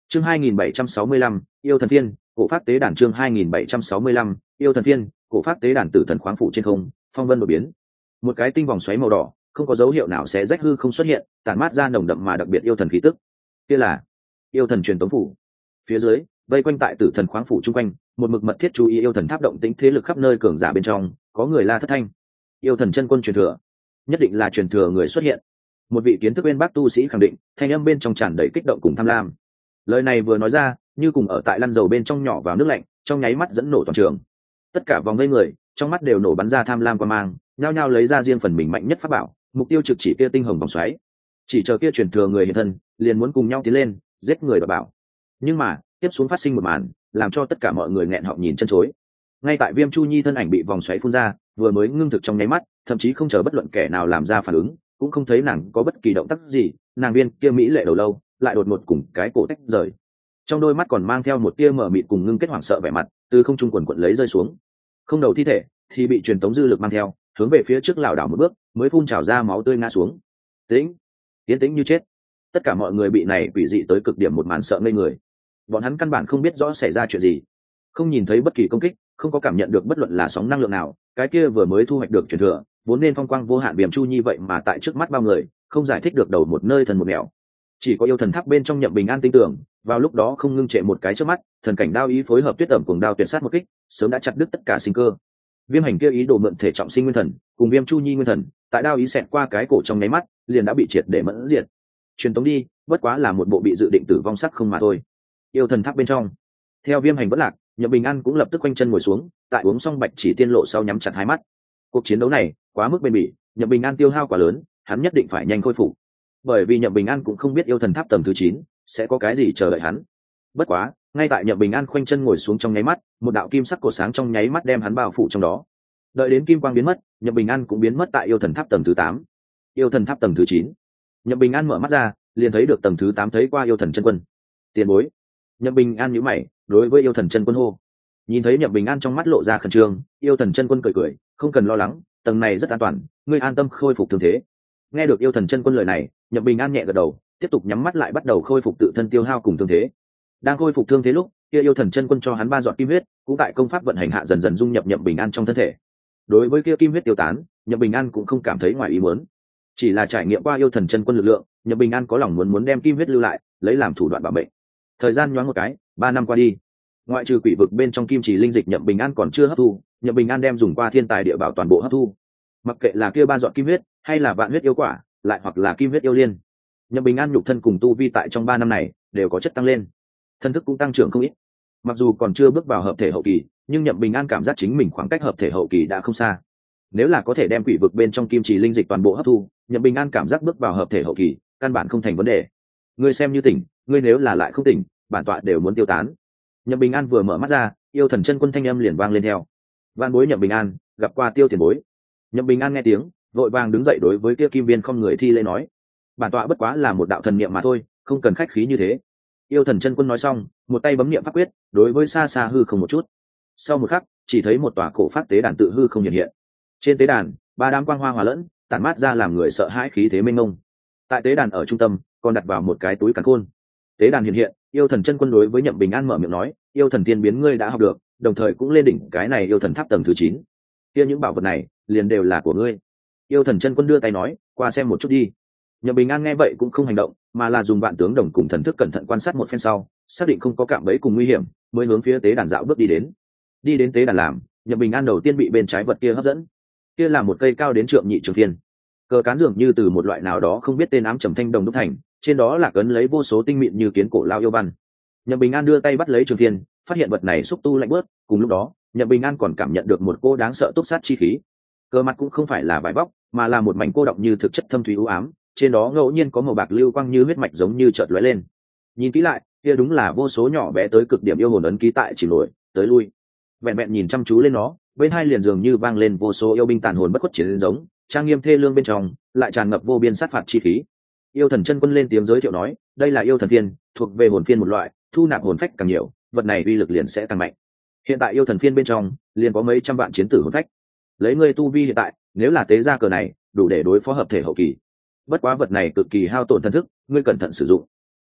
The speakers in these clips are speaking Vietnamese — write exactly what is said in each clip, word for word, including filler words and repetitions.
chương hai nghìn bảy trăm sáu mươi lăm, yêu thần thiên cổ phát tế đàn. chương hai nghìn bảy trăm sáu mươi lăm, yêu thần thiên cổ phát tế đàn. Tử thần khoáng phủ trên không, phong vân đột biến, một cái tinh vòng xoáy màu đỏ không có dấu hiệu nào sẽ rách hư không xuất hiện, tản mát ra nồng đậm mà đặc biệt yêu thần khí tức. Kia là yêu thần truyền tống phủ. Phía dưới vây quanh tại tử thần khoáng phủ chung quanh, một mực mật thiết chú ý yêu thần tháp động tĩnh thế lực khắp nơi cường giả bên trong, có người la thất thanh. Yêu thần chân quân truyền thừa, nhất định là truyền thừa người xuất hiện. Một vị kiến thức bên bác tu sĩ khẳng định, thanh âm bên trong tràn đầy kích động cùng tham lam. Lời này vừa nói ra, như cùng ở tại lăn dầu bên trong nhỏ vào nước lạnh, trong nháy mắt dẫn nổ toàn trường. Tất cả vòng vây người trong mắt đều nổ bắn ra tham lam qua mang, nhao nhao lấy ra riêng phần mình mạnh nhất pháp bảo, mục tiêu trực chỉ kia tinh hồng vòng xoáy. Chỉ chờ kia truyền thừa người hiện thân, liền muốn cùng nhau tiến lên giết người đoạt bảo. Nhưng mà tiếp xuống phát sinh một màn, làm cho tất cả mọi người nghẹn họng nhìn chân chối. Ngay tại Viêm Chu Nhi thân ảnh bị vòng xoáy phun ra, vừa mới ngưng thực trong nháy mắt, thậm chí không chờ bất luận kẻ nào làm ra phản ứng, cũng không thấy nàng có bất kỳ động tác gì, nàng viên kia mỹ lệ đầu lâu lại đột ngột cùng cái cổ tách rời, trong đôi mắt còn mang theo một tia mở mịt cùng ngưng kết hoảng sợ vẻ mặt, từ không trung quần quận lấy rơi xuống. Không đầu thi thể thì bị truyền tống dư lực mang theo, hướng về phía trước lảo đảo một bước, mới phun trào ra máu tươi ngã xuống. Tĩnh, tiến tĩnh như chết. Tất cả mọi người bị này quỷ dị tới cực điểm một màn sợ ngây người. Bọn hắn căn bản không biết rõ xảy ra chuyện gì, không nhìn thấy bất kỳ công kích, không có cảm nhận được bất luận là sóng năng lượng nào. Cái kia vừa mới thu hoạch được truyền thừa, vốn nên phong quang vô hạn Viêm Chu Nhi vậy mà tại trước mắt bao người, không giải thích được đầu một nơi thần một nẻo. Chỉ có yêu thần tháp bên trong Nhậm Bình An tin tưởng, vào lúc đó không ngưng trệ một cái trước mắt, thần cảnh đao ý phối hợp tuyết ẩm cùng đao tuyệt sát một kích, sớm đã chặt đứt tất cả sinh cơ. Viêm Hành kia ý đồ mượn thể trọng sinh nguyên thần, cùng Viêm Chu Nhi nguyên thần, tại đao ý xẹt qua cái cổ trong nháy mắt, liền đã bị triệt để mẫn diệt. Truyền tống đi, bất quá là một bộ bị dự định tử vong sắc không mà thôi. Yêu thần tháp bên trong, theo Viêm Hành vẫn lạc, Nhậm Bình An cũng lập tức quanh chân ngồi xuống, tại uống xong bạch chỉ tiên lộ sau nhắm chặt hai mắt. Cuộc chiến đấu này quá mức bền bỉ, Nhậm Bình An tiêu hao quá lớn, hắn nhất định phải nhanh khôi phục. Bởi vì Nhậm Bình An cũng không biết yêu thần tháp tầng thứ chín sẽ có cái gì chờ đợi hắn. Bất quá, ngay tại Nhậm Bình An khoanh chân ngồi xuống trong nháy mắt, một đạo kim sắc cột sáng trong nháy mắt đem hắn bao phủ trong đó. Đợi đến kim quang biến mất, Nhậm Bình An cũng biến mất tại yêu thần tháp tầng thứ tám. Yêu thần tháp tầng thứ chín. Nhậm Bình An mở mắt ra, liền thấy được tầng thứ tám, thấy qua yêu thần chân quân. Tiền bối. Nhậm Bình An nhíu mày, đối với yêu thần chân quân hô. Nhìn thấy Nhậm Bình An trong mắt lộ ra khẩn trương, yêu thần chân quân cười cười, không cần lo lắng, tầng này rất an toàn, ngươi an tâm khôi phục thương thế. Nghe được yêu thần chân quân lời này, Nhậm Bình An nhẹ gật đầu, tiếp tục nhắm mắt lại bắt đầu khôi phục tự thân tiêu hao cùng thương thế. Đang khôi phục thương thế lúc, kia yêu thần chân quân cho hắn ba giọt kim huyết, cũng tại công pháp vận hành hạ dần dần dung nhập Nhậm Bình An trong thân thể. Đối với kia kim huyết tiêu tán, Nhậm Bình An cũng không cảm thấy ngoài ý muốn, chỉ là trải nghiệm qua yêu thần chân quân lực lượng, Nhậm Bình An có lòng muốn muốn đem kim huyết lưu lại, lấy làm thủ đoạn bảo mệnh. Thời gian nhoáng một cái, ba năm qua đi, ngoại trừ quỷ vực bên trong kim chỉ linh dịch Nhậm Bình An còn chưa hấp thu, Nhậm Bình An đem dùng qua thiên tài địa bảo toàn bộ hấp thu. Mặc kệ là kia ba giọt kim huyết, hay là vạn huyết yêu quả, lại hoặc là kim huyết yêu liên, Nhậm Bình An nhục thân cùng tu vi tại trong ba năm này đều có chất tăng lên, thân thức cũng tăng trưởng không ít. Mặc dù còn chưa bước vào hợp thể hậu kỳ, nhưng Nhậm Bình An cảm giác chính mình khoảng cách hợp thể hậu kỳ đã không xa. Nếu là có thể đem quỷ vực bên trong kim chỉ linh dịch toàn bộ hấp thu, Nhậm Bình An cảm giác bước vào hợp thể hậu kỳ căn bản không thành vấn đề. Ngươi xem như tỉnh, ngươi nếu là lại không tỉnh, bản tọa đều muốn tiêu tán. Nhậm Bình An vừa mở mắt ra, yêu thần chân quân thanh âm liền vang lên theo. Van bối Nhậm Bình An, gặp qua Tiêu tiền bối. Nhậm Bình An nghe tiếng, vội vàng đứng dậy đối với kia kim viên không người thi lễ nói, bản tọa bất quá là một đạo thần niệm mà thôi, không cần khách khí như thế. Yêu thần chân quân nói xong, một tay bấm niệm pháp quyết, đối với xa xa hư không một chút. Sau một khắc, chỉ thấy một tòa cổ phát tế đàn tự hư không hiện hiện. Trên tế đàn, ba đám quang hoa hòa lẫn, tản mát ra làm người sợ hãi khí thế mênh mông. Tại tế đàn ở trung tâm, còn đặt vào một cái túi càn khôn. Tế đàn hiện hiện, yêu thần chân quân đối với Nhậm Bình An mở miệng nói, yêu thần tiên biến ngươi đã học được, đồng thời cũng lên đỉnh cái này yêu thần tháp tầng thứ chín. Kia những bảo vật này, liền đều là của ngươi. Yêu thần chân quân đưa tay nói, qua xem một chút đi. Nhậm Bình An nghe vậy cũng không hành động, mà là dùng vạn tướng đồng cùng thần thức cẩn thận quan sát một phen sau, xác định không có cạm bẫy cùng nguy hiểm, mới hướng phía tế đàn dạo bước đi đến. Đi đến tế đàn làm, Nhậm Bình An đầu tiên bị bên trái vật kia hấp dẫn. Kia là một cây cao đến trượng nhị trường thiên, cờ cán dường như từ một loại nào đó không biết tên ám trầm thanh đồng đúc thành, trên đó là cấn lấy vô số tinh mịn như kiến cổ lao yêu văn. Nhậm Bình An đưa tay bắt lấy trường thiên, phát hiện vật này xúc tu lạnh bớt, cùng lúc đó, Nhậm Bình An còn cảm nhận được một cô đáng sợ túc sát chi khí. Cờ mặt cũng không phải là vải vóc, mà là một mảnh cô đọng như thực chất thâm thúy u ám, trên đó ngẫu nhiên có màu bạc lưu quang như huyết mạch giống như chợt lóe lên. Nhìn kỹ lại, kia đúng là vô số nhỏ bé tới cực điểm yêu hồn ấn ký tại chỉ nổi tới lui. Vẹn vẹn nhìn chăm chú lên nó, bên hai liền dường như vang lên vô số yêu binh tàn hồn bất khuất chiến giống, trang nghiêm thê lương bên trong lại tràn ngập vô biên sát phạt chi khí. Yêu thần chân quân lên tiếng giới thiệu nói, đây là yêu thần phiên, thuộc về hồn phiên một loại, thu nạp hồn phách càng nhiều, vật này uy lực liền sẽ tăng mạnh. Hiện tại yêu thần phiên bên trong liền có mấy trăm vạn chiến tử hồn phách. Lấy ngươi tu vi hiện tại, nếu là tế ra cờ này, đủ để đối phó hợp thể hậu kỳ. Bất quá vật này cực kỳ hao tổn thân thức, ngươi cẩn thận sử dụng.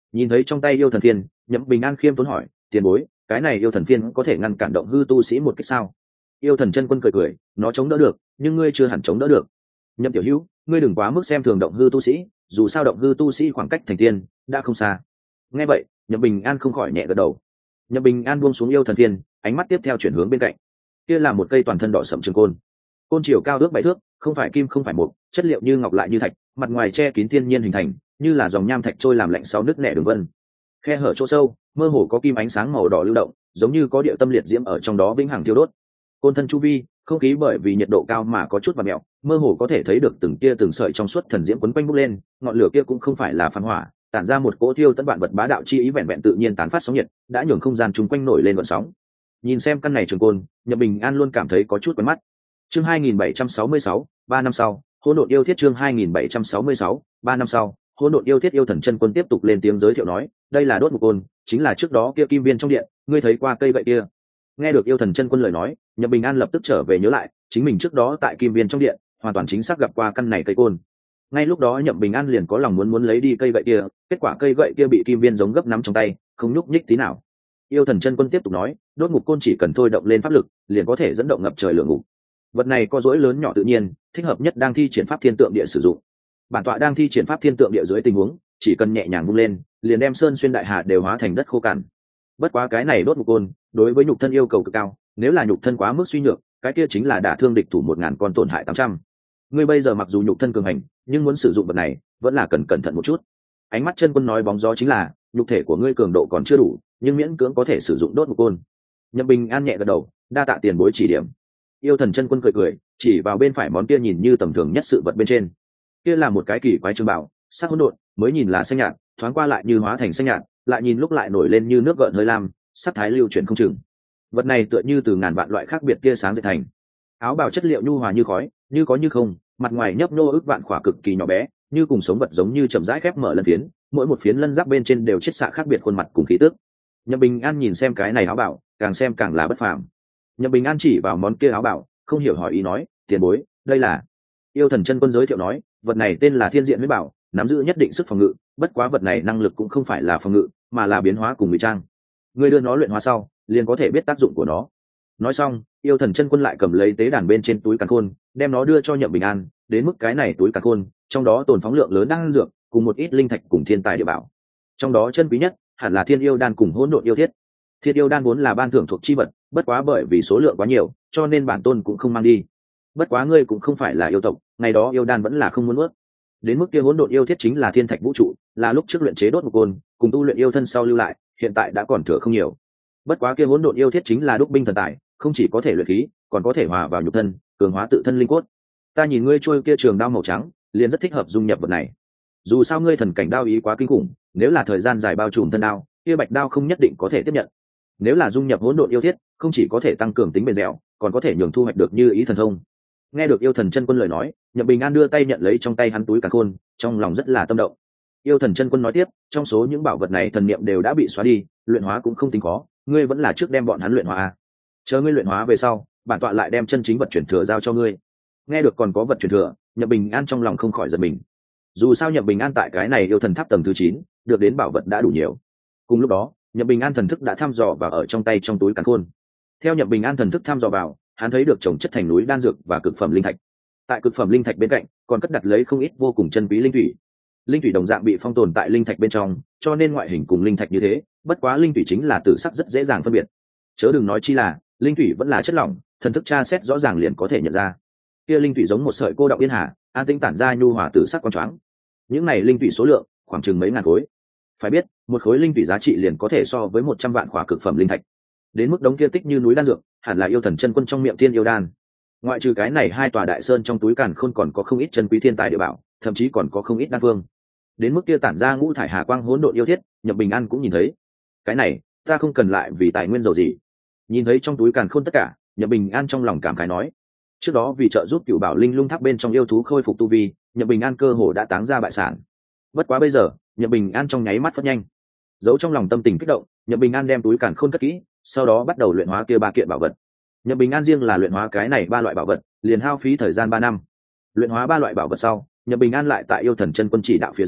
Nhìn thấy trong tay yêu thần phiên, Nhậm Bình An khiêm tốn hỏi, tiền bối, cái này yêu thần phiên có thể ngăn cản động hư tu sĩ một cách sao? Yêu thần chân quân cười cười, nó chống đỡ được, nhưng ngươi chưa hẳn chống đỡ được. Nhậm tiểu hữu, ngươi đừng quá mức xem thường động hư tu sĩ, dù sao động hư tu sĩ khoảng cách thành tiên đã không xa. Nghe vậy, Nhậm Bình An không khỏi nhẹ gật đầu. Nhậm Bình An buông xuống yêu thần phiên, ánh mắt tiếp theo chuyển hướng bên cạnh. Kia là một cây toàn thân đỏ sẫm trường côn. Côn chiều cao ước bảy thước, không phải kim không phải mộc, chất liệu như ngọc lại như thạch, mặt ngoài che kín thiên nhiên hình thành, như là dòng nham thạch trôi làm lạnh sau nước nẻ đường vân. Khe hở chỗ sâu, mơ hồ có kim ánh sáng màu đỏ lưu động, giống như có địa tâm liệt diễm ở trong đó vĩnh hằng thiêu đốt. Côn thân chu vi, không khí bởi vì nhiệt độ cao mà có chút vặn mèo, mơ hồ có thể thấy được từng tia từng sợi trong suốt thần diễm quấn quanh bốc lên, ngọn lửa kia cũng không phải là phản hỏa, tản ra một cỗ thiêu tận vạn vật bá đạo chi ý vẹn vẹn tự nhiên tán phát sóng nhiệt, đã nhường không gian chung quanh nổi lên gợn sóng. Nhìn xem căn này trường côn, Nhậm Bình An luôn cảm thấy có chút quen mắt. Chương hai nghìn bảy trăm sáu mươi sáu, ba năm sau, Hỗn Độn Yêu Thiết chương hai nghìn bảy trăm sáu mươi sáu, ba năm sau, Hỗn Độn Yêu Thiết yêu thần chân quân tiếp tục lên tiếng giới thiệu nói, đây là đốt một côn, chính là trước đó kia kim viên trong điện, ngươi thấy qua cây gậy kia. Nghe được yêu thần chân quân lời nói, Nhậm Bình An lập tức trở về nhớ lại, chính mình trước đó tại kim viên trong điện, hoàn toàn chính xác gặp qua căn này cây côn. Ngay lúc đó Nhậm Bình An liền có lòng muốn muốn lấy đi cây gậy kia, kết quả cây gậy kia bị kim viên giống gấp nắm trong tay, không nhúc nhích tí nào. Yêu thần chân quân tiếp tục nói, đốt ngục côn chỉ cần thôi động lên pháp lực, liền có thể dẫn động ngập trời lửa ngục. Vật này có dỗi lớn nhỏ tự nhiên, thích hợp nhất đang thi triển pháp thiên tượng địa sử dụng. Bản tọa đang thi triển pháp thiên tượng địa dưới tình huống, chỉ cần nhẹ nhàng vung lên, liền đem sơn xuyên đại hà đều hóa thành đất khô cằn. Bất quá cái này đốt ngục côn, đối với nhục thân yêu cầu cực cao, nếu là nhục thân quá mức suy nhược, cái kia chính là đả thương địch thủ một ngàn con tổn hại tám trăm. Ngươi bây giờ mặc dù nhục thân cường hành, nhưng muốn sử dụng vật này, vẫn là cần cẩn thận một chút. Ánh mắt chân quân nói bóng gió chính là, nhục thể của ngươi cường độ còn chưa đủ, nhưng miễn cưỡng có thể sử dụng đốt ngục côn. Nhậm Bình An nhẹ gật đầu, đa tạ tiền bối chỉ điểm. Yêu thần chân quân cười cười, chỉ vào bên phải món kia nhìn như tầm thường nhất sự vật bên trên. Kia là một cái kỳ quái trường bảo, sắc hỗn độn, mới nhìn là xanh nhạt, thoáng qua lại như hóa thành xanh nhạt, lại nhìn lúc lại nổi lên như nước gợn hơi lam, sắc thái lưu chuyển không chừng. Vật này tựa như từ ngàn vạn loại khác biệt tia sáng dệt thành. Áo bào chất liệu nhu hòa như khói, như có như không, mặt ngoài nhấp nhô ức vạn khỏa cực kỳ nhỏ bé, như cùng sống vật giống như chậm rãi khép mở lân phiến, mỗi một phiến lân giáp bên trên đều chiết xạ khác biệt khuôn mặt cùng khí tức. Nhậm Bình An nhìn xem cái này áo bào, càng xem càng là bất phàm. Nhậm Bình An chỉ vào món kia áo bào, không hiểu hỏi ý nói, tiền bối, đây là? Yêu thần chân quân giới thiệu nói, vật này tên là Thiên Diện Huyết Bảo, nắm giữ nhất định sức phòng ngự, bất quá vật này năng lực cũng không phải là phòng ngự, mà là biến hóa cùng ngụy trang. Người đưa nó luyện hóa sau, liền có thể biết tác dụng của nó. Nói xong, yêu thần chân quân lại cầm lấy tế đàn bên trên túi càn khôn, đem nó đưa cho Nhậm Bình An, đến mức cái này túi càn khôn, trong đó tồn phóng lượng lớn đan dược, cùng một ít linh thạch cùng thiên tài địa bảo. Trong đó chân quý nhất, hẳn là Thiên Yêu Đan cùng Hỗn Độn Yêu Thiết. Thiên Yêu Đan vốn là ban thưởng thuộc chi vật, bất quá bởi vì số lượng quá nhiều, cho nên bản tôn cũng không mang đi. Bất quá ngươi cũng không phải là yêu tộc, ngày đó yêu đan vẫn là không muốn nuốt. Đến mức kia Hỗn Độn Yêu Thiết chính là thiên thạch vũ trụ, là lúc trước luyện chế đốt một côn, cùng tu luyện yêu thân sau lưu lại, hiện tại đã còn thừa không nhiều. Bất quá kia Hỗn Độn Yêu Thiết chính là đúc binh thần tài, không chỉ có thể luyện khí, còn có thể hòa vào nhục thân, cường hóa tự thân linh cốt. Ta nhìn ngươi trôi kia trường đao màu trắng, liền rất thích hợp dung nhập vật này. Dù sao ngươi thần cảnh đao ý quá kinh khủng, nếu là thời gian dài bao trùm thân đao, kia bạch đao không nhất định có thể tiếp nhận. Nếu là dung nhập Hỗn Độn Yêu Thiết, không chỉ có thể tăng cường tính bền dẻo, còn có thể nhường thu hoạch được như ý thần thông. Nghe được yêu thần chân quân lời nói, Nhậm Bình An đưa tay nhận lấy trong tay hắn túi càn khôn, trong lòng rất là tâm động. Yêu thần chân quân nói tiếp, trong số những bảo vật này thần niệm đều đã bị xóa đi, luyện hóa cũng không tính khó, ngươi vẫn là trước đem bọn hắn luyện hóa. Chờ ngươi luyện hóa về sau, bản tọa lại đem chân chính vật chuyển thừa giao cho ngươi. Nghe được còn có vật chuyển thừa, Nhậm Bình An trong lòng không khỏi giật mình. Dù sao Nhậm Bình An tại cái này yêu thần tháp tầng thứ chín, được đến bảo vật đã đủ nhiều. Cùng lúc đó, Nhậm Bình An thần thức đã thăm dò vào ở trong tay trong túi càn khôn. Theo Nhậm Bình An thần thức thăm dò vào, hắn thấy được trồng chất thành núi đan dược và cực phẩm linh thạch. Tại cực phẩm linh thạch bên cạnh, còn cất đặt lấy không ít vô cùng chân quý linh thủy. Linh thủy đồng dạng bị phong tồn tại linh thạch bên trong, cho nên ngoại hình cùng linh thạch như thế, bất quá linh thủy chính là tử sắc rất dễ dàng phân biệt. Chớ đừng nói chi là, linh thủy vẫn là chất lỏng, thần thức tra xét rõ ràng liền có thể nhận ra. Kia linh thủy giống một sợi cô đọng yên hà, an tĩnh tản ra nhu hòa tử sắc quang choáng. Những này linh thủy số lượng khoảng chừng mấy ngàn khối. Phải biết, một khối linh thủy giá trị liền có thể so với một trăm vạn khỏa cực phẩm linh thạch. Đến mức đống kia tích như núi đan dược, hẳn là yêu thần chân quân trong miệng Thiên Yêu Đan. Ngoại trừ cái này hai tòa đại sơn trong túi càn khôn còn có không ít chân quý thiên tài địa bảo, thậm chí còn có không ít đan phương. Đến mức kia tản ra ngũ thải hà quang hỗn độn yêu thiết, Nhậm Bình An cũng nhìn thấy. Cái này, ta không cần lại vì tài nguyên giàu gì. Nhìn thấy trong túi càn khôn tất cả, Nhậm Bình An trong lòng cảm khái nói. Trước đó vì trợ giúp Cửu Bảo Linh Lung Tháp bên trong yêu thú khôi phục tu vi, Nhậm Bình An cơ hồ đã táng ra bại sản. Bất quá bây giờ, Nhậm Bình An trong nháy mắt phất nhanh. Giấu trong lòng tâm tình kích động, Nhậm Bình An đem túi càn khôn cất kỹ, sau đó bắt đầu luyện hóa kia ba kiện bảo vật. Nhậm Bình An riêng là luyện hóa cái này ba loại bảo vật, liền hao phí thời gian ba năm. Luyện hóa ba loại bảo vật sau, Nhậm Bình An lại tại yêu thần chân quân chỉ đạo phía dưới,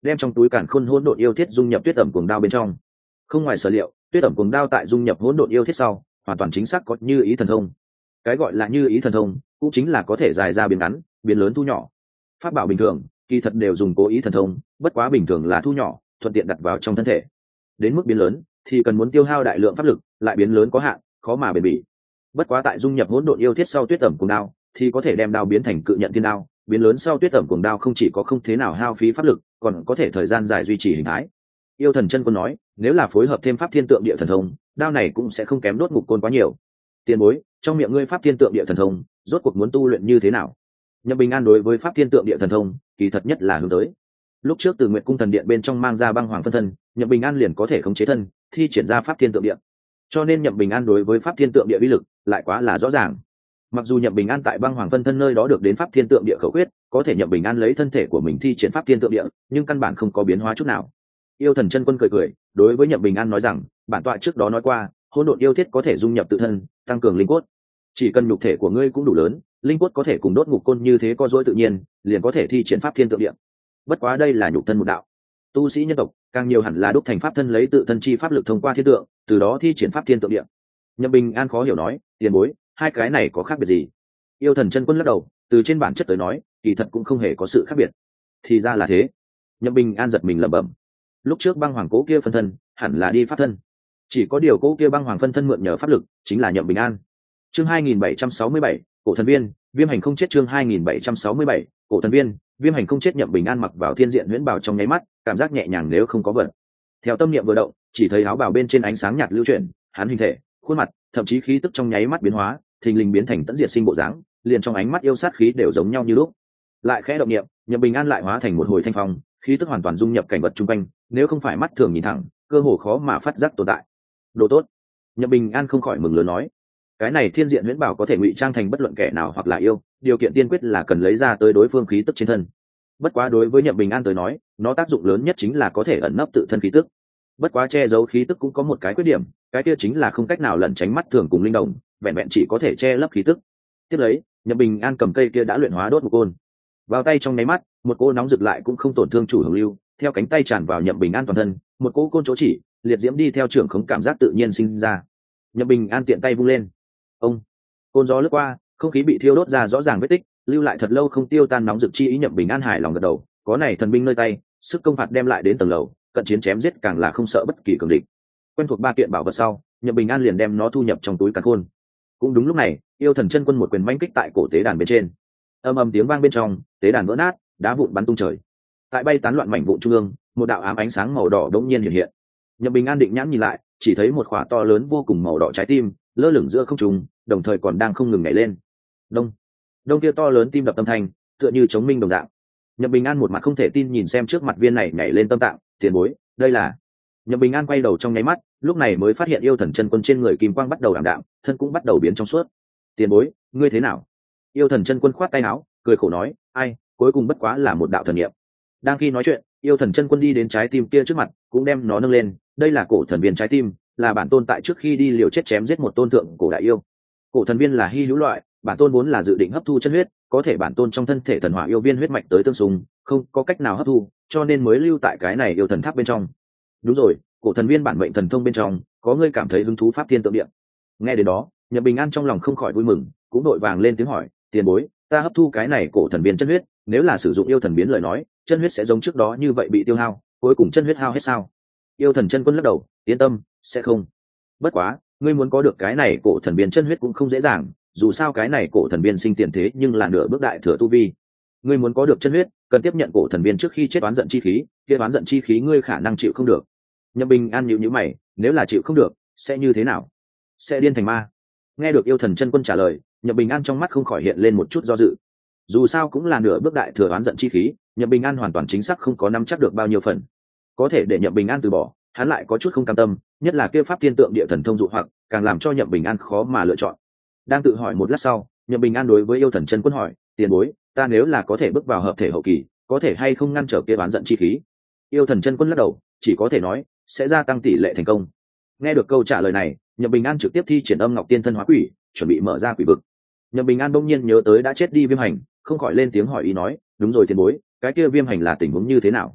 đem trong túi càn khôn hỗn độn yêu thiết dung nhập tuyết ẩm cuồng đao bên trong. Không ngoài sở liệu, tuyết ẩm cuồng đao tại dung nhập hỗn độn yêu thiết sau hoàn toàn chính xác có như ý thần thông. Cái gọi là như ý thần thông cũng chính là có thể dài ra biến ngắn, biến lớn thu nhỏ. Pháp bảo bình thường kỳ thật đều dùng cố ý thần thông, bất quá bình thường là thu nhỏ thuận tiện đặt vào trong thân thể. Đến mức biến lớn thì cần muốn tiêu hao đại lượng pháp lực, lại biến lớn có hạn, khó mà bền bỉ. Bất quá tại dung nhập hỗn độn yêu thiết sau tuyết ẩm cuồng đao thì có thể đem đao biến thành cự nhận thiên đao, biến lớn sau tuyết ẩm cuồng đao không chỉ có không thế nào hao phí pháp lực, còn có thể thời gian dài duy trì hình thái. Yêu Thần Chân Quân nói, nếu là phối hợp thêm pháp thiên tượng địa thần thông, đao này cũng sẽ không kém đốt ngục côn quá nhiều. Tiền bối, trong miệng ngươi pháp thiên tượng địa thần thông, rốt cuộc muốn tu luyện như thế nào? Nhậm Bình An đối với pháp thiên tượng địa thần thông, kỳ thật nhất là hướng tới. Lúc trước từ Nguyệt Cung thần điện bên trong mang ra băng hoàng phân thân, Nhậm Bình An liền có thể khống chế thân, thi triển ra pháp thiên tượng địa. Cho nên Nhậm Bình An đối với pháp thiên tượng địa uy lực lại quá là rõ ràng. Mặc dù Nhậm Bình An tại băng hoàng phân thân nơi đó được đến pháp thiên tượng địa khẩu quyết, có thể Nhậm Bình An lấy thân thể của mình thi triển pháp thiên tượng địa, nhưng căn bản không có biến hóa chút nào. Yêu Thần Chân Quân cười cười, đối với Nhậm Bình An nói rằng, bản tọa trước đó nói qua, hỗn độn yêu thiết có thể dung nhập tự thân, tăng cường linh cốt. Chỉ cần nhục thể của ngươi cũng đủ lớn, linh cốt có thể cùng đốt ngục côn như thế co duỗi tự nhiên, liền có thể thi triển pháp thiên tượng địa. Bất quá đây là nhục thân một đạo, tu sĩ nhân tộc càng nhiều hẳn là đúc thành pháp thân, lấy tự thân chi pháp lực thông qua thiên tượng, từ đó thi triển pháp thiên tượng địa. Nhậm Bình An khó hiểu nói, tiền bối, hai cái này có khác biệt gì? Yêu Thần Chân Quân lắc đầu, từ trên bản chất tới nói, kỳ thật cũng không hề có sự khác biệt. Thì ra là thế. Nhậm Bình An giật mình lẩm bẩm. Lúc trước băng hoàng cố kia phân thân hẳn là đi pháp thân, chỉ có điều cố kia băng hoàng phân thân mượn nhờ pháp lực chính là Nhậm Bình An. Chương hai nghìn bảy trăm sáu mươi bảy, cổ thần viên, viêm hành không chết. Chương hai nghìn bảy trăm sáu mươi bảy, cổ thần viên, viêm hành không chết. Nhậm Bình An mặc vào thiên diện huyễn bào trong nháy mắt, cảm giác nhẹ nhàng nếu không có vật. Theo tâm niệm vừa động, chỉ thấy áo bào bên trên ánh sáng nhạt lưu chuyển, hắn hình thể, khuôn mặt, thậm chí khí tức trong nháy mắt biến hóa, thình lình biến thành tận diệt sinh bộ dáng, liền trong ánh mắt yêu sát khí đều giống nhau như lúc. Lại khẽ động niệm, Nhậm Bình An lại hóa thành một hồi thanh phong, khí tức hoàn toàn dung nhập cảnh vật chung quanh, nếu không phải mắt thường nhìn thẳng, cơ hồ khó mà phát giác tồn tại. Đồ tốt. Nhậm Bình An không khỏi mừng lớn nói, cái này thiên diện huyễn bảo có thể ngụy trang thành bất luận kẻ nào hoặc là yêu, điều kiện tiên quyết là cần lấy ra tới đối phương khí tức trên thân. Bất quá đối với Nhậm Bình An tới nói, nó tác dụng lớn nhất chính là có thể ẩn nấp tự thân khí tức. Bất quá che giấu khí tức cũng có một cái khuyết điểm, cái kia chính là không cách nào lẩn tránh mắt thường cùng linh đồng, vẹn vẹn chỉ có thể che lấp khí tức. Tiếp lấy, Nhậm Bình An cầm cây kia đã luyện hóa đốt một côn vào tay, trong nháy mắt một cô nóng rực lại cũng không tổn thương chủ hồng lưu theo cánh tay tràn vào Nhậm Bình An toàn thân, một cô côn chỗ chỉ liệt diễm đi theo trưởng khống cảm giác tự nhiên sinh ra. Nhậm Bình An tiện tay vung lên, ông côn gió lướt qua, không khí bị thiêu đốt ra rõ ràng vết tích, lưu lại thật lâu không tiêu tan nóng rực chi ý. Nhậm Bình An hài lòng gật đầu, có này thần binh nơi tay, sức công phạt đem lại đến tầng lầu, cận chiến chém giết càng là không sợ bất kỳ cường địch. Quen thuộc ba kiện bảo vật sau, Nhậm Bình An liền đem nó thu nhập trong túi càn khôn. Cũng đúng lúc này, Yêu Thần Chân Quân một quyền manh kích tại cổ tế đàn bên trên, âm ầm tiếng vang bên trong, tế đàn vỡ nát, đá vụn bắn tung trời. Tại bay tán loạn mảnh vụn trung ương, một đạo ám ánh sáng màu đỏ đống nhiên hiện hiện. Nhậm Bình An định nhãn nhìn lại, chỉ thấy một khỏa to lớn vô cùng màu đỏ trái tim lơ lửng giữa không trung, đồng thời còn đang không ngừng nhảy lên. Đông, đông kia to lớn tim đập âm thanh, tựa như chống minh đồng dạng. Nhậm Bình An một mặt không thể tin nhìn xem trước mặt viên này nhảy lên tâm tạng, tiền bối, đây là... Nhậm Bình An quay đầu trong nháy mắt, lúc này mới phát hiện Yêu Thần Chân Quân trên người kim quang bắt đầu ảm đạm, thân cũng bắt đầu biến trong suốt. Tiền bối, ngươi thế nào? Yêu Thần Chân Quân khoát tay áo, cười khổ nói, ai, cuối cùng bất quá là một đạo thần niệm. Đang khi nói chuyện, Yêu Thần Chân Quân đi đến trái tim kia trước mặt, cũng đem nó nâng lên, đây là cổ thần viên trái tim, là bản tôn tại trước khi đi liều chết chém giết một tôn thượng cổ đại yêu. Cổ thần viên là hy hữu loại, bản tôn vốn là dự định hấp thu chân huyết, có thể bản tôn trong thân thể thần hỏa yêu viên huyết mạch tới tương xung, không có cách nào hấp thu, cho nên mới lưu tại cái này yêu thần tháp bên trong. Đúng rồi, cổ thần viên bản mệnh thần thông bên trong, có ngươi cảm thấy hứng thú pháp thiên tượng địa? Nghe đến đó, Nhậm Bình An trong lòng không khỏi vui mừng, cũng đội vàng lên tiếng hỏi, tiền bối, ta hấp thu cái này cổ thần viên chân huyết, nếu là sử dụng yêu thần biến lời nói, chân huyết sẽ giống trước đó như vậy bị tiêu hao, cuối cùng chân huyết hao hết sao? Yêu Thần Chân Quân lắc đầu, yên tâm, sẽ không. Bất quá, ngươi muốn có được cái này cổ thần viên chân huyết cũng không dễ dàng, dù sao cái này cổ thần viên sinh tiền thế nhưng là nửa bước đại thừa tu vi. Ngươi muốn có được chân huyết, cần tiếp nhận cổ thần viên trước khi chết oán giận chi khí, kia oán giận chi khí ngươi khả năng chịu không được. Nhậm Bình An nhíu nhíu mày, nếu là chịu không được, sẽ như thế nào? Sẽ điên thành ma. Nghe được Yêu Thần Chân Quân trả lời, Nhậm Bình An trong mắt không khỏi hiện lên một chút do dự. Dù sao cũng là nửa bước đại thừa oán giận chi khí, Nhậm Bình An hoàn toàn chính xác không có nắm chắc được bao nhiêu phần. Có thể để Nhậm Bình An từ bỏ, hắn lại có chút không cam tâm, nhất là kia pháp thiên tượng địa thần thông dụ hoặc, càng làm cho Nhậm Bình An khó mà lựa chọn. Đang tự hỏi một lát sau, Nhậm Bình An đối với Yêu Thần Chân Quân hỏi, tiền bối, ta nếu là có thể bước vào hợp thể hậu kỳ, có thể hay không ngăn trở kia oán giận chi khí? Yêu Thần Chân Quân lắc đầu, chỉ có thể nói sẽ gia tăng tỷ lệ thành công. Nghe được câu trả lời này, Nhậm Bình An trực tiếp thi triển Âm Ngọc Tiên Thân Hóa Quỷ, chuẩn bị mở ra quỷ vực. Nhậm Bình An bỗng nhiên nhớ tới đã chết đi Viêm Hành, không khỏi lên tiếng hỏi ý nói, đúng rồi tiền bối, cái kia Viêm Hành là tình huống như thế nào?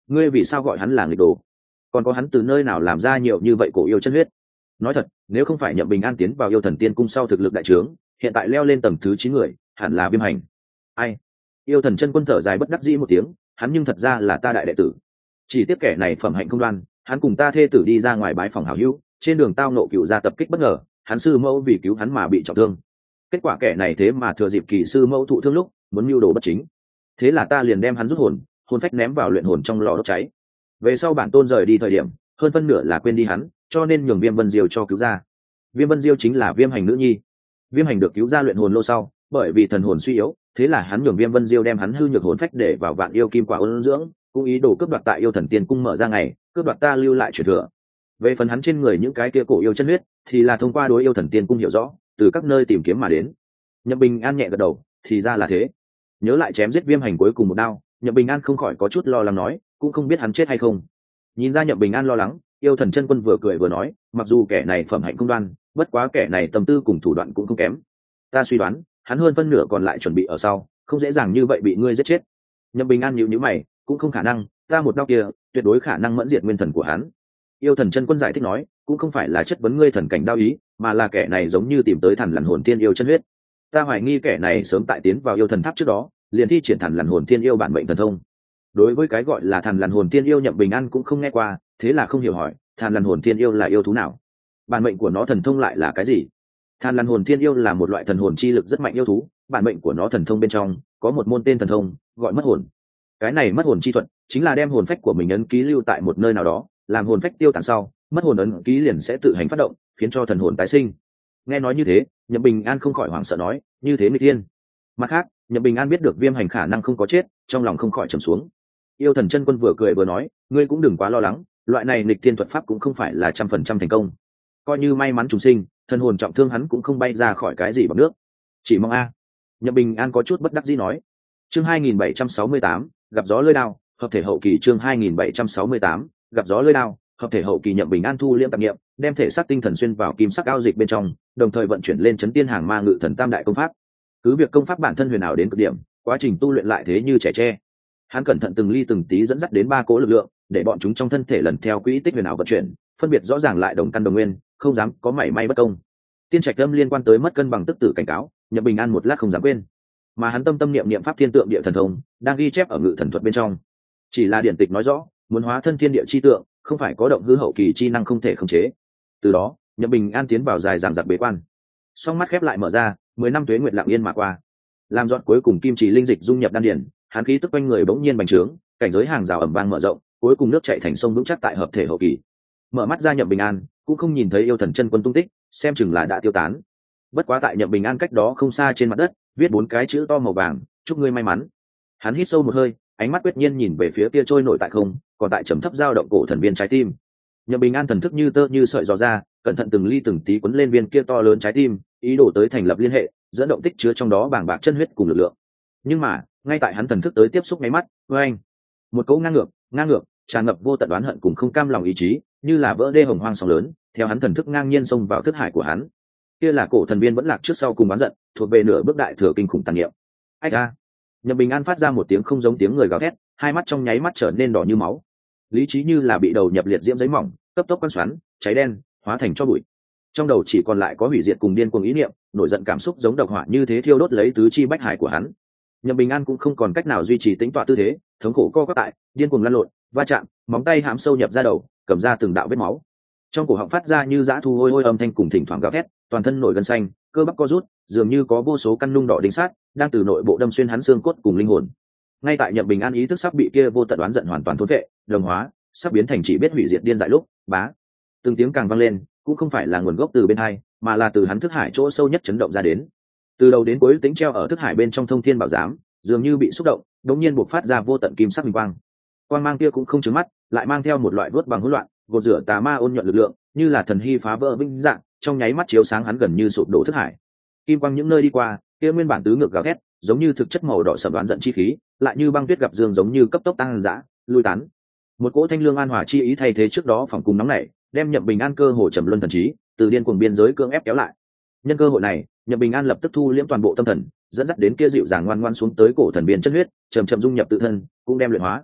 ngươi vì sao gọi hắn là nghịch đồ? Còn có hắn từ nơi nào làm ra nhiều như vậy cổ yêu chân huyết? Nói thật, nếu không phải Nhậm Bình An tiến vào yêu thần tiên cung sau thực lực đại trướng, hiện tại leo lên tầng thứ chín người, hẳn là Viêm Hành. Ai? Yêu thần chân quân thở dài bất đắc dĩ một tiếng, hắn nhưng thật ra là ta đại đệ tử. Chỉ tiếc kẻ này phẩm hạnh không đoan, hắn cùng ta thê tử đi ra ngoài bái phòng hảo hữu, trên đường tao nộ cựu gia tập kích bất ngờ, hắn sư mẫu vì cứu hắn mà bị trọng thương. Kết quả kẻ này thế mà thừa dịp kỳ sư mẫu thụ thương lúc, muốn mưu đồ bất chính. Thế là ta liền đem hắn rút hồn, hồn phách ném vào luyện hồn trong lò đốt cháy. Về sau bản tôn rời đi thời điểm, hơn phân nửa là quên đi hắn, cho nên nhường Viêm Vân Diêu cho cứu ra. Viêm Vân Diêu chính là Viêm Hành nữ nhi. Viêm Hành được cứu ra luyện hồn lô sau, bởi vì thần hồn suy yếu, thế là hắn nhường Viêm Vân Diêu đem hắn hư nhược hồn phách để vào vạn yêu kim quả ôn dưỡng, cũng ý đồ cướp đoạt tại yêu thần tiên cung mở ra ngày, cướp đoạt ta lưu lại truyền thừa. Về phần hắn trên người những cái kia cổ yêu chân huyết, thì là thông qua đối yêu thần tiên cung hiểu rõ, từ các nơi tìm kiếm mà đến. Nhậm Bình An nhẹ gật đầu, thì ra là thế. Nhớ lại chém giết Viêm Hành cuối cùng một đao, Nhậm Bình An không khỏi có chút lo lắng nói, cũng không biết hắn chết hay không. Nhìn ra Nhậm Bình An lo lắng, yêu thần chân quân vừa cười vừa nói, mặc dù kẻ này phẩm hạnh không đoan, bất quá kẻ này tâm tư cùng thủ đoạn cũng không kém. Ta suy đoán, hắn hơn phân nửa còn lại chuẩn bị ở sau, không dễ dàng như vậy bị ngươi giết chết. Nhậm Bình An nhíu nhíu mày, cũng không khả năng, ta một đao kia, tuyệt đối khả năng mẫn diệt nguyên thần của hắn. Yêu thần chân quân giải thích nói, cũng không phải là chất vấn ngươi thần cảnh đao ý, mà là kẻ này giống như tìm tới thần lằn hồn tiên yêu chân huyết. Ta hoài nghi kẻ này sớm tại tiến vào yêu thần tháp trước đó, liền thi triển thần lằn hồn tiên yêu bản mệnh thần thông. Đối với cái gọi là thần lằn hồn tiên yêu Nhậm Bình An cũng không nghe qua, thế là không hiểu hỏi, thần lằn hồn tiên yêu là yêu thú nào? Bản mệnh của nó thần thông lại là cái gì? Thần lằn hồn tiên yêu là một loại thần hồn chi lực rất mạnh yêu thú, bản mệnh của nó thần thông bên trong có một môn tên thần thông gọi mất hồn. Cái này mất hồn chi thuật chính là đem hồn phách của mình ấn ký lưu tại một nơi nào đó, làm hồn phách tiêu tán sau, mất hồn ấn ký liền sẽ tự hành phát động, khiến cho thần hồn tái sinh. Nghe nói như thế, Nhậm Bình An không khỏi hoảng sợ nói, như thế nghịch thiên. Mặt khác, Nhậm Bình An biết được Viêm Hành khả năng không có chết, trong lòng không khỏi trầm xuống. Yêu thần chân quân vừa cười vừa nói, ngươi cũng đừng quá lo lắng, loại này nghịch thiên thuật pháp cũng không phải là trăm phần trăm thành công. Coi như may mắn trùng sinh, thần hồn trọng thương hắn cũng không bay ra khỏi cái gì bằng nước. Chỉ mong a. Nhậm Bình An có chút bất đắc dĩ nói. Chương hai nghìn bảy trăm sáu mươi tám, gặp gió lưỡi đao, hợp thể hậu kỳ. Chương hai nghìn bảy trăm sáu mươi tám, gặp gió lưỡi đao, hợp thể hậu kỳ. Nhậm Bình An thu liễm tạp niệm, đem thể xác tinh thần xuyên vào kim sắc ao dịch bên trong, đồng thời vận chuyển lên chấn tiên hàng ma ngự thần tam đại công pháp. Cứ việc công pháp bản thân huyền ảo đến cực điểm, quá trình tu luyện lại thế như trẻ tre. Hắn cẩn thận từng ly từng tí dẫn dắt đến ba cỗ lực lượng, để bọn chúng trong thân thể lần theo quỹ tích huyền ảo vận chuyển, phân biệt rõ ràng lại đồng căn đồng nguyên, không dám có mảy may bất công. Tiên trạch âm liên quan tới mất cân bằng tức tử cảnh cáo, Nhậm Bình An một lát không dám quên. Mà hắn tâm tâm niệm niệm pháp thiên tượng địa thần thông, đang ghi chép ở ngự thần thuật bên trong. Chỉ là điển tịch nói rõ, muốn hóa thân thiên địa chi tượng, không phải có động hư hậu kỳ chi năng không thể khống chế. Từ đó, Nhậm Bình An tiến vào dài dằng dặc bế quan. Song mắt khép lại mở ra, mười năm tuế nguyệt lặng yên mà qua. Làm dọn cuối cùng kim chỉ linh dịch dung nhập đan điển, hắn khí tức quanh người bỗng nhiên bành trướng, cảnh giới hàng rào ẩm vang mở rộng, cuối cùng nước chảy thành sông vững chắc tại hợp thể hậu kỳ. Mở mắt ra Nhậm Bình An, cũng không nhìn thấy yêu thần chân quân tung tích, xem chừng là đã tiêu tán. Bất quá tại Nhậm Bình An cách đó không xa trên mặt đất, viết bốn cái chữ to màu vàng, chúc ngươi may mắn. Hắn hít sâu một hơi, ánh mắt quyết nhiên nhìn về phía kia trôi nổi tại không, còn tại trầm thấp dao động cổ thần viên trái tim. Nhậm Bình An thần thức như tơ như sợi dò ra, cẩn thận từng ly từng tí quấn lên viên kia to lớn trái tim, ý đồ tới thành lập liên hệ, dẫn động tích chứa trong đó bàng bạc chân huyết cùng lực lượng. Nhưng mà, ngay tại hắn thần thức tới tiếp xúc mấy mắt, oeng, một cỗ ngang ngược, ngang ngược, tràn ngập vô tận oán hận cùng không cam lòng ý chí, như là vỡ đê hồng hoang sóng lớn, theo hắn thần thức ngang nhiên xông vào thức hải của hắn. Kia là cổ thần viên vẫn lạc trước sau cùng oán giận, thuộc về nửa bước đại thừa kinh khủng tàn niệm. Ách a! Nhậm Bình An phát ra một tiếng không giống tiếng người gào thét, hai mắt trong nháy mắt trở nên đỏ như máu. Lý trí như là bị đầu nhập liệt diễm giấy mỏng, cấp tốc quăn xoắn, cháy đen, hóa thành tro bụi. Trong đầu chỉ còn lại có hủy diệt cùng điên cuồng ý niệm, nổi giận cảm xúc giống độc hỏa như thế thiêu đốt lấy tứ chi bách hải của hắn. Nhậm Bình An cũng không còn cách nào duy trì tĩnh tọa tư thế, thống khổ co quắp tại, điên cuồng lăn lộn, va chạm, móng tay hãm sâu nhập ra đầu, cầm ra từng đạo vết máu. Trong cổ họng phát ra như dã thu hôi hôi âm thanh cùng thỉnh thoảng gào thét, toàn thân nổi gân xanh, cơ bắp co rút, dường như có vô số căn nung đỏ đinh sát đang từ nội bộ đâm xuyên hắn xương cốt cùng linh hồn. Ngay tại Nhậm Bình An ý thức sắp bị kia vô tận đoán giận hoàn toàn thôn vệ, đồng hóa, sắp biến thành chỉ biết hủy diệt điên dại lúc, bá, từng tiếng càng vang lên, cũng không phải là nguồn gốc từ bên hai, mà là từ hắn thức hải chỗ sâu nhất chấn động ra đến. Từ đầu đến cuối tính treo ở thức hải bên trong thông thiên bảo giám, dường như bị xúc động, đống nhiên bộc phát ra vô tận kim sắc minh quang. Quang mang kia cũng không chướng mắt, lại mang theo một loại vớt bằng hỗn loạn, gột rửa tà ma ôn nhuận lực lượng, như là thần hy phá vỡ vinh dạng, trong nháy mắt chiếu sáng hắn gần như sụp đổ thức hải. Kim quang những nơi đi qua, kia nguyên bản tứ ngược gào thét, giống như thực chất màu đỏ sẫm đoán giận chi khí, lại như băng tuyết gặp dương giống như cấp tốc tăng dã, lui tán. Một cỗ thanh lương an hòa chi ý thay thế trước đó phòng cùng nóng nảy, đem Nhậm Bình An cơ hồ trầm luân thần trí, từ điên cuồng biên giới cưỡng ép kéo lại. Nhân cơ hội này, Nhậm Bình An lập tức thu liễm toàn bộ tâm thần, dẫn dắt đến kia dịu dàng ngoan ngoãn xuống tới cổ thần biên chân huyết, chậm chậm dung nhập tự thân, cũng đem luyện hóa.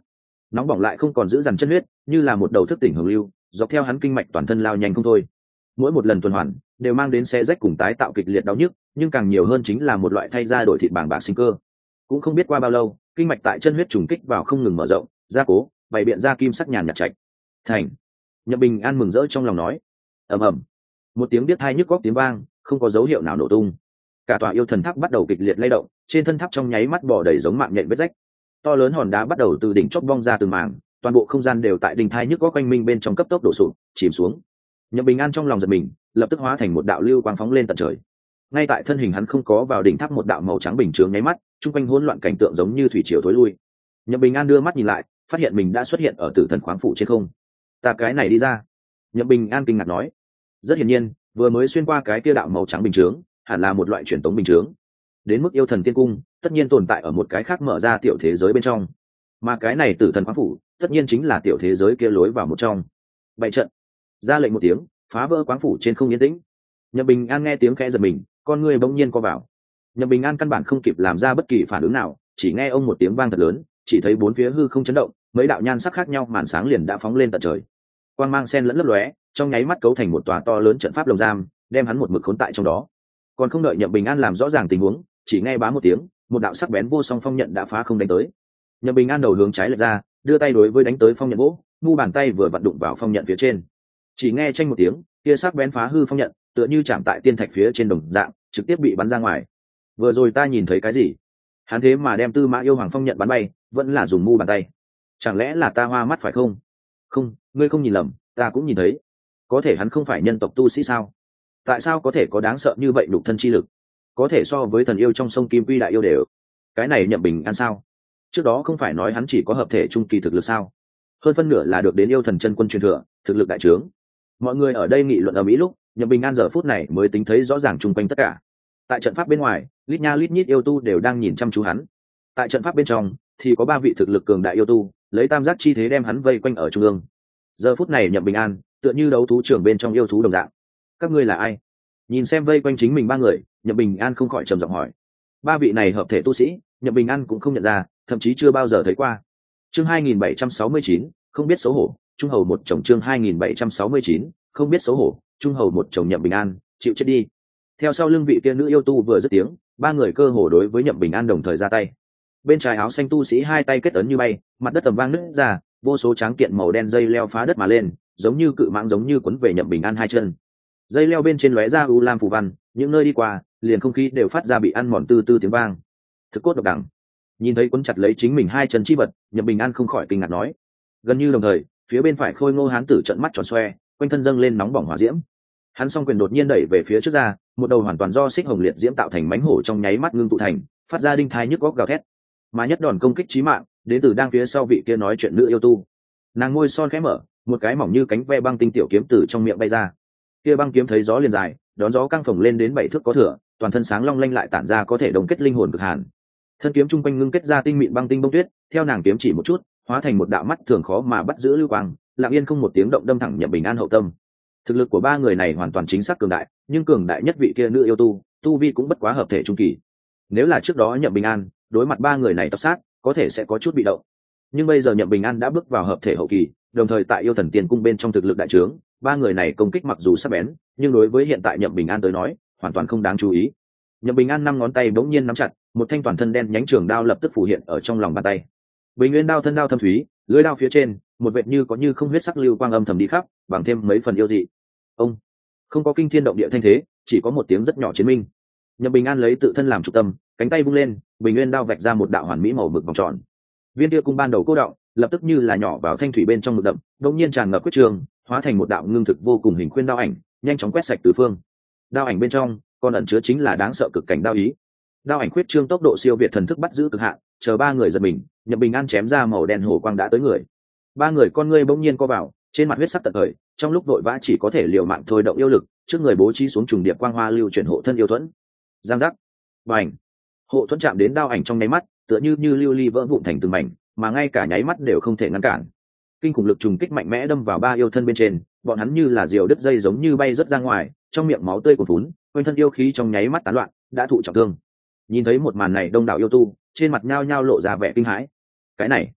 nóng bỏng lại không còn giữ dằn chân huyết, như là một đầu thức tỉnh hồng lưu, dọc theo hắn kinh mạch toàn thân lao nhanh không thôi. Mỗi một lần tuần hoàn đều mang đến xé rách cùng tái tạo kịch liệt đau nhức, nhưng càng nhiều hơn chính là một loại thay ra đổi thịt bàng bạc sinh cơ. Cũng không biết qua bao lâu, kinh mạch tại chân huyết trùng kích vào không ngừng mở rộng, gia cố, bày biện ra kim sắc nhàn nhạt trạch. Thành. Nhậm Bình An mừng rỡ trong lòng nói. Ầm ầm. Một tiếng biết hai nhức góc tiếng vang, không có dấu hiệu nào nổ tung. Cả tòa yêu thần tháp bắt đầu kịch liệt lay động, trên thân tháp trong nháy mắt bò đầy giống mạng nhện vết rách. To lớn hòn đá bắt đầu từ đỉnh chóp bong ra từng mảng, toàn bộ không gian đều tại đỉnh thai nhức góc quanh minh bên trong cấp tốc đổ sụp, chìm xuống. Nhậm Bình An trong lòng giật mình, lập tức hóa thành một đạo lưu quang phóng lên tận trời. Ngay tại thân hình hắn không có vào đỉnh tháp một đạo màu trắng bình chướng nháy mắt, trung quanh hỗn loạn cảnh tượng giống như thủy triều thối lui. Nhậm Bình An đưa mắt nhìn lại, phát hiện mình đã xuất hiện ở Tử Thần khoáng phủ trên không. Ta cái này đi ra. Nhậm Bình An kinh ngạc nói. Rất hiển nhiên, vừa mới xuyên qua cái kia đạo màu trắng bình chướng, hẳn là một loại truyền tống bình chướng. Đến mức yêu thần tiên cung, tất nhiên tồn tại ở một cái khác mở ra tiểu thế giới bên trong. Mà cái này Tử Thần khoáng phủ, tất nhiên chính là tiểu thế giới kia lối vào một trong. Bày trận. Ra lệnh một tiếng, phá vỡ khoáng phủ trên không yên tĩnh. Nhậm Bình An nghe tiếng khẽ giật mình, con người bỗng nhiên co vào. Nhậm Bình An căn bản không kịp làm ra bất kỳ phản ứng nào, chỉ nghe ông một tiếng vang thật lớn, chỉ thấy bốn phía hư không chấn động, mấy đạo nhan sắc khác nhau màn sáng liền đã phóng lên tận trời. Quang mang xen lẫn lấp lóe, trong nháy mắt cấu thành một tòa to lớn trận pháp lồng giam, đem hắn một mực khốn tại trong đó. Còn không đợi Nhậm Bình An làm rõ ràng tình huống, chỉ nghe bá một tiếng, một đạo sắc bén vô song phong nhận đã phá không đánh tới. Nhậm Bình An đầu hướng trái lệch ra, đưa tay đối với đánh tới phong nhận vỗ, mu bàn tay vừa vặn đụng vào phong nhận phía trên. Chỉ nghe tranh một tiếng, kia sắc bén phá hư phong nhận, tựa như chạm tại tiên thạch phía trên đồng dạng, trực tiếp bị bắn ra ngoài. Vừa rồi ta nhìn thấy cái gì? Hắn thế mà đem Tư Mã Yêu Hoàng phong nhận bắn bay, vẫn là dùng mu bàn tay. Chẳng lẽ là ta hoa mắt phải không? Không, ngươi không nhìn lầm, ta cũng nhìn thấy. Có thể hắn không phải nhân tộc tu sĩ sao? Tại sao có thể có đáng sợ như vậy đục thân chi lực? Có thể so với thần yêu trong sông Kim Quy đại yêu đều. Cái này Nhậm Bình An sao? Trước đó không phải nói hắn chỉ có hợp thể trung kỳ thực lực sao? Hơn phân nửa là được đến yêu thần chân quân truyền thừa, thực lực đại trướng. Mọi người ở đây nghị luận ở mỹ lúc, Nhậm Bình An giờ phút này mới tính thấy rõ ràng chung quanh tất cả. Tại trận pháp bên ngoài, lít nha lít nhít yêu tu đều đang nhìn chăm chú hắn. Tại trận pháp bên trong thì có ba vị thực lực cường đại yêu tu, lấy tam giác chi thế đem hắn vây quanh ở trung ương. Giờ phút này Nhậm Bình An tựa như đấu thú trưởng bên trong yêu thú đồng dạng. Các ngươi là ai? Nhìn xem vây quanh chính mình ba người, Nhậm Bình An không khỏi trầm giọng hỏi. Ba vị này hợp thể tu sĩ, Nhậm Bình An cũng không nhận ra, thậm chí chưa bao giờ thấy qua. Chương hai nghìn bảy trăm sáu mươi chín, không biết xấu hổ, trung hầu một chồng. Chương hai nghìn bảy trăm sáu mươi chín, không biết xấu hổ, trung hầu một chồng. Nhậm Bình An, chịu chết đi. Theo sau lưng vị kia nữ yêu tu vừa dứt tiếng, ba người cơ hồ đối với Nhậm Bình An đồng thời ra tay. Bên trái áo xanh tu sĩ hai tay kết ấn như bay, mặt đất tầm vang nứt ra, vô số tráng kiện màu đen dây leo phá đất mà lên, giống như cự mãng giống như quấn về Nhậm Bình An hai chân. Dây leo bên trên lóe ra u lam phù văn, những nơi đi qua, liền không khí đều phát ra bị ăn mòn tư tư tiếng vang. Thực cốt độc đẳng. Nhìn thấy quấn chặt lấy chính mình hai chân chi vật, Nhậm Bình An không khỏi kinh ngạc nói. Gần như đồng thời, phía bên phải khôi ngô hán tử trợn mắt tròn xoe, quanh thân dâng lên nóng bỏng hỏa diễm. Hắn song quyền đột nhiên đẩy về phía trước ra, một đầu hoàn toàn do xích hồng liệt diễm tạo thành mánh hổ trong nháy mắt ngưng tụ thành, phát ra đinh thai nhức góc gào thét. Mà nhất đòn công kích chí mạng, đến từ đang phía sau vị kia nói chuyện nữ yêu tu. Nàng môi son khẽ mở, một cái mỏng như cánh ve băng tinh tiểu kiếm từ trong miệng bay ra. Kia băng kiếm thấy gió liền dài, đón gió căng phồng lên đến bảy thước có thừa, toàn thân sáng long lanh lại tản ra có thể đồng kết linh hồn cực hàn. Thân kiếm trung quanh ngưng kết ra tinh mịn băng tinh bông tuyết, theo nàng kiếm chỉ một chút, hóa thành một đạo mắt thường khó mà bắt giữ lưu quang, lặng yên không một tiếng động đâm thẳng Nhậm Bình An hậu tâm. Thực lực của ba người này hoàn toàn chính xác cường đại, nhưng cường đại nhất vị kia nữ yêu tu, tu vi cũng bất quá hợp thể trung kỳ. Nếu là trước đó Nhậm Bình An đối mặt ba người này tập sát, có thể sẽ có chút bị động. Nhưng bây giờ Nhậm Bình An đã bước vào hợp thể hậu kỳ, đồng thời tại yêu thần tiên cung bên trong thực lực đại trướng, ba người này công kích mặc dù sắc bén, nhưng đối với hiện tại Nhậm Bình An tới nói, hoàn toàn không đáng chú ý. Nhậm Bình An năm ngón tay bỗng nhiên nắm chặt, một thanh toàn thân đen nhánh trường đao lập tức phủ hiện ở trong lòng bàn tay. Bình nguyên đao thân đao thâm thúy, lưỡi đao phía trên, một vệt như có như không huyết sắc lưu quang âm thầm đi khắp, bằng thêm mấy phần yêu dị. Ông không có kinh thiên động địa thanh thế, chỉ có một tiếng rất nhỏ chiến minh. Nhậm Bình An lấy tự thân làm trung tâm, cánh tay vung lên, bình nguyên đao vạch ra một đạo hoàn mỹ màu mực vòng tròn. Viên kia cung ban đầu cô động, lập tức như là nhỏ vào thanh thủy bên trong mực đậm, đột nhiên tràn ngập quyết trường, hóa thành một đạo ngưng thực vô cùng hình khuyên đao ảnh, nhanh chóng quét sạch tứ phương. Đao ảnh bên trong còn ẩn chứa chính là đáng sợ cực cảnh đao ý. Đao ảnh quyết trương tốc độ siêu việt thần thức bắt giữ cực hạn, chờ ba người giật mình, Nhậm Bình An chém ra màu đen hổ quang đã tới người. Ba người con ngươi bỗng nhiên co vào, trên mặt huyết sắc tận khởi, trong lúc vội vã chỉ có thể liều mạng thôi động yêu lực, trước người bố trí xuống trùng điệp quang hoa lưu chuyển hộ thân yêu thuẫn. Giang giác, bành, hộ thuẫn chạm đến đao ảnh trong nháy mắt, tựa như như lưu ly vỡ vụn thành từng mảnh, mà ngay cả nháy mắt đều không thể ngăn cản. Kinh khủng lực trùng kích mạnh mẽ đâm vào ba yêu thân bên trên, bọn hắn như là diều đứt dây giống như bay rất ra ngoài, trong miệng máu tươi cuồn phún, quanh thân yêu khí trong nháy mắt tán loạn, đã thụ trọng thương. Nhìn thấy một màn này, đông đảo yêu tu trên mặt nhao nhao lộ ra vẻ kinh hãi. Cái này,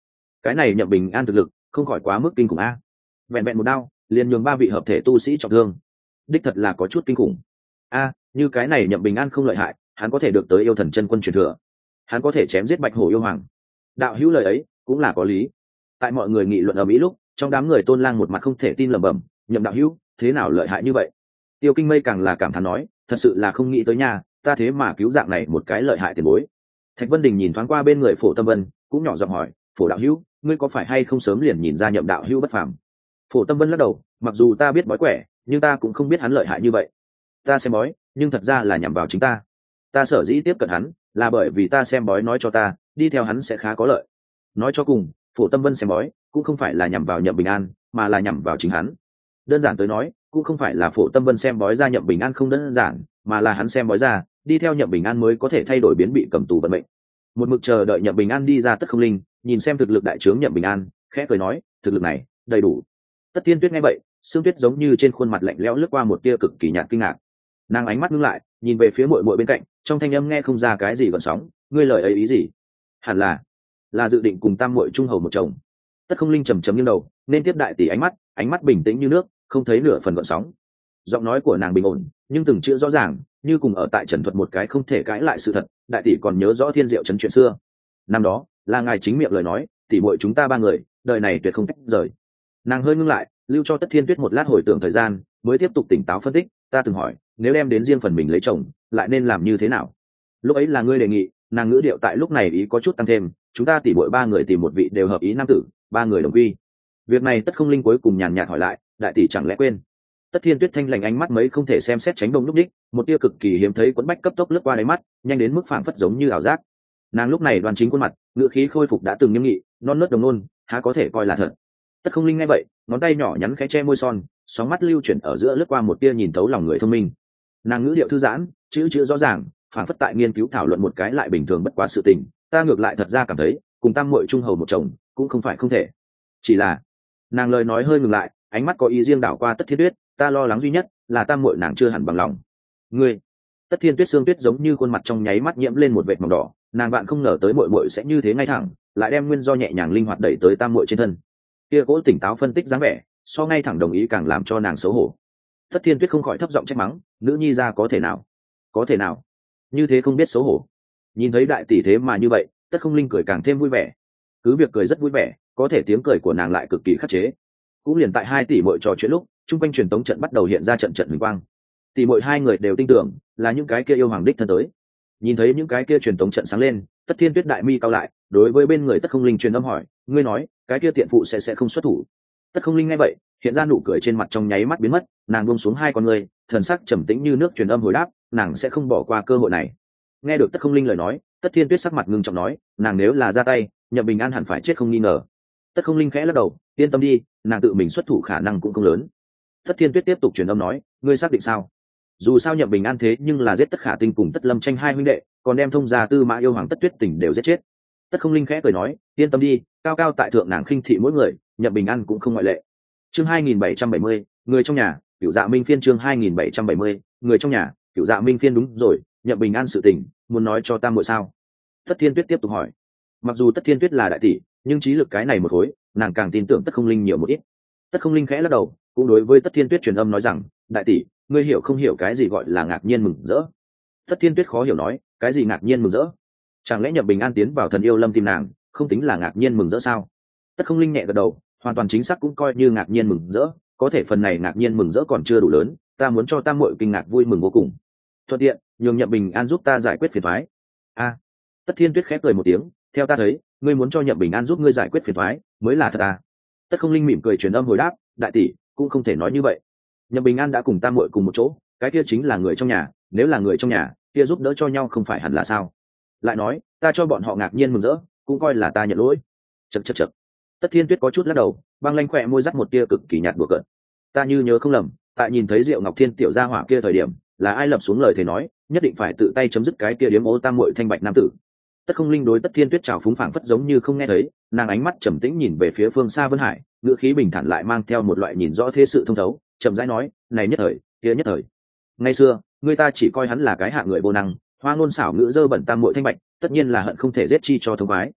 cái này Nhậm Bình An thực lực không khỏi quá mức kinh khủng a. Vẹn vẹn một đao liền nhường ba vị hợp thể tu sĩ trọng thương, đích thật là có chút kinh khủng a. Như cái này Nhậm Bình An không lợi hại, hắn có thể được tới yêu thần chân quân truyền thừa, hắn có thể chém giết bạch hổ yêu hoàng. Đạo hữu lời ấy cũng là có lý. Tại mọi người nghị luận ở mỹ lúc, trong đám người Tôn Lang một mặt không thể tin lẩm bẩm, Nhậm đạo hữu thế nào lợi hại như vậy? Tiêu Kinh Mây càng là cảm thán nói, thật sự là không nghĩ tới nha, ta thế mà cứu dạng này một cái lợi hại tiền bối. Thạch Vân Đình nhìn thoáng qua bên người Phổ Tâm Vân, cũng nhỏ giọng hỏi, Phổ đạo hữu, ngươi có phải hay không sớm liền nhìn ra Nhậm đạo hữu bất phàm? Phổ Tâm Vân lắc đầu, mặc dù ta biết bói quẻ, nhưng ta cũng không biết hắn lợi hại như vậy. Ta xem bói, nhưng thật ra là nhằm vào chính ta. Ta sở dĩ tiếp cận hắn, là bởi vì ta xem bói nói cho ta, đi theo hắn sẽ khá có lợi. Nói cho cùng, Phổ Tâm Vân xem bói, cũng không phải là nhằm vào Nhậm Bình An, mà là nhằm vào chính hắn. Đơn giản tới nói, cũng không phải là Phổ Tâm Vân xem bói ra Nhậm Bình An không đơn giản, mà là hắn xem bói ra, đi theo Nhậm Bình An mới có thể thay đổi biến bị cầm tù vận mệnh. Một mực chờ đợi Nhậm Bình An đi ra Tất Không Linh, nhìn xem thực lực đại trướng Nhậm Bình An, khẽ cười nói, thực lực này đầy đủ. Tất Tiên Tuyết nghe vậy, Sương Tuyết giống như trên khuôn mặt lạnh lẽo lướt qua một tia cực kỳ nhạt kinh ngạc. Nàng ánh mắt ngưng lại, nhìn về phía muội muội bên cạnh, trong thanh âm nghe không ra cái gì gợn sóng, ngươi lời ấy ý gì? Hẳn là là dự định cùng tam muội trung hầu một chồng. Tất Không Linh trầm trầm nghiêng đầu, nên tiếp đại tỷ ánh mắt, ánh mắt bình tĩnh như nước, không thấy nửa phần gợn sóng. Giọng nói của nàng bình ổn, nhưng từng chữ rõ ràng, như cùng ở tại trần thuật một cái không thể cãi lại sự thật. Đại tỷ còn nhớ rõ thiên diệu trấn chuyện xưa. Năm đó là ngài chính miệng lời nói, tỷ muội chúng ta ba người, đời này tuyệt không tách rời. Nàng hơi ngưng lại, lưu cho Tất Thiên Tuyết một lát hồi tưởng thời gian, mới tiếp tục tỉnh táo phân tích. Ta từng hỏi, nếu đem đến riêng phần mình lấy chồng, lại nên làm như thế nào? Lúc ấy là ngươi đề nghị. Nàng ngữ điệu tại lúc này ý có chút tăng thêm, chúng ta tỷ muội ba người tìm một vị đều hợp ý nam tử, ba người đồng quy. Việc này Tất Không Linh cuối cùng nhàn nhạt hỏi lại, đại tỷ chẳng lẽ quên? Tất Thiên Tuyết thanh lành ánh mắt mấy không thể xem xét tránh đông lúc đích, một tia cực kỳ hiếm thấy quẫn bách cấp tốc lướt qua đáy mắt, nhanh đến mức phảng phất giống như ảo giác. Nàng lúc này đoan chính khuôn mặt, ngữ khí khôi phục đã từng nghiêm nghị, non nớt đồng nôn, há có thể coi là thật. Tất Không Linh nghe vậy, ngón tay nhỏ nhắn khẽ che môi son, sóng mắt lưu chuyển ở giữa lướt qua một tia nhìn thấu lòng người thông minh. Nàng ngữ điệu thư giãn, chữ chữ rõ ràng, phảng phất tại nghiên cứu thảo luận một cái lại bình thường bất quá sự tình. Ta ngược lại thật ra cảm thấy, cùng tam muội trung hầu một chồng, cũng không phải không thể. Chỉ là, nàng lời nói hơi ngừng lại, ánh mắt có ý riêng đảo qua Tất Thiên Tuyết, ta lo lắng duy nhất là tam muội nàng chưa hẳn bằng lòng. Ngươi, Tất Thiên Tuyết Sương Tuyết giống như khuôn mặt trong nháy mắt nhiễm lên một vệt màu đỏ, nàng bạn không ngờ tới muội muội sẽ như thế ngay thẳng, lại đem nguyên do nhẹ nhàng linh hoạt đẩy tới tam muội trên thân. Kia cố tỉnh táo phân tích dáng vẻ, so ngay thẳng đồng ý càng làm cho nàng xấu hổ. Tất Thiên Tuyết không khỏi thấp giọng trách mắng, nữ nhi ra có thể nào? Có thể nào? Như thế không biết xấu hổ. Nhìn thấy đại tỷ thế mà như vậy, Tất Không Linh cười càng thêm vui vẻ. Cứ việc cười rất vui vẻ, có thể tiếng cười của nàng lại cực kỳ khắc chế. Cũng liền tại hai tỷ muội trò chuyện lúc, trung quanh truyền tống trận bắt đầu hiện ra trận trận huỳnh quang. Tỷ muội hai người đều tin tưởng là những cái kia yêu hoàng đích thân tới. Nhìn thấy những cái kia truyền tống trận sáng lên, Tất Thiên Tuyết đại mi cao lại, đối với bên người Tất Không Linh truyền âm hỏi, ngươi nói cái kia tiện phụ sẽ sẽ không xuất thủ? Tất Không Linh nghe vậy, hiện ra nụ cười trên mặt trong nháy mắt biến mất, nàng buông xuống hai con người, thần sắc trầm tĩnh như nước truyền âm hồi đáp, nàng sẽ không bỏ qua cơ hội này. Nghe được Tất Không Linh lời nói, Tất Thiên Tuyết sắc mặt ngưng trọng nói, nàng nếu là ra tay, Nhậm Bình An hẳn phải chết không nghi ngờ. Tất Không Linh khẽ lắc đầu, yên tâm đi, nàng tự mình xuất thủ khả năng cũng không lớn. Tất Thiên Tuyết tiếp tục truyền âm nói, ngươi xác định sao? Dù sao Nhậm Bình An thế nhưng là giết Tất Khả Tinh cùng Tất Lâm Tranh hai huynh đệ, còn đem thông gia Tư Mã yêu hoàng Tất Tuyết Tình đều giết chết. Tất Không Linh khẽ cười nói, yên tâm đi, cao cao tại thượng nàng khinh thị mỗi người, Nhậm Bình An cũng không ngoại lệ. Chương hai nghìn bảy trăm bảy mươi, người trong nhà, Cửu Dạ Minh phiên chương hai nghìn bảy trăm bảy mươi, người trong nhà, Cửu Dạ Minh phiên đúng rồi, Nhậm Bình An sự tình, muốn nói cho tam muội sao? Tất Thiên Tuyết tiếp tục hỏi. Mặc dù Tất Thiên Tuyết là đại tỷ, nhưng trí lực cái này một khối, nàng càng tin tưởng Tất Không Linh nhiều một ít. Tất Không Linh khẽ lắc đầu, cũng đối với Tất Thiên Tuyết truyền âm nói rằng, đại tỷ, ngươi hiểu không hiểu cái gì gọi là ngạc nhiên mừng rỡ? Tất Thiên Tuyết khó hiểu nói, cái gì ngạc nhiên mừng rỡ? Chẳng lẽ Nhậm Bình An tiến vào thần yêu lâm tìm nàng, không tính là ngạc nhiên mừng rỡ sao? Tất Không Linh nhẹ gật đầu, hoàn toàn chính xác cũng coi như ngạc nhiên mừng rỡ, có thể phần này ngạc nhiên mừng rỡ còn chưa đủ lớn, ta muốn cho tam muội kinh ngạc vui mừng vô cùng. Thuận tiện, nhường Nhậm Bình An giúp ta giải quyết phiền toái. A. Tất Thiên Tuyết khẽ cười một tiếng, theo ta thấy, ngươi muốn cho Nhậm Bình An giúp ngươi giải quyết phiền toái, mới là thật à? Tất Không Linh mỉm cười truyền âm hồi đáp, đại tỷ, cũng không thể nói như vậy. Nhậm Bình An đã cùng tam muội cùng một chỗ, cái kia chính là người trong nhà, nếu là người trong nhà, kia giúp đỡ cho nhau không phải hẳn là sao? Lại nói, ta cho bọn họ ngạc nhiên mừng rỡ, cũng coi là ta nhận lỗi. Chậc chậc chậc. Tất Thiên Tuyết có chút lắc đầu, băng lanh khỏe môi dắt một tia cực kỳ nhạt đùa cợt. Ta như nhớ không lầm, tại nhìn thấy Diệu Ngọc Thiên tiểu gia hỏa kia thời điểm, là ai lập xuống lời thề nói, nhất định phải tự tay chấm dứt cái kia điếm ô tam muội thanh bạch nam tử. Tất Không Linh đối Tất Thiên Tuyết chào phúng phảng phất giống như không nghe thấy, nàng ánh mắt trầm tĩnh nhìn về phía phương xa Vân Hải, ngữ khí bình thản lại mang theo một loại nhìn rõ thế sự thông thấu, chậm rãi nói, này nhất thời, kia nhất thời. Ngày xưa, người ta chỉ coi hắn là cái hạ người vô năng, hoa ngôn xảo ngữ dơ bẩn tam muội thanh bạch, tất nhiên là hận không thể giết chi cho thông khoái.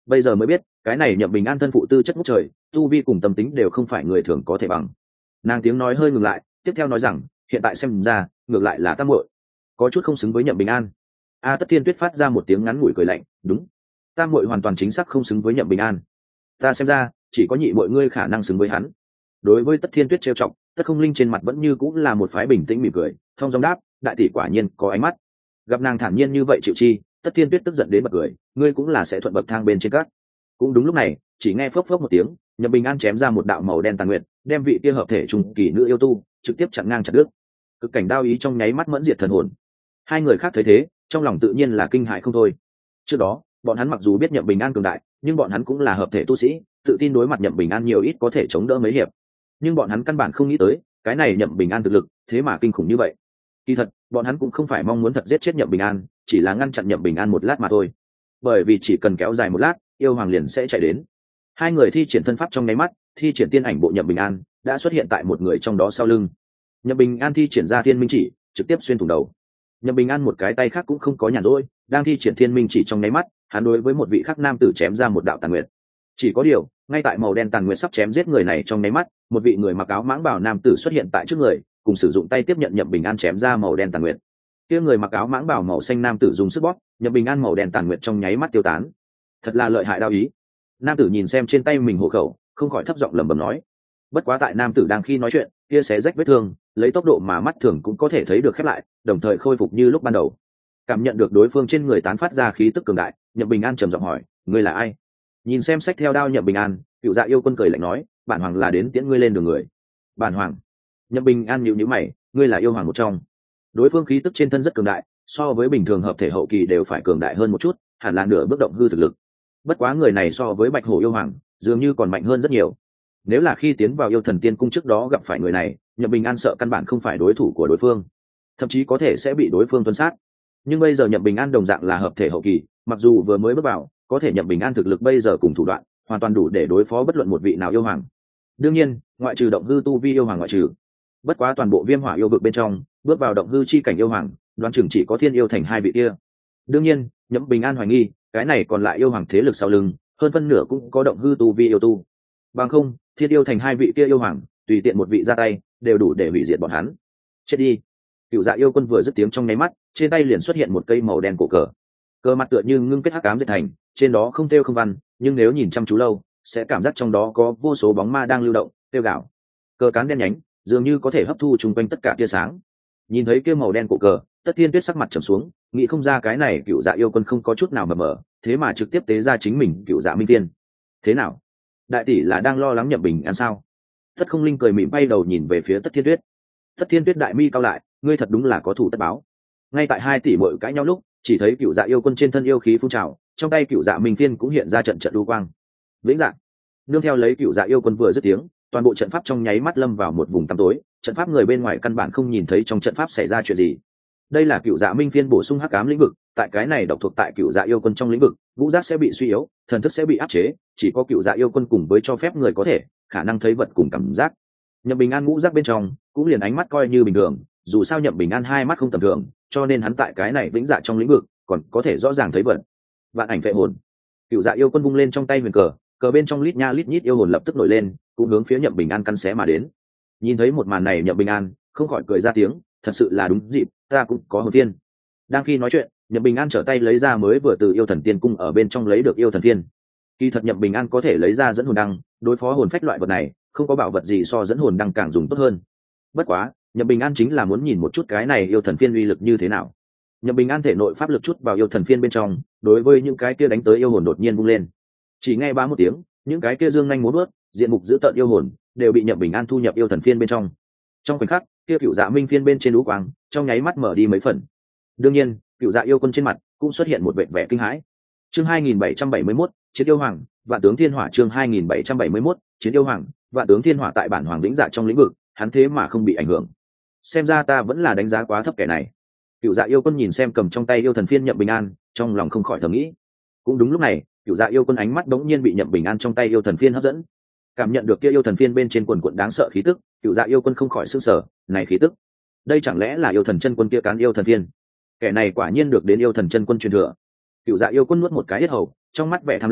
bây giờ mới biết cái này Nhậm Bình An thân phụ tư chất ngút trời, tu vi cùng tâm tính đều không phải người thường có thể bằng. Nàng tiếng nói hơi ngừng lại, tiếp theo nói rằng hiện tại xem ra ngược lại là tam muội có chút không xứng với Nhậm Bình An. A Tất Thiên Tuyết phát ra một tiếng ngắn ngủi cười lạnh, đúng, tam muội hoàn toàn chính xác không xứng với Nhậm Bình An. Ta xem ra chỉ có nhị muội ngươi khả năng xứng với hắn. Đối với Tất Thiên Tuyết trêu chọc, Tất Không Linh trên mặt vẫn như cũng là một phái bình tĩnh mỉm cười, thông dong đáp, đại tỷ quả nhiên có ánh mắt. Gặp nàng thản nhiên như vậy chịu chi, Tất Thiên Tuyết tức giận đến bật cười, ngươi cũng là sẽ thuận bậc thang bên trên các. Cũng đúng lúc này, chỉ nghe phốc phốc một tiếng, Nhậm Bình An chém ra một đạo màu đen tàn nguyệt, đem vị kia hợp thể trùng kỳ nữ yêu tu trực tiếp chặn ngang chặt đứt. Cực cảnh đao ý trong nháy mắt mẫn diệt thần hồn. Hai người khác thấy thế, trong lòng tự nhiên là kinh hãi không thôi. Trước đó, bọn hắn mặc dù biết Nhậm Bình An cường đại, nhưng bọn hắn cũng là hợp thể tu sĩ, tự tin đối mặt Nhậm Bình An nhiều ít có thể chống đỡ mấy hiệp. Nhưng bọn hắn căn bản không nghĩ tới, cái này Nhậm Bình An thực lực, thế mà kinh khủng như vậy. Kỳ thật, bọn hắn cũng không phải mong muốn thật giết chết Nhậm Bình An, chỉ là ngăn chặn Nhậm Bình An một lát mà thôi. Bởi vì chỉ cần kéo dài một lát, yêu hoàng liền sẽ chạy đến. Hai người thi triển thân pháp trong nháy mắt, thi triển tiên ảnh bộ Nhậm Bình An đã xuất hiện tại một người trong đó sau lưng. Nhậm Bình An thi triển ra thiên minh chỉ, trực tiếp xuyên thủng đầu. Nhậm Bình An một cái tay khác cũng không có nhàn rỗi, đang thi triển thiên minh chỉ trong nháy mắt, hắn đối với một vị khắc nam tử chém ra một đạo tàn nguyệt. Chỉ có điều, ngay tại màu đen tàn nguyệt sắp chém giết người này trong nháy mắt, một vị người mặc áo mãng bào nam tử xuất hiện tại trước người, cùng sử dụng tay tiếp nhận Nhậm Bình An chém ra màu đen tàn nguyệt. Kia người mặc áo mãng bào màu xanh nam tử dùng sức bóp, Nhậm Bình An màu đen tàn nguyệt trong nháy mắt tiêu tán. Thật là lợi hại đao ý. Nam tử nhìn xem trên tay mình hộ khẩu, không khỏi thấp giọng lẩm bẩm nói. Bất quá tại nam tử đang khi nói chuyện, kia xé rách vết thương, lấy tốc độ mà mắt thường cũng có thể thấy được khép lại, đồng thời khôi phục như lúc ban đầu. Cảm nhận được đối phương trên người tán phát ra khí tức cường đại, Nhậm Bình An trầm giọng hỏi, ngươi là ai? Nhìn xem sách theo đao Nhậm Bình An, Cựu Dạ yêu quân cười lạnh nói, bản hoàng là đến tiễn ngươi lên đường người. Bản hoàng? Nhậm Bình An nhíu nhíu mày, ngươi là yêu hoàng một trong. Đối phương khí tức trên thân rất cường đại, so với bình thường hợp thể hậu kỳ đều phải cường đại hơn một chút, hẳn là nửa bước động hư thực lực. Bất quá người này so với Bạch Hổ yêu hoàng, dường như còn mạnh hơn rất nhiều. Nếu là khi tiến vào yêu thần tiên cung trước đó gặp phải người này, Nhậm Bình An sợ căn bản không phải đối thủ của đối phương, thậm chí có thể sẽ bị đối phương tuân sát. Nhưng bây giờ Nhậm Bình An đồng dạng là hợp thể hậu kỳ, mặc dù vừa mới bước vào, có thể Nhậm Bình An thực lực bây giờ cùng thủ đoạn hoàn toàn đủ để đối phó bất luận một vị nào yêu hoàng. Đương nhiên, ngoại trừ động hư tu vi yêu hoàng ngoại trừ. Bất quá toàn bộ Viêm Hỏa yêu vực bên trong, bước vào động hư chi cảnh yêu hoàng, đoán chừng chỉ có Thiên yêu thành hai vị kia. Đương nhiên, Nhậm Bình An hoài nghi, cái này còn lại yêu hoàng thế lực sau lưng, hơn phân nửa cũng có động hư tu vi yêu tu. Bằng không, Thiên yêu thành hai vị kia yêu hoàng, tùy tiện một vị ra tay, đều đủ để hủy diệt bọn hắn. Chết đi. Cựu Dạ yêu quân vừa dứt tiếng trong nháy mắt, trên tay liền xuất hiện một cây màu đen cổ cờ. Cờ mặt tựa như ngưng kết hắc ám dệt thành, trên đó không thêu không văn, nhưng nếu nhìn chăm chú lâu, sẽ cảm giác trong đó có vô số bóng ma đang lưu động, tiêu gạo. Cờ cán đen nhánh, dường như có thể hấp thu chung quanh tất cả tia sáng. Nhìn thấy kia màu đen cổ cờ, Tất Thiên Tuyết sắc mặt trầm xuống, nghĩ không ra cái này Cựu Dạ yêu quân không có chút nào mờ mờ, thế mà trực tiếp tế ra chính mình Cựu Dạ Minh Tiên. Thế nào? Đại tỷ là đang lo lắng Nhậm Bình An sao? Tất Không Linh cười mỉm bay đầu nhìn về phía Tất Thiên Tuyết. Tất Thiên Tuyết đại mi cao lại, ngươi thật đúng là có thủ tất báo. Ngay tại hai tỷ muội cãi nhau lúc, chỉ thấy Cựu Dạ yêu quân trên thân yêu khí phun trào, trong tay Cựu Dạ Minh Tiên cũng hiện ra trận trận lưu quang. Vĩnh Dạ, nương theo lấy Cựu Dạ yêu quân vừa dứt tiếng, toàn bộ trận pháp trong nháy mắt lâm vào một vùng tăm tối, trận pháp người bên ngoài căn bản không nhìn thấy trong trận pháp xảy ra chuyện gì. Đây là Cựu Dạ Minh Phiên bổ sung hắc ám lĩnh vực, tại cái này độc thuộc tại Cựu Dạ yêu quân trong lĩnh vực, ngũ giác sẽ bị suy yếu, thần thức sẽ bị áp chế, chỉ có Cựu Dạ yêu quân cùng với cho phép người có thể khả năng thấy vật cùng cảm giác. Nhậm Bình An ngũ giác bên trong cũng liền ánh mắt coi như bình thường, dù sao Nhậm Bình An hai mắt không tầm thường, cho nên hắn tại cái này vĩnh dạ trong lĩnh vực còn có thể rõ ràng thấy vật. Vạn ảnh vệ hồn. Cựu Dạ yêu quân vung lên trong tay huyền cờ, cờ bên trong lít nha lít nhít yêu hồn lập tức nổi lên, cũng hướng phía Nhậm Bình An căn xé mà đến. Nhìn thấy một màn này Nhậm Bình An không khỏi cười ra tiếng, thật sự là đúng dịp, ta cũng có hồn tiên. Đang khi nói chuyện, Nhậm Bình An trở tay lấy ra mới vừa từ yêu thần tiên cung ở bên trong lấy được yêu thần tiên. Kỳ thật Nhậm Bình An có thể lấy ra dẫn hồn đăng, đối phó hồn phách loại vật này, không có bảo vật gì so dẫn hồn đăng càng dùng tốt hơn. Bất quá, Nhậm Bình An chính là muốn nhìn một chút cái này yêu thần phiên uy lực như thế nào. Nhậm Bình An thể nội pháp lực chút vào yêu thần phiên bên trong, đối với những cái kia đánh tới yêu hồn đột nhiên vung lên. Chỉ nghe bá một tiếng, những cái kia dương nhanh múa bước, diện mục dữ tợn yêu hồn, đều bị Nhậm Bình An thu nhập yêu thần phiên bên trong. Trong khoảnh khắc, kia Cựu Dạ Minh Phiên bên trên lũ quang, trong nháy mắt mở đi mấy phần. Đương nhiên, Cựu Dạ yêu quân trên mặt cũng xuất hiện một vẻ vẻ kinh hãi. Chương hai nghìn bảy trăm bảy mươi mốt, Chiến yêu hoàng, Vạn tướng thiên hỏa. Chương hai nghìn bảy trăm bảy mươi mốt, Chiến yêu hoàng, Vạn tướng thiên hỏa. Tại bản hoàng lĩnh dạ trong lĩnh vực, hắn thế mà không bị ảnh hưởng. Xem ra ta vẫn là đánh giá quá thấp kẻ này. Cựu Dạ yêu quân nhìn xem cầm trong tay yêu thần phiên Nhậm Bình An, trong lòng không khỏi thầm nghĩ. Cũng đúng lúc này, Cựu Dạ yêu quân ánh mắt đống nhiên bị Nhậm Bình An trong tay yêu thần phiên hấp dẫn. Cảm nhận được kia yêu thần phiên bên trên quần quần đáng sợ khí tức, Cựu Dạ yêu quân không khỏi sửng sở, này khí tức, đây chẳng lẽ là yêu thần chân quân kia cán yêu thần phiên? Kẻ này quả nhiên được đến yêu thần chân quân truyền thừa. Cựu Dạ yêu quân nuốt một cái yết hầu, trong mắt vẻ tham lam,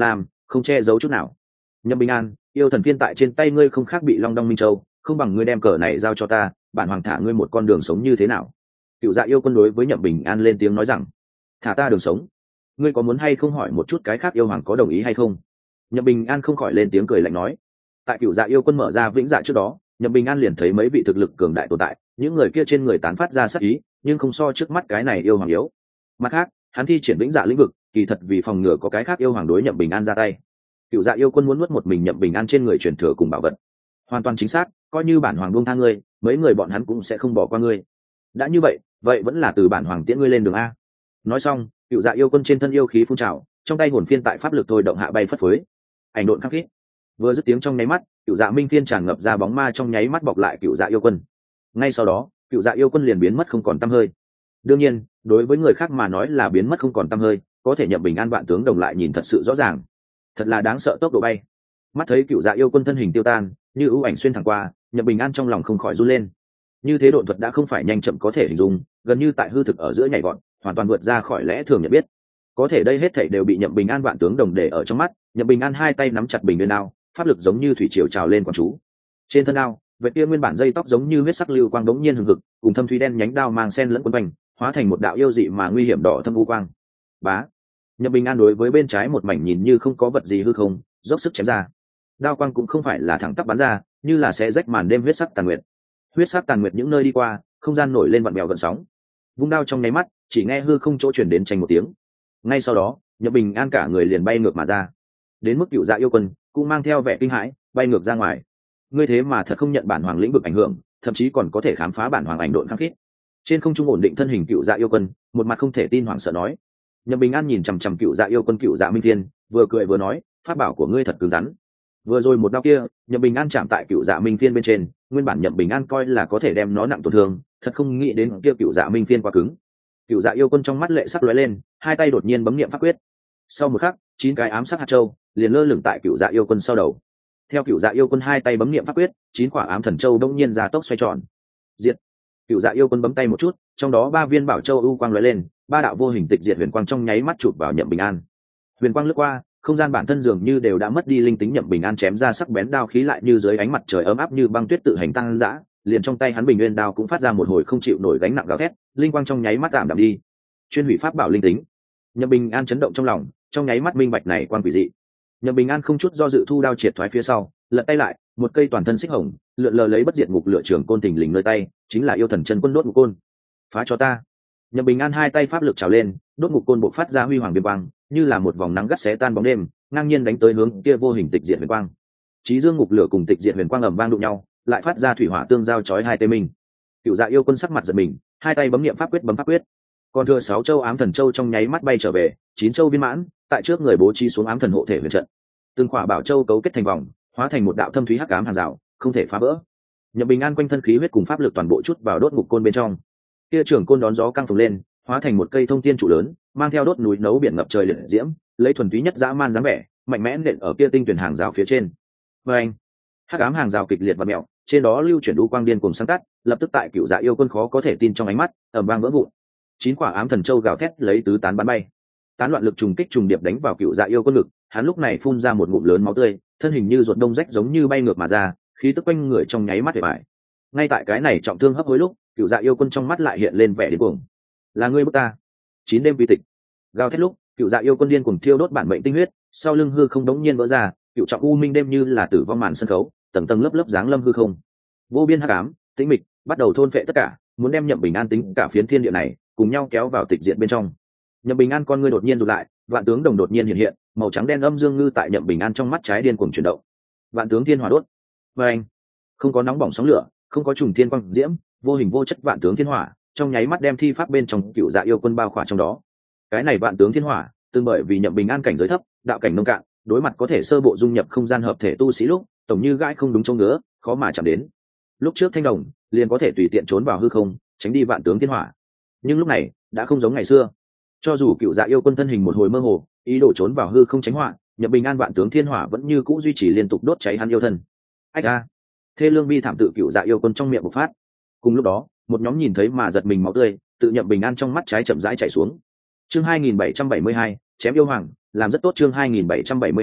không che giấu chút nào. Nhậm Bình An, yêu thần phiên tại trên tay ngươi không khác bị long đong minh châu, không bằng ngươi đem cờ này giao cho ta, bản hoàng thả ngươi một con đường sống như thế nào? Cựu Dạ yêu quân đối với Nhậm Bình An lên tiếng nói rằng, thả ta đường sống. Ngươi có muốn hay không hỏi một chút cái khác yêu hoàng có đồng ý hay không? Nhậm Bình An không khỏi lên tiếng cười lạnh nói. Tại Cựu Dạ yêu quân mở ra vĩnh dạ trước đó, Nhậm Bình An liền thấy mấy vị thực lực cường đại tồn tại, những người kia trên người tán phát ra sát ý, nhưng không so trước mắt cái này yêu hoàng yếu. Mặt khác, hắn thi triển vĩnh dạ lĩnh vực, kỳ thật vì phòng ngừa có cái khác yêu hoàng đối Nhậm Bình An ra tay. Cựu Dạ yêu quân muốn nuốt một mình Nhậm Bình An trên người truyền thừa cùng bảo vật. Hoàn toàn chính xác, coi như bản hoàng buông tha ngươi, mấy người bọn hắn cũng sẽ không bỏ qua ngươi. Đã như vậy, vậy vẫn là từ bản hoàng tiễn ngươi lên đường a. Nói xong, Cựu Dạ yêu quân trên thân yêu khí phun trào, trong tay hồn phiên tại pháp lực thôi động hạ bay phất phới. Ảnh độn khắc khít. Vừa dứt tiếng trong nháy mắt, Cựu Dạ minh phiên tràn ngập ra bóng ma trong nháy mắt bọc lại Cựu Dạ yêu quân. Ngay sau đó, Cựu Dạ yêu quân liền biến mất không còn tăm hơi. Đương nhiên, đối với người khác mà nói là biến mất không còn tăm hơi, có thể Nhậm Bình An vạn tướng đồng lại nhìn thật sự rõ ràng. Thật là đáng sợ tốc độ bay. Mắt thấy Cựu Dạ yêu quân thân hình tiêu tan, như ưu ảnh xuyên thẳng qua, Nhậm Bình An trong lòng không khỏi run lên. Như thế độn thuật đã không phải nhanh chậm có thể hình dung, gần như tại hư thực ở giữa nhảy vọt, hoàn toàn vượt ra khỏi lẽ thường nhận biết. Có thể đây hết thảy đều bị Nhậm Bình An vạn tướng đồng để ở trong mắt. Nhậm Bình An hai tay nắm chặt bình nguyên đao, pháp lực giống như thủy triều trào lên quán chú. Trên thân đao, vệt kia nguyên bản dây tóc giống như huyết sắc lưu quang đống nhiên hừng hực, cùng thâm thúy đen nhánh đao mang sen lẫn quấn quanh, hóa thành một đạo yêu dị mà nguy hiểm đỏ thâm u quang. Bá. Nhậm Bình An đối với bên trái một mảnh nhìn như không có vật gì hư không, dốc sức chém ra. Đao quang cũng không phải là thẳng tắp bắn ra, như là sẽ rách màn đêm huyết sắc tàn nguyệt. Huyết sắc tàn nguyệt những nơi đi qua, không gian nổi lên vặn bèo gần sóng. Vung đao trong nháy mắt, chỉ nghe hư không chỗ truyền đến tranh một tiếng. Ngay sau đó, Nhậm Bình An cả người liền bay ngược mà ra. Đến mức Cựu Dạ yêu quân cũng mang theo vẻ kinh hãi, bay ngược ra ngoài. Ngươi thế mà thật không nhận bản hoàng lĩnh vực ảnh hưởng, thậm chí còn có thể khám phá bản hoàng ảnh độn khắc khít. Trên không trung ổn định thân hình Cựu Dạ yêu quân, một mặt không thể tin hoảng sợ nói. Nhậm Bình An nhìn chằm chằm Cựu Dạ yêu quân Cựu Dạ minh thiên, vừa cười vừa nói, pháp bảo của ngươi thật cứng rắn. Vừa rồi một đao kia, Nhậm Bình An chạm tại Cựu Dạ minh phiên bên trên, nguyên bản Nhậm Bình An coi là có thể đem nó nặng tổn thương, thật không nghĩ đến kia Cựu Dạ minh phiên quá cứng. Cựu Dạ yêu quân trong mắt lệ sắc lóe lên, hai tay đột nhiên bấm niệm pháp quyết. Sau một khắc, chín cái ám sắc hạt châu liền lơ lửng tại Cựu Dạ yêu quân sau đầu. Theo Cựu Dạ yêu quân hai tay bấm niệm pháp quyết, chín quả ám thần châu đông nhiên ra tốc xoay tròn. Diệt. Cựu Dạ yêu quân bấm tay một chút, trong đó ba viên bảo châu u quang lóe lên, ba đạo vô hình tịch diệt huyền quang trong nháy mắt chụp vào Nhậm Bình An. Huyền quang lướt qua, không gian bản thân dường như đều đã mất đi linh tính. Nhậm Bình An chém ra sắc bén đao khí lại như dưới ánh mặt trời ấm áp như băng tuyết tự hành tăng dã, liền trong tay hắn bình nguyên đao cũng phát ra một hồi không chịu nổi gánh nặng gào thét, linh quang trong nháy mắt tạm đạm đi. Chuyên hủy pháp bảo linh tính. Nhậm Bình An chấn động trong lòng, trong nháy mắt minh bạch này quan quỷ dị. Nhậm Bình An không chút do dự thu đao triệt thoái phía sau, lật tay lại, một cây toàn thân xích hồng, lượn lờ lấy bất diệt ngục lửa trường côn tình lình nơi tay, chính là yêu thần chân quân đốt ngục côn. Phá cho ta. Nhậm Bình An hai tay pháp lực trào lên, đốt ngục côn bộc phát ra huy hoàng biên quang, như là một vòng nắng gắt xé tan bóng đêm, ngang nhiên đánh tới hướng kia vô hình tịch diệt huyền quang. Chí dương ngục lửa cùng tịch diệt huyền quang ầm vang đụng nhau, lại phát ra thủy hỏa tương giao chói hai tê minh. Cựu Dạ yêu quân sắc mặt giật mình, hai tay bấm niệm pháp quyết bấm pháp quyết. Còn thừa sáu châu ám thần châu trong nháy mắt bay trở về, chín châu viên mãn, tại trước người bố trí xuống ám thần hộ thể huyền trận. Từng khỏa bảo châu cấu kết thành vòng, hóa thành một đạo thâm thúy hắc ám hàng rào, không thể phá vỡ. Nhậm Bình An quanh thân khí huyết cùng pháp lực toàn bộ chút vào đốt ngục côn bên trong. Kia trường côn đón gió căng phồng lên, hóa thành một cây thông tiên trụ lớn, mang theo đốt núi nấu biển ngập trời liệt diễm, lấy thuần túy nhất dã man dáng vẻ, mạnh mẽ nện ở kia tinh tuyển hàng rào phía trên. Và anh, hắc ám hàng rào kịch liệt và mèo, trên đó lưu chuyển đu quang điên cùng sáng tắt, lập tức tại Cựu Dạ yêu quân khó có thể tin trong ánh mắt, ầm vang vỡ vụn. Chín quả ám thần châu gào thét lấy tứ tán bắn bay, tán loạn lực trùng kích trùng điệp đánh vào Cựu Dạ yêu quân ngực, hắn lúc này phun ra một ngụm lớn máu tươi, thân hình như ruột đông rách giống như bay ngược mà ra, khí tức quanh người trong nháy mắt để bại. Ngay tại cái này trọng thương hấp hối lúc, Cựu Dạ yêu quân trong mắt lại hiện lên vẻ điên cuồng. Là ngươi bức ta? Chín đêm vi tịch. Gào thét lúc, Cựu Dạ yêu quân điên cuồng thiêu đốt bản mệnh tinh huyết, sau lưng hư không đống nhiên vỡ ra, cựu trọng u minh đêm như là tử vong màn sân khấu, tầng tầng lớp lớp dáng lâm hư không. Vô biên hắc ám, tĩnh mịch, bắt đầu thôn phệ tất cả, muốn đem Nhậm Bình An tính cả phiến thiên địa này cùng nhau kéo vào tịch diện bên trong. Nhậm Bình An con ngươi đột nhiên rụt lại, vạn tướng đồng đột nhiên hiện hiện, màu trắng đen âm dương ngư tại Nhậm Bình An trong mắt trái điên cuồng chuyển động. Vạn tướng thiên hỏa đốt. Và anh, không có nóng bỏng sóng lửa, không có trùng thiên quang diễm, vô hình vô chất vạn tướng thiên hỏa, trong nháy mắt đem thi pháp bên trong Cựu Dạ yêu quân bao khỏa trong đó. Cái này vạn tướng thiên hỏa, tương bởi vì Nhậm Bình An cảnh giới thấp, đạo cảnh nông cạn, đối mặt có thể sơ bộ dung nhập không gian hợp thể tu sĩ lúc, tổng như gãi không đúng chỗ ngứa, khó mà chạm đến. Lúc trước thanh đồng liền có thể tùy tiện trốn vào hư không, tránh đi vạn tướng thiên hỏa, nhưng lúc này đã không giống ngày xưa. Cho dù Cựu Dạ yêu quân thân hình một hồi mơ hồ, ý đồ trốn vào hư không tránh hỏa, Nhậm Bình An vạn tướng thiên hỏa vẫn như cũ duy trì liên tục đốt cháy hắn yêu thân. Ách a! Thê lương bi thảm tự Cựu Dạ yêu quân trong miệng bộc phát. Cùng lúc đó, một nhóm nhìn thấy mà giật mình máu tươi, tự Nhậm Bình An trong mắt trái chậm rãi chảy xuống. Chương hai nghìn bảy trăm bảy mươi hai, chém yêu hoàng, làm rất tốt. Chương hai nghìn bảy trăm bảy mươi hai,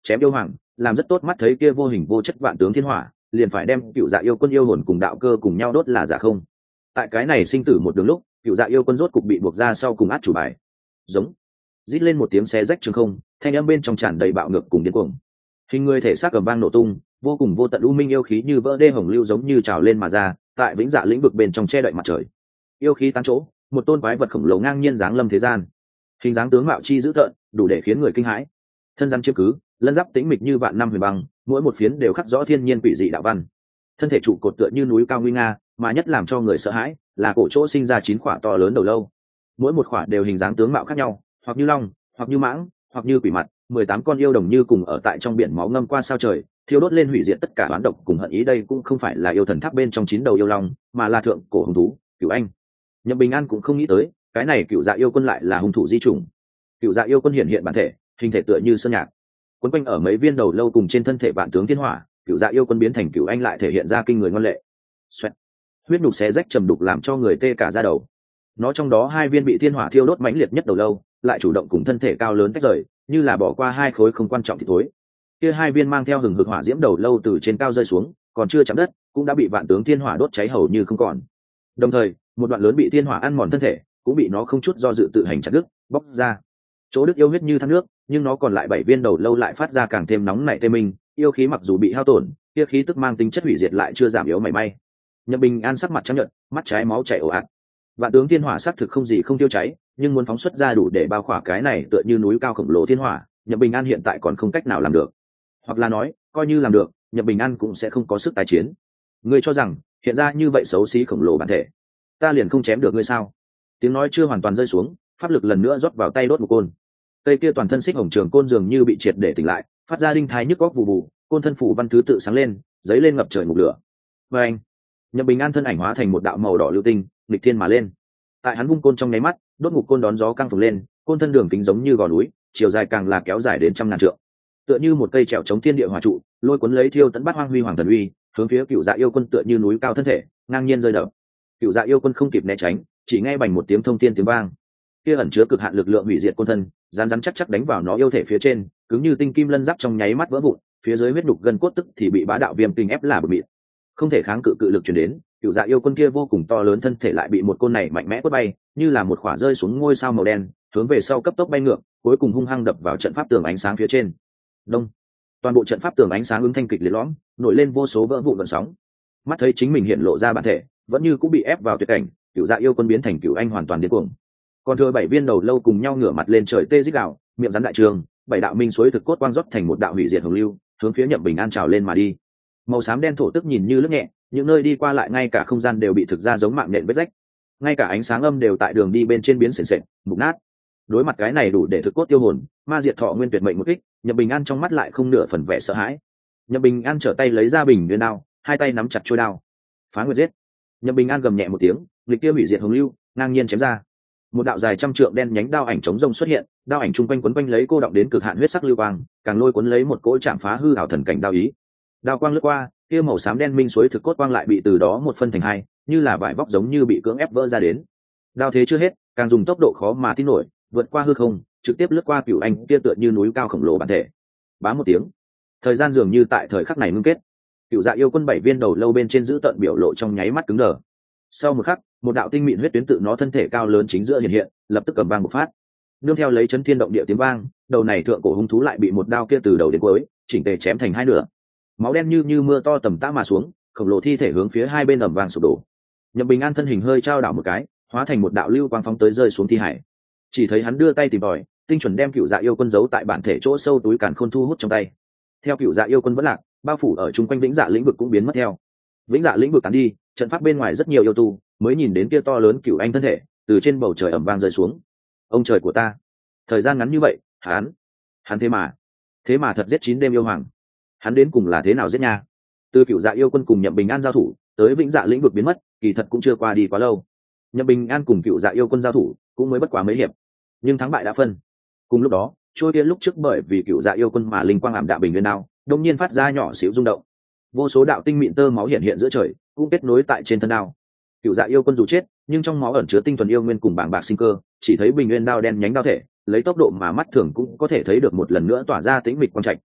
chém yêu hoàng làm rất tốt, mắt thấy kia vô hình vô chất vạn tướng thiên hỏa liền phải đem cựu dạ yêu quân yêu hồn cùng đạo cơ cùng nhau đốt là giả không. Tại cái này sinh tử một đường lúc, cựu dạ yêu quân rốt cục bị buộc ra sau cùng át chủ bài. Giống rít lên một tiếng xé rách trường không, thanh âm bên trong tràn đầy bạo ngược cùng điên cuồng. Hình người thể xác cầm vang nổ tung, vô cùng vô tận u minh yêu khí như vỡ đê hồng lưu giống như trào lên mà ra, tại vĩnh dạ lĩnh vực bên trong che đậy mặt trời. Yêu khí tán chỗ, một tôn quái vật khổng lồ ngang nhiên giáng lâm thế gian. Hình dáng tướng mạo chi dữ tợn, đủ để khiến người kinh hãi. Thân rắn chiếm cứ, lân giáp tĩnh mịch như vạn năm huyền băng, mỗi một phiến đều khắc rõ thiên nhiên quỷ dị đạo văn. Thân thể trụ cột tựa như núi cao nguy nga, mà nhất làm cho người sợ hãi là cổ chỗ sinh ra chín khỏa to lớn đầu lâu. Mỗi một khỏa đều hình dáng tướng mạo khác nhau, hoặc như long, hoặc như mãng, hoặc như quỷ mặt. Mười tám con yêu đồng như cùng ở tại trong biển máu ngâm qua sao trời, thiêu đốt lên hủy diệt tất cả oán độc cùng hận ý. Đây cũng không phải là yêu thần tháp bên trong chín đầu yêu long, mà là thượng cổ hung thú Cửu Anh. Nhậm Bình An cũng không nghĩ tới, cái này Cửu Dạ yêu quân lại là hung thủ di chủng. Cửu Dạ yêu quân hiện hiện bản thể, hình thể tựa như sơn nhạc, quấn quanh ở mấy viên đầu lâu cùng trên thân thể vạn tướng thiên hỏa. Cửu Dạ yêu quân biến thành Cửu Anh lại thể hiện ra kinh người ngoan lệ. Xoẹt. Huyết nhục xé rách trầm đục làm cho người tê cả da đầu. Nó trong đó hai viên bị thiên hỏa thiêu đốt mãnh liệt nhất đầu lâu, lại chủ động cùng thân thể cao lớn tách rời, như là bỏ qua hai khối không quan trọng thì thối. Kia hai viên mang theo hừng hực hỏa diễm đầu lâu từ trên cao rơi xuống, còn chưa chạm đất, cũng đã bị vạn tướng thiên hỏa đốt cháy hầu như không còn. Đồng thời, một đoạn lớn bị thiên hỏa ăn mòn thân thể, cũng bị nó không chút do dự tự hành chặt đứt, bóc ra. Chỗ đứt yêu huyết như thác nước, nhưng nó còn lại bảy viên đầu lâu lại phát ra càng thêm nóng nảy tê minh, yêu khí mặc dù bị hao tổn, kia khí tức mang tính chất hủy diệt lại chưa giảm yếu mảy may. Nhậm Bình An sắc mặt trắng nhợt, mắt trái máu chảy ồ ạt. Vạn tướng thiên hỏa sắc thực không gì không tiêu cháy, nhưng muốn phóng xuất ra đủ để bao khỏa cái này tựa như núi cao khổng lồ thiên hỏa, Nhậm Bình An hiện tại còn không cách nào làm được. Hoặc là nói, coi như làm được, Nhậm Bình An cũng sẽ không có sức tái chiến. Ngươi cho rằng, hiện ra như vậy xấu xí khổng lồ bản thể, ta liền không chém được ngươi sao? Tiếng nói chưa hoàn toàn rơi xuống, pháp lực lần nữa rót vào tay đốt một côn. Cây kia toàn thân xích hồng trường côn dường như bị triệt để tỉnh lại, phát ra đinh thái nhức góc vụ vụ, côn thân phủ văn thứ tự sáng lên, giấy lên ngập trời ngục lửa. Và anh, Nhậm Bình An thân ảnh hóa thành một đạo màu đỏ lưu tinh, nghịch thiên mà lên. Tại hắn vung côn trong nháy mắt, đốt ngục côn đón gió căng phồng lên, côn thân đường kính giống như gò núi, chiều dài càng là kéo dài đến trăm ngàn trượng, tựa như một cây trèo chống thiên địa hỏa trụ, lôi cuốn lấy thiêu tận bát hoang huy hoàng thần uy, hướng phía Cựu Dạ yêu quân tựa như núi cao thân thể, ngang nhiên rơi đập. Cựu Dạ yêu quân không kịp né tránh, chỉ nghe bành một tiếng thông thiên tiếng vang, kia ẩn chứa cực hạn lực lượng hủy diệt côn thân, rắn rắn chắc chắc đánh vào nó yêu thể phía trên, cứng như tinh kim lân giáp trong nháy mắt vỡ vụn, phía dưới huyết nhục gân cốt tức thì bị bá đạo viêm kinh ép là bờ mịn, không thể kháng cự cự lực truyền đến. Cựu Dạ yêu quân kia vô cùng to lớn thân thể lại bị một côn này mạnh mẽ quất bay, như là một khỏa rơi xuống ngôi sao màu đen, hướng về sau cấp tốc bay ngược, cuối cùng hung hăng đập vào trận pháp tường ánh sáng phía trên. Đông, toàn bộ trận pháp tường ánh sáng ứng thanh kịch liệt lõm, nổi lên vô số vỡ vụn gợn sóng. Mắt thấy chính mình hiện lộ ra bản thể, vẫn như cũng bị ép vào tuyệt cảnh, Cựu Dạ yêu quân biến thành Cựu Anh hoàn toàn điên cuồng. Còn thừa bảy viên đầu lâu cùng nhau ngửa mặt lên trời tê rít gào, miệng rắn đại trường, bảy đạo minh suối thực cốt quang rót thành một đạo hủy diệt hồng lưu, hướng phía Nhậm Bình An trào lên mà đi. Màu xám đen thổ tức nhìn như lướt nhẹ, những nơi đi qua lại ngay cả không gian đều bị thực ra giống mạng nện vết rách, ngay cả ánh sáng âm đều tại đường đi bên trên biến sền sệt mục nát. Đối mặt cái này đủ để thực cốt tiêu hồn, ma diệt thọ nguyên tuyệt mệnh một kích, Nhậm Bình An trong mắt lại không nửa phần vẻ sợ hãi. Nhậm Bình An trở tay lấy ra bình nguyên đao, hai tay nắm chặt chuôi đao, phá nguyệt giết. Nhậm Bình An gầm nhẹ một tiếng, lịch kia hủy diệt hồng lưu ngang nhiên chém ra. Một đạo dài trăm trượng đen nhánh đao ảnh chống rông xuất hiện, đao ảnh trung quanh quấn quanh lấy cô động đến cực hạn huyết sắc lưu quang, càng lôi cuốn lấy một cỗ chạm phá hư ảo thần cảnh đao ý. Đao quang lướt qua, kia màu xám đen minh suối thực cốt quang lại bị từ đó một phân thành hai, như là vải vóc giống như bị cưỡng ép vỡ ra đến. Đao thế chưa hết, càng dùng tốc độ khó mà tin nổi, vượt qua hư không, trực tiếp lướt qua Cửu Anh kia tựa như núi cao khổng lồ bản thể. Bá một tiếng, thời gian dường như tại thời khắc này ngưng kết. Cựu Dạ yêu quân bảy viên đầu lâu bên trên giữ tận biểu lộ trong nháy mắt cứng đờ. Sau một khắc, một đạo tinh mịn huyết tuyến tự nó thân thể cao lớn chính giữa hiện hiện, lập tức cầm vang một phát. Nương theo lấy chấn thiên động địa tiếng vang, đầu này thượng cổ hung thú lại bị một đao kia từ đầu đến cuối chỉnh tề chém thành hai nửa. Máu đen như như mưa to tầm tã mà xuống, khổng lồ thi thể hướng phía hai bên ầm vang sụp đổ. Nhậm Bình An thân hình hơi trao đảo một cái, hóa thành một đạo lưu quang phóng tới rơi xuống thi hải. Chỉ thấy hắn đưa tay tìm tòi, tinh chuẩn đem Cựu Dạ yêu quân giấu tại bản thể chỗ sâu túi càn khôn thu hút trong tay. Theo Cựu Dạ yêu quân vẫn lạc, bao phủ ở chung quanh vĩnh dạ lĩnh vực cũng biến mất theo. Vĩnh dạ lĩnh vực tán đi, trận pháp bên ngoài rất nhiều yêu tu mới nhìn đến kia to lớn Cựu Anh thân thể từ trên bầu trời ầm vang rơi xuống. Ông trời của ta, thời gian ngắn như vậy, hắn, hắn thế mà, thế mà thật giết chín đêm yêu hoàng. Hắn đến cùng là thế nào giết nha? Từ Cựu Dạ yêu quân cùng Nhậm Bình An giao thủ tới vĩnh dạ lĩnh vực biến mất, kỳ thật cũng chưa qua đi quá lâu. Nhậm Bình An cùng Cựu Dạ yêu quân giao thủ cũng mới bất quá mấy hiệp, nhưng thắng bại đã phân. Cùng lúc đó, trôi kia lúc trước bởi vì Cựu Dạ yêu quân mà linh quang ảm đạm bình nguyên đao đông nhiên phát ra nhỏ xíu rung động, vô số đạo tinh mịn tơ máu hiện hiện giữa trời, cũng kết nối tại trên thân đao. Cựu Dạ yêu quân dù chết, nhưng trong máu ẩn chứa tinh thuần yêu nguyên cùng bảng bạc sinh cơ, chỉ thấy bình nguyên đao đen nhánh đao thể lấy tốc độ mà mắt thường cũng có thể thấy được một lần nữa tỏa ra tĩnh mịch quang trạch.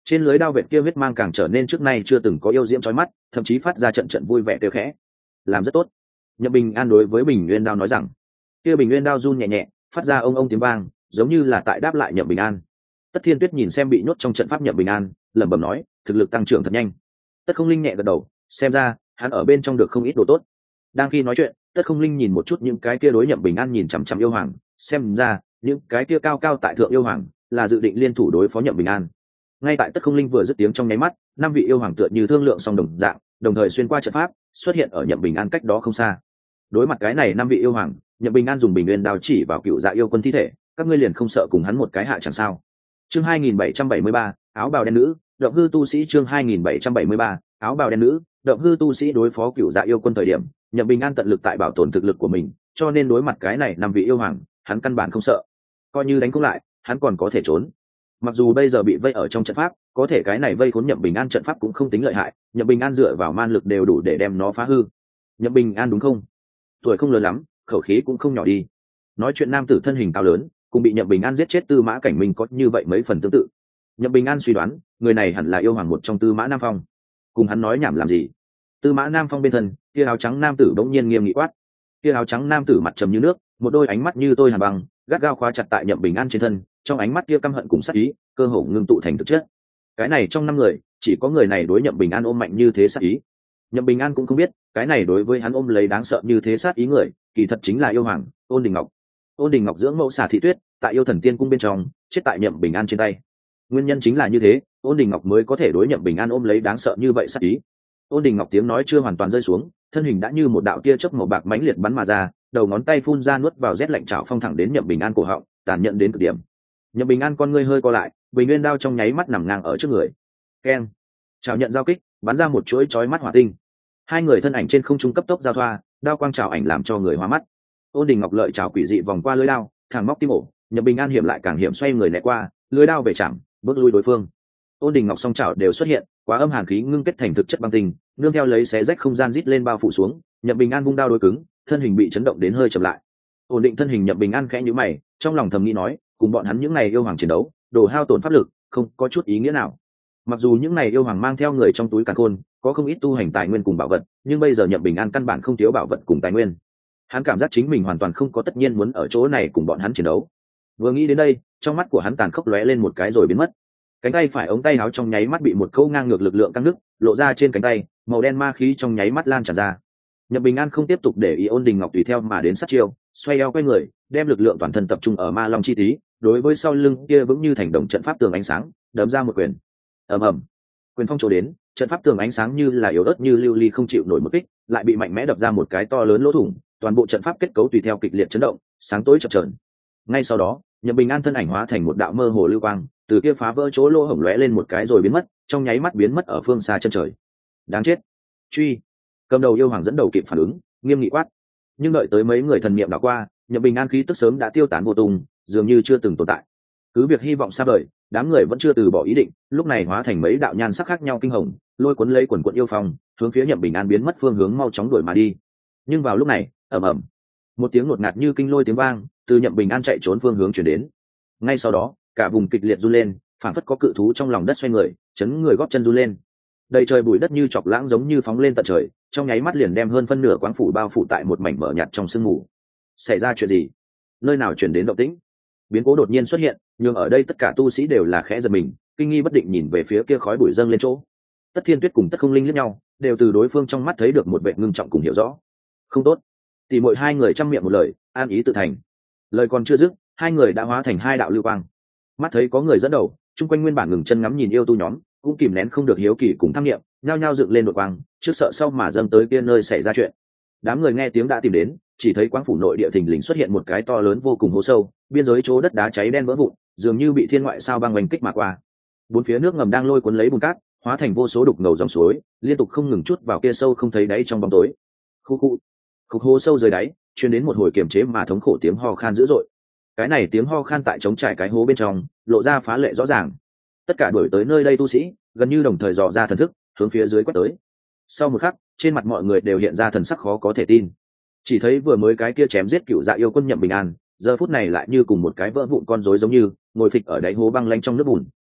Trên lưới đao vệt kia huyết mang càng trở nên trước nay chưa từng có yêu diễm chói mắt, thậm chí phát ra trận trận vui vẻ kêu khẽ. Làm rất tốt. Nhậm Bình An đối với Bình Nguyên đao nói rằng. Kia Bình Nguyên đao run nhẹ nhẹ, phát ra ông ông tiếng vang, giống như là tại đáp lại Nhậm Bình An. Tất Thiên Tuyết nhìn xem bị nhốt trong trận pháp Nhậm Bình An, lẩm bẩm nói, thực lực tăng trưởng thật nhanh. Tất Không Linh nhẹ gật đầu, xem ra hắn ở bên trong được không ít đồ tốt. Đang khi nói chuyện, Tất Không Linh nhìn một chút những cái kia đối Nhậm Bình An nhìn chằm chằm yêu hoàng, xem ra những cái kia cao cao tại thượng yêu hoàng là dự định liên thủ đối phó Nhậm Bình An. Ngay tại Tất Không Linh vừa dứt tiếng trong nháy mắt, năm vị yêu hoàng tựa như thương lượng song đồng dạng, đồng thời xuyên qua trận pháp, xuất hiện ở Nhậm Bình An cách đó không xa. Đối mặt cái này năm vị yêu hoàng, Nhậm Bình An dùng Bình Nguyên đao chỉ vào Cựu Dạ yêu quân thi thể, các ngươi liền không sợ cùng hắn một cái hạ chẳng sao? Chương hai nghìn bảy trăm bảy mươi ba, áo bào đen nữ, động hư tu sĩ chương hai nghìn bảy trăm bảy mươi ba, áo bào đen nữ, động hư tu sĩ đối phó Cựu Dạ yêu quân thời điểm, Nhậm Bình An tận lực tại bảo tồn thực lực của mình, cho nên đối mặt cái này năm vị yêu hoàng, hắn căn bản không sợ. Coi như đánh không lại, hắn còn có thể trốn. Mặc dù bây giờ bị vây ở trong trận pháp, có thể cái này vây khốn Nhậm Bình An trận pháp cũng không tính lợi hại, Nhậm Bình An dựa vào man lực đều đủ để đem nó phá hư. Nhậm Bình An đúng không? Tuổi không lớn lắm, khẩu khí cũng không nhỏ đi. Nói chuyện nam tử thân hình cao lớn, cùng bị Nhậm Bình An giết chết Tư Mã Cảnh Minh có như vậy mấy phần tương tự. Nhậm Bình An suy đoán, người này hẳn là yêu hoàng một trong Tư Mã Nam Phong. Cùng hắn nói nhảm làm gì? Tư Mã Nam Phong bên thân, kia áo trắng nam tử bỗng nhiên nghiêm nghị quát. Kia áo trắng nam tử mặt trầm như nước, một đôi ánh mắt như tôi hàn băng, gắt gao khóa chặt tại Nhậm Bình An trên thân, trong ánh mắt kia căm hận cùng sát ý, cơ hồ ngưng tụ thành thực chất. Cái này trong năm người, chỉ có người này đối Nhậm Bình An ôm mạnh như thế sát ý. Nhậm Bình An cũng không biết, cái này đối với hắn ôm lấy đáng sợ như thế sát ý người, kỳ thật chính là yêu hoàng Ôn Đình Ngọc. Ôn Đình Ngọc dưỡng mẫu Xà Thị Tuyết, tại yêu thần tiên cung bên trong, chết tại Nhậm Bình An trên tay. Nguyên nhân chính là như thế, Ôn Đình Ngọc mới có thể đối Nhậm Bình An ôm lấy đáng sợ như vậy sát ý. Ôn Đình Ngọc tiếng nói chưa hoàn toàn rơi xuống, thân hình đã như một đạo tia chớp màu bạc mãnh liệt bắn mà ra, đầu ngón tay phun ra nuốt vào rét lạnh chảo phong thẳng đến Nhậm Bình An cổ họng, tàn nhẫn đến cực điểm. Nhậm Bình An con ngươi hơi co lại, Bình Nguyên đao trong nháy mắt nằm ngang ở trước người. Keng! Chảo nhận giao kích, bắn ra một chuỗi chói mắt hỏa tinh. Hai người thân ảnh trên không trung cấp tốc giao thoa, đao quang chảo ảnh làm cho người hoa mắt. Ôn Đình Ngọc lợi chảo quỷ dị vòng qua lưỡi đao, thẳng móc tim ổ, Nhậm Bình An hiểm lại càng hiểm xoay người né qua, lưỡi đao về chạm, bước lui đối phương. Ôn Đình Ngọc song chảo đều xuất hiện, quá âm hàn khí ngưng kết thành thực chất băng tinh, nương theo lấy xé rách không gian rít lên bao phủ xuống, Nhậm Bình An vung đao đối cứng, thân hình bị chấn động đến hơi chậm lại. Ổn định thân hình Nhậm Bình An khẽ nhíu mày, trong lòng thầm nghĩ nói, cùng bọn hắn những này yêu hoàng chiến đấu, đồ hao tổn pháp lực, không có chút ý nghĩa nào. Mặc dù những này yêu hoàng mang theo người trong túi càn khôn, có không ít tu hành tài nguyên cùng bảo vật, nhưng bây giờ Nhậm Bình An căn bản không thiếu bảo vật cùng tài nguyên. Hắn cảm giác chính mình hoàn toàn không có tất nhiên muốn ở chỗ này cùng bọn hắn chiến đấu. Vừa nghĩ đến đây, trong mắt của hắn tàn khốc lóe lên một cái rồi biến mất. Cánh tay phải ống tay áo trong nháy mắt bị một câu ngang ngược lực lượng căng nứt, lộ ra trên cánh tay, màu đen ma khí trong nháy mắt lan tràn ra. Nhậm Bình An không tiếp tục để ý Ôn Đình Ngọc tùy theo mà đến sát chiêu, xoay eo quay người, đem lực lượng toàn thân tập trung ở Ma Long chi tí, đối với sau lưng kia vững như thành đồng trận pháp tường ánh sáng, đấm ra một quyền. Ầm ầm. Quyền phong trổ đến, trận pháp tường ánh sáng như là yếu ớt như lưu ly không chịu nổi một kích, lại bị mạnh mẽ đập ra một cái to lớn lỗ thủng, toàn bộ trận pháp kết cấu tùy theo kịch liệt chấn động, sáng tối chập chờn. Ngay sau đó, Nhậm Bình An thân ảnh hóa thành một đạo mơ hồ lưu quang, từ kia phá vỡ chỗ lỗ hổng lóe lên một cái rồi biến mất, trong nháy mắt biến mất ở phương xa chân trời. Đáng chết! Truy! Cầm đầu yêu hoàng dẫn đầu kịp phản ứng, nghiêm nghị quát. Nhưng đợi tới mấy người thần niệm đảo qua, Nhậm Bình An khí tức sớm đã tiêu tán vô tung, dường như chưa từng tồn tại. Cứ việc hy vọng xa vời, đám người vẫn chưa từ bỏ ý định, lúc này hóa thành mấy đạo nhan sắc khác nhau kinh hồng, lôi cuốn lấy quần quần yêu phong, hướng phía Nhậm Bình An biến mất phương hướng mau chóng đuổi mà đi. Nhưng vào lúc này, ầm ầm, một tiếng ngột ngạt như kinh lôi tiếng vang từ Nhậm Bình An chạy trốn phương hướng truyền đến. Ngay sau đó, cả vùng kịch liệt run lên, phảng phất có cự thú trong lòng đất xoay người, chấn người góp chân run lên. Đầy trời bụi đất như chọc lãng giống như phóng lên tận trời, trong nháy mắt liền đem hơn phân nửa quáng phủ bao phủ tại một mảnh mờ nhạt trong sương mù. Xảy ra chuyện gì? Nơi nào truyền đến động tĩnh? Biến cố đột nhiên xuất hiện, nhưng ở đây tất cả tu sĩ đều là khẽ giật mình, kinh nghi bất định nhìn về phía kia khói bụi dâng lên chỗ. Tất Thiên Tuyết cùng Tất Không Linh liếc nhau, đều từ đối phương trong mắt thấy được một vẻ ngưng trọng cùng hiểu rõ. Không tốt. Tỷ muội hai người trăm miệng một lời, an ý tự thành. Lời còn chưa dứt, hai người đã hóa thành hai đạo lưu quang. Mắt thấy có người dẫn đầu, chung quanh nguyên bản ngừng chân ngắm nhìn yêu tu nhóm, cũng kìm nén không được hiếu kỳ cùng tham nghiệm, nhao nhao dựng lên đội quang, trước sợ sau mà dâng tới kia nơi xảy ra chuyện. Đám người nghe tiếng đã tìm đến, chỉ thấy quang phủ nội địa thình lình xuất hiện một cái to lớn vô cùng hố sâu, biên giới chỗ đất đá cháy đen vỡ vụn, dường như bị thiên ngoại sao băng oanh kích mà qua. Bốn phía nước ngầm đang lôi cuốn lấy bùn cát, hóa thành vô số đục ngầu dòng suối, liên tục không ngừng chút vào kia sâu không thấy đáy trong bóng tối. Khu khu, khúc hố sâu dưới đáy, truyền đến một hồi kiềm chế mà thống khổ tiếng ho khan dữ dội. Cái này tiếng ho khan tại trống trải cái hố bên trong, lộ ra phá lệ rõ ràng. Tất cả đuổi tới nơi đây tu sĩ, gần như đồng thời dò ra thần thức, hướng phía dưới quét tới. Sau một khắc, trên mặt mọi người đều hiện ra thần sắc khó có thể tin. Chỉ thấy vừa mới cái kia chém giết cựu dạ yêu quân Nhậm Bình An, giờ phút này lại như cùng một cái vỡ vụn con rối giống như ngồi phịch ở đáy hố băng lanh trong nước bùn.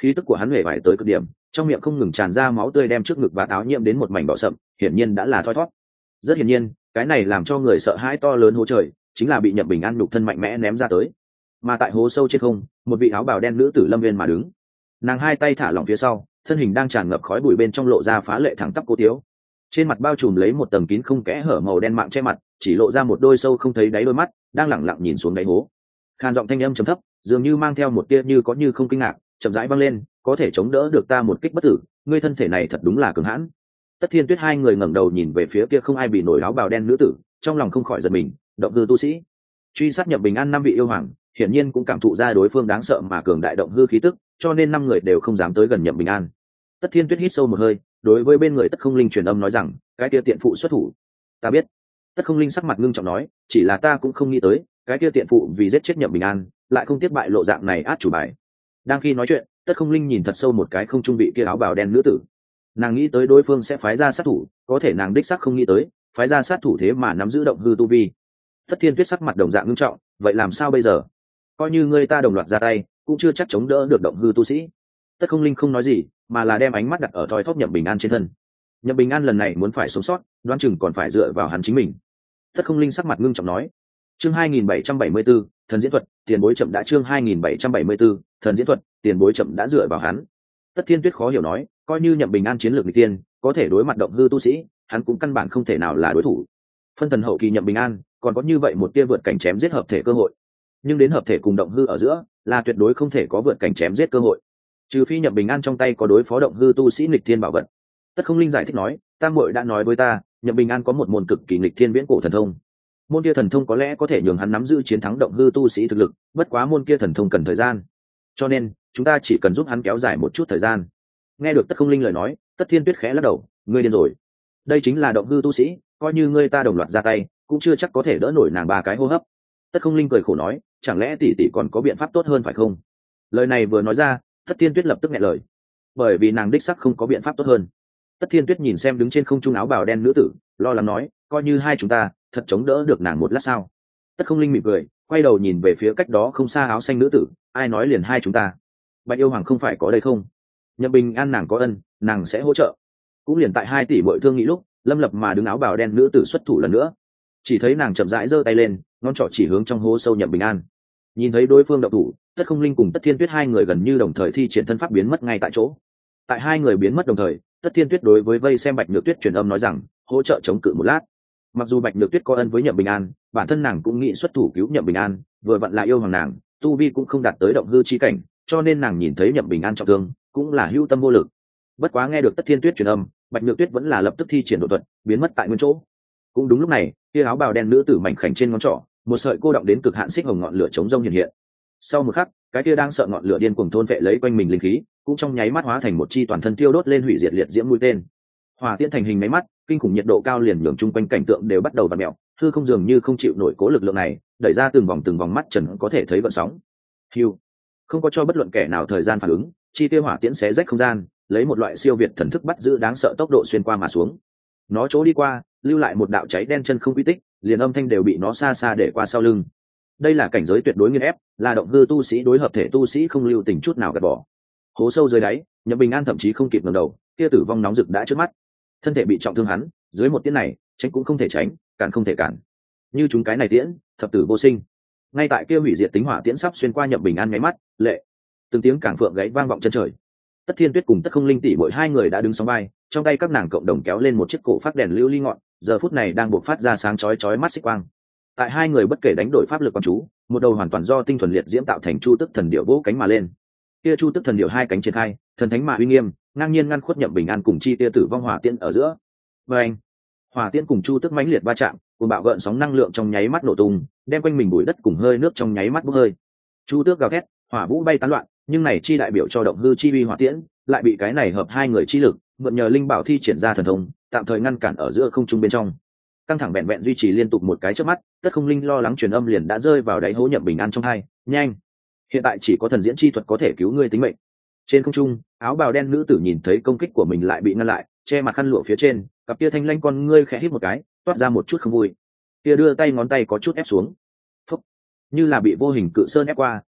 khí tức của hắn huệ vải tới cực điểm, trong miệng không ngừng tràn ra máu tươi đem trước ngực và áo nhiễm đến một mảnh đỏ sậm, hiển nhiên đã là thoi thoát. Rất hiển nhiên, cái này làm cho người sợ hãi to lớn hố trời, chính là bị Nhậm Bình An nhục thân mạnh mẽ ném ra tới. Mà tại hố sâu trên không, một vị áo bào đen nữ tử lâm viên mà đứng, nàng hai tay thả lỏng phía sau, thân hình đang tràn ngập khói bụi bên trong lộ ra phá lệ thẳng tắp cô tiếu, trên mặt bao trùm lấy một tầng kín không kẽ hở màu đen mạng che mặt, chỉ lộ ra một đôi sâu không thấy đáy đôi mắt đang lẳng lặng nhìn xuống đáy hố. Khan giọng thanh âm trầm thấp, dường như mang theo một tia như có như không kinh ngạc, chậm rãi vang lên, có thể chống đỡ được ta một kích bất tử, ngươi thân thể này thật đúng là cường hãn. Tất Thiên Tuyết hai người ngẩng đầu nhìn về phía kia không ai bị nổi áo bào đen nữ tử, trong lòng không khỏi giật mình. Động hư tu sĩ truy sát Nhậm Bình An năm vị yêu hoàng, hiển nhiên cũng cảm thụ ra đối phương đáng sợ mà cường đại động hư khí tức, cho nên năm người đều không dám tới gần Nhậm Bình An. Tất Thiên Tuyết hít sâu một hơi, đối với bên người Tất Không Linh truyền âm nói rằng, cái kia tiện phụ xuất thủ. Ta biết. Tất Không Linh sắc mặt ngưng trọng nói, chỉ là ta cũng không nghĩ tới, cái kia tiện phụ vì giết chết Nhậm Bình An, lại không tiếp bại lộ dạng này át chủ bài. Đang khi nói chuyện, Tất Không Linh nhìn thật sâu một cái không trung vị kia áo bào đen nữ tử. Nàng nghĩ tới đối phương sẽ phái ra sát thủ, có thể nàng đích xác không nghĩ tới, phái ra sát thủ thế mà nắm giữ động hư tu vi. Tất Thiên Tuyết sắc mặt đồng dạng ngưng trọng, vậy làm sao bây giờ? Coi như ngươi ta đồng loạt ra tay, cũng chưa chắc chống đỡ được động hư tu sĩ. Tất Không Linh không nói gì, mà là đem ánh mắt đặt ở thoi thóp Nhậm Bình An trên thân. Nhậm Bình An lần này muốn phải sống sót, đoán chừng còn phải dựa vào hắn chính mình. Tất Không Linh sắc mặt ngưng trọng nói. Chương hai nghìn bảy trăm bảy mươi 774, thần diễn thuật, tiền bối chậm đã chương hai nghìn bảy trăm bảy mươi 774, thần diễn thuật, tiền bối chậm đã dựa vào hắn. Tất Thiên Tuyết khó hiểu nói, coi như Nhậm Bình An chiến lược nghịch tiên, có thể đối mặt động hư tu sĩ, hắn cũng căn bản không thể nào là đối thủ. Phân thần hậu kỳ Nhậm Bình An, còn có như vậy một tia vượt cảnh chém giết hợp thể cơ hội. Nhưng đến hợp thể cùng động hư ở giữa, là tuyệt đối không thể có vượt cảnh chém giết cơ hội. Trừ phi Nhậm Bình An trong tay có đối phó động hư tu sĩ nghịch thiên bảo vật. Tất Không Linh giải thích nói, Tam muội đã nói với ta, Nhậm Bình An có một môn cực kỳ nghịch thiên viễn cổ thần thông. Môn kia thần thông có lẽ có thể nhường hắn nắm giữ chiến thắng động hư tu sĩ thực lực, bất quá môn kia thần thông cần thời gian. Cho nên, chúng ta chỉ cần giúp hắn kéo dài một chút thời gian. Nghe được Tất Không Linh lời nói, Tất Thiên Tuyết khẽ lắc đầu, ngươi điên rồi. Đây chính là động hư tu sĩ, coi như ngươi ta đồng loạt ra tay, cũng chưa chắc có thể đỡ nổi nàng ba cái hô hấp. Tất Không Linh cười khổ nói, chẳng lẽ tỷ tỷ còn có biện pháp tốt hơn phải không? Lời này vừa nói ra, Tất Thiên Tuyết lập tức nghẹn lời, bởi vì nàng đích sắc không có biện pháp tốt hơn. Tất Thiên Tuyết nhìn xem đứng trên không trung áo bào đen nữ tử, lo lắng nói, coi như hai chúng ta thật chống đỡ được nàng một lát sao? Tất Không Linh mỉm cười, quay đầu nhìn về phía cách đó không xa áo xanh nữ tử, ai nói liền hai chúng ta? Bạch yêu hoàng không phải có đây không? Nhậm Bình An nàng có ân, nàng sẽ hỗ trợ. Cũng liền tại hai tỷ muội thương nghĩ lúc, Lâm Lập mà đứng áo bào đen nữ tử xuất thủ lần nữa. Chỉ thấy nàng chậm rãi giơ tay lên, ngón trỏ chỉ hướng trong hố sâu Nhậm Bình An. Nhìn thấy đối phương động thủ, Tất Không Linh cùng Tất Thiên Tuyết hai người gần như đồng thời thi triển thân pháp biến mất ngay tại chỗ. Tại hai người biến mất đồng thời, Tất Thiên Tuyết đối với vây xem Bạch Nhược Tuyết truyền âm nói rằng, hỗ trợ chống cự một lát. Mặc dù Bạch Nhược Tuyết có ân với Nhậm Bình An, bản thân nàng cũng nghĩ xuất thủ cứu Nhậm Bình An, vừa vặn là yêu hoàng nàng, tu vi cũng không đạt tới động hư chi cảnh, cho nên nàng nhìn thấy Nhậm Bình An trọng thương, cũng là hữu tâm vô lực. Bất quá nghe được Tất Thiên Tuyết truyền âm, Bạch Nhược Tuyết vẫn là lập tức thi triển độ thuật, biến mất tại nguyên chỗ. Cũng đúng lúc này, kia áo bào đen nữ tử mảnh khảnh trên ngón trỏ, một sợi cô động đến cực hạn xích hồng ngọn lửa chống rông hiện hiện. Sau một khắc, cái kia đang sợ ngọn lửa điên cuồng thôn vệ lấy quanh mình linh khí, cũng trong nháy mắt hóa thành một chi toàn thân tiêu đốt lên hủy diệt liệt diễm mũi tên. Hỏa tiễn thành hình máy mắt, kinh khủng nhiệt độ cao liền nhường chung quanh cảnh tượng đều bắt đầu vặn mèo, hư không dường như không chịu nổi cố lực lượng này, đẩy ra từng vòng từng vòng mắt trần có thể thấy gợn sóng. Hưu, không có cho bất luận kẻ nào thời gian phản ứng, chi tiêu hỏa tiễn xé rách không gian, lấy một loại siêu việt thần thức bắt giữ đáng sợ tốc độ xuyên qua mà xuống. Nó chỗ đi qua, lưu lại một đạo cháy đen chân không quy tích, liền âm thanh đều bị nó xa xa để qua sau lưng. Đây là cảnh giới tuyệt đối nghiền ép, là động hư tu sĩ đối hợp thể tu sĩ không lưu tình chút nào gạt bỏ. Hố sâu dưới đáy, Nhậm Bình An thậm chí không kịp ngẩng đầu, kia tử vong nóng rực đã trước mắt. Thân thể bị trọng thương hắn, dưới một tiễn này, tránh cũng không thể tránh, cản không thể cản. Như chúng cái này tiễn, thập tử vô sinh. Ngay tại kia hủy diệt tính hỏa tiễn sắp xuyên qua Nhậm Bình An nháy mắt, lệ, từng tiếng cảng phượng gáy vang vọng chân trời. Tất Thiên Tuyết cùng Tất Không Linh tỷ muội hai người đã đứng sóng vai, trong tay các nàng cộng đồng kéo lên một chiếc cổ phát đèn lưu ly ngọn, giờ phút này đang bộc phát ra sáng chói chói mắt xích quang. Tại hai người bất kể đánh đổi pháp lực quan chú, một đầu hoàn toàn do tinh thuần liệt diễm tạo thành chu tức thần điểu vỗ cánh mà lên. Kia chu tức thần điểu hai cánh triển khai, thần thánh mà uy nghiêm, ngang nhiên ngăn khuất Nhậm Bình An cùng chi tia tử vong hỏa tiễn ở giữa. Và anh, hỏa tiễn cùng chu tức mãnh liệt va chạm, cùng bạo gợn sóng năng lượng trong nháy mắt nổ tung, đem quanh mình bụi đất cùng hơi nước trong nháy mắt bốc hơi. Chu tước gào thét, hỏa vũ bay tán loạn, nhưng này chi đại biểu cho động hư chi uy hỏa tiễn, lại bị cái này hợp hai người chi lực, mượn nhờ linh bảo thi triển ra thần thông, tạm thời ngăn cản ở giữa không trung bên trong. Căng thẳng vẹn vẹn duy trì liên tục một cái chớp mắt, Tất Không Linh lo lắng truyền âm liền đã rơi vào đáy hố Nhậm Bình An trong hai, nhanh, hiện tại chỉ có thần diễn chi thuật có thể cứu ngươi tính mệnh. Trên không trung, áo bào đen nữ tử nhìn thấy công kích của mình lại bị ngăn lại, che mặt khăn lụa phía trên, cặp kia thanh lanh con ngươi khẽ hít một cái, toát ra một chút không vui. Kia đưa tay ngón tay có chút ép xuống, phúc, như là bị vô hình cự sơn ép qua,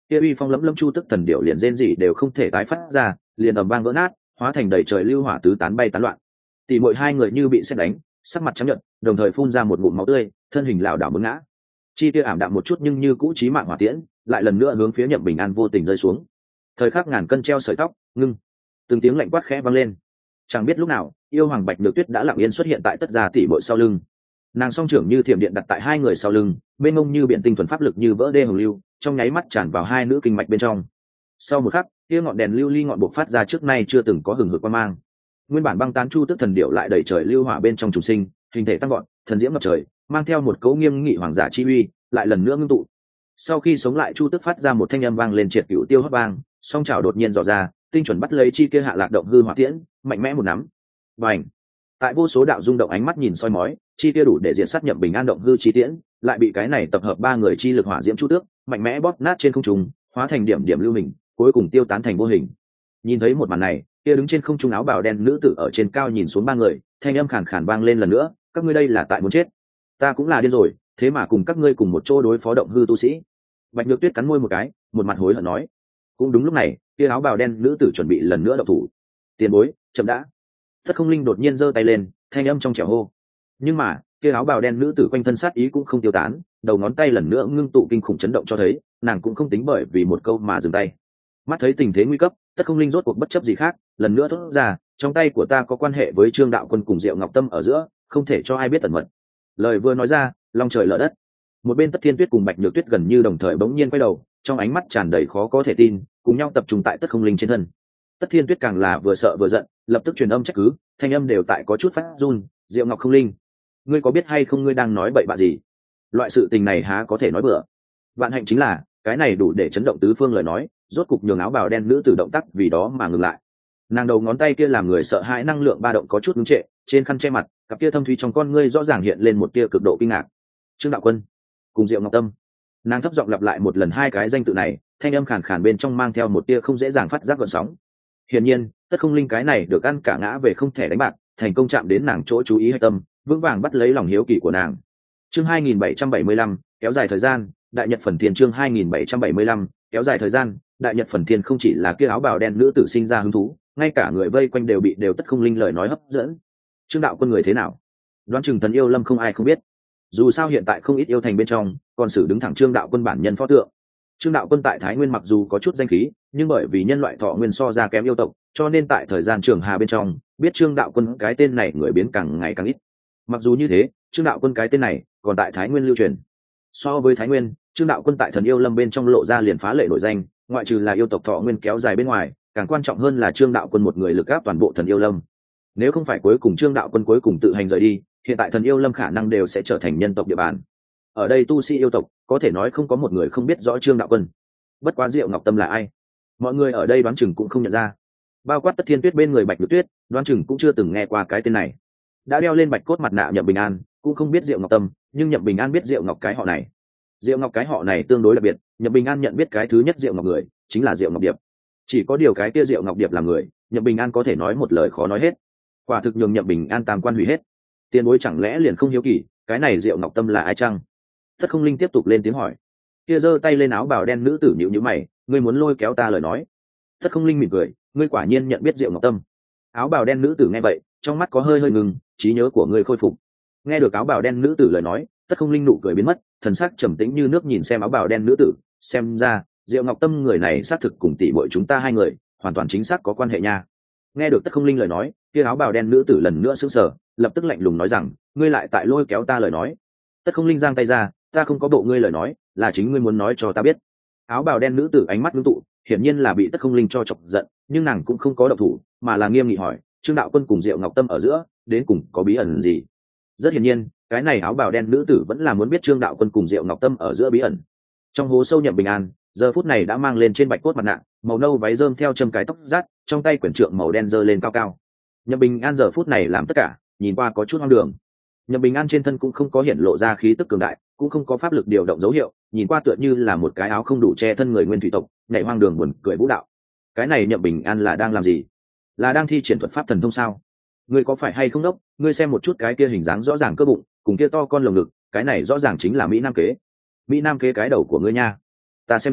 kia uy phong lẫm lẫm chu tức thần điệu liền rên rỉ đều không thể tái phát ra, liền ầm vang vỡ nát, hóa thành đầy trời lưu hỏa tứ tán bay tán loạn. Tỷ muội hai người như bị sét đánh, sắc mặt trắng nhợt, đồng thời phun ra một ngụm máu tươi, thân hình lảo đảo muốn ngã. Chi kia ảm đạm một chút nhưng như cũ chí mạng hỏa tiễn, lại lần nữa hướng phía Nhậm Bình An vô tình rơi xuống. Thời khắc ngàn cân treo sợi tóc, ngưng. Từng tiếng lạnh quát khẽ vang lên. Chẳng biết lúc nào, yêu hoàng Bạch Nhược Tuyết đã lặng yên xuất hiện tại tất gia tỷ muội sau lưng. Nàng song trưởng như thiểm điện đặt tại hai người sau lưng, bên mông như biển tinh thuần pháp lực như vỡ đê hồng lưu, trong nháy mắt tràn vào hai nữ kinh mạch bên trong. Sau một khắc, kia ngọn đèn lưu ly ngọn bộc phát ra trước nay chưa từng có hừng hực quang mang. Nguyên bản băng tán chu tức thần điệu lại đẩy trời lưu hỏa bên trong trùng sinh, hình thể tăng gọn, thần diễm ngập trời, mang theo một cấu nghiêm nghị hoàng giả chi uy, lại lần nữa ngưng tụ. Sau khi sống lại chu tức phát ra một thanh âm vang lên triệt cửu tiêu hấp vang, song chảo đột nhiên dò ra, tinh chuẩn bắt lấy chi kia hạ lạc động hư hỏa tiễn, mạnh mẽ một nắm. Bành! Tại vô số đạo rung động ánh mắt nhìn soi mói, chi kia đủ để diện sát Nhậm Bình An động hư chi tiễn, lại bị cái này tập hợp ba người chi lực hỏa diễm chu tước, mạnh mẽ bóp nát trên không trung, hóa thành điểm điểm lưu hình, cuối cùng tiêu tán thành vô hình. Nhìn thấy một màn này, kia đứng trên không trung áo bào đen nữ tử ở trên cao nhìn xuống ba người, thanh âm khàn khàn vang lên lần nữa, các ngươi đây là tại muốn chết. Ta cũng là điên rồi, thế mà cùng các ngươi cùng một chỗ đối phó động hư tu sĩ. Bạch Nhược Tuyết cắn môi một cái, một mặt hối hận nói. Cũng đúng lúc này, kia áo bào đen nữ tử chuẩn bị lần nữa động thủ. Tiền bối, chậm đã. Thất Không Linh đột nhiên giơ tay lên, thanh âm trong trẻo hô. Nhưng mà, kia áo bào đen nữ tử quanh thân sát ý cũng không tiêu tán, đầu ngón tay lần nữa ngưng tụ kinh khủng chấn động cho thấy, nàng cũng không tính bởi vì một câu mà dừng tay. Mắt thấy tình thế nguy cấp, Tất Không Linh rốt cuộc bất chấp gì khác, lần nữa thốt ra, trong tay của ta có quan hệ với Trương Đạo Quân cùng Diệu Ngọc Tâm ở giữa, không thể cho ai biết tận mật. Lời vừa nói ra, long trời lở đất. Một bên Tất Thiên Tuyết cùng Bạch Nhược Tuyết gần như đồng thời bỗng nhiên quay đầu, trong ánh mắt tràn đầy khó có thể tin, cùng nhau tập trung tại Tất Không Linh trên thân. Tất Thiên Tuyết càng là vừa sợ vừa giận, lập tức truyền âm trách cứ, thanh âm đều tại có chút phát run, Diệu Ngọc Không Linh, ngươi có biết hay không ngươi đang nói bậy bạ gì? Loại sự tình này há có thể nói bừa. Vạn hạnh chính là, cái này đủ để chấn động tứ phương lời nói, rốt cục nhường áo bào đen nữ tử động tác vì đó mà ngừng lại. Nàng đầu ngón tay kia làm người sợ hãi năng lượng ba động có chút ngưng trệ, trên khăn che mặt, cặp kia thâm thúy trong con ngươi rõ ràng hiện lên một tia cực độ kinh ngạc. Trương Đạo Quân cùng Diệu Ngọc Tâm. Nàng thấp giọng lặp lại một lần hai cái danh tự này, thanh âm khàn khàn bên trong mang theo một tia không dễ dàng phát giác gợn sóng. Hiển nhiên, Tất Không Linh cái này được ăn cả ngã về không thể đánh bạc, thành công chạm đến nàng chỗ chú ý hay tâm, vững vàng bắt lấy lòng hiếu kỳ của nàng. Chương hai nghìn bảy trăm bảy mươi lăm, kéo dài thời gian, đại nhật phần thiên. Chương hai nghìn bảy trăm bảy mươi lăm, kéo dài thời gian, đại nhật phần thiên. Không chỉ là kia áo bào đen nữ tử sinh ra hứng thú, ngay cả người vây quanh đều bị đều Tất Không Linh lời nói hấp dẫn. Trương Đạo Quân người thế nào? Đoán chừng Thần Yêu Lâm không ai không biết. Dù sao hiện tại không ít yêu thành bên trong, còn xử đứng thẳng Trương Đạo Quân bản nhân pho tượng. Trương Đạo Quân tại Thái Nguyên mặc dù có chút danh khí, nhưng bởi vì nhân loại thọ nguyên so ra kém yêu tộc, cho nên tại thời gian Trường Hà bên trong, biết Trương Đạo Quân cái tên này người biến càng ngày càng ít. Mặc dù như thế, Trương Đạo Quân cái tên này còn tại Thái Nguyên lưu truyền. So với Thái Nguyên, Trương Đạo Quân tại Thần Yêu Lâm bên trong lộ ra liền phá lệ nổi danh, ngoại trừ là yêu tộc thọ nguyên kéo dài bên ngoài, càng quan trọng hơn là Trương Đạo Quân một người lực áp toàn bộ Thần Yêu Lâm. Nếu không phải cuối cùng Trương Đạo Quân cuối cùng tự hành rời đi, hiện tại Thần Yêu Lâm khả năng đều sẽ trở thành nhân tộc địa bàn. Ở đây tu sĩ yêu tộc, có thể nói không có một người không biết rõ Trương Đạo Quân. Bất quá Diệu Ngọc Tâm là ai? Mọi người ở đây đoán chừng cũng không nhận ra. Bao quát Tất Thiên Tuyết bên người Bạch Nhược Tuyết, đoán chừng cũng chưa từng nghe qua cái tên này. Đã đeo lên bạch cốt mặt nạ Nhậm Bình An, cũng không biết Diệu Ngọc Tâm, nhưng Nhậm Bình An biết Diệu Ngọc cái họ này. Diệu Ngọc cái họ này tương đối đặc biệt, Nhậm Bình An nhận biết cái thứ nhất Diệu Ngọc người, chính là Diệu Ngọc Điệp. Chỉ có điều cái kia Diệu Ngọc Điệp là người, Nhậm Bình An có thể nói một lời khó nói hết. Quả thực nhường Nhậm Bình An tam quan hủy hết. Tiền bối chẳng lẽ liền không hiếu kỳ, cái này Diệu Ngọc Tâm là ai chăng? Tất Không Linh tiếp tục lên tiếng hỏi. Kia giơ tay lên áo bào đen nữ tử nhíu nhíu mày, ngươi muốn lôi kéo ta lời nói. Tất Không Linh mỉm cười, ngươi quả nhiên nhận biết Diệu Ngọc Tâm. Áo bào đen nữ tử nghe vậy, trong mắt có hơi hơi ngừng, trí nhớ của ngươi khôi phục. Nghe được áo bào đen nữ tử lời nói, Tất Không Linh nụ cười biến mất, thần sắc trầm tĩnh như nước nhìn xem áo bào đen nữ tử, xem ra Diệu Ngọc Tâm người này xác thực cùng tỷ muội chúng ta hai người hoàn toàn chính xác có quan hệ nha. Nghe được Tất Không Linh lời nói, kia áo bào đen nữ tử lần nữa sững sờ, lập tức lạnh lùng nói rằng, ngươi lại tại lôi kéo ta lời nói. Tất Không Linh giang tay ra, ta không có bộ ngươi lời nói, là chính ngươi muốn nói cho ta biết. Áo bào đen nữ tử ánh mắt ngưng tụ, hiển nhiên là bị Tất Không Linh cho chọc giận, nhưng nàng cũng không có động thủ, mà là nghiêm nghị hỏi, Trương Đạo Quân cùng Diệu Ngọc Tâm ở giữa, đến cùng có bí ẩn gì? Rất hiển nhiên, cái này áo bào đen nữ tử vẫn là muốn biết Trương Đạo Quân cùng Diệu Ngọc Tâm ở giữa bí ẩn. Trong hố sâu Nhậm Bình An, giờ phút này đã mang lên trên bạch cốt mặt nạ, màu nâu váy rơm theo châm cái tóc rát, trong tay quyển trượng màu đen giơ lên cao cao. Nhậm Bình An giờ phút này làm tất cả, nhìn qua có chút hoang đường. Nhậm Bình An trên thân cũng không có hiện lộ ra khí tức cường đại, cũng không có pháp lực điều động dấu hiệu, nhìn qua tựa như là một cái áo không đủ che thân người nguyên thủy tộc, nhảy hoang đường buồn cười vũ đạo. Cái này Nhậm Bình An là đang làm gì? Là đang thi triển thuật pháp thần thông sao? Ngươi có phải hay không đốc? Ngươi xem một chút cái kia hình dáng rõ ràng cơ bụng, cùng kia to con lồng ngực, cái này rõ ràng chính là Mỹ Nam kế. Mỹ Nam kế cái đầu của ngươi nha. Ta xem ra,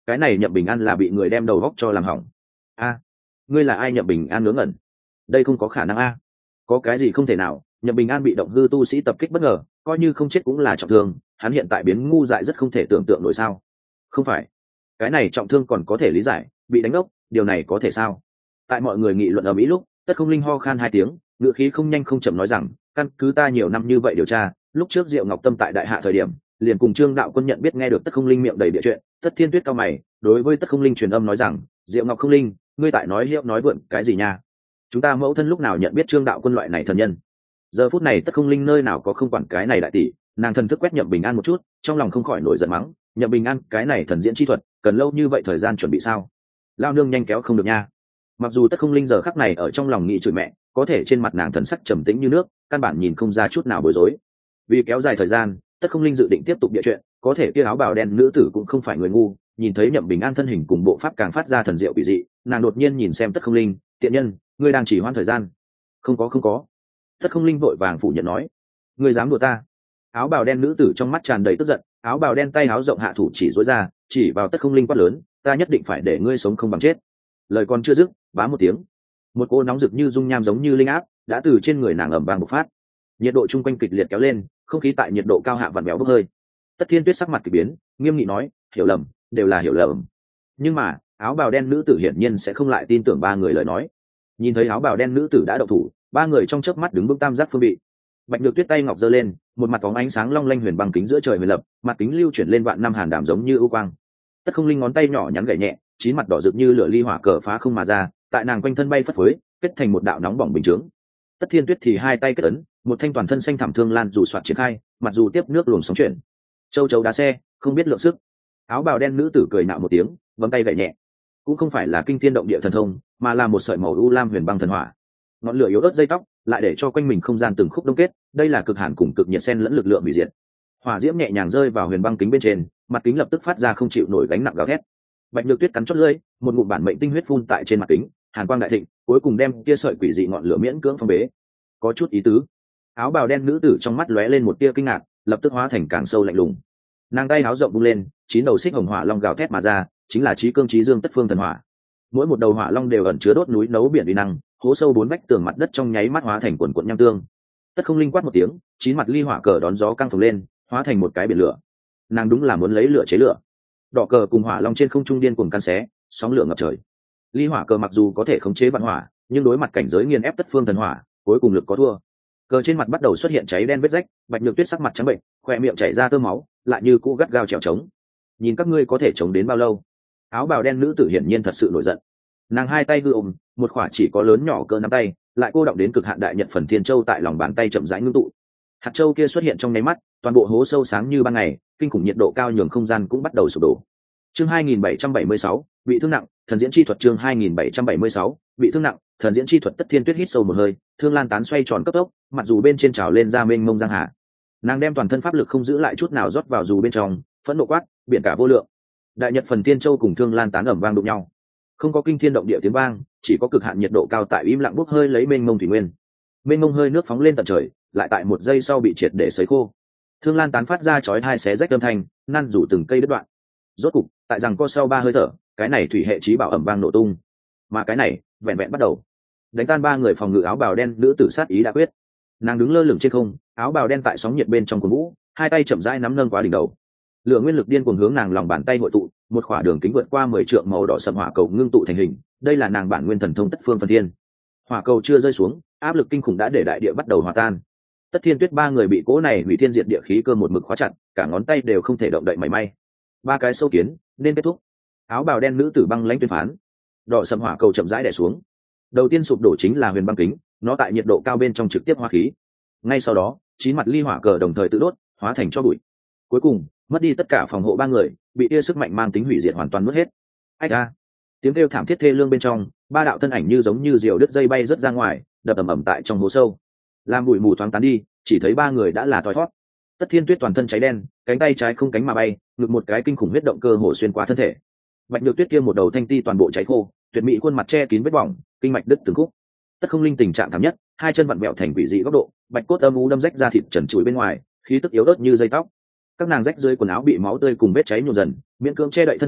cái này Nhậm Bình An là bị người đem đầu góc cho làm hỏng. A, ngươi là ai? Nhậm Bình An ngớ ngẩn. Đây không có khả năng a. Có cái gì không thể nào? Nhậm Bình An bị động hư tu sĩ tập kích bất ngờ, coi như không chết cũng là trọng thương, hắn hiện tại biến ngu dại rất không thể tưởng tượng nổi sao? Không phải, cái này trọng thương còn có thể lý giải, bị đánh đốc, điều này có thể sao? Tại mọi người nghị luận ở mỹ lúc, Tất Không Linh ho khan hai tiếng, ngựa khí không nhanh không chậm nói rằng, căn cứ ta nhiều năm như vậy điều tra, lúc trước Diệu Ngọc Tâm tại đại hạ thời điểm, liền cùng Trương Đạo Quân nhận biết nghe được Tất Không Linh miệng đầy bịa chuyện, Tất Thiên Tuyết cao mày, đối với Tất Không Linh truyền âm nói rằng, Diệu Ngọc Không Linh, ngươi tại nói hiệu nói vượn cái gì nha? Chúng ta mẫu thân lúc nào nhận biết Trương Đạo Quân loại này thần nhân? Giờ phút này Tất Không Linh nơi nào có không quản cái này đại tỷ, nàng thần thức quét Nhậm Bình An một chút, trong lòng không khỏi nổi giận mắng, Nhậm Bình An, cái này thần diễn chi thuật, cần lâu như vậy thời gian chuẩn bị sao? Lao nương nhanh kéo không được nha. Mặc dù Tất Không Linh giờ khắc này ở trong lòng nghĩ chửi mẹ, có thể trên mặt nàng thần sắc trầm tĩnh như nước, căn bản nhìn không ra chút nào bối rối. Vì kéo dài thời gian, Tất Không Linh dự định tiếp tục địa chuyện, có thể kia áo bào đen nữ tử cũng không phải người ngu, nhìn thấy Nhậm Bình An thân hình cùng bộ pháp càng phát ra thần diệu kỳ dị, nàng đột nhiên nhìn xem Tất Không Linh, tiện nhân, ngươi đang chỉ hoãn thời gian. Không có không có. Tất Không Linh vội vàng phủ nhận nói, ngươi dám đùa ta? Áo bào đen nữ tử trong mắt tràn đầy tức giận, áo bào đen tay áo rộng hạ thủ chỉ duỗi ra, chỉ vào Tất Không Linh quát lớn, ta nhất định phải để ngươi sống không bằng chết. Lời còn chưa dứt, bá một tiếng, một cô nóng rực như dung nham giống như linh áp đã từ trên người nàng ẩm vang bộc phát, nhiệt độ chung quanh kịch liệt kéo lên, không khí tại nhiệt độ cao hạ vặn béo bốc hơi. Tất Thiên Tuyết sắc mặt kỳ biến, nghiêm nghị nói, hiểu lầm, đều là hiểu lầm. Nhưng mà áo bào đen nữ tử hiển nhiên sẽ không lại tin tưởng ba người lời nói. Nhìn thấy áo bào đen nữ tử đã động thủ, ba người trong chớp mắt đứng vững tam giác phương vị. Bạch Nhược Tuyết tay ngọc giơ lên, một mặt bóng ánh sáng long lanh huyền băng kính giữa trời huyền lập, mặt kính lưu chuyển lên vạn năm hàn đảm giống như ưu quang. Tất Không Linh ngón tay nhỏ nhắn gảy nhẹ, chín mặt đỏ rực như lửa ly hỏa cờ phá không mà ra, tại nàng quanh thân bay phất phới, kết thành một đạo nóng bỏng bình chướng. Tất Thiên Tuyết thì hai tay kết ấn, một thanh toàn thân xanh thảm thương lan dù soạt triển khai, mặt dù tiếp nước luồng sóng chuyển. Châu chấu đá xe, không biết lượng sức. Áo bào đen nữ tử cười nạo một tiếng, vẫm tay gảy nhẹ. Cũng không phải là kinh thiên động địa thần thông, mà là một sợi màu u lam huyền băng thần hỏa. Ngọn lửa yếu ớt dây tóc, lại để cho quanh mình không gian từng khúc đông kết, đây là cực hàn cùng cực nhiệt xen lẫn lực lượng hủy diệt. Hỏa diễm nhẹ nhàng rơi vào huyền băng kính bên trên, mặt kính lập tức phát ra không chịu nổi gánh nặng gào thét. Bạch Nhược Tuyết cắn chót lưỡi, một ngụm bản mệnh tinh huyết phun tại trên mặt kính, hàn quang đại thịnh, cuối cùng đem kia sợi quỷ dị ngọn lửa miễn cưỡng phong bế. Có chút ý tứ. Áo bào đen nữ tử trong mắt lóe lên một tia kinh ngạc, lập tức hóa thành càng sâu lạnh lùng. Nàng tay áo rộng bung lên, chín đầu xích hồng hỏa long gào thét mà ra, chính là chí cương chí dương tất phương thần hỏa. Mỗi một đầu hỏa long đều ẩn chứa đốt núi nấu biển uy năng, hố sâu bốn vách tường mặt đất trong nháy mắt hóa thành quần quần nham tương. Tất Không Linh quát một tiếng, chín mặt ly hỏa cờ đón gió căng phồng lên, hóa thành một cái biển lửa. Nàng đúng là muốn lấy lửa chế lửa. Đỏ cờ cùng hỏa long trên không trung điên cuồng căn xé, sóng lửa ngập trời. Ly hỏa cờ mặc dù có thể khống chế vạn hỏa, nhưng đối mặt cảnh giới nghiền ép tất phương thần hỏa, cuối cùng lực có thua. Cờ trên mặt bắt đầu xuất hiện cháy đen vết rách, Bạch Nhược Tuyết sắc mặt trắng bệnh, khoe miệng chảy ra tơ máu, lại như cũ gắt gao trèo trống. Nhìn các ngươi có thể chống đến bao lâu? Áo bào đen nữ tử hiển nhiên thật sự nổi giận. Nàng hai tay hư ôm, một quả chỉ có lớn nhỏ cỡ nắm tay, lại cô động đến cực hạn đại nhật phần thiên châu tại lòng bàn tay chậm rãi ngưng tụ. Hạt châu kia xuất hiện trong nháy mắt, toàn bộ hố sâu sáng như ban ngày, kinh khủng nhiệt độ cao nhường không gian cũng bắt đầu sụp đổ. Chương hai nghìn bảy trăm bảy mươi sáu, bị thương nặng, thần diễn chi thuật. Chương hai nghìn bảy trăm bảy mươi sáu, bị thương nặng, thần diễn chi thuật. Tất Thiên Tuyết hít sâu một hơi, thương lan tán xoay tròn cấp tốc, mặt dù bên trên trào lên ra mênh mông giang hà. Nàng đem toàn thân pháp lực không giữ lại chút nào rót vào dù bên trong, phẫn nộ quát, biển cả vô lượng. Đại nhật phần thiên châu cùng thương lan tán ầm vang đụng nhau, không có kinh thiên động địa tiếng vang, chỉ có cực hạn nhiệt độ cao tại im lặng bốc hơi lấy mênh mông thủy nguyên. Mênh mông hơi nước phóng lên tận trời, lại tại một giây sau bị triệt để sấy khô. Thương lan tán phát ra chói hai xé rách âm thanh, năn rủ từng cây đứt đoạn. Rốt cục, tại rằng co sau ba hơi thở, cái này thủy hệ chí bảo ẩm vang nổ tung. Mà cái này, vẹn vẹn bắt đầu. Đánh tan ba người phòng ngự áo bào đen nữ tử sát ý đã quyết. Nàng đứng lơ lửng trên không, áo bào đen tại sóng nhiệt bên trong cuồng vũ, hai tay chậm rãi nắm nâng quá đỉnh đầu. Lửa nguyên lực điên cuồng hướng nàng lòng bàn tay hội tụ, một khỏa đường kính vượt qua mười trượng màu đỏ sẫm hỏa cầu ngưng tụ thành hình, đây là nàng bản nguyên thần thông Tất Phương Phân Thiên. Hỏa cầu chưa rơi xuống, áp lực kinh khủng đã để đại địa bắt đầu hòa tan. Tất Thiên Tuyết ba người bị cỗ này hủy thiên diệt địa khí cơ một mực khóa chặt, cả ngón tay đều không thể động đậy mảy may. Ba cái sâu kiến, nên kết thúc. Áo bào đen nữ tử băng lãnh tuyên phán. Đỏ sẫm hỏa cầu chậm rãi đè xuống. Đầu tiên sụp đổ chính là huyền băng kính, nó tại nhiệt độ cao bên trong trực tiếp hóa khí. Ngay sau đó, chín mặt ly hỏa cờ đồng thời tự đốt, hóa thành cho bụi. Cuối cùng, mất đi tất cả phòng hộ ba người, bị tia sức mạnh mang tính hủy diệt hoàn toàn mất hết. Ách a! Tiếng kêu thảm thiết thê lương bên trong, ba đạo thân ảnh như giống như diều đứt dây bay rất ra ngoài, đập ầm ầm tại trong hố sâu. Làm bụi mù thoáng tán đi, chỉ thấy ba người đã là thoi thoát. Tất Thiên Tuyết toàn thân cháy đen, cánh tay trái không cánh mà bay, ngực một cái kinh khủng huyết động cơ hổ xuyên qua thân thể. Bạch Nhược Tuyết kia một đầu thanh ti toàn bộ cháy khô, tuyệt mỹ khuôn mặt che kín vết bỏng, kinh mạch đứt từng khúc. Tất Không Linh tình trạng thảm nhất, hai chân vặn vẹo thành quỷ dị góc độ, bạch cốt âm u đâm rách ra thịt trần trụi bên ngoài, khí tức yếu ớt như dây tóc. Các nàng rách dưới quần áo bị máu tươi cùng vết cháy nhuộm dần, miễn cưỡng che đậy thân thể,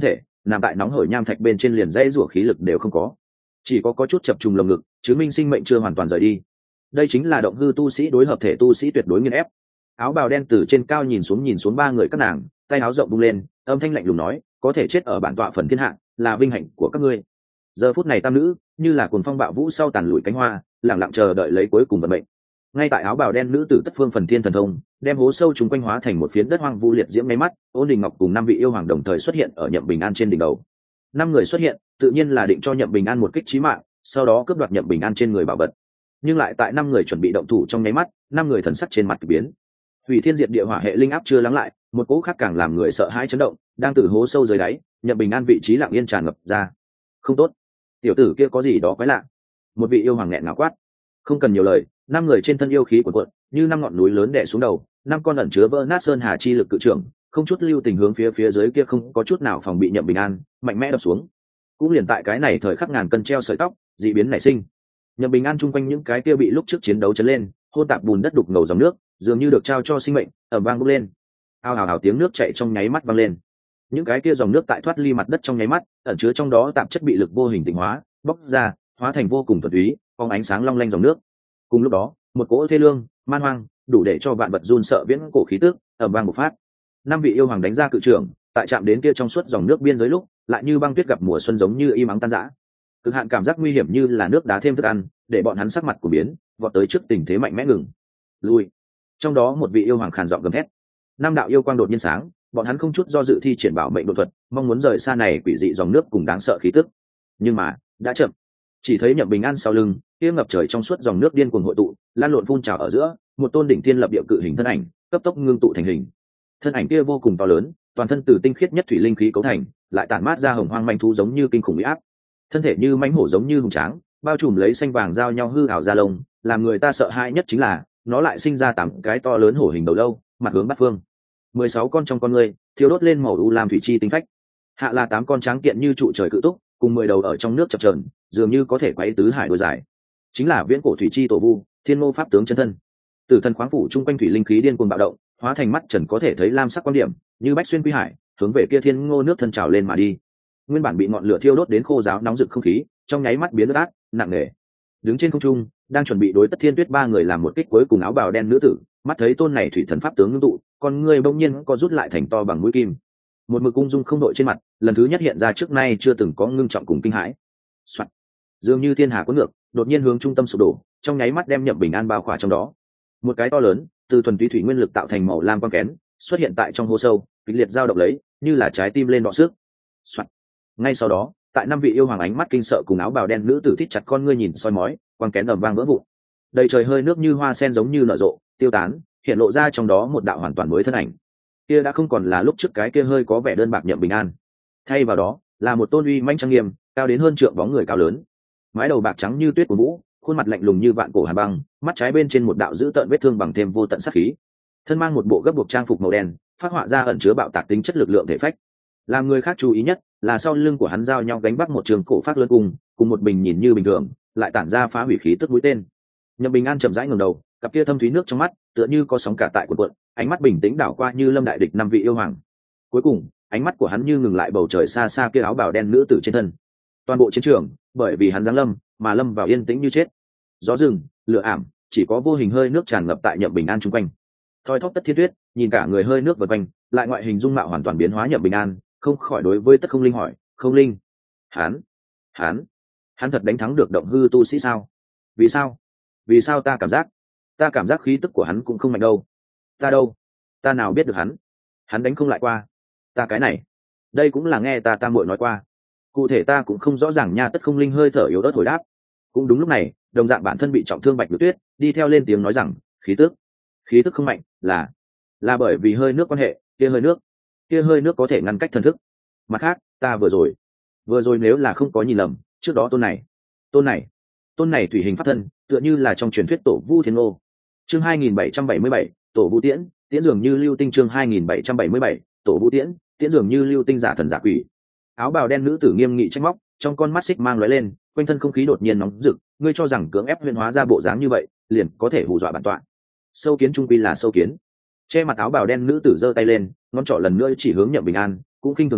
nằm tại nóng hổi nham thạch bên trên liền dãy rủa khí lực đều không có, chỉ có có chút chập trùng lồng ngực, chứng minh sinh mệnh chưa hoàn toàn rời đi. Đây chính là động hư tu sĩ đối hợp thể tu sĩ tuyệt đối nghiền ép. Áo bào đen từ trên cao nhìn xuống nhìn xuống ba người các nàng, tay áo rộng bung lên, âm thanh lạnh lùng nói, có thể chết ở bản tọa phần thiên hạ là vinh hạnh của các ngươi. Giờ phút này tam nữ như là cuồng phong bạo vũ sau tàn lùi cánh hoa, lặng lặng chờ đợi lấy cuối cùng vận mệnh. Ngay tại áo bào đen nữ tử tất phương phần thiên thần thông đem hố sâu chúng quanh hóa thành một phiến đất hoang vu liệt diễm ngay mắt, Ôn Đình Ngọc cùng năm vị yêu hoàng đồng thời xuất hiện ở Nhậm Bình An trên đỉnh đầu. Năm người xuất hiện tự nhiên là định cho Nhậm Bình An một kích chí mạng, sau đó cướp đoạt Nhậm Bình An trên người bảo vật. Nhưng lại tại năm người chuẩn bị động thủ trong nháy mắt, năm người thần sắc trên mặt kỳ biến. Hủy thiên diệt địa hỏa hệ linh áp chưa lắng lại, một cỗ khác càng làm người sợ hãi chấn động, đang từ hố sâu dưới đáy, Nhậm Bình An vị trí lặng yên tràn ngập ra. Không tốt, tiểu tử kia có gì đó quái lạ. Một vị yêu hoàng nghẹn ngào quát. Không cần nhiều lời, năm người trên thân yêu khí của cuộn như năm ngọn núi lớn đè xuống đầu, năm con ẩn chứa vỡ nát sơn hà chi lực cự trưởng không chút lưu tình hướng phía phía dưới kia không có chút nào phòng bị Nhậm Bình An mạnh mẽ đập xuống. Cũng liền tại cái này thời khắc ngàn cân treo sợi tóc, dị biến nảy sinh. Nhậm Bình An chung quanh những cái kia bị lúc trước chiến đấu chấn lên, hôn tạp bùn đất đục ngầu dòng nước, dường như được trao cho sinh mệnh, ầm vang bốc lên. Ao ào ào tiếng nước chảy trong nháy mắt vang lên. Những cái kia dòng nước tại thoát ly mặt đất trong nháy mắt, ẩn chứa trong đó tạp chất bị lực vô hình tịnh hóa, bốc ra, hóa thành vô cùng thuần túy, phóng ánh sáng long lanh dòng nước. Cùng lúc đó, một cỗ thê lương, man hoang, đủ để cho vạn vật run sợ viễn cổ khí tức, ầm vang bộc phát. Năm vị yêu hoàng đánh ra cự trưởng, tại chạm đến kia trong suốt dòng nước biên giới lúc, lại như băng tuyết gặp mùa xuân giống như im ắng tan rã. Cực hạn cảm giác nguy hiểm như là nước đá thêm thức ăn, để bọn hắn sắc mặt của biến, vọt tới trước tình thế mạnh mẽ ngừng. Lui. Trong đó một vị yêu hoàng khàn giọng gầm thét. Năm đạo yêu quang đột nhiên sáng, bọn hắn không chút do dự thi triển bảo mệnh độ thuật, mong muốn rời xa này quỷ dị dòng nước cùng đáng sợ khí tức. Nhưng mà, đã chậm. Chỉ thấy Nhậm Bình An sau lưng, kia ngập trời trong suốt dòng nước điên cuồng hội tụ, lan lộn phun trào ở giữa, một tôn đỉnh thiên lập địa cự hình thân ảnh, cấp tốc ngưng tụ thành hình. Thân ảnh kia vô cùng to lớn, toàn thân từ tinh khiết nhất thủy linh khí cấu thành, lại tản mát ra hồng hoang manh thú giống như kinh khủng uy áp. Thân thể như mãnh hổ giống như hùng tráng, bao trùm lấy xanh vàng giao nhau hư ảo da lông, làm người ta sợ hãi nhất chính là, nó lại sinh ra tám cái to lớn hổ hình đầu lâu, mặt hướng bát phương. mười sáu con trong con người, thiêu đốt lên màu u lam thủy chi tinh phách. Hạ là tám con tráng kiện như trụ trời cự túc, cùng mười đầu ở trong nước chập chờn, dường như có thể quấy tứ hải đôi dài. Chính là viễn cổ thủy chi tổ vu, thiên mô pháp tướng chân thân. Tử thần khoáng phủ trung quanh thủy linh khí điên cuồng bạo động, hóa thành mắt trần có thể thấy lam sắc quan điểm, như bách xuyên quy hải, hướng về kia thiên ngô nước thân trào lên mà đi. Nguyên bản bị ngọn lửa thiêu đốt đến khô ráo nóng rực không khí, trong nháy mắt biến át, nặng nề. Đứng trên không trung, đang chuẩn bị đối Tất Thiên Tuyết ba người làm một kích cuối cùng áo bào đen nữ tử, mắt thấy tôn này thủy thần pháp tướng ngưng tụ, con người bỗng nhiên có rút lại thành to bằng mũi kim. Một mực ung dung không đội trên mặt, lần thứ nhất hiện ra trước nay chưa từng có ngưng trọng cùng kinh hãi. Soạt. Dường như thiên hà cuốn ngược, đột nhiên hướng trung tâm sụp đổ, trong nháy mắt đem Nhậm Bình An bao khỏa trong đó. Một cái to lớn, từ thuần túy thủy nguyên lực tạo thành màu lam quang kén, xuất hiện tại trong hố sâu, kịch liệt dao động lấy, như là trái tim lên đọ sức. Soạt. Ngay sau đó, tại năm vị yêu hoàng ánh mắt kinh sợ cùng áo bào đen nữ tử thít chặt con ngươi nhìn soi mói, quang kén ầm vang vỡ vụn. Đầy trời hơi nước như hoa sen giống như nở rộ, tiêu tán, hiện lộ ra trong đó một đạo hoàn toàn mới thân ảnh. Kia đã không còn là lúc trước cái kia hơi có vẻ đơn bạc Nhậm Bình An, thay vào đó là một tôn uy manh trang nghiêm, cao đến hơn trượng bóng người cao lớn, mái đầu bạc trắng như tuyết của vũ, khuôn mặt lạnh lùng như vạn cổ hàn băng, mắt trái bên trên một đạo dữ tợn vết thương bằng thêm vô tận sát khí. Thân mang một bộ gấp buộc trang phục màu đen, phát họa ra ẩn chứa bạo tạc tính chất lực lượng thể phách. Làm người khác chú ý nhất là sau lưng của hắn giao nhau gánh vác một trường cổ phát lớn cùng, cùng một bình nhìn như bình thường, lại tản ra phá hủy khí tức mũi tên. Nhậm Bình An chậm rãi ngẩng đầu, cặp kia thâm thúy nước trong mắt, tựa như có sóng cả tại cuộn cuộn, ánh mắt bình tĩnh đảo qua như lâm đại địch năm vị yêu hoàng. Cuối cùng, ánh mắt của hắn như ngừng lại bầu trời xa xa kia áo bào đen nữ tử trên thân. Toàn bộ chiến trường, bởi vì hắn giáng lâm, mà lâm vào yên tĩnh như chết. Gió rừng, lửa ảm, chỉ có vô hình hơi nước tràn ngập tại Nhậm Bình An xung quanh. Thoi thóp Tất Thiên Tuyết, nhìn cả người hơi nước vần quanh, lại ngoại hình dung mạo hoàn toàn biến hóa Nhậm Bình An, không khỏi đối với Tất Không Linh hỏi, "Không Linh, hắn, hắn, hắn thật đánh thắng được động hư tu sĩ sao? Vì sao? Vì sao ta cảm giác, ta cảm giác khí tức của hắn cũng không mạnh đâu. Ta đâu? Ta nào biết được hắn? Hắn đánh không lại qua. Ta cái này, đây cũng là nghe ta tam muội nói qua. Cụ thể ta cũng không rõ ràng nha." Tất Không Linh hơi thở yếu ớt hồi đáp. Cũng đúng lúc này, đồng dạng bản thân bị trọng thương Bạch Nhược Tuyết đi theo lên tiếng nói rằng, "Khí tức, khí tức không mạnh, là là bởi vì hơi nước quan hệ, kia hơi nước, kia hơi nước có thể ngăn cách thần thức. Mặt khác, ta vừa rồi, vừa rồi nếu là không có nhìn lầm, trước đó tôn này, tôn này, tôn này thủy hình pháp thân, tựa như là trong truyền thuyết Tổ Vu Thiên Ô." Chương hai nghìn bảy trăm bảy mươi bảy, Tổ Vu Tiễn, tiễn dường như lưu tinh. Chương hai nghìn bảy trăm bảy mươi bảy, Tổ Vu Tiễn, tiễn dường như lưu tinh, giả thần giả quỷ. Áo bào đen nữ tử nghiêm nghị trách móc, trong con mắt xích mang lóe lên, quanh thân không khí đột nhiên nóng rực, ngươi cho rằng cưỡng ép huyễn hóa ra bộ dáng như vậy, liền có thể hù dọa bản tọa? Sâu kiến trung quy là sâu kiến. Che mặt áo bào đen nữ tử giơ tay lên, ngón trỏ lần nữa chỉ hướng Nhậm Bình An, cũng khinh thường nói,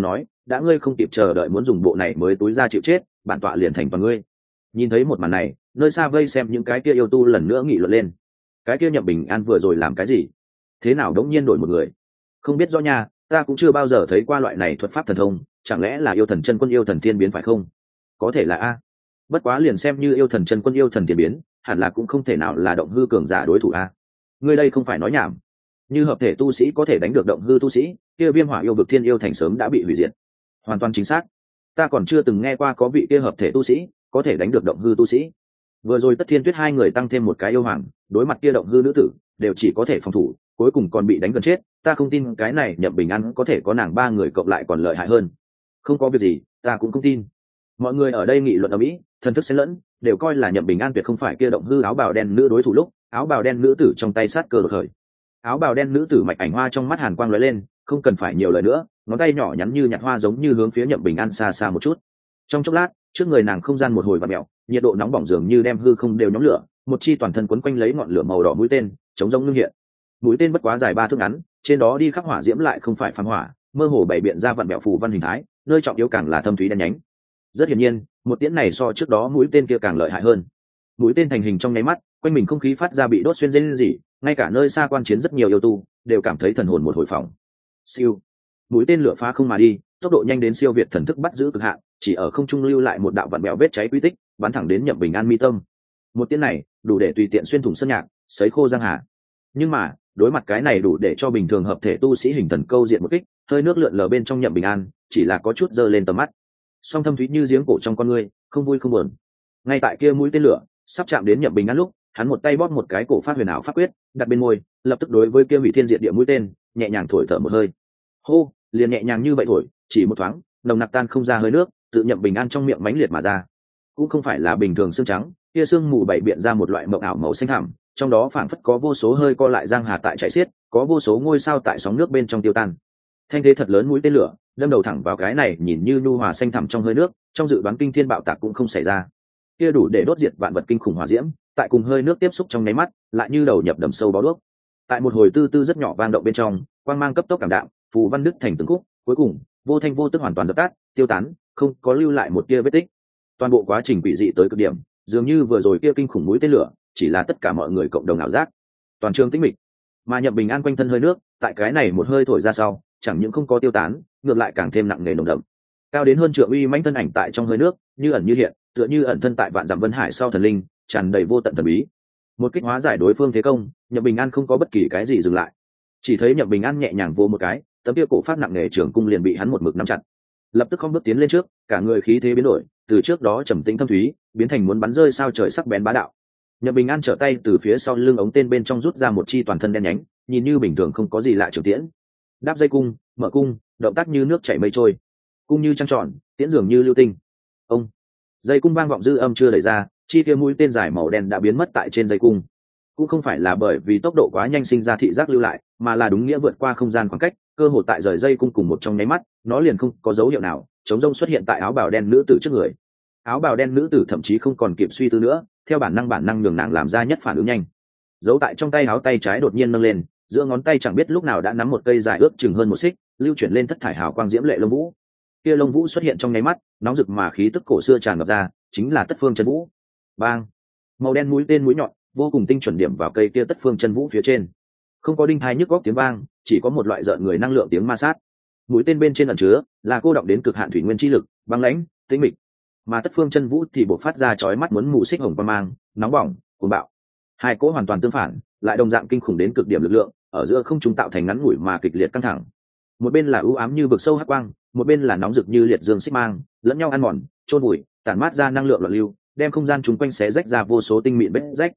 đã ngươi không kịp chờ đợi muốn dùng bộ này mới túi ra chịu chết, bản tọa liền thành toàn ngươi. Nhìn thấy một màn này, nơi xa vây xem những cái kia yêu tu lần nữa nghị luận lên. Cái kia Nhậm Bình An vừa rồi làm cái gì? Thế nào đống nhiên đổi một người? Không biết rõ nha, ta cũng chưa bao giờ thấy qua loại này thuật pháp thần thông, chẳng lẽ là yêu thần chân quân yêu thần thiên biến phải không? Có thể là a. Bất quá liền xem như yêu thần chân quân yêu thần thiên biến, hẳn là cũng không thể nào là động hư cường giả đối thủ a. Ngươi đây không phải nói nhảm. Như hợp thể tu sĩ có thể đánh được động hư tu sĩ, kia Viêm Hỏa yêu vực thiên yêu thành sớm đã bị hủy diệt. Hoàn toàn chính xác. Ta còn chưa từng nghe qua có vị kia hợp thể tu sĩ có thể đánh được động hư tu sĩ. Vừa rồi Tất Thiên Tuyết hai người tăng thêm một cái yêu hoàng, đối mặt kia động hư nữ tử, đều chỉ có thể phòng thủ, cuối cùng còn bị đánh gần chết. Ta không tin cái này Nhậm Bình An có thể có nàng ba người cộng lại còn lợi hại hơn. Không có việc gì, ta cũng không tin. Mọi người ở đây nghị luận ở mỹ, thần thức xen lẫn, đều coi là Nhậm Bình An tuyệt không phải kia động hư áo bào đen nữ đối thủ lúc, áo bào đen nữ tử trong tay sát cơ đột khởi. Áo bào đen nữ tử mạch ảnh hoa trong mắt hàn quang lóe lên, không cần phải nhiều lời nữa, ngón tay nhỏ nhắn như nhặt hoa giống như hướng phía Nhậm Bình An xa xa một chút. Trong chốc lát, trước người nàng không gian một hồi vặn mèo, nhiệt độ nóng bỏng dường như đem hư không đều nhóm lửa, một chi toàn thân quấn quanh lấy ngọn lửa màu đỏ mũi tên, chống rông ngưng hiện. Mũi tên bất quá dài ba thước ngắn, trên đó đi khắc hỏa diễm lại không phải phàm hỏa, mơ hồ bảy biện ra vặn mèo phù văn hình thái, nơi trọng yếu càng là thâm thúy đen nhánh. Rất hiển nhiên, một tiễn này so trước đó mũi tên kia càng lợi hại hơn. Mũi tên thành hình trong nháy mắt, quanh mình không khí phát ra bị đốt xuyên rên rỉ, ngay cả nơi xa quan chiến rất nhiều yêu tu đều cảm thấy thần hồn một hồi phỏng. Siêu, mũi tên lửa phá không mà đi, tốc độ nhanh đến siêu việt thần thức bắt giữ cực hạn, chỉ ở không trung lưu lại một đạo vặn bẹo vết cháy quy tích, bắn thẳng đến Nhậm Bình An mi tâm. Một tiễn này đủ để tùy tiện xuyên thủng sơn nhạc, sấy khô giang hà. Nhưng mà đối mặt cái này đủ để cho bình thường hợp thể tu sĩ hình thần câu diện một kích, hơi nước lượn lờ bên trong Nhậm Bình An chỉ là có chút dơ lên tầm mắt, song thâm thúy như giếng cổ trong con ngươi, không vui không buồn. Ngay tại kia mũi tên lửa sắp chạm đến Nhậm Bình An lúc, hắn một tay bóp một cái cổ phát huyền ảo pháp quyết, đặt bên môi, lập tức đối với kia hủy thiên diệt địa mũi tên nhẹ nhàng thổi thở một hơi. Hô, liền nhẹ nhàng như vậy thổi, chỉ một thoáng, nồng nặc tan không ra hơi nước, tự Nhậm Bình An trong miệng mãnh liệt mà ra. Cũng không phải là bình thường xương trắng, kia xương mù bảy biện ra một loại mộng ảo màu xanh thẳm, trong đó phảng phất có vô số hơi co lại giang hà tại chạy xiết, có vô số ngôi sao tại sóng nước bên trong tiêu tan. Thanh thế thật lớn mũi tên lửa đâm đầu thẳng vào cái này nhìn như nhu hòa xanh thẳm trong hơi nước, trong dự đoán kinh thiên bạo tạc cũng không xảy ra. Kia đủ để đốt diệt vạn vật kinh khủng hỏa diễm, tại cùng hơi nước tiếp xúc trong nháy mắt, lại như đầu nhập đầm sâu bó đuốc. Tại một hồi tư tư rất nhỏ vang động bên trong, quang mang cấp tốc cảm đạm, phù văn đức thành từng khúc, cuối cùng vô thanh vô tức hoàn toàn dập tắt, tiêu tán, không có lưu lại một tia vết tích. Toàn bộ quá trình quỷ dị tới cực điểm, dường như vừa rồi kia kinh khủng mũi tên lửa chỉ là tất cả mọi người cộng đồng ảo giác. Toàn trường tĩnh mịch, mà Nhậm Bình An quanh thân hơi nước tại cái này một hơi thổi ra sau, chẳng những không có tiêu tán, ngược lại càng thêm nặng nề nồng đậm. Cao đến hơn trượng uy mãnh thân ảnh tại trong hơi nước, như ẩn như hiện, tựa như ẩn thân tại vạn dặm vân hải sau thần linh, tràn đầy vô tận thần bí. Một kích hóa giải đối phương thế công, Nhậm Bình An không có bất kỳ cái gì dừng lại, chỉ thấy Nhậm Bình An nhẹ nhàng vô một cái, tấm kia cổ phát nặng nề trường cung liền bị hắn một mực nắm chặt. Lập tức không bước tiến lên trước, cả người khí thế biến đổi, từ trước đó trầm tĩnh thâm thúy biến thành muốn bắn rơi sao trời sắc bén bá đạo. Nhậm Bình An trở tay từ phía sau lưng ống tên bên trong rút ra một chi toàn thân đen nhánh, nhìn như bình thường không có gì lạ trường tiễn. Đáp dây cung, mở cung, động tác như nước chảy mây trôi, cung như trăng tròn, tiễn dường như lưu tinh. Ông, dây cung vang vọng dư âm chưa đẩy ra, chi kia mũi tên dài màu đen đã biến mất tại trên dây cung. Cũng không phải là bởi vì tốc độ quá nhanh sinh ra thị giác lưu lại, mà là đúng nghĩa vượt qua không gian khoảng cách, cơ hội tại rời dây cung cùng một trong nháy mắt, nó liền không có dấu hiệu nào, chống rông xuất hiện tại áo bào đen nữ tử trước người. Áo bào đen nữ tử thậm chí không còn kịp suy tư nữa, theo bản năng bản năng nhường nàng làm ra nhất phản ứng nhanh. Giấu tại trong tay áo tay trái đột nhiên nâng lên, giữa ngón tay chẳng biết lúc nào đã nắm một cây dài ước chừng hơn một xích, lưu chuyển lên thất thải hào quang diễm lệ lông vũ. Kia lông vũ xuất hiện trong nháy mắt, nóng rực mà khí tức cổ xưa tràn ngập ra, chính là Tất Phương Chân Vũ. Bang! Màu đen mũi tên mũi nhọn, vô cùng tinh chuẩn điểm vào cây kia Tất Phương Chân Vũ phía trên. Không có đinh thai nhức góc tiếng vang, chỉ có một loại rợn người năng lượng tiếng ma sát. Mũi tên bên trên ẩn chứa là cô động đến cực hạn thủy nguyên chi lực, băng lãnh, tĩnh mịch. Mà Tất Phương Chân Vũ thì bộc phát ra chói mắt muốn mù xích hồng quang mang, nóng bỏng, cuồng bạo. Hai cỗ hoàn toàn tương phản, lại đồng dạng kinh khủng đến cực điểm lực lượng, ở giữa không trung tạo thành ngắn ngủi mà kịch liệt căng thẳng. Một bên là u ám như vực sâu hắc quang, một bên là nóng rực như liệt dương xích mang, lẫn nhau ăn mòn, chôn bụi, tản mát ra năng lượng loạn lưu, đem không gian chúng quanh xé rách ra vô số tinh mịn vết rách.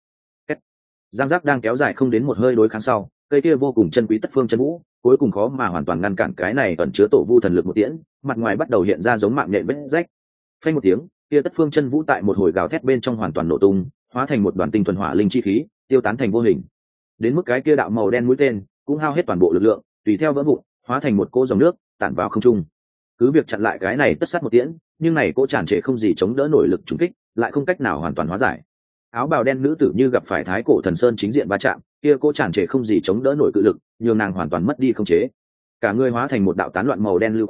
Giang giác đang kéo dài không đến một hơi đối kháng sau, cây kia vô cùng chân quý Tất Phương Chân Vũ, cuối cùng khó mà hoàn toàn ngăn cản cái này ẩn chứa tổ vu thần lực một tiễn, mặt ngoài bắt đầu hiện ra giống mạng nhện vết rách. Phanh một tiếng, kia Tất Phương Chân Vũ tại một hồi gào thét bên trong hoàn toàn nổ tung, hóa thành một đoàn tinh thuần hỏa linh chi khí, tiêu tán thành vô hình. Đến mức cái kia đạo màu đen mũi tên, cũng hao hết toàn bộ lực lượng, tùy theo vỡ vụn, hóa thành một cỗ dòng nước, tản vào không trung. Cứ việc chặn lại cái này tất sát một tiễn, nhưng này cỗ tràn trề không gì chống đỡ nổi lực trùng kích, lại không cách nào hoàn toàn hóa giải. Áo bào đen nữ tử như gặp phải thái cổ thần sơn chính diện va chạm, kia cỗ tràn trề không gì chống đỡ nổi cự lực, nhường nàng hoàn toàn mất đi không chế. Cả người hóa thành một đạo tán loạn màu đen lưu quang,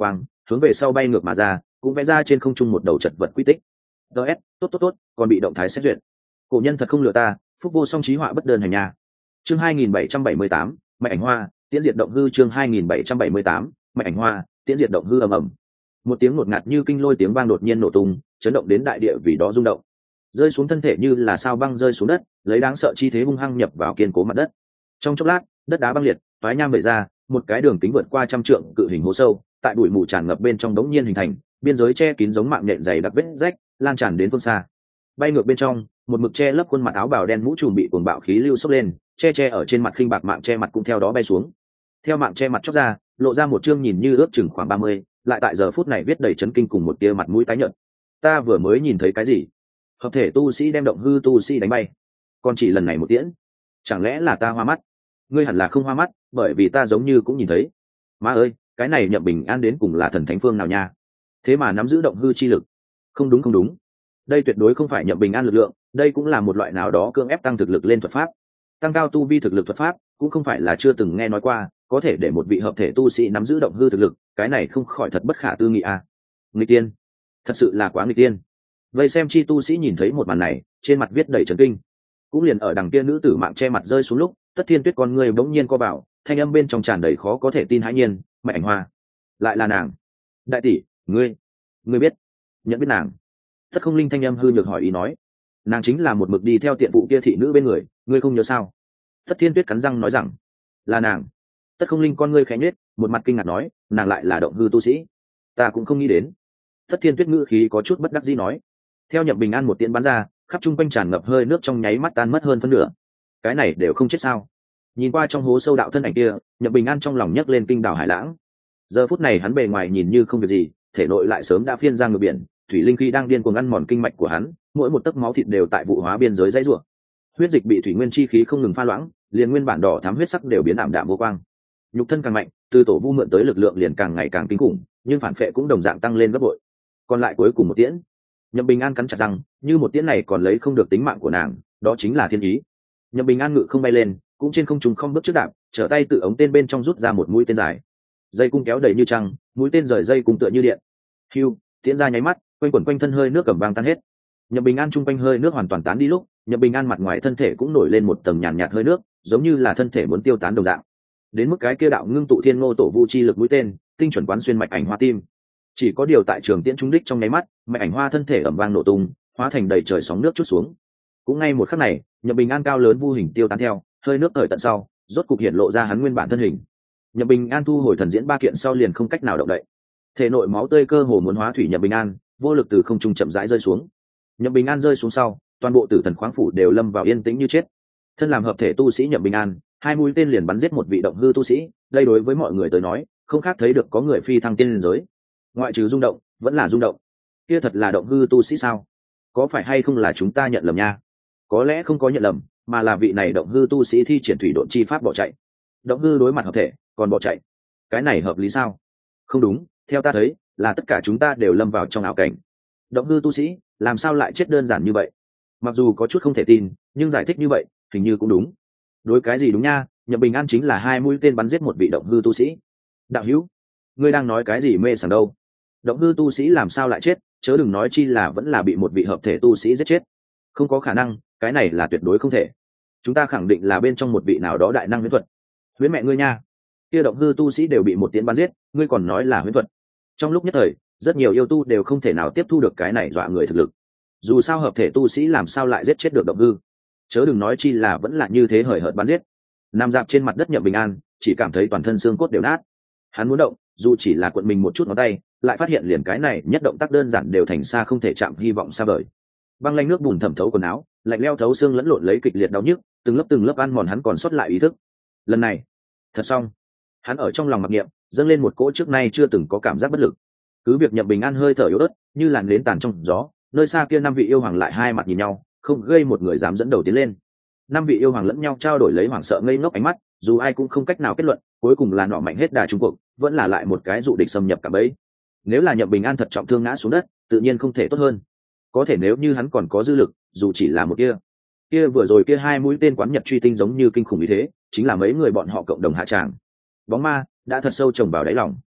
hướng về sau bay ngược mà ra, cũng vẽ ra trên không trung một đầu chật vật quy tích. ts tốt tốt tốt, còn bị động thái xét duyệt. Cổ nhân thật không lừa ta, phúc vô song trí họa bất đơn hành nhà. Chương hai nghìn bảy trăm bảy mươi tám, mạch ảnh hoa, tiễn diệt động hư. Chương hai nghìn bảy trăm bảy mươi tám, mạch ảnh hoa, tiễn diệt động hư. Ầm ầm. Một tiếng ngột ngạt như kinh lôi tiếng vang đột nhiên nổ tung, chấn động đến đại địa vì đó rung động. Rơi xuống thân thể như là sao băng rơi xuống đất, lấy đáng sợ chi thế hung hăng nhập vào kiên cố mặt đất. Trong chốc lát, đất đá băng liệt, toái nham bể ra, một cái đường kính vượt qua trăm trượng cự hình hố sâu, tại bụi mù tràn ngập bên trong đống nhiên hình thành, biên giới che kín giống mạng nhện dày đặc vết rách, lan tràn đến phương xa. Bay ngược bên trong, một mực che lấp khuôn mặt áo bào đen mũ trùm bị cuồng bạo khí lưu xốc lên, che che ở trên mặt khinh bạc mạng che mặt cũng theo đó bay xuống. Theo mạng che mặt chóc ra, lộ ra một trương nhìn như ước chừng khoảng ba mươi, lại tại giờ phút này viết đầy chấn kinh cùng một tia mặt mũi tái nhợt. Ta vừa mới nhìn thấy cái gì? Hợp thể tu sĩ đem động hư tu sĩ đánh bay, còn chỉ lần này một tiễn, chẳng lẽ là ta hoa mắt? Ngươi hẳn là không hoa mắt, bởi vì ta giống như cũng nhìn thấy. Má ơi, cái này Nhậm Bình An đến cùng là thần thánh phương nào nha? Thế mà nắm giữ động hư chi lực. Không đúng không đúng, đây tuyệt đối không phải Nhậm Bình An lực lượng, đây cũng là một loại nào đó cưỡng ép tăng thực lực lên thuật pháp, tăng cao tu vi thực lực thuật pháp, cũng không phải là chưa từng nghe nói qua, có thể để một vị hợp thể tu sĩ nắm giữ động hư thực lực, cái này không khỏi thật bất khả tư nghị à. Nghịch tiên, thật sự là quá nghịch tiên. Vậy xem chi tu sĩ nhìn thấy một màn này, trên mặt viết đầy trấn kinh. Cũng liền ở đằng kia nữ tử mạng che mặt rơi xuống lúc, Tất Thiên Tuyết con người bỗng nhiên co bảo, thanh âm bên trong tràn đầy khó có thể tin hãi nhiên, Mạch Ảnh Hoa, lại là nàng. Đại tỷ, ngươi, ngươi biết, nhận biết nàng? Tất Không Linh thanh âm hư nhược hỏi ý nói, nàng chính là một mực đi theo tiện vụ kia thị nữ bên người, ngươi không nhớ sao? Tất Thiên Tuyết cắn răng nói rằng, là nàng. Tất Không Linh con ngươi khẽ nhếch, một mặt kinh ngạc nói, nàng lại là động hư tu sĩ, ta cũng không nghĩ đến. Tất Thiên Tuyết ngữ khí có chút bất đắc dĩ nói, theo Nhậm Bình An một tiễn bắn ra, khắp trung quanh tràn ngập hơi nước trong nháy mắt tan mất hơn phân nửa. Cái này đều không chết sao? Nhìn qua trong hố sâu đạo thân ảnh kia, Nhậm Bình An trong lòng nhấc lên kinh đảo hải lãng. Giờ phút này hắn bề ngoài nhìn như không việc gì, thể nội lại sớm đã phiên ra ngược biển, thủy linh khí đang điên cuồng ăn mòn kinh mạch của hắn, mỗi một tấc máu thịt đều tại vụ hóa biên giới dãy rủa. Huyết dịch bị thủy nguyên chi khí không ngừng pha loãng, liền nguyên bản đỏ thắm huyết sắc đều biến ảm đạm vô quang. Nhục thân càng mạnh, từ tổ vu mượn tới lực lượng liền càng ngày càng kinh khủng, nhưng phản phệ cũng đồng dạng tăng lên gấp bội. Còn lại cuối cùng một tiễn, Nhậm Bình An cắn chặt răng, như một tiễn này còn lấy không được tính mạng của nàng, đó chính là thiên ý. Nhậm Bình An ngự không bay lên, cũng trên không trung không bước trước đạp, trở tay từ ống tên bên trong rút ra một mũi tên dài. Dây cung kéo đầy như trăng, mũi tên rời dây cung tựa như điện. Hưu, tiễn ra nháy mắt, quanh quẩn quanh thân hơi nước cầm vang tan hết. Nhậm Bình An trung quanh hơi nước hoàn toàn tán đi lúc, Nhậm Bình An mặt ngoài thân thể cũng nổi lên một tầng nhàn nhạt, nhạt hơi nước, giống như là thân thể muốn tiêu tán đồng dạng. Đến mức cái kia đạo ngưng tụ thiên ngô tổ vu chi lực mũi tên, tinh chuẩn quán xuyên mạch ảnh hoa tim. Chỉ có điều tại trường tiễn trúng đích trong nháy mắt, mạch ảnh hoa thân thể ầm vang nổ tung, hóa thành đầy trời sóng nước chút xuống. Cũng ngay một khắc này, Nhậm Bình An cao lớn vu hình tiêu tán theo, hơi nước thời tận sau, rốt cục hiện lộ ra hắn nguyên bản thân hình. Nhậm Bình An thu hồi thần diễn ba kiện sau liền không cách nào động đậy. Thể nội máu tươi cơ hồ muốn hóa thủy Nhậm Bình An, vô lực từ không trung chậm rãi rơi xuống. Nhậm Bình An rơi xuống sau, toàn bộ tử thần khoáng phủ đều lâm vào yên tĩnh như chết. Thân làm hợp thể tu sĩ Nhậm Bình An, hai mũi tên liền bắn giết một vị động hư tu sĩ, đây đối với mọi người tới nói, không khác thấy được có người phi thăng tiên giới. Ngoại trừ rung động, vẫn là rung động. Kia thật là động hư tu sĩ sao? Có phải hay không là chúng ta nhận lầm nha? Có lẽ không có nhận lầm, mà là vị này động hư tu sĩ thi triển thủy độn chi pháp bỏ chạy. Động hư đối mặt hợp thể, còn bỏ chạy. Cái này hợp lý sao? Không đúng, theo ta thấy, là tất cả chúng ta đều lâm vào trong ảo cảnh. Động hư tu sĩ, làm sao lại chết đơn giản như vậy? Mặc dù có chút không thể tin, nhưng giải thích như vậy, hình như cũng đúng. Đối cái gì đúng nha, Nhậm Bình An chính là hai mũi tên bắn giết một vị động hư tu sĩ. Đạo hữu, ngươi đang nói cái gì mê sảng đâu? Động hư tu sĩ làm sao lại chết, chớ đừng nói chi là vẫn là bị một vị hợp thể tu sĩ giết chết. Không có khả năng, cái này là tuyệt đối không thể. Chúng ta khẳng định là bên trong một vị nào đó đại năng huyễn thuật. Huyễn mẹ ngươi nha, kia động hư tu sĩ đều bị một tiếng bắn giết, ngươi còn nói là huyễn thuật. Trong lúc nhất thời, rất nhiều yêu tu đều không thể nào tiếp thu được cái này dọa người thực lực. Dù sao hợp thể tu sĩ làm sao lại giết chết được động hư, chớ đừng nói chi là vẫn là như thế hời hợt bắn giết. Nằm dạp trên mặt đất Nhậm Bình An, chỉ cảm thấy toàn thân xương cốt đều nát. Hắn muốn động, dù chỉ là cuộn mình một chút ngón tay, lại phát hiện liền cái này nhất động tác đơn giản đều thành xa không thể chạm hy vọng xa vời. Băng lanh nước bùn thẩm thấu quần áo, lạnh leo thấu xương lẫn lộn lấy kịch liệt đau nhức, từng lớp từng lớp ăn mòn hắn còn sót lại ý thức. Lần này, thật xong. Hắn ở trong lòng mặc niệm, dâng lên một cỗ trước nay chưa từng có cảm giác bất lực. Cứ việc Nhậm Bình An hơi thở yếu ớt, như làn nến tàn trong gió, nơi xa kia năm vị yêu hoàng lại hai mặt nhìn nhau, không gây một người dám dẫn đầu tiến lên. Năm vị yêu hoàng lẫn nhau trao đổi lấy hoảng sợ ngây ngốc ánh mắt, dù ai cũng không cách nào kết luận, cuối cùng là nọ mạnh hết đà trung cuộc, vẫn là lại một cái dụ địch xâm nhập cả bấy. Nếu là Nhậm Bình An thật trọng thương ngã xuống đất, tự nhiên không thể tốt hơn. Có thể nếu như hắn còn có dư lực, dù chỉ là một kia, kia vừa rồi kia hai mũi tên quán nhật truy tinh giống như kinh khủng như thế, chính là mấy người bọn họ cộng đồng hạ tràng. Bóng ma đã thật sâu trồng vào đáy lòng.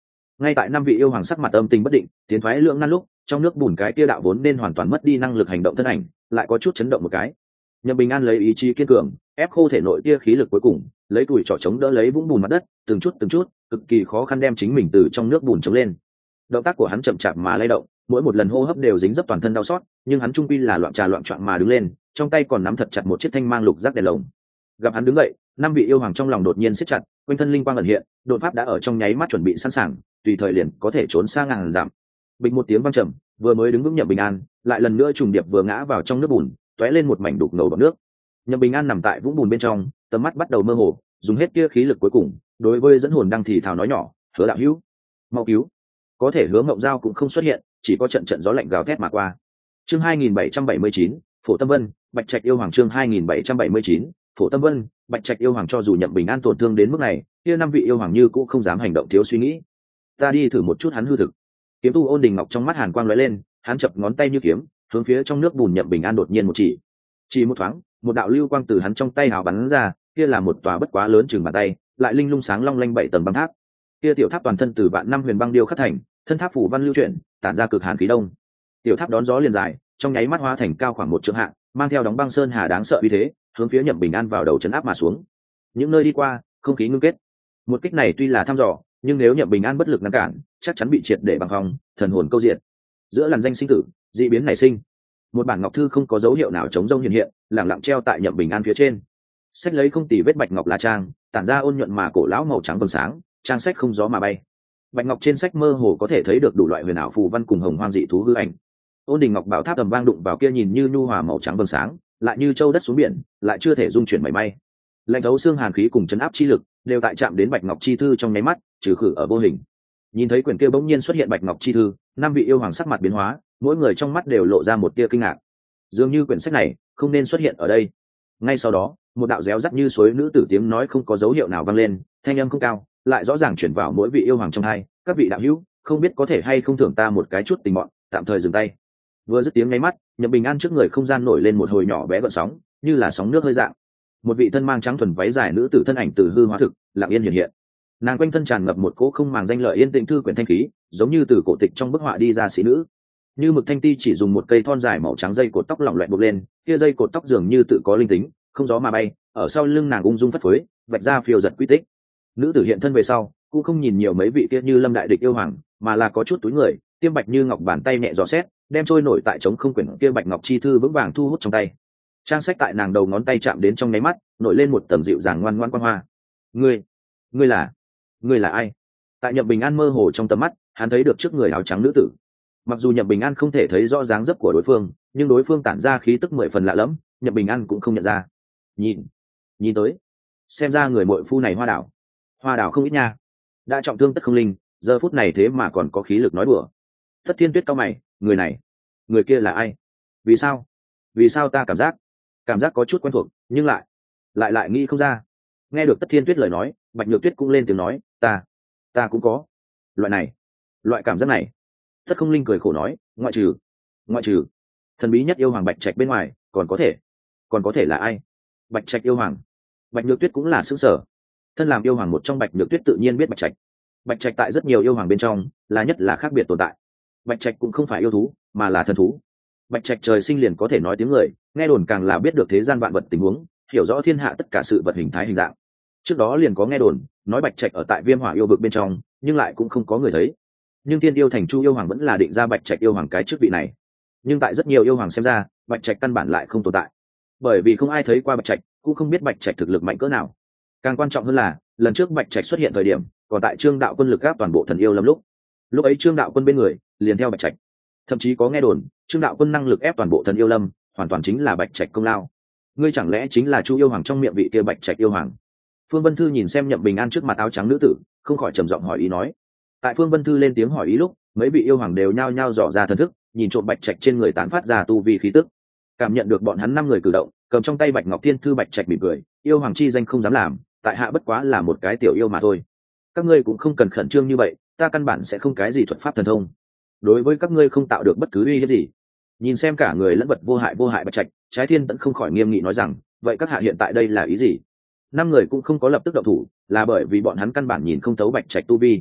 Ngay tại năm vị yêu hoàng sắc mặt âm tình bất định tiến thoái lưỡng nan lúc, trong nước bùn cái kia đạo vốn nên hoàn toàn mất đi năng lực hành động thân ảnh lại có chút chấn động một cái. Nhậm Bình An lấy ý chí kiên cường ép khô thể nội tia khí lực cuối cùng, lấy tuổi trỏ chống đỡ lấy vũng bùn mặt đất, từng chút từng chút cực kỳ khó khăn đem chính mình từ trong nước bùn chống lên. Động tác của hắn chậm chạp mà lay động, mỗi một lần hô hấp đều dính dấp toàn thân đau xót, nhưng hắn trung quy là loạn trà loạn choạng mà đứng lên, trong tay còn nắm thật chặt một chiếc thanh mang lục giác đèn lồng. Gặp hắn đứng dậy, năm vị yêu hoàng trong lòng đột nhiên siết chặt, quanh thân linh quang ẩn hiện, đột pháp đã ở trong nháy mắt chuẩn bị sẵn sàng, tùy thời liền có thể trốn sang ngàn dặm. Bình một tiếng vang trầm, vừa mới đứng vững Nhậm Bình An, lại lần nữa trùng điệp vừa ngã vào trong nước bùn, tóe lên một mảnh đục ngầu bọt nước. Nhậm Bình An nằm tại vũng bùn bên trong, tầm mắt bắt đầu mơ hồ, dùng hết kia khí lực cuối cùng, đối với dẫn hồn đang thì thào nói nhỏ, "Hứa đạo hữu, mau cứu." Có thể Hứa Ngộng Giao cũng không xuất hiện, chỉ có trận trận gió lạnh gào thét mà qua. Chương hai nghìn bảy trăm bảy mươi chín, Phổ Tâm Vân, Bạch Trạch yêu hoàng chương hai nghìn bảy trăm bảy mươi chín, Phổ Tâm Vân, Bạch Trạch yêu hoàng cho dù Nhậm Bình An tổn thương đến mức này, kia năm vị yêu hoàng như cũng không dám hành động thiếu suy nghĩ. Ta đi thử một chút hắn hư thực. Kiếm tu Ôn Đình Ngọc trong mắt hàn quang lóe lên, hắn chập ngón tay như kiếm, hướng phía trong nước bùn Nhậm Bình An đột nhiên một chỉ. Chỉ một thoáng, một đạo lưu quang từ hắn trong tay hào bắn ra, kia là một tòa bất quá lớn chừng bàn tay, lại linh lung sáng long lanh bảy tầng băng tháp. Kia tiểu tháp toàn thân từ vạn năm huyền băng điêu khắc thành, thân tháp phủ văn lưu chuyển, tản ra cực hàn khí đông. Tiểu tháp đón gió liền dài, trong nháy mắt hóa thành cao khoảng một trượng hạ, mang theo đóng băng sơn hà đáng sợ uy thế, hướng phía Nhậm Bình An vào đầu chấn áp mà xuống. Những nơi đi qua, không khí ngưng kết. Một kích này tuy là thăm dò, nhưng nếu Nhậm Bình An bất lực ngăn cản, chắc chắn bị triệt để bằng vòng, thần hồn câu diệt. Giữa làn danh sinh tử, dị biến nảy sinh. Một bản ngọc thư không có dấu hiệu nào chống rông hiện hiện, lẳng lặng treo tại Nhậm Bình An phía trên. Sách lấy không tì vết bạch ngọc lá trang, tản ra ôn nhuận mà cổ lão màu trắng vầng sáng, trang sách không gió mà bay. Bạch ngọc trên sách mơ hồ có thể thấy được đủ loại huyền ảo phù văn cùng hồng hoang dị thú hư ảnh. Ôn Đình Ngọc bảo tháp tầm vang đụng vào kia nhìn như nhu hòa màu trắng vầng sáng, lại như châu đất xuống biển, lại chưa thể dung chuyển mảy may. Lạnh thấu xương hàn khí cùng chấn áp chi lực đều tại chạm đến bạch ngọc chi thư trong nháy mắt, trừ khử ở vô hình. Nhìn thấy quyển kia bỗng nhiên xuất hiện bạch ngọc chi thư, năm vị yêu hoàng sắc mặt biến hóa, mỗi người trong mắt đều lộ ra một tia kinh ngạc. Dường như quyển sách này không nên xuất hiện ở đây. Ngay sau đó, một đạo réo rắt như suối nữ tử tiếng nói không có dấu hiệu nào vang lên, thanh âm không cao, lại rõ ràng chuyển vào mỗi vị yêu hoàng trong hai. Các vị đạo hữu, không biết có thể hay không thưởng ta một cái chút tình mọn, tạm thời dừng tay. Vừa dứt tiếng nháy mắt, Nhậm Bình An trước người không gian nổi lên một hồi nhỏ bé gợn sóng, như là sóng nước hơi dạng. Một vị thân mang trắng thuần váy dài nữ tử thân ảnh từ hư hóa thực, lặng yên hiện hiện. Nàng quanh thân tràn ngập một cỗ không màng danh lợi yên tĩnh thư quyển thanh khí, giống như từ cổ tịch trong bức họa đi ra sĩ nữ. Như Mực Thanh Ti chỉ dùng một cây thon dài màu trắng dây cột tóc lỏng loẹt buộc lên, kia dây cột tóc dường như tự có linh tính, không gió mà bay, ở sau lưng nàng ung dung phất phới, vạch ra phiêu giật quy tích. Nữ tử hiện thân về sau, cũng không nhìn nhiều mấy vị kia như Lâm đại địch yêu hoàng, mà là có chút túi người, tiêm bạch như ngọc bàn tay nhẹ giò xét, đem trôi nổi tại trống không quyển kia bạch ngọc chi thư vững vàng thu hút trong tay. Trang sách tại nàng đầu ngón tay chạm đến trong nháy mắt, nổi lên một tầng dịu dàng ngoan ngoãn quang hoa. Ngươi, ngươi là, ngươi là ai? Tại Nhậm Bình An mơ hồ trong tầm mắt, hắn thấy được trước người áo trắng nữ tử. Mặc dù Nhậm Bình An không thể thấy rõ dáng dấp của đối phương, nhưng đối phương tản ra khí tức mười phần lạ lẫm, Nhậm Bình An cũng không nhận ra. Nhìn, nhìn tới, xem ra người muội phu này hoa đảo, hoa đảo không ít nha. Đã trọng thương Tất Không Linh, giờ phút này thế mà còn có khí lực nói đùa. Tất Thiên Tuyết cao mày, người này, người kia là ai? Vì sao? Vì sao ta cảm giác, cảm giác có chút quen thuộc, nhưng lại, lại lại nghĩ không ra. Nghe được Tất Thiên Tuyết lời nói, Bạch Nhược Tuyết cũng lên tiếng nói, ta, ta cũng có loại này, loại cảm giác này. Tất Không Linh cười khổ nói, ngoại trừ, ngoại trừ thần bí nhất yêu hoàng Bạch Trạch bên ngoài, còn có thể, còn có thể là ai? Bạch Trạch yêu hoàng. Bạch Nhược Tuyết cũng là xứng sở. Thân làm yêu hoàng một trong Bạch Nhược Tuyết tự nhiên biết Bạch Trạch. Bạch Trạch tại rất nhiều yêu hoàng bên trong, là nhất là khác biệt tồn tại. Bạch Trạch cũng không phải yêu thú, mà là thần thú. Bạch Trạch trời sinh liền có thể nói tiếng người, nghe đồn càng là biết được thế gian vạn vật tình huống, hiểu rõ thiên hạ tất cả sự vật hình thái hình dạng. Trước đó liền có nghe đồn nói Bạch Trạch ở tại Viêm Hỏa yêu vực bên trong, nhưng lại cũng không có người thấy. Nhưng Tiên Yêu Thành Chu yêu hoàng vẫn là định ra Bạch Trạch yêu hoàng cái chức vị này. Nhưng tại rất nhiều yêu hoàng xem ra, Bạch Trạch căn bản lại không tồn tại, bởi vì không ai thấy qua Bạch Trạch, cũng không biết Bạch Trạch thực lực mạnh cỡ nào. Càng quan trọng hơn là, lần trước Bạch Trạch xuất hiện thời điểm, còn tại Trương Đạo Quân lực gáp toàn bộ thần yêu lâm lúc. Lúc ấy Trương Đạo Quân bên người liền theo Bạch Trạch. Thậm chí có nghe đồn, Trương Đạo Quân năng lực ép toàn bộ thần yêu lâm, hoàn toàn chính là Bạch Trạch công lao. Ngươi chẳng lẽ chính là Chu yêu hoàng trong miệng vị kia Bạch Trạch yêu hoàng? Phương Vân Thư nhìn xem Nhậm Bình An trước mặt áo trắng nữ tử, không khỏi trầm giọng hỏi ý nói. Tại Phương Vân Thư lên tiếng hỏi ý lúc, mấy vị yêu hoàng đều nhao nhao dò ra thần thức, nhìn trộm Bạch Trạch trên người tán phát ra tu vi khí tức. Cảm nhận được bọn hắn năm người cử động, cầm trong tay Bạch Ngọc Thiên Thư Bạch Trạch mỉm cười, yêu hoàng chi danh không dám làm, tại hạ bất quá là một cái tiểu yêu mà thôi. Các ngươi cũng không cần khẩn trương như vậy, ta căn bản sẽ không cái gì thuật pháp thần thông, đối với các ngươi không tạo được bất cứ uy hiếp gì. Nhìn xem cả người lẫn vật vô hại vô hại Bạch Trạch, Trái Thiên vẫn không khỏi nghiêm nghị nói rằng, vậy các hạ hiện tại đây là ý gì? Năm người cũng không có lập tức động thủ, là bởi vì bọn hắn căn bản nhìn không thấu Bạch Trạch tu vi.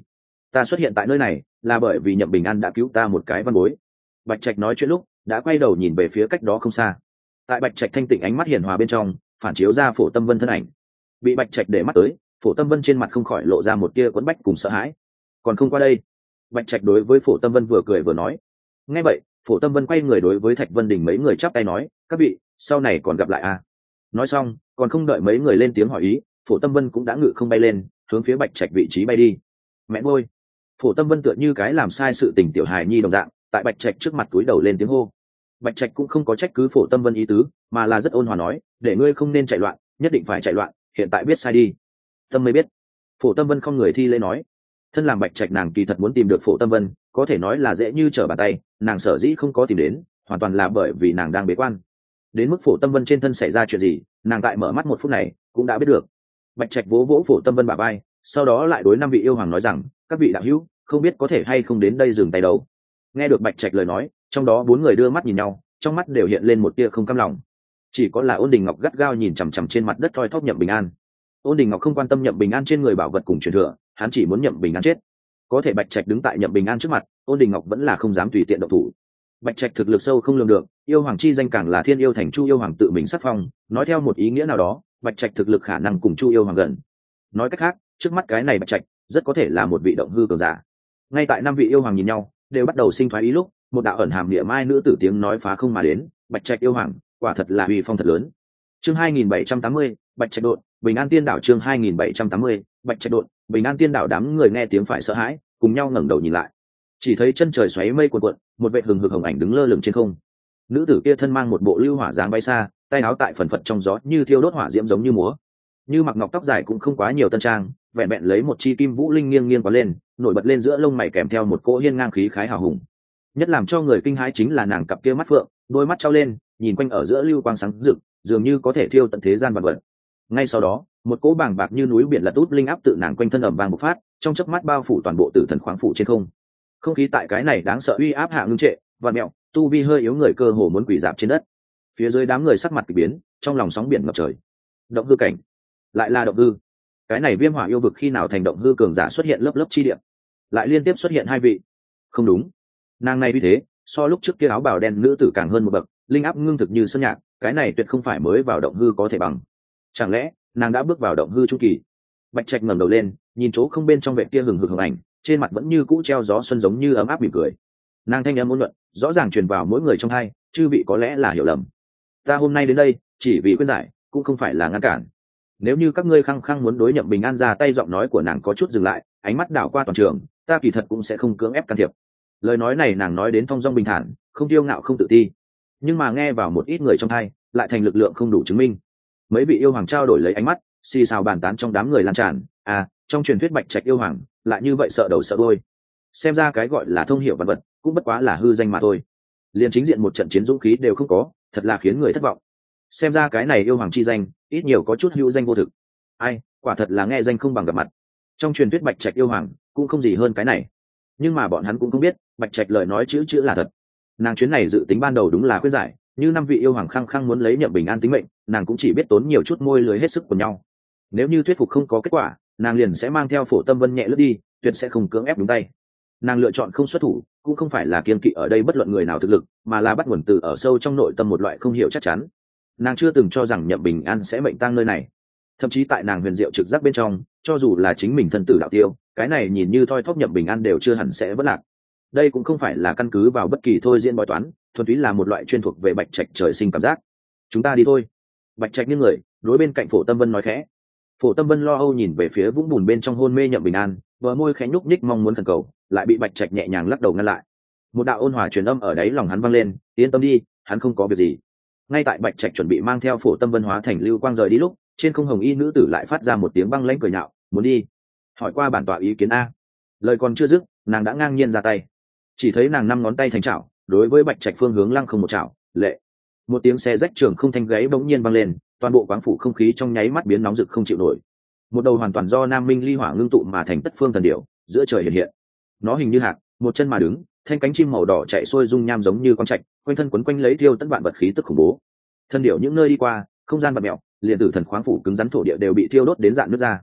ta xuất hiện tại nơi này là bởi vì Nhậm Bình An đã cứu ta một cái văn bối. Bạch Trạch nói chuyện lúc đã quay đầu nhìn về phía cách đó không xa. Tại Bạch Trạch thanh tịnh ánh mắt hiền hòa bên trong phản chiếu ra Phổ Tâm Vân thân ảnh. Bị Bạch Trạch để mắt tới, Phổ Tâm Vân trên mặt không khỏi lộ ra một tia quẫn bách cùng sợ hãi. Còn không qua đây. Bạch Trạch đối với Phổ Tâm Vân vừa cười vừa nói. Nghe vậy, Phổ Tâm Vân quay người đối với Thạch Vân Đình mấy người chắp tay nói, các vị, sau này còn gặp lại a. Nói xong, còn không đợi mấy người lên tiếng hỏi ý, Phổ Tâm Vân cũng đã ngự không bay lên, hướng phía Bạch Trạch vị trí bay đi. Mẹ ơi! Phổ Tâm Vân tựa như cái làm sai sự tình tiểu hài nhi đồng dạng, tại Bạch Trạch trước mặt túi đầu lên tiếng hô. Bạch Trạch cũng không có trách cứ Phổ Tâm Vân ý tứ, mà là rất ôn hòa nói, để ngươi không nên chạy loạn, nhất định phải chạy loạn, hiện tại biết sai đi. Tâm mới biết. Phổ Tâm Vân không người thi lễ nói. Thân làm Bạch Trạch nàng kỳ thật muốn tìm được Phổ Tâm Vân, có thể nói là dễ như trở bàn tay, nàng sở dĩ không có tìm đến, hoàn toàn là bởi vì nàng đang bế quan. Đến mức Phổ Tâm Vân trên thân xảy ra chuyện gì, nàng tại mở mắt một phút này cũng đã biết được. Bạch Trạch vỗ vỗ Phổ Tâm Vân bả vai, sau đó lại đối năm vị yêu hoàng nói rằng, các vị đạo hữu, không biết có thể hay không đến đây dừng tay đấu. Nghe được Bạch Trạch lời nói, trong đó bốn người đưa mắt nhìn nhau, trong mắt đều hiện lên một tia không cam lòng. Chỉ có là Ôn Đình Ngọc gắt gao nhìn chằm chằm trên mặt đất thoi thóp Nhậm Bình An. Ôn Đình Ngọc không quan tâm Nhậm Bình An trên người bảo vật cùng truyền thừa, hắn chỉ muốn Nhậm Bình An chết. Có thể Bạch Trạch đứng tại Nhậm Bình An trước mặt, Ôn Đình Ngọc vẫn là không dám tùy tiện động thủ. Bạch Trạch thực lực sâu không lường được, yêu hoàng chi danh càng là Thiên Yêu Thành Chu yêu hoàng tự mình sắc phong, nói theo một ý nghĩa nào đó, Bạch Trạch thực lực khả năng cùng Chu yêu hoàng gần. Nói cách khác, trước mắt cái này Bạch Trạch rất có thể là một vị động hư cường giả. Ngay tại năm vị yêu hoàng nhìn nhau, đều bắt đầu sinh thoái ý lúc, một đạo ẩn hàm địa mai nữ tử tiếng nói phá không mà đến, Bạch Trạch yêu hoàng, quả thật là uy phong thật lớn. Chương hai nghìn bảy trăm tám mươi, Bạch Trạch độn, Bình An Tiên đảo chương hai nghìn bảy trăm tám mươi, Bạch Trạch độn, Bình An Tiên đảo đám người nghe tiếng phải sợ hãi, cùng nhau ngẩng đầu nhìn lại. Chỉ thấy chân trời xoáy mây cuộn cuộn, một vệt hừng hực hồng ảnh đứng lơ lửng trên không. Nữ tử kia thân mang một bộ lưu hỏa dáng bay xa, tay áo tại phần phật trong gió như thiêu đốt hỏa diễm giống như múa. Như mặc ngọc tóc dài cũng không quá nhiều tân trang, vẹn vẹn lấy một chi kim vũ linh nghiêng nghiêng quá lên, nổi bật lên giữa lông mày kèm theo một cỗ hiên ngang khí khái hào hùng. Nhất làm cho người kinh hãi chính là nàng cặp kia mắt phượng, đôi mắt trao lên, nhìn quanh ở giữa lưu quang sáng rực, dường như có thể thiêu tận thế gian vạn vật. Ngay sau đó, một cỗ bàng bạc như núi biển lật út linh áp tự nàng quanh thân ầm vang bộc phát, trong chớp mắt bao phủ toàn bộ tử thần khoáng phủ trên không. Không khí tại cái này đáng sợ uy áp hạ ngưng trệ, và mẹo, tu vi hơi yếu người cơ hồ muốn quỳ rạp trên đất. Phía dưới đám người sắc mặt kỳ biến, trong lòng sóng biển ngập trời. Động hư cảnh, lại là động hư. Cái này viêm hỏa yêu vực khi nào thành động hư cường giả xuất hiện lớp lớp chi điểm, lại liên tiếp xuất hiện hai vị. Không đúng, nàng này như thế, so lúc trước kia áo bào đen nữ tử càng hơn một bậc, linh áp ngưng thực như sơn nhạc, cái này tuyệt không phải mới vào động hư có thể bằng. Chẳng lẽ nàng đã bước vào động hư chu kỳ? Bạch Trạch ngẩng đầu lên, nhìn chỗ không bên trong vệ kia hừng hực hồng ảnh, trên mặt vẫn như cũ treo gió xuân giống như ấm áp mỉm cười. Nàng thanh âm ôn nhuận, rõ ràng truyền vào mỗi người trong hai, chư vị có lẽ là hiểu lầm. Ta hôm nay đến đây, chỉ vì khuyên giải, cũng không phải là ngăn cản. Nếu như các ngươi khăng khăng muốn đối Nhậm Bình An ra tay, giọng nói của nàng có chút dừng lại, ánh mắt đảo qua toàn trường, ta kỳ thật cũng sẽ không cưỡng ép can thiệp. Lời nói này nàng nói đến thong dong bình thản, không kiêu ngạo không tự ti, nhưng mà nghe vào một ít người trong hai, lại thành lực lượng không đủ chứng minh. Mấy vị yêu hoàng trao đổi lấy ánh mắt, xì xào bàn tán trong đám người lan tràn. À, trong truyền thuyết Bạch Trạch yêu hoàng lại như vậy sợ đầu sợ đuôi. Xem ra cái gọi là thông hiểu văn vật cũng bất quá là hư danh mà thôi. Liên chính diện một trận chiến dũng khí đều không có, thật là khiến người thất vọng. Xem ra cái này yêu hoàng chi danh ít nhiều có chút hữu danh vô thực. Ai, quả thật là nghe danh không bằng gặp mặt. Trong truyền thuyết Bạch Trạch yêu hoàng cũng không gì hơn cái này, nhưng mà bọn hắn cũng không biết Bạch Trạch lời nói chữ chữ là thật. Nàng chuyến này dự tính ban đầu đúng là khuyên giải, như năm vị yêu hoàng khăng khăng muốn lấy Nhậm Bình An tính mệnh, nàng cũng chỉ biết tốn nhiều chút môi lưới hết sức của nhau. Nếu như thuyết phục không có kết quả, nàng liền sẽ mang theo Phổ Tâm Vân nhẹ lướt đi, tuyệt sẽ không cưỡng ép đúng tay. Nàng lựa chọn không xuất thủ, cũng không phải là kiên kỵ ở đây bất luận người nào thực lực, mà là bắt nguồn từ ở sâu trong nội tâm một loại không hiểu chắc chắn. Nàng chưa từng cho rằng Nhậm Bình An sẽ mệnh tang nơi này, thậm chí tại nàng huyền diệu trực giác bên trong, cho dù là chính mình thân tử đạo tiêu, cái này nhìn như thoi thóp Nhậm Bình An đều chưa hẳn sẽ vỡ lạc. Đây cũng không phải là căn cứ vào bất kỳ thôi diễn bói toán, thuần túy là một loại chuyên thuộc về Bạch Trạch trời sinh cảm giác. Chúng ta đi thôi. Bạch Trạch nghiêng người, đối bên cạnh Phổ Tâm Vân nói khẽ. Phổ Tâm Vân lo âu nhìn về phía vũng bùn bên trong hôn mê Nhậm Bình An, bờ môi khẽ nhúc nhích mong muốn thần cầu, lại bị Bạch Trạch nhẹ nhàng lắc đầu ngăn lại. Một đạo ôn hòa truyền âm ở đáy lòng hắn vang lên, yên tâm đi, hắn không có việc gì. Ngay tại Bạch Trạch chuẩn bị mang theo Phổ Tâm Vân hóa thành lưu quang rời đi lúc, trên không hồng y nữ tử lại phát ra một tiếng băng lãnh cười nhạo, muốn đi? Hỏi qua bản tọa ý kiến a. Lời còn chưa dứt, nàng đã ngang nhiên ra tay. Chỉ thấy nàng năm ngón tay thành chảo, đối với Bạch Trạch phương hướng lăng không một chảo, lệ. Một tiếng xe rách trường không thanh gáy bỗng nhiên vang lên, toàn bộ quáng phủ không khí trong nháy mắt biến nóng rực không chịu nổi. Một đầu hoàn toàn do Nam Minh ly hỏa ngưng tụ mà thành Tất Phương thần điểu, giữa trời hiện hiện. Nó hình như hạt, một chân mà đứng, thanh cánh chim màu đỏ chạy xuôi dung nham giống như con trạch, quanh thân quấn quanh lấy thiêu tất vạn vật khí tức khủng bố. Thần điểu những nơi đi qua, không gian bạt mèo, liền tử thần khoáng phủ cứng rắn thổ địa đều bị thiêu đốt đến dạn nước ra.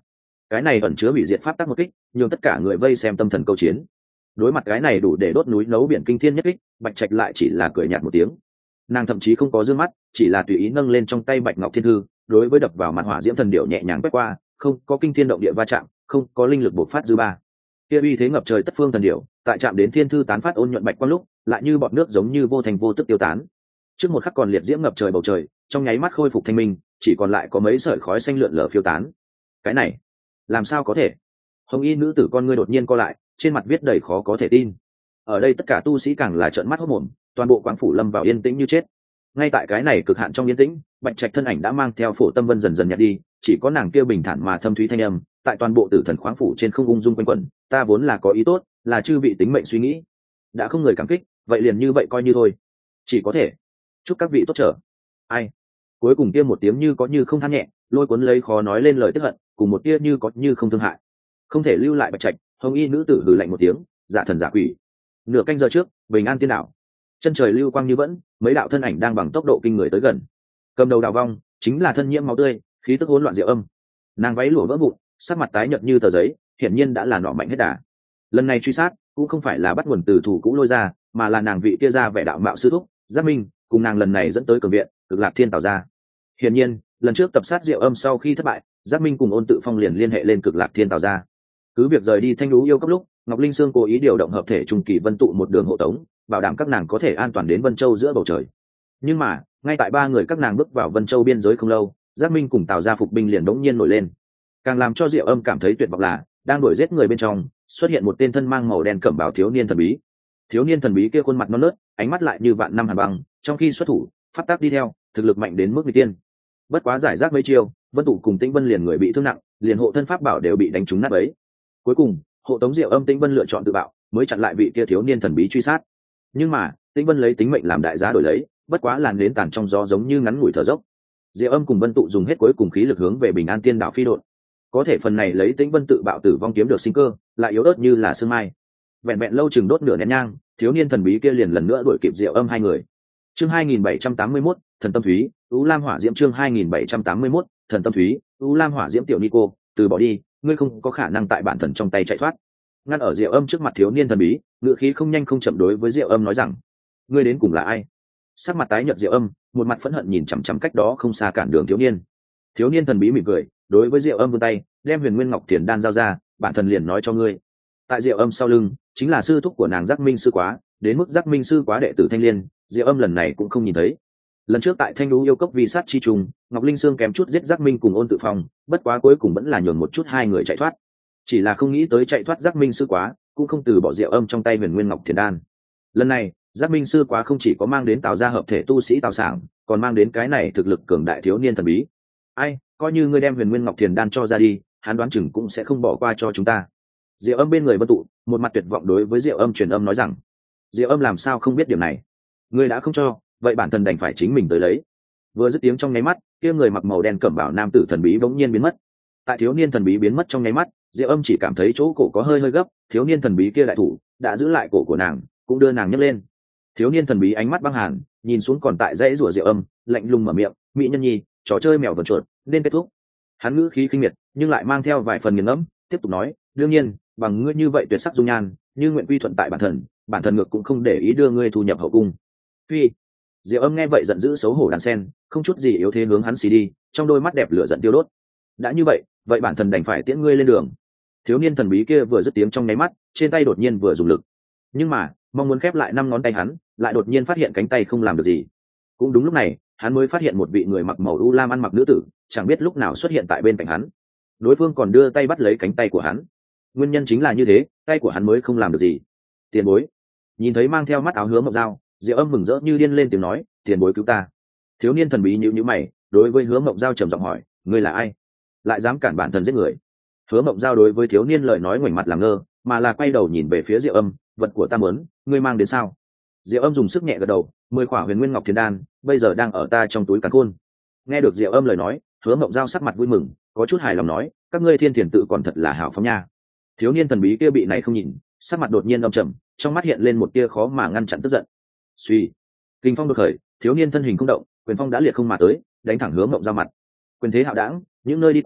cái này ẩn chứa hủy diệt pháp tắc một kích, nhường tất cả người vây xem tâm thần câu chiến. Đối mặt cái này đủ để đốt núi nấu biển kinh thiên nhất kích, Bạch Trạch lại chỉ là cười nhạt một tiếng. Nàng thậm chí không có dương mắt, chỉ là tùy ý nâng lên trong tay Bạch Ngọc Thiên Thư, đối với đập vào mặt hỏa diễm thần điệu nhẹ nhàng quét qua, không có kinh thiên động địa va chạm, không có linh lực bộc phát dư ba. Kia uy thế ngập trời tất phương thần điệu, tại chạm đến thiên thư tán phát ôn nhuận bạch quang lúc, lại như bọt nước giống như vô thành vô tức tiêu tán. Trước một khắc còn liệt diễm ngập trời bầu trời, trong nháy mắt khôi phục thanh minh, chỉ còn lại có mấy sợi khói xanh lượn lờ phiêu tán. Cái này, làm sao có thể? Hồng y nữ tử con ngươi đột nhiên co lại, trên mặt viết đầy khó có thể tin. Ở đây tất cả tu sĩ càng là trợn mắt hốt mồm, toàn bộ quán phủ lâm vào yên tĩnh như chết. Ngay tại cái này cực hạn trong yên tĩnh, Bạch Trạch thân ảnh đã mang theo phổ tâm vân dần dần nhạt đi, chỉ có nàng kia bình thản mà thâm thúy thanh âm, tại toàn bộ tử thần khoáng phủ trên không ung dung quanh quẩn. Ta vốn là có ý tốt, là chư vị tính mệnh suy nghĩ, đã không người cảm kích, vậy liền như vậy coi như thôi. Chỉ có thể chúc các vị tốt trở. Ai? Cuối cùng kia một tiếng như có như không than nhẹ, lôi cuốn lấy khó nói lên lời tức hận, cùng một tia như có như không thương hại. Không thể lưu lại Bạch Trạch. Hồng y nữ tử hừ lạnh một tiếng, giả thần giả quỷ. Nửa canh giờ trước, bình an tiên đảo, chân trời lưu quang như vẫn, mấy đạo thân ảnh đang bằng tốc độ kinh người tới gần. Cầm đầu đào vong chính là thân nhiễm máu tươi, khí tức hỗn loạn Diệu Âm. Nàng váy lụa vỡ vụn, sắc mặt tái nhợt như tờ giấy, hiển nhiên đã là nọ mạnh hết đà. Lần này truy sát cũng không phải là bắt nguồn từ thủ cũ lôi ra, mà là nàng vị kia ra vẻ đạo mạo sư thúc Giác Minh, cùng nàng lần này dẫn tới cường viện Cực Lạc Thiên tạo ra. Hiển nhiên, lần trước tập sát Diệu Âm sau khi thất bại, Giác Minh cùng Ôn Tự Phong liền liên hệ lên Cực Lạc Thiên tạo ra. Cứ việc rời đi Thanh Lũ yêu cấp lúc, Ngọc Linh Sương cố ý điều động hợp thể trung kỳ vân tụ một đường hộ tống, bảo đảm các nàng có thể an toàn đến Vân Châu giữa bầu trời. Nhưng mà, ngay tại ba người các nàng bước vào Vân Châu biên giới không lâu, Giác Minh cùng Tào gia phục binh liền đống nhiên nổi lên. Càng làm cho Diệu Âm cảm thấy tuyệt vọng là, đang đuổi giết người bên trong, xuất hiện một tên thân mang màu đen cẩm bào thiếu niên thần bí. Thiếu niên thần bí kia khuôn mặt non nớt, ánh mắt lại như vạn năm hàn băng, trong khi xuất thủ, pháp tắc đi theo, thực lực mạnh đến mức nguy tiên. Bất quá giải rác mấy chiêu, Vân Tụ cùng Tĩnh Vân liền người bị thương nặng, liền hộ thân pháp bảo đều bị đánh trúng nát bấy. Cuối cùng, hộ tống Diệu Âm Tĩnh Vân lựa chọn tự bạo, mới chặn lại vị kia thiếu niên thần bí truy sát. Nhưng mà, Tĩnh Vân lấy tính mệnh làm đại giá đổi lấy, bất quá làn đến tàn trong gió giống như ngắn ngủi thở dốc. Diệu Âm cùng Vân Tụ dùng hết cuối cùng khí lực hướng về Bình An Tiên đảo phi độn. Có thể phần này lấy Tĩnh Vân tự bạo tử vong kiếm được sinh cơ, lại yếu ớt như là sương mai. Vẹn vẹn lâu chừng đốt nửa nén nhang, thiếu niên thần bí kia liền lần nữa đuổi kịp Diệu Âm hai người. Chương hai nghìn bảy trăm tám mươi mốt, Thần Tâm Thúy, U Lam Hỏa Diễm chương hai nghìn bảy trăm tám mươi mốt, Thần Tâm Thúy, U Lam Hỏa Diễm tiểu Nico, từ bỏ đi, ngươi không có khả năng tại bản thần trong tay chạy thoát. Ngăn ở Diệu Âm trước mặt thiếu niên thần bí, ngựa khí không nhanh không chậm đối với Diệu Âm nói rằng, ngươi đến cùng là ai? Sắc mặt tái nhợt Diệu Âm, một mặt phẫn hận nhìn chằm chằm cách đó không xa cản đường thiếu niên. Thiếu niên thần bí mỉm cười, đối với Diệu Âm vươn tay, đem Huyền Nguyên Ngọc Thiền đan giao ra, bản thần liền nói cho ngươi. Tại Diệu Âm sau lưng, chính là sư thúc của nàng Giác Minh sư quá, đến mức Giác Minh sư quá đệ tử Thanh Liên, Diệu Âm lần này cũng không nhìn thấy. Lần trước tại Thanh Lũ yêu cốc vi sát chi trùng, Ngọc Linh Sương kém chút giết Giác Minh cùng Ôn Tự Phong, bất quá cuối cùng vẫn là nhường một chút hai người chạy thoát. Chỉ là không nghĩ tới chạy thoát Giác Minh sư quá, cũng không từ bỏ Diệu Âm trong tay Huyền Nguyên Ngọc Thiền đan. Lần này, Giác Minh sư quá không chỉ có mang đến Tào gia hợp thể tu sĩ Tào Sảng, còn mang đến cái này thực lực cường đại thiếu niên thần bí. Ai, coi như ngươi đem Huyền Nguyên Ngọc Thiền đan cho ra đi, hắn đoán chừng cũng sẽ không bỏ qua cho chúng ta. Diệu Âm bên người Vân Tụ, một mặt tuyệt vọng đối với Diệu Âm truyền âm nói rằng, Diệu Âm làm sao không biết điểm này? Ngươi đã không cho, vậy bản thân đành phải chính mình tới lấy. Vừa dứt tiếng trong nháy mắt, kia người mặc màu đen cẩm bào nam tử thần bí bỗng nhiên biến mất. Tại thiếu niên thần bí biến mất trong nháy mắt, Diệu Âm chỉ cảm thấy chỗ cổ có hơi hơi gấp, thiếu niên thần bí kia đại thủ đã giữ lại cổ của nàng, cũng đưa nàng nhấc lên. Thiếu niên thần bí ánh mắt băng hàn, nhìn xuống còn tại dãy rủa Diệu Âm, lạnh lùng mở miệng, mỹ nhân nhi, trò chơi mèo vờn chuột nên kết thúc. Hắn ngữ khí khinh miệt, nhưng lại mang theo vài phần nghiền ngẫm, tiếp tục nói, đương nhiên, bằng ngươi như vậy tuyệt sắc dung nhan, như nguyện quy thuận tại bản thần, bản thần ngược cũng không để ý đưa ngươi thu nhập hậu cung. Phi. Diệu Âm nghe vậy giận dữ xấu hổ đàn sen, không chút gì yếu thế hướng hắn xì đi, trong đôi mắt đẹp lửa giận tiêu đốt. Đã như vậy, vậy bản thần đành phải tiễn ngươi lên đường. Thiếu niên thần bí kia vừa dứt tiếng trong nháy mắt, trên tay đột nhiên vừa dùng lực. Nhưng mà, mong muốn khép lại năm ngón tay hắn, lại đột nhiên phát hiện cánh tay không làm được gì. Cũng đúng lúc này, hắn mới phát hiện một vị người mặc màu u lam ăn mặc nữ tử, chẳng biết lúc nào xuất hiện tại bên cạnh hắn. Đối phương còn đưa tay bắt lấy cánh tay của hắn. Nguyên nhân chính là như thế, tay của hắn mới không làm được gì. Tiền bối. Nhìn thấy mang theo mắt áo Hứa Mộng Dao, Diệu Âm mừng rỡ như điên lên tiếng nói, tiền bối cứu ta. Thiếu niên thần bí nhíu nhíu mày, đối với Hứa Mộng Dao trầm giọng hỏi, ngươi là ai? Lại dám cản bản thần giết người? Hứa Mộng Dao đối với thiếu niên lời nói ngoảnh mặt làm ngơ, mà là quay đầu nhìn về phía Diệu Âm, vật của ta muốn, ngươi mang đến sao? Diệu Âm dùng sức nhẹ gật đầu, mười khỏa Huyền Nguyên Ngọc Thiền đan, bây giờ đang ở ta trong túi càn khôn. Nghe được Diệu Âm lời nói, Hứa Mộng Dao sắc mặt vui mừng, có chút hài lòng nói, các ngươi Thiên Thiền tự còn thật là hảo phóng nha. Thiếu niên thần bí kia bị này không nhìn, sắc mặt đột nhiên âm trầm, trong mắt hiện lên một tia khó mà ngăn chặn tức giận. Suy, kinh phong đột khởi, thiếu niên thân hình không động, quyền phong đã liệt không mà tới, đánh thẳng Hứa Mộng Dao mặt. Quyền thế hạo đảng, những nơi đi qua,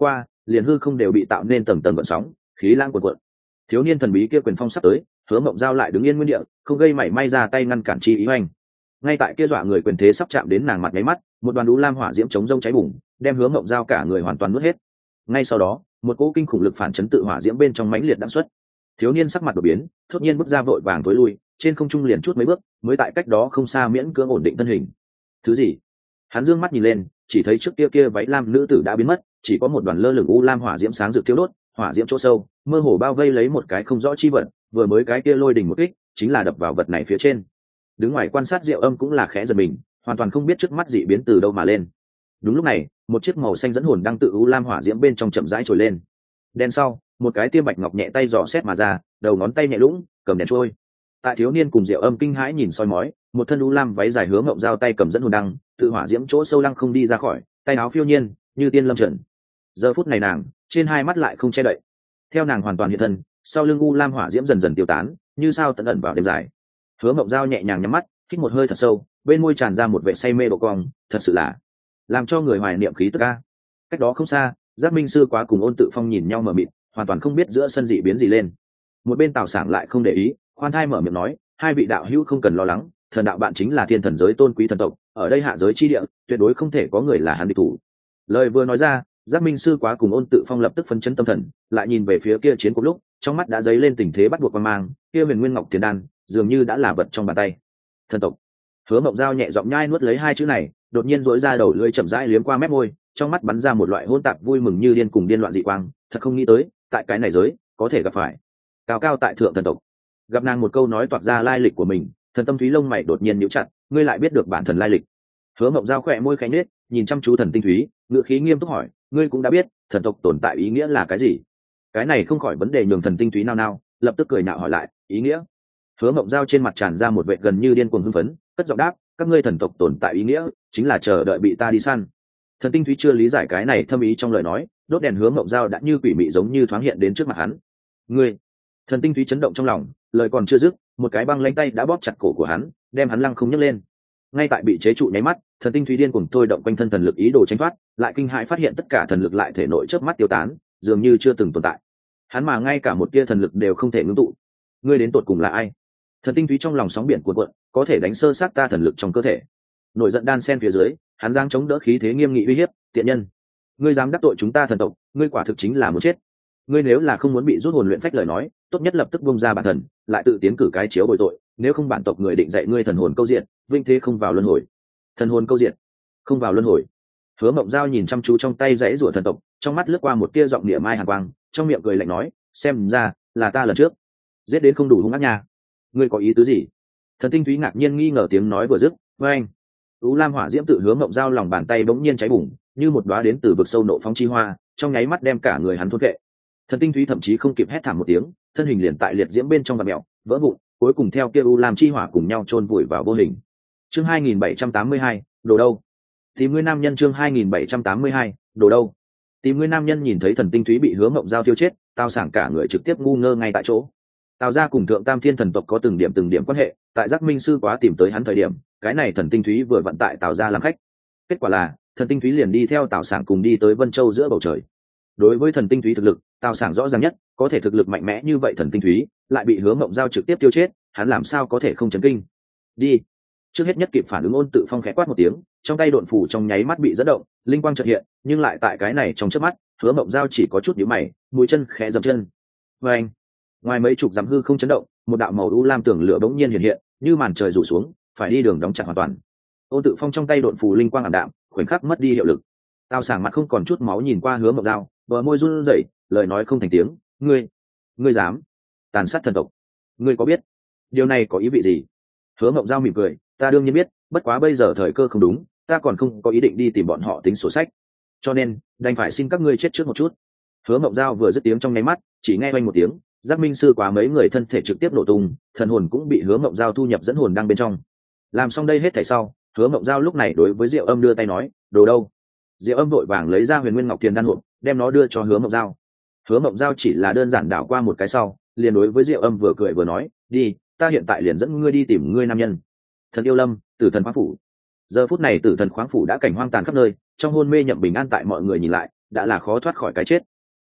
liền hư không đều bị tạo nên tầng tầng gợn sóng, khí lang cuộn cuộn. Thiếu niên thần bí kia quyền phong sắp tới, Hứa Mộng Giao lại đứng yên nguyên địa, không gây mảy may ra tay ngăn cản chi ý hoành. Ngay tại kia dọa người quyền thế sắp chạm đến nàng mặt mấy mắt, một đoàn đũ lam hỏa diễm chống rông cháy bùng, đem Hứa Mộng Giao cả người hoàn toàn nuốt hết. Ngay sau đó, một cỗ kinh khủng lực phản chấn tự hỏa diễm bên trong mãnh liệt đãng xuất. Thiếu niên sắc mặt đột biến, thốt nhiên bước ra vội vàng tối lui, trên không trung liền chút mấy bước, mới tại cách đó không xa miễn cưỡng ổn định thân hình. Thứ gì? Hắn dương mắt nhìn lên, chỉ thấy trước kia kia váy lam nữ tử đã biến mất, chỉ có một đoàn lơ lửng u lam hỏa diễm sáng rực thiêu đốt, hỏa diễm chỗ sâu, mơ hồ bao vây lấy một cái không rõ chi vật, vừa mới cái kia lôi đình một kích, chính là đập vào vật này phía trên. Đứng ngoài quan sát Diệu Âm cũng là khẽ giật mình, hoàn toàn không biết trước mắt dị biến từ đâu mà lên. Đúng lúc này, một chiếc màu xanh dẫn hồn đang tự u lam hỏa diễm bên trong chậm rãi trồi lên. Đen sau, một cái tiêm bạch ngọc nhẹ tay dò xét mà ra, đầu ngón tay nhẹ lũng, cầm đèn trôi. Tại thiếu niên cùng Diệu Âm kinh hãi nhìn soi mói, một thân u lam váy dài hướng ngộng giao tay cầm dẫn hồn đăng, tự hỏa diễm chỗ sâu lăng không đi ra khỏi, tay áo phiêu nhiên, như tiên lâm trần. Giờ phút này nàng, trên hai mắt lại không che đậy. Theo nàng hoàn toàn hiện thân, sau lưng u lam hỏa diễm dần dần tiêu tán, như sao tận ẩn vào đêm dài. Hứa Mộng Giao nhẹ nhàng nhắm mắt, hít một hơi thật sâu, bên môi tràn ra một vẻ say mê độ cong, thật sự là làm cho người hoài niệm khí tức a. Cách đó không xa, Giác Minh sư quá cùng Ôn Tự Phong nhìn nhau mờ mịt, hoàn toàn không biết giữa sân dị biến gì lên. Một bên Tào Sảng lại không để ý, khoan thai mở miệng nói, hai vị đạo hữu không cần lo lắng, thần đạo bạn chính là thiên thần giới tôn quý thần tộc, ở đây hạ giới chi địa, tuyệt đối không thể có người là hắn địch thủ. Lời vừa nói ra, Giác Minh sư quá cùng Ôn Tự Phong lập tức phấn chấn tâm thần, lại nhìn về phía kia chiến cuộc lúc, trong mắt đã dấy lên tình thế bắt buộc quan mang, kia Huyền Nguyên Ngọc Tiền Đan, dường như đã là vật trong bàn tay. Thần tộc. Hứa Mộng Giao nhẹ giọng nhai nuốt lấy hai chữ này, đột nhiên duỗi ra đầu lưỡi chậm rãi liếm qua mép môi, trong mắt bắn ra một loại hỗn tạp vui mừng như điên cùng điên loạn dị quang, thật không nghĩ tới, tại cái này giới, có thể gặp phải cao cao tại thượng thần tộc. Gặp nàng một câu nói toạc ra lai lịch của mình, Thần Tâm Thúy lông mày đột nhiên nhíu chặt, ngươi lại biết được bản thần lai lịch. Hứa Mộng Giao khẽ môi khẽ nhếch, nhìn chăm chú Thần Tinh Thúy, ngữ khí nghiêm túc hỏi, ngươi cũng đã biết, thần tộc tồn tại ý nghĩa là cái gì? Cái này không khỏi vấn đề nhường Thần Tinh Thúy nao nao, lập tức cười nhạo hỏi lại, ý nghĩa? Hứa Mộng Giao trên mặt tràn ra một vẻ gần như điên cuồng hưng phấn, cất giọng đáp, các ngươi thần tộc tồn tại ý nghĩa chính là chờ đợi bị ta đi săn. Thần Tinh Thúy chưa lý giải cái này thâm ý trong lời nói, đốt đèn Hứa Mộng Giao đã như quỷ mị giống như thoáng hiện đến trước mặt hắn. Ngươi! Thần Tinh Thúy chấn động trong lòng, lời còn chưa dứt, một cái băng lãnh tay đã bóp chặt cổ của hắn, đem hắn lăng không nhấc lên. Ngay tại bị chế trụ nháy mắt, Thần Tinh Thúy điên cuồng thôi động quanh thân thần lực ý đồ tránh thoát, lại kinh hãi phát hiện tất cả thần lực lại thể nội chớp mắt tiêu tán, dường như chưa từng tồn tại. Hắn mà ngay cả một tia thần lực đều không thể ngưng tụ. Ngươi đến tột cùng là ai? Thần Tinh Thúy trong lòng sóng biển cuộn cuộn, có thể đánh sơ sát ta thần lực trong cơ thể. Nổi giận đan sen phía dưới, hắn giang chống đỡ khí thế nghiêm nghị uy hiếp, tiện nhân, ngươi dám đắc tội chúng ta thần tộc, ngươi quả thực chính là muốn chết. Ngươi nếu là không muốn bị rút hồn luyện phách lời nói, tốt nhất lập tức bung ra bản thần, lại tự tiến cử cái chiếu bồi tội, nếu không bản tộc người định dạy ngươi thần hồn câu diện, vinh thế không vào luân hồi. Thần hồn câu diện, không vào luân hồi. Hứa Mộng Giao nhìn chăm chú trong tay rẫy rủa thần tộc, trong mắt lướt qua một tia giọng địa mai hàn quang, trong miệng cười lạnh nói, xem ra là ta lần trước giết đến không đủ hung ác nha. Ngươi có ý tứ gì? Thần Tinh Thúy ngạc nhiên nghi ngờ tiếng nói vừa dứt, với anh, U Lam hỏa diễm tự Hứa Mộng Giao lòng bàn tay bỗng nhiên cháy bùng, như một đóa đến từ vực sâu nộ phóng chi hoa, trong nháy mắt đem cả người hắn thôn vệ. Thần Tinh Thúy thậm chí không kịp hét thảm một tiếng, thân hình liền tại liệt diễm bên trong vặn mèo, vỡ vụn, cuối cùng theo kia U Lam chi hỏa cùng nhau chôn vùi vào vô hình. Chương hai nghìn bảy trăm tám mươi hai, đồ đâu? Tìm ngươi nam nhân chương hai nghìn bảy trăm tám mươi hai, đồ đâu? Tìm ngươi nam nhân nhìn thấy Thần Tinh Thúy bị Hứa Mộng Giao tiêu chết, Tào Sảng cả người trực tiếp ngu ngơ ngay tại chỗ. Tào gia cùng Thượng Tam Thiên thần tộc có từng điểm từng điểm quan hệ, tại Giác Minh sư quá tìm tới hắn thời điểm, cái này Thần Tinh Thúy vừa vận tại Tào gia làm khách. Kết quả là, Thần Tinh Thúy liền đi theo Tào Sảng cùng đi tới Vân Châu giữa bầu trời. Đối với Thần Tinh Thúy thực lực, Tào Sảng rõ ràng nhất, có thể thực lực mạnh mẽ như vậy Thần Tinh Thúy, lại bị Hứa Mộng Giao trực tiếp tiêu chết, hắn làm sao có thể không chấn kinh. Đi. Trước hết nhất kịp phản ứng Ôn Tự Phong khẽ quát một tiếng, trong tay độn phủ trong nháy mắt bị dẫn động, linh quang chợt hiện, nhưng lại tại cái này trong chớp mắt, Hứa Mộng Giao chỉ có chút nhíu mày, mũi chân khẽ dậm chân. Oeng. Ngoài mấy chục dặm hư không chấn động, một đạo màu u lam tường lửa bỗng nhiên hiện hiện, như màn trời rủ xuống, phải đi đường đóng chặt hoàn toàn. Ôn Tự Phong trong tay độn phù linh quang ảm đạm, khoảnh khắc mất đi hiệu lực. Tào Sảng mặt không còn chút máu nhìn qua Hứa Mộng Giao, bờ môi run rẩy, lời nói không thành tiếng, "Ngươi, ngươi dám tàn sát thần tộc? Ngươi có biết điều này có ý vị gì?" Hứa Mộng Giao mỉm cười, "Ta đương nhiên biết, bất quá bây giờ thời cơ không đúng, ta còn không có ý định đi tìm bọn họ tính sổ sách, cho nên đành phải xin các ngươi chết trước một chút." Hứa Mộng Giao vừa dứt tiếng trong nháy mắt, chỉ nghe oanh một tiếng, Giác Minh sư quá mấy người thân thể trực tiếp nổ tung, thần hồn cũng bị Hứa Mộng Giao thu nhập dẫn hồn đang bên trong. Làm xong đây hết thảy sau, Hứa Mộng Giao lúc này đối với Diệu Âm đưa tay nói, "Đồ đâu?" Diệu Âm vội vàng lấy ra Huyền Nguyên Ngọc Tiền Đan hộp, đem nó đưa cho Hứa Mộng Giao. Hứa Mộng Giao chỉ là đơn giản đảo qua một cái sau, liền đối với Diệu Âm vừa cười vừa nói, "Đi, ta hiện tại liền dẫn ngươi đi tìm ngươi nam nhân." Thần Yêu Lâm, Tử Thần Khoáng Phủ. Giờ phút này Tử Thần Khoáng Phủ đã cảnh hoang tàn khắp nơi, trong hôn mê Nhậm Bình An tại mọi người nhìn lại, đã là khó thoát khỏi cái chết.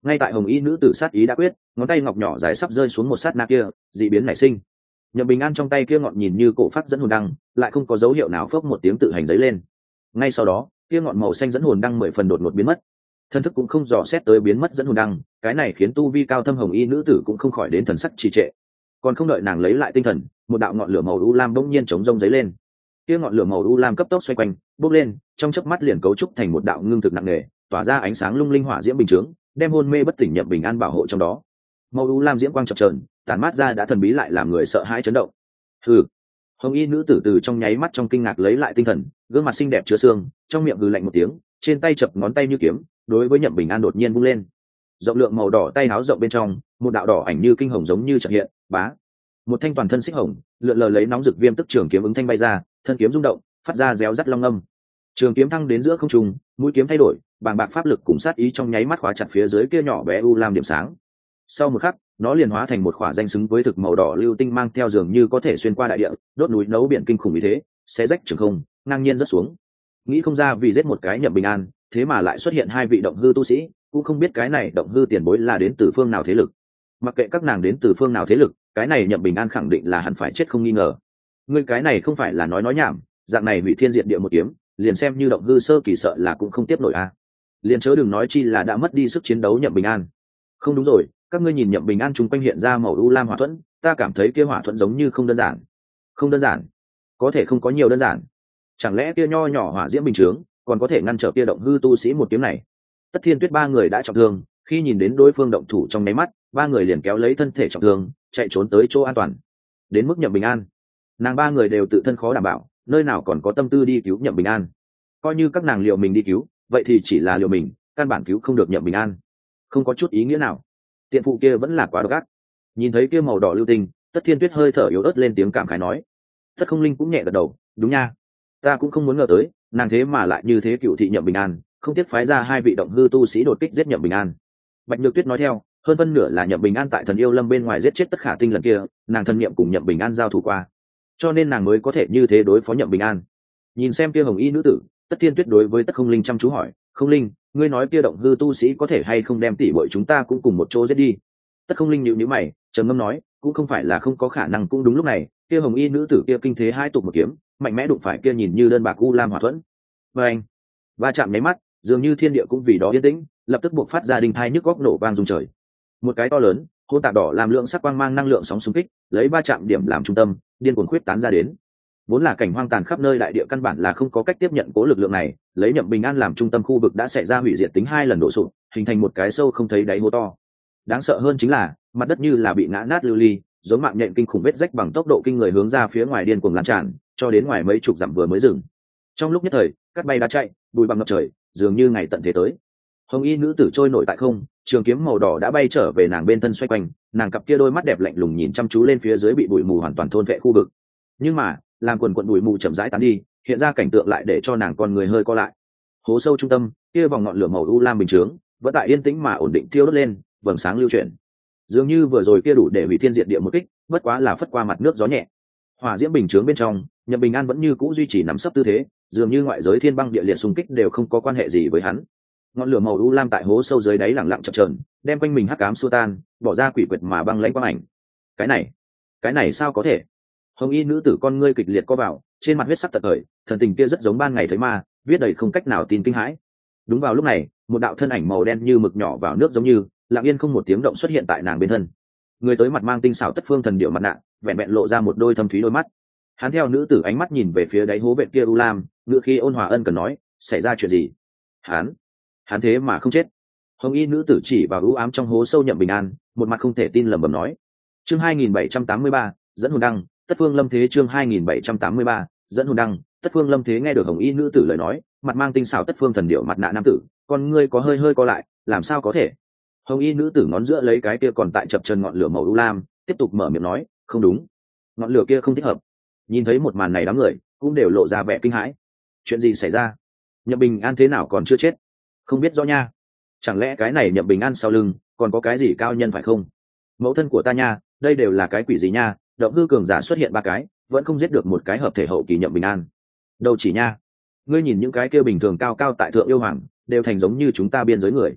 Ngay tại hồng y nữ tử sát ý đã quyết, ngón tay ngọc nhỏ dài sắp rơi xuống một sát na kia, dị biến nảy sinh. Nhậm Bình An trong tay kia ngọn nhìn như cổ phát dẫn hồn đăng, lại không có dấu hiệu nào phốc một tiếng tự hành giấy lên. Ngay sau đó, kia ngọn màu xanh dẫn hồn đăng mười phần đột ngột biến mất. Thân thức cũng không dò xét tới biến mất dẫn hồn đăng, cái này khiến tu vi cao thâm hồng y nữ tử cũng không khỏi đến thần sắc trì trệ. Còn không đợi nàng lấy lại tinh thần, một đạo ngọn lửa màu u lam bỗng nhiên chống rông giấy lên. Kia ngọn lửa màu u lam cấp tốc xoay quanh, bốc lên, trong chớp mắt liền cấu trúc thành một đạo ngưng thực nặng nề, tỏa ra ánh sáng lung linh hỏa diễm bình chướng, đem hôn mê bất tỉnh Nhậm Bình An bảo hộ trong đó. Màu u lam diễm quang chập chờn, tản mát ra đã thần bí lại làm người sợ hãi chấn động. Hừ. Hồng y nữ tử từ trong nháy mắt trong kinh ngạc lấy lại tinh thần, gương mặt xinh đẹp chứa xương, trong miệng hừ lạnh một tiếng, trên tay chập ngón tay như kiếm, đối với Nhậm Bình An đột nhiên vung lên. Rộng lượng màu đỏ tay áo rộng bên trong, một đạo đỏ ảnh như kinh hồng giống như chợt hiện, bá. Một thanh toàn thân xích hồng, lượn lờ lấy nóng rực viêm tức trường kiếm ứng thanh bay ra, thân kiếm rung động, phát ra réo rắt long âm. Trường kiếm thăng đến giữa không trung, mũi kiếm thay đổi, bàng bạc pháp lực cùng sát ý trong nháy mắt khóa chặt phía dưới kia nhỏ bé u lam điểm sáng. Sau một khắc, nó liền hóa thành một khỏa danh xứng với thực màu đỏ lưu tinh mang theo dường như có thể xuyên qua đại địa, đốt núi nấu biển kinh khủng như thế, xé rách trường không, ngang nhiên rớt xuống. Nghĩ không ra vì giết một cái Nhậm Bình An, thế mà lại xuất hiện hai vị động hư tu sĩ, cũng không biết cái này động hư tiền bối là đến từ phương nào thế lực. Mặc kệ các nàng đến từ phương nào thế lực, cái này Nhậm Bình An khẳng định là hẳn phải chết không nghi ngờ. Ngươi cái này không phải là nói nói nhảm, dạng này hủy thiên diệt địa một kiếm, liền xem như động hư sơ kỳ sợ là cũng không tiếp nổi a. À. Liền chớ đừng nói chi là đã mất đi sức chiến đấu Nhậm Bình An. Không đúng rồi, các ngươi nhìn Nhậm Bình An chung quanh hiện ra màu u lam hỏa thuẫn, ta cảm thấy kia hỏa thuẫn giống như không đơn giản. Không đơn giản? Có thể không có nhiều đơn giản. Chẳng lẽ kia nho nhỏ hỏa diễm bình chướng còn có thể ngăn trở kia động hư tu sĩ một kiếm này? Tất Thiên Tuyết ba người đã trọng thương, khi nhìn đến đối phương động thủ trong nháy mắt, ba người liền kéo lấy thân thể trọng thương, chạy trốn tới chỗ an toàn. Đến mức Nhậm Bình An, nàng ba người đều tự thân khó đảm bảo, nơi nào còn có tâm tư đi cứu Nhậm Bình An. Coi như các nàng liệu mình đi cứu, vậy thì chỉ là liệu mình, căn bản cứu không được Nhậm Bình An, không có chút ý nghĩa nào. Tiện phụ kia vẫn là quá độc ác. Nhìn thấy kia màu đỏ lưu tinh, Tất Thiên Tuyết hơi thở yếu ớt lên tiếng cảm khái nói. Tất Không Linh cũng nhẹ gật đầu, đúng nha, ta cũng không muốn ngờ tới, nàng thế mà lại như thế cựu thị Nhậm Bình An, không tiếc phái ra hai vị động hư tu sĩ đột kích giết Nhậm Bình An. Bạch Nhược Tuyết nói theo, hơn phân nửa là Nhậm Bình An tại Thần Yêu Lâm bên ngoài giết chết Tất Khả Tinh lần kia, nàng thân niệm cùng Nhậm Bình An giao thủ qua, cho nên nàng mới có thể như thế đối phó Nhậm Bình An. Nhìn xem kia hồng y nữ tử, Tất Thiên Tuyết đối với Tất Không Linh chăm chú hỏi, Không Linh, ngươi nói kia động hư tu sĩ có thể hay không đem tỷ muội chúng ta cũng cùng một chỗ giết đi? Tất Không Linh nhíu nhíu mày, trầm ngâm nói, cũng không phải là không có khả năng. Cũng đúng lúc này, kia hồng y nữ tử kia kinh thế hai tục một kiếm, mạnh mẽ đụng phải kia nhìn như đơn bạc u lam hỏa thuẫn. Và anh, va chạm nháy mắt, dường như thiên địa cũng vì đó yên tĩnh, lập tức buộc phát ra đình thai nhức góc nổ vang rung trời. Một cái to lớn, hỗn tạp đỏ làm lượng sắc quang mang năng lượng sóng xung kích, lấy va chạm điểm làm trung tâm, điên cuồng khuyết tán ra đến. Vốn là cảnh hoang tàn khắp nơi đại địa căn bản là không có cách tiếp nhận cố lực lượng này, lấy Nhậm Bình An làm trung tâm khu vực đã xảy ra hủy diệt tính hai lần đổ sụp, hình thành một cái sâu không thấy đáy hố to. Đáng sợ hơn chính là, mặt đất như là bị ngã nát lưu ly, giống mạng nhện kinh khủng vết rách bằng tốc độ kinh người hướng ra phía ngoài điên cuồng lan tràn, cho đến ngoài mấy chục dặm vừa mới dừng. Trong lúc nhất thời, cát bay đá chạy, bụi bặm ngập trời, dường như ngày tận thế tới. Hồng y nữ tử trôi nổi tại không, trường kiếm màu đỏ đã bay trở về nàng bên thân xoay quanh, nàng cặp kia đôi mắt đẹp lạnh lùng nhìn chăm chú lên phía dưới bị bụi mù hoàn toàn thôn vệ khu vực. Nhưng mà, làm quần quần bụi mù chậm rãi tán đi, hiện ra cảnh tượng lại để cho nàng con người hơi co lại. Hố sâu trung tâm, kia vòng ngọn lửa màu u lam bình chướng, vẫn tại yên tĩnh mà ổn định thiêu đốt lên, vầng sáng lưu chuyển. Dường như vừa rồi kia đủ để hủy thiên diệt địa một kích, bất quá là phất qua mặt nước gió nhẹ. Hỏa diễm bình chướng bên trong, Nhậm Bình An vẫn như cũ duy trì nắm sấp tư thế, dường như ngoại giới thiên băng địa liệt xung kích đều không có quan hệ gì với hắn. Ngọn lửa màu u lam tại hố sâu dưới đáy lặng lặng chập chờn, đem quanh mình hắc ám xua tan, bỏ ra quỷ quyệt mà băng lãnh quang ảnh. Cái này, cái này sao có thể? Hồng y nữ tử con ngươi kịch liệt co vào, trên mặt huyết sắc tận khởi, thần tình kia rất giống ban ngày thấy ma, viết đầy không cách nào tin kinh hãi. Đúng vào lúc này, một đạo thân ảnh màu đen như mực nhỏ vào nước giống như, lặng yên không một tiếng động xuất hiện tại nàng bên thân. Người tới mặt mang tinh xảo tất phương thần điệu mặt nạ, vẹn vẹn lộ ra một đôi thâm thúy đôi mắt. Hắn theo nữ tử ánh mắt nhìn về phía đáy hố vẹn kia u lam, ngựa khi ôn hòa ân cần nói, xảy ra chuyện gì? Hắn, hắn thế mà không chết? Hồng y nữ tử chỉ vào u ám trong hố sâu Nhậm Bình An, một mặt không thể tin lẩm bẩm nói. Chương hai nghìn bảy trăm tám mươi ba, dẫn hồn đăng, Tất Phương Lâm Thế. Chương hai nghìn bảy trăm tám mươi ba, dẫn hồn đăng, Tất Phương Lâm Thế. Nghe được Hồng y nữ tử lời nói, mặt mang tinh xảo tất phương thần điệu mặt nạ nam tử, con ngươi có hơi hơi co lại, làm sao có thể? Hồng y nữ tử ngón giữa lấy cái kia còn tại chập chân ngọn lửa màu u lam, tiếp tục mở miệng nói, không đúng, ngọn lửa kia không thích hợp. Nhìn thấy một màn này đám người cũng đều lộ ra vẻ kinh hãi. Chuyện gì xảy ra? Nhậm Bình An thế nào còn chưa chết? Không biết rõ nha. Chẳng lẽ cái này Nhậm Bình An sau lưng còn có cái gì cao nhân phải không? Mẫu thân của ta nha, đây đều là cái quỷ gì nha? Động hư cường giả xuất hiện ba cái, vẫn không giết được một cái hợp thể hậu kỳ Nhậm Bình An. Đâu chỉ nha. Ngươi nhìn những cái kia bình thường cao cao tại thượng yêu hoàng, đều thành giống như chúng ta biên giới người.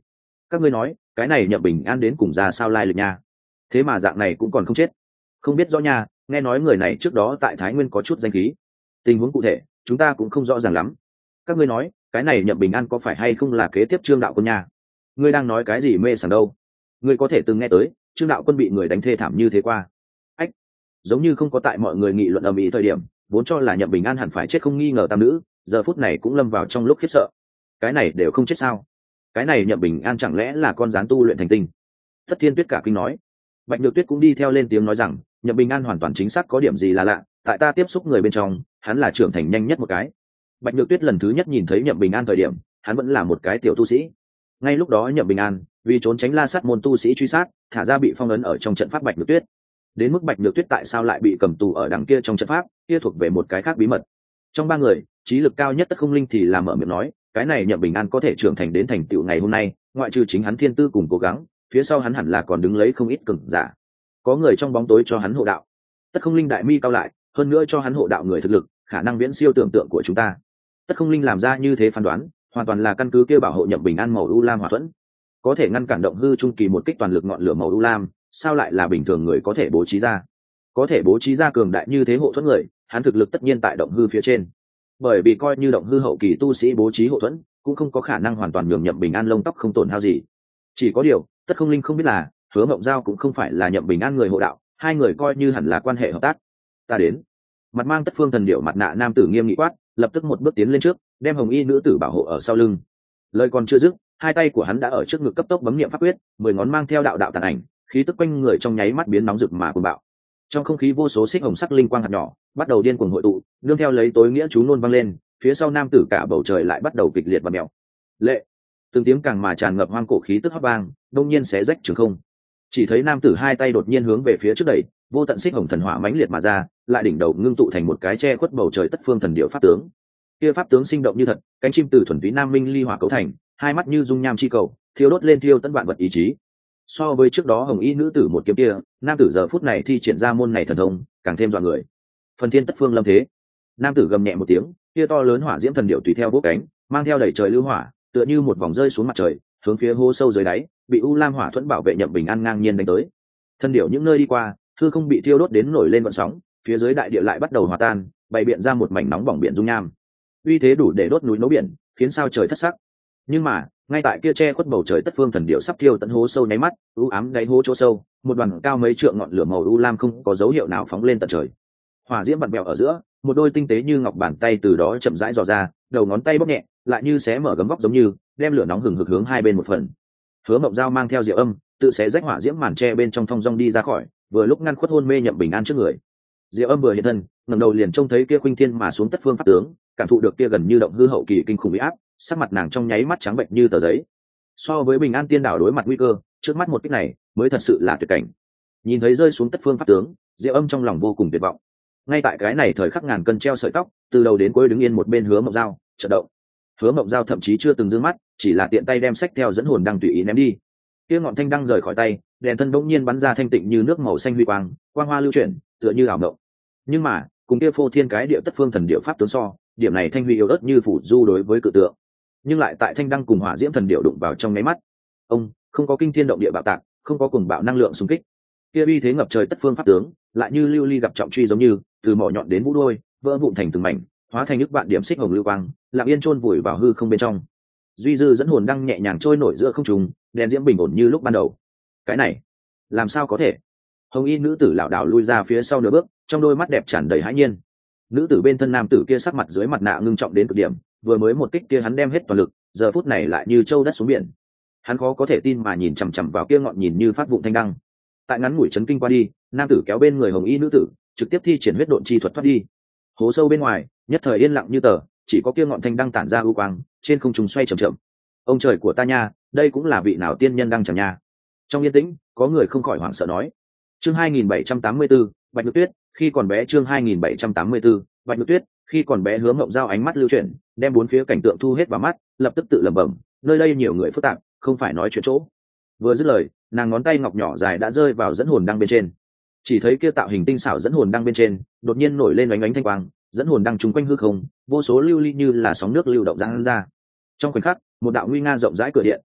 các ngươi nói cái này Nhậm Bình An đến cùng ra sao lai lịch nha, thế mà dạng này cũng còn không chết. Không biết rõ nha, nghe nói người này trước đó tại Thái Nguyên có chút danh khí, tình huống cụ thể chúng ta cũng không rõ ràng lắm. Các ngươi nói cái này Nhậm Bình An có phải hay không là kế tiếp Trương Đạo Quân nha? Ngươi đang nói cái gì mê sảng đâu? Ngươi có thể từng nghe tới Trương Đạo Quân bị người đánh thê thảm như thế qua? Ách, giống như không có. Tại mọi người nghị luận ầm ĩ thời điểm, vốn cho là Nhậm Bình An hẳn phải chết không nghi ngờ tam nữ, giờ phút này cũng lâm vào trong lúc khiếp sợ. Cái này đều không chết sao? Cái này Nhậm Bình An chẳng lẽ là con gián tu luyện thành tinh? Thất Thiên Tuyết cả kinh nói. Bạch Nhược Tuyết cũng đi theo lên tiếng nói rằng Nhậm Bình An hoàn toàn chính xác có điểm gì là lạ, tại ta tiếp xúc người bên trong hắn là trưởng thành nhanh nhất một cái. Bạch Nhược Tuyết lần thứ nhất nhìn thấy Nhậm Bình An thời điểm, hắn vẫn là một cái tiểu tu sĩ. Ngay lúc đó Nhậm Bình An vì trốn tránh La Sát môn tu sĩ truy sát, thả ra bị phong ấn ở trong trận pháp Bạch Nhược Tuyết. Đến mức Bạch Nhược Tuyết tại sao lại bị cầm tù ở đằng kia trong trận pháp, kia thuộc về một cái khác bí mật. Trong ba người, trí lực cao nhất Tất Không Linh thì là mở miệng nói, cái này Nhậm Bình An có thể trưởng thành đến thành tựu ngày hôm nay, ngoại trừ chính hắn thiên tư cùng cố gắng, phía sau hắn hẳn là còn đứng lấy không ít cường giả. Có người trong bóng tối cho hắn hộ đạo. Tất Không Linh đại mi cao lại, hơn nữa cho hắn hộ đạo người thực lực, khả năng viễn siêu tưởng tượng của chúng ta. Tất Không Linh làm ra như thế phán đoán, hoàn toàn là căn cứ kia bảo hộ Nhậm Bình An màu u lam hỏa thuẫn, có thể ngăn cản động hư trung kỳ một kích toàn lực ngọn lửa màu u lam, sao lại là bình thường người có thể bố trí ra? Có thể bố trí ra cường đại như thế hộ thuẫn người, hắn thực lực tất nhiên tại động hư phía trên. Bởi vì coi như động hư hậu kỳ tu sĩ bố trí hộ thuẫn, cũng không có khả năng hoàn toàn nhường Nhậm Bình An lông tóc không tổn hao gì. Chỉ có điều, Tất Không Linh không biết là, Hứa Mộng Giao cũng không phải là Nhậm Bình An người hộ đạo, hai người coi như hẳn là quan hệ hợp tác. Ta đến. Mặt mang Tất Phương Thần Điệu mặt nạ nam tử nghiêm nghị quát, lập tức một bước tiến lên trước, đem hồng y nữ tử bảo hộ ở sau lưng. Lời còn chưa dứt, hai tay của hắn đã ở trước ngực cấp tốc bấm niệm pháp quyết, mười ngón mang theo đạo đạo tàn ảnh, khí tức quanh người trong nháy mắt biến nóng rực mà cuồng bạo. Trong không khí vô số xích hồng sắc linh quang hạt nhỏ bắt đầu điên cuồng hội tụ, nương theo lấy tối nghĩa chú ngôn vang lên, phía sau nam tử cả bầu trời lại bắt đầu kịch liệt và mèo. Lệ, từng tiếng càng mà tràn ngập hoang cổ khí tức hót vang, đông nhiên xé rách trường không. Chỉ thấy nam tử hai tay đột nhiên hướng về phía trước đẩy, vô tận xích hồng thần hỏa mãnh liệt mà ra, lại đỉnh đầu ngưng tụ thành một cái che khuất bầu trời Tất Phương Thần Điệu pháp tướng. Kia pháp tướng sinh động như thật, cánh chim từ thuần túy nam minh ly hỏa cấu thành, hai mắt như dung nham chi cầu, thiêu đốt lên thiêu tận vạn vật ý chí. So với trước đó hồng y nữ tử một kiếm kia, nam tử giờ phút này thi triển ra môn này thần thông, càng thêm dọa người. Phần thiên Tất Phương lâm thế. Nam tử gầm nhẹ một tiếng, kia to lớn hỏa diễm thần điệu tùy theo vỗ cánh, mang theo đẩy trời lưu hỏa, tựa như một vòng rơi xuống mặt trời, hướng phía hố sâu dưới đáy, bị u lam hỏa thuẫn bảo vệ Nhậm Bình An ngang nhiên đánh tới. Thần điệu những nơi đi qua, hư không bị thiêu đốt đến nổi lên vận sóng, phía dưới đại địa lại bắt đầu hòa tan, bày biện ra một mảnh nóng bỏng biển dung nham. Uy thế đủ để đốt núi nấu biển, khiến sao trời thất sắc. Nhưng mà ngay tại kia che khuất bầu trời Tất Phương Thần Điệu sắp thiêu tận hố sâu nháy mắt, u ám đáy hố chỗ sâu, một đoàn cao mấy trượng ngọn lửa màu u lam không có dấu hiệu nào phóng lên tận trời. Hỏa diễm vặn vẹo ở giữa, một đôi tinh tế như ngọc bàn tay từ đó chậm rãi dò ra, đầu ngón tay bóp nhẹ, lại như xé mở gấm vóc giống như, đem lửa nóng hừng hực hướng hai bên một phần. Hứa Mộng Giao mang theo Diệu Âm, tự xé rách hỏa diễm màn che bên trong thong dong đi ra khỏi, vừa lúc ngăn khuất hôn mê Nhậm Bình An trước người. Diệu Âm vừa hiện thân, ngẩng đầu liền trông thấy kia khuynh thiên mà xuống Tất Phương pháp tướng, cảm thụ được kia gần như động hư hậu kỳ kinh khủng uy áp, sắc mặt nàng trong nháy mắt trắng bệnh như tờ giấy. So với Bình An tiên đảo đối mặt nguy cơ, trước mắt một kích này mới thật sự là tuyệt cảnh. Nhìn thấy rơi xuống Tất Phương pháp tướng, Diệu Âm trong lòng vô cùng tuyệt vọng. Ngay tại cái này thời khắc ngàn cân treo sợi tóc, từ đầu đến cuối đứng yên một bên Hứa Mộng Giao, chợt động. Hứa Mộng Giao thậm chí chưa từng dương mắt, chỉ là tiện tay đem sách theo dẫn hồn đăng tùy ý ném đi. Kia ngọn thanh đăng rời khỏi tay, đèn thân bỗng nhiên bắn ra thanh tịnh như nước màu xanh huy quang, quang hoa lưu chuyển, tựa như ảo mộng. Nhưng mà, cùng kia phô thiên cái địa Tất Phương Thần Điệu pháp tướng so, điểm này thanh huy yếu ớt như phủ du đối với cự tượng. Nhưng lại tại thanh đăng cùng hỏa diễm thần điệu đụng vào trong nháy mắt, ông không có kinh thiên động địa bạo tạc, không có cuồng bạo năng lượng xung kích, kia uy thế ngập trời Tất Phương pháp tướng lại như lưu ly gặp trọng truy giống như, từ mỏ nhọn đến vũ đuôi, vỡ vụn thành từng mảnh, hóa thành những vạn điểm xích hồng lưu quang, lặng yên chôn vùi vào hư không bên trong. Duy dư dẫn hồn đăng nhẹ nhàng trôi nổi giữa không trung, đèn diễm bình ổn như lúc ban đầu. Cái này, làm sao có thể? Hồng y nữ tử lảo đảo lui ra phía sau nửa bước, trong đôi mắt đẹp tràn đầy hãi nhiên. Nữ tử bên thân nam tử kia sắc mặt dưới mặt nạ ngưng trọng đến cực điểm, vừa mới một kích kia hắn đem hết toàn lực, giờ phút này lại như châu đất xuống biển. Hắn khó có thể tin mà nhìn chằm chằm vào kia ngọn nhìn như phát vụn thanh đăng. Tại ngắn ngủi chấn kinh qua đi, nam tử kéo bên người hồng y nữ tử, trực tiếp thi triển huyết độn chi thuật thoát đi. Hố sâu bên ngoài, nhất thời yên lặng như tờ, chỉ có kia ngọn thanh đăng tản ra u quang, trên không trung xoay chậm chậm. Ông trời của ta nha, đây cũng là vị nào tiên nhân đăng chẳng nha. Trong yên tĩnh, có người không khỏi hoảng sợ nói. Chương hai nghìn bảy trăm tám mươi tư, Bạch Nhược Tuyết, khi còn bé chương hai nghìn bảy trăm tám mươi tư, Bạch Nhược Tuyết, khi còn bé. Hứa Mộng Giao ánh mắt lưu chuyển, đem bốn phía cảnh tượng thu hết vào mắt, lập tức tự lẩm bẩm, nơi đây nhiều người phức tạp, không phải nói chuyện chỗ. Vừa dứt lời, nàng ngón tay ngọc nhỏ dài đã rơi vào dẫn hồn đăng bên trên. Chỉ thấy kia tạo hình tinh xảo dẫn hồn đăng bên trên, đột nhiên nổi lên ánh ánh thanh quang, dẫn hồn đăng trùng quanh hư không, vô số lưu ly như là sóng nước lưu động ra ra. Trong khoảnh khắc, một đạo nguy nga rộng rãi cửa điện,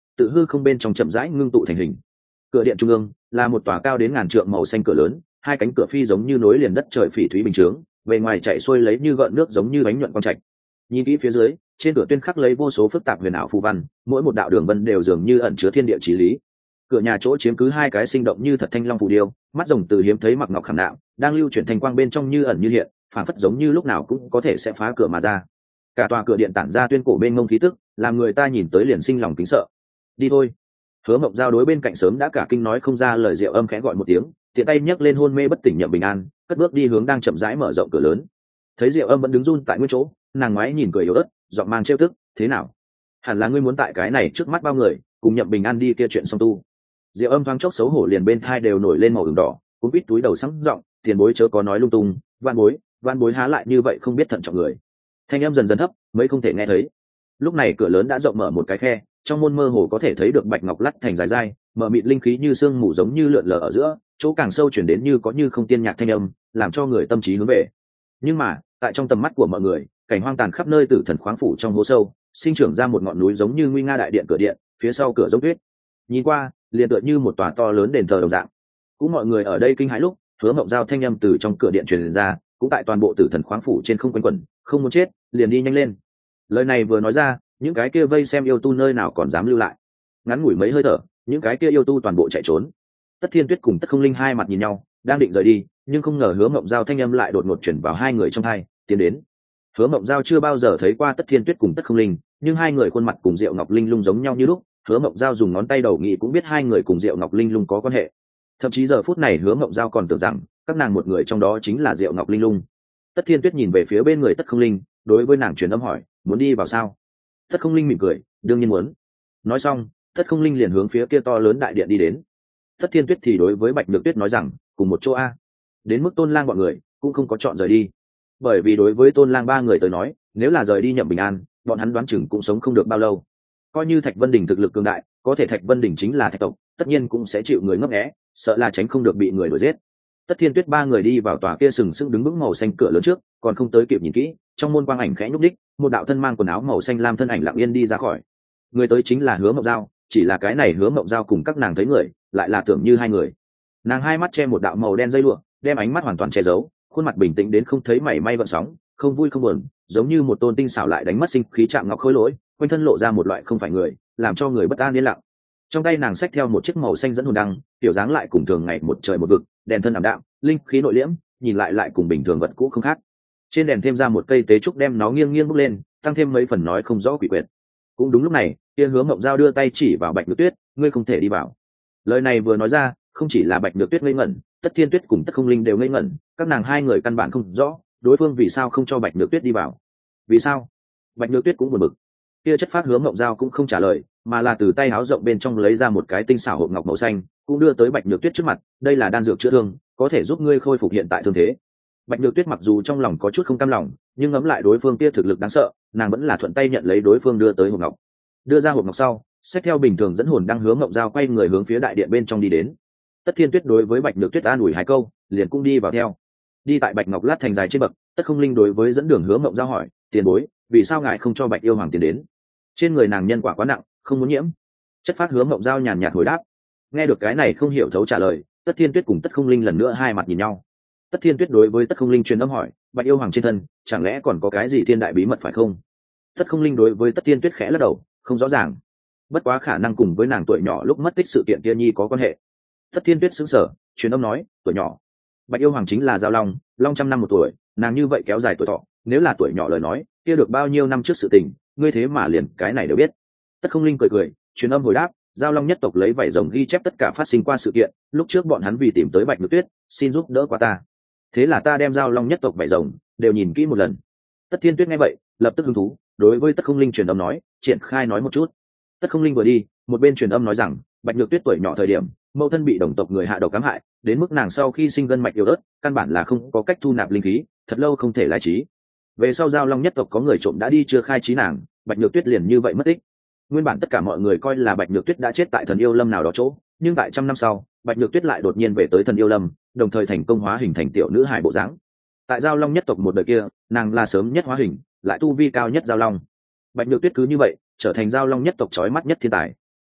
tự hư không bên trong chậm rãi ngưng tụ thành hình. Cửa điện trung ương là một tòa cao đến ngàn trượng màu xanh cửa lớn, hai cánh cửa phi giống như nối liền đất trời phỉ thúy bình chướng, bề ngoài chạy xuôi lấy như gợn nước giống như bánh nhuận quang trạch. Nhìn kỹ phía dưới, trên cửa tuyên khắc lấy vô số phức tạp huyền ảo phù văn, mỗi một đạo đường vân đều dường như ẩn chứa thiên địa chí lý. Cửa nhà chỗ chiếm cứ hai cái sinh động như thật thanh long phù điêu, mắt rồng từ hiếm thấy mặc ngọc khảm nạm, đang lưu chuyển thanh quang bên trong như ẩn như hiện, phản phất giống như lúc nào cũng có thể sẽ phá cửa mà ra. Cả tòa cửa điện tản ra tuyên cổ bên ngông khí tức, làm người ta nhìn tới liền sinh lòng kính sợ. Đi thôi. Hứa Mộng Giao đối bên cạnh sớm đã cả kinh nói không ra lời Diệu Âm khẽ gọi một tiếng, tiện tay nhấc lên hôn mê bất tỉnh Nhậm Bình An, cất bước đi hướng đang chậm rãi mở rộng cửa lớn. Thấy Diệu Âm vẫn đứng run tại nguyên chỗ, nàng ngoái nhìn cười yếu ớt, giọng mang trêu tức, "Thế nào? Hẳn là ngươi muốn tại cái này trước mắt bao người, cùng Nhậm Bình An đi kia chuyện song tu." Diệu Âm thoáng chốc xấu hổ liền bên thai đều nổi lên màu ửng đỏ, cũng biết túi đầu sẵn giọng, "Tiền bối chớ có nói lung tung, Vạn bối, Vạn bối há lại như vậy không biết thận trọng người." Thanh âm dần dần thấp, mấy không thể nghe thấy. Lúc này cửa lớn đã rộng mở một cái khe, trong môn mơ hồ có thể thấy được bạch ngọc lắt thành dài dài, mở mịt linh khí như sương mù giống như lượn lờ ở giữa, chỗ càng sâu chuyển đến như có như không tiên nhạc thanh âm, làm cho người tâm trí hướng về. Nhưng mà, tại trong tầm mắt của mọi người, cảnh hoang tàn khắp nơi tử thần khoáng phủ trong hố sâu, sinh trưởng ra một ngọn núi giống như nguy nga đại điện cửa điện, phía sau cửa giống tuyết. Nhìn qua, liền tựa như một tòa to lớn đền thờ đồng dạng. Cũng mọi người ở đây kinh hãi lúc, Hứa Mộng Giao thanh âm từ trong cửa điện truyền ra, cũng tại toàn bộ tử thần khoáng phủ trên không quanh quẩn, "Không muốn chết, liền đi nhanh lên." Lời này vừa nói ra, những cái kia vây xem yêu tu nơi nào còn dám lưu lại. Ngắn ngủi mấy hơi thở, những cái kia yêu tu toàn bộ chạy trốn. Tất Thiên Tuyết cùng Tất Không Linh hai mặt nhìn nhau, đang định rời đi, nhưng không ngờ Hứa Mộng Giao thanh âm lại đột ngột chuyển vào hai người trong tai, tiến đến. Hứa Mộng Giao chưa bao giờ thấy qua Tất Thiên Tuyết cùng Tất Không Linh, nhưng hai người khuôn mặt cùng Diệu Ngọc Linh Lung giống nhau như lúc, Hứa Mộng Giao dùng ngón tay đầu nghĩ cũng biết hai người cùng Diệu Ngọc Linh Lung có quan hệ. Thậm chí giờ phút này Hứa Mộng Giao còn tưởng rằng các nàng một người trong đó chính là Diệu Ngọc Linh Lung. Tất Thiên Tuyết nhìn về phía bên người Tất Không Linh, đối với nàng truyền âm hỏi, "Muốn đi vào sao?" Tất Không Linh mỉm cười, "Đương nhiên muốn." Nói xong, Tất Không Linh liền hướng phía kia to lớn đại điện đi đến. Tất Thiên Tuyết thì đối với Bạch Nhược Tuyết nói rằng, "Cùng một chỗ a." Đến mức Tôn Lang bọn người cũng không có chọn rời đi, bởi vì đối với Tôn Lang ba người tới nói, nếu là rời đi Nhậm Bình An, bọn hắn đoán chừng cũng sống không được bao lâu. Coi như Thạch Vân Đình thực lực cường đại, có thể Thạch Vân Đình chính là thạch tộc, tất nhiên cũng sẽ chịu người ngấp nghé, sợ là tránh không được bị người đuổi giết. Tất Thiên Tuyết ba người đi vào tòa kia sừng sững đứng vững màu xanh cửa lớn trước, còn không tới kịp nhìn kỹ, trong môn quang ảnh khẽ nhúc đích, một đạo thân mang quần áo màu xanh lam thân ảnh lặng yên đi ra khỏi. Người tới chính là Hứa Mộng Giao, chỉ là cái này Hứa Mộng Giao cùng các nàng thấy người, lại là tưởng như hai người. Nàng hai mắt che một đạo màu đen dây lụa, đem ánh mắt hoàn toàn che giấu, khuôn mặt bình tĩnh đến không thấy mảy may gợn sóng, không vui không buồn, giống như một tôn tinh xảo lại đánh mất sinh khí chạm ngọc khối lỗi, quanh thân lộ ra một loại không phải người, làm cho người bất an yên lặng. Trong tay nàng xách theo một chiếc màu xanh dẫn hồn đăng, tiểu dáng lại cùng thường ngày một trời một vực, đèn thân ảm đạm, linh khí nội liễm, nhìn lại lại cùng bình thường vật cũ không khác. Trên đèn thêm ra một cây tế trúc đem nó nghiêng nghiêng bốc lên, tăng thêm mấy phần nói không rõ quỷ quyệt. Cũng đúng lúc này, kia Hứa Mộng Giao đưa tay chỉ vào Bạch Nhược Tuyết, "Ngươi không thể đi vào." Lời này vừa nói ra, không chỉ là Bạch Nhược Tuyết ngây ngẩn, Tất Thiên Tuyết cùng Tất Không Linh đều ngây ngẩn, các nàng hai người căn bản không rõ đối phương vì sao không cho Bạch Nhược Tuyết đi vào. Vì sao? Bạch Nhược Tuyết cũng buồn bực. Kia chất phát Hứa Mộng Giao cũng không trả lời, mà là từ tay áo rộng bên trong lấy ra một cái tinh xảo hộp ngọc màu xanh, cũng đưa tới Bạch Nhược Tuyết trước mặt, "Đây là đan dược chữa thương, có thể giúp ngươi khôi phục hiện tại thương thế." Bạch Nhược Tuyết mặc dù trong lòng có chút không cam lòng, nhưng ngẫm lại đối phương kia thực lực đáng sợ, nàng vẫn là thuận tay nhận lấy đối phương đưa tới hộp ngọc. Đưa ra hộp ngọc sau, xách theo bình thường dẫn hồn đang hướng Mộng Giao quay người hướng phía đại điện bên trong đi đến. Tất Thiên Tuyết đối với Bạch Nhược Tuyết an ủi hai câu, liền cũng đi vào theo. Đi tại Bạch Ngọc lát thành dài trên bậc, Tất Không Linh đối với dẫn đường Hứa Mộng Giao hỏi, "Tiền bối, vì sao ngài không cho Bạch yêu hoàng tiến đến?" Trên người nàng nhân quả quá nặng, không muốn nhiễm. Chất phát Hứa Mộng Giao nhàn nhạt hồi đáp. Nghe được cái này không hiểu thấu trả lời, Tất Thiên Tuyết cùng Tất Không Linh lần nữa hai mặt nhìn nhau. Tất Thiên Tuyết đối với Tất Không Linh truyền âm hỏi, "Bạch yêu hoàng trên thân, chẳng lẽ còn có cái gì thiên đại bí mật phải không?" Tất Không Linh đối với Tất Thiên Tuyết khẽ lắc đầu, không rõ ràng. Bất quá khả năng cùng với nàng tuổi nhỏ lúc mất tích sự kiện kia nhi có quan hệ. Tất Thiên Tuyết sững sờ, truyền âm nói, "Tuổi nhỏ? Bạch yêu hoàng chính là Giao Long, long trăm năm một tuổi, nàng như vậy kéo dài tuổi thọ, nếu là tuổi nhỏ lời nói, kia được bao nhiêu năm trước sự tình, ngươi thế mà liền cái này đều biết." Tất Không Linh cười cười, truyền âm hồi đáp, "Giao Long nhất tộc lấy vảy rồng ghi chép tất cả phát sinh qua sự kiện, lúc trước bọn hắn vì tìm tới Bạch Nhược Tuyết, xin giúp đỡ qua ta. Thế là ta đem Giao Long nhất tộc vảy rồng đều nhìn kỹ một lần." Tất Thiên Tuyết nghe vậy, lập tức hứng thú, đối với Tất Không Linh truyền âm nói, "Triển khai nói một chút." Tất Không Linh vừa đi, một bên truyền âm nói rằng, Bạch Nhược Tuyết tuổi nhỏ thời điểm, mẫu thân bị đồng tộc người hạ độc ám hại, đến mức nàng sau khi sinh gân mạch yếu ớt, căn bản là không có cách thu nạp linh khí, thật lâu không thể lái trí. Về sau Giao Long nhất tộc có người trộm đã đi chưa khai trí nàng, Bạch Nhược Tuyết liền như vậy mất tích. Nguyên bản tất cả mọi người coi là Bạch Nhược Tuyết đã chết tại Thần Yêu Lâm nào đó chỗ, nhưng tại trăm năm sau, Bạch Nhược Tuyết lại đột nhiên về tới Thần Yêu Lâm, đồng thời thành công hóa hình thành tiểu nữ hài bộ dáng. Tại Giao Long nhất tộc một đời kia, nàng là sớm nhất hóa hình, lại tu vi cao nhất Giao Long. Bạch Nhược Tuyết cứ như vậy trở thành Giao Long nhất tộc chói mắt nhất thiên tài.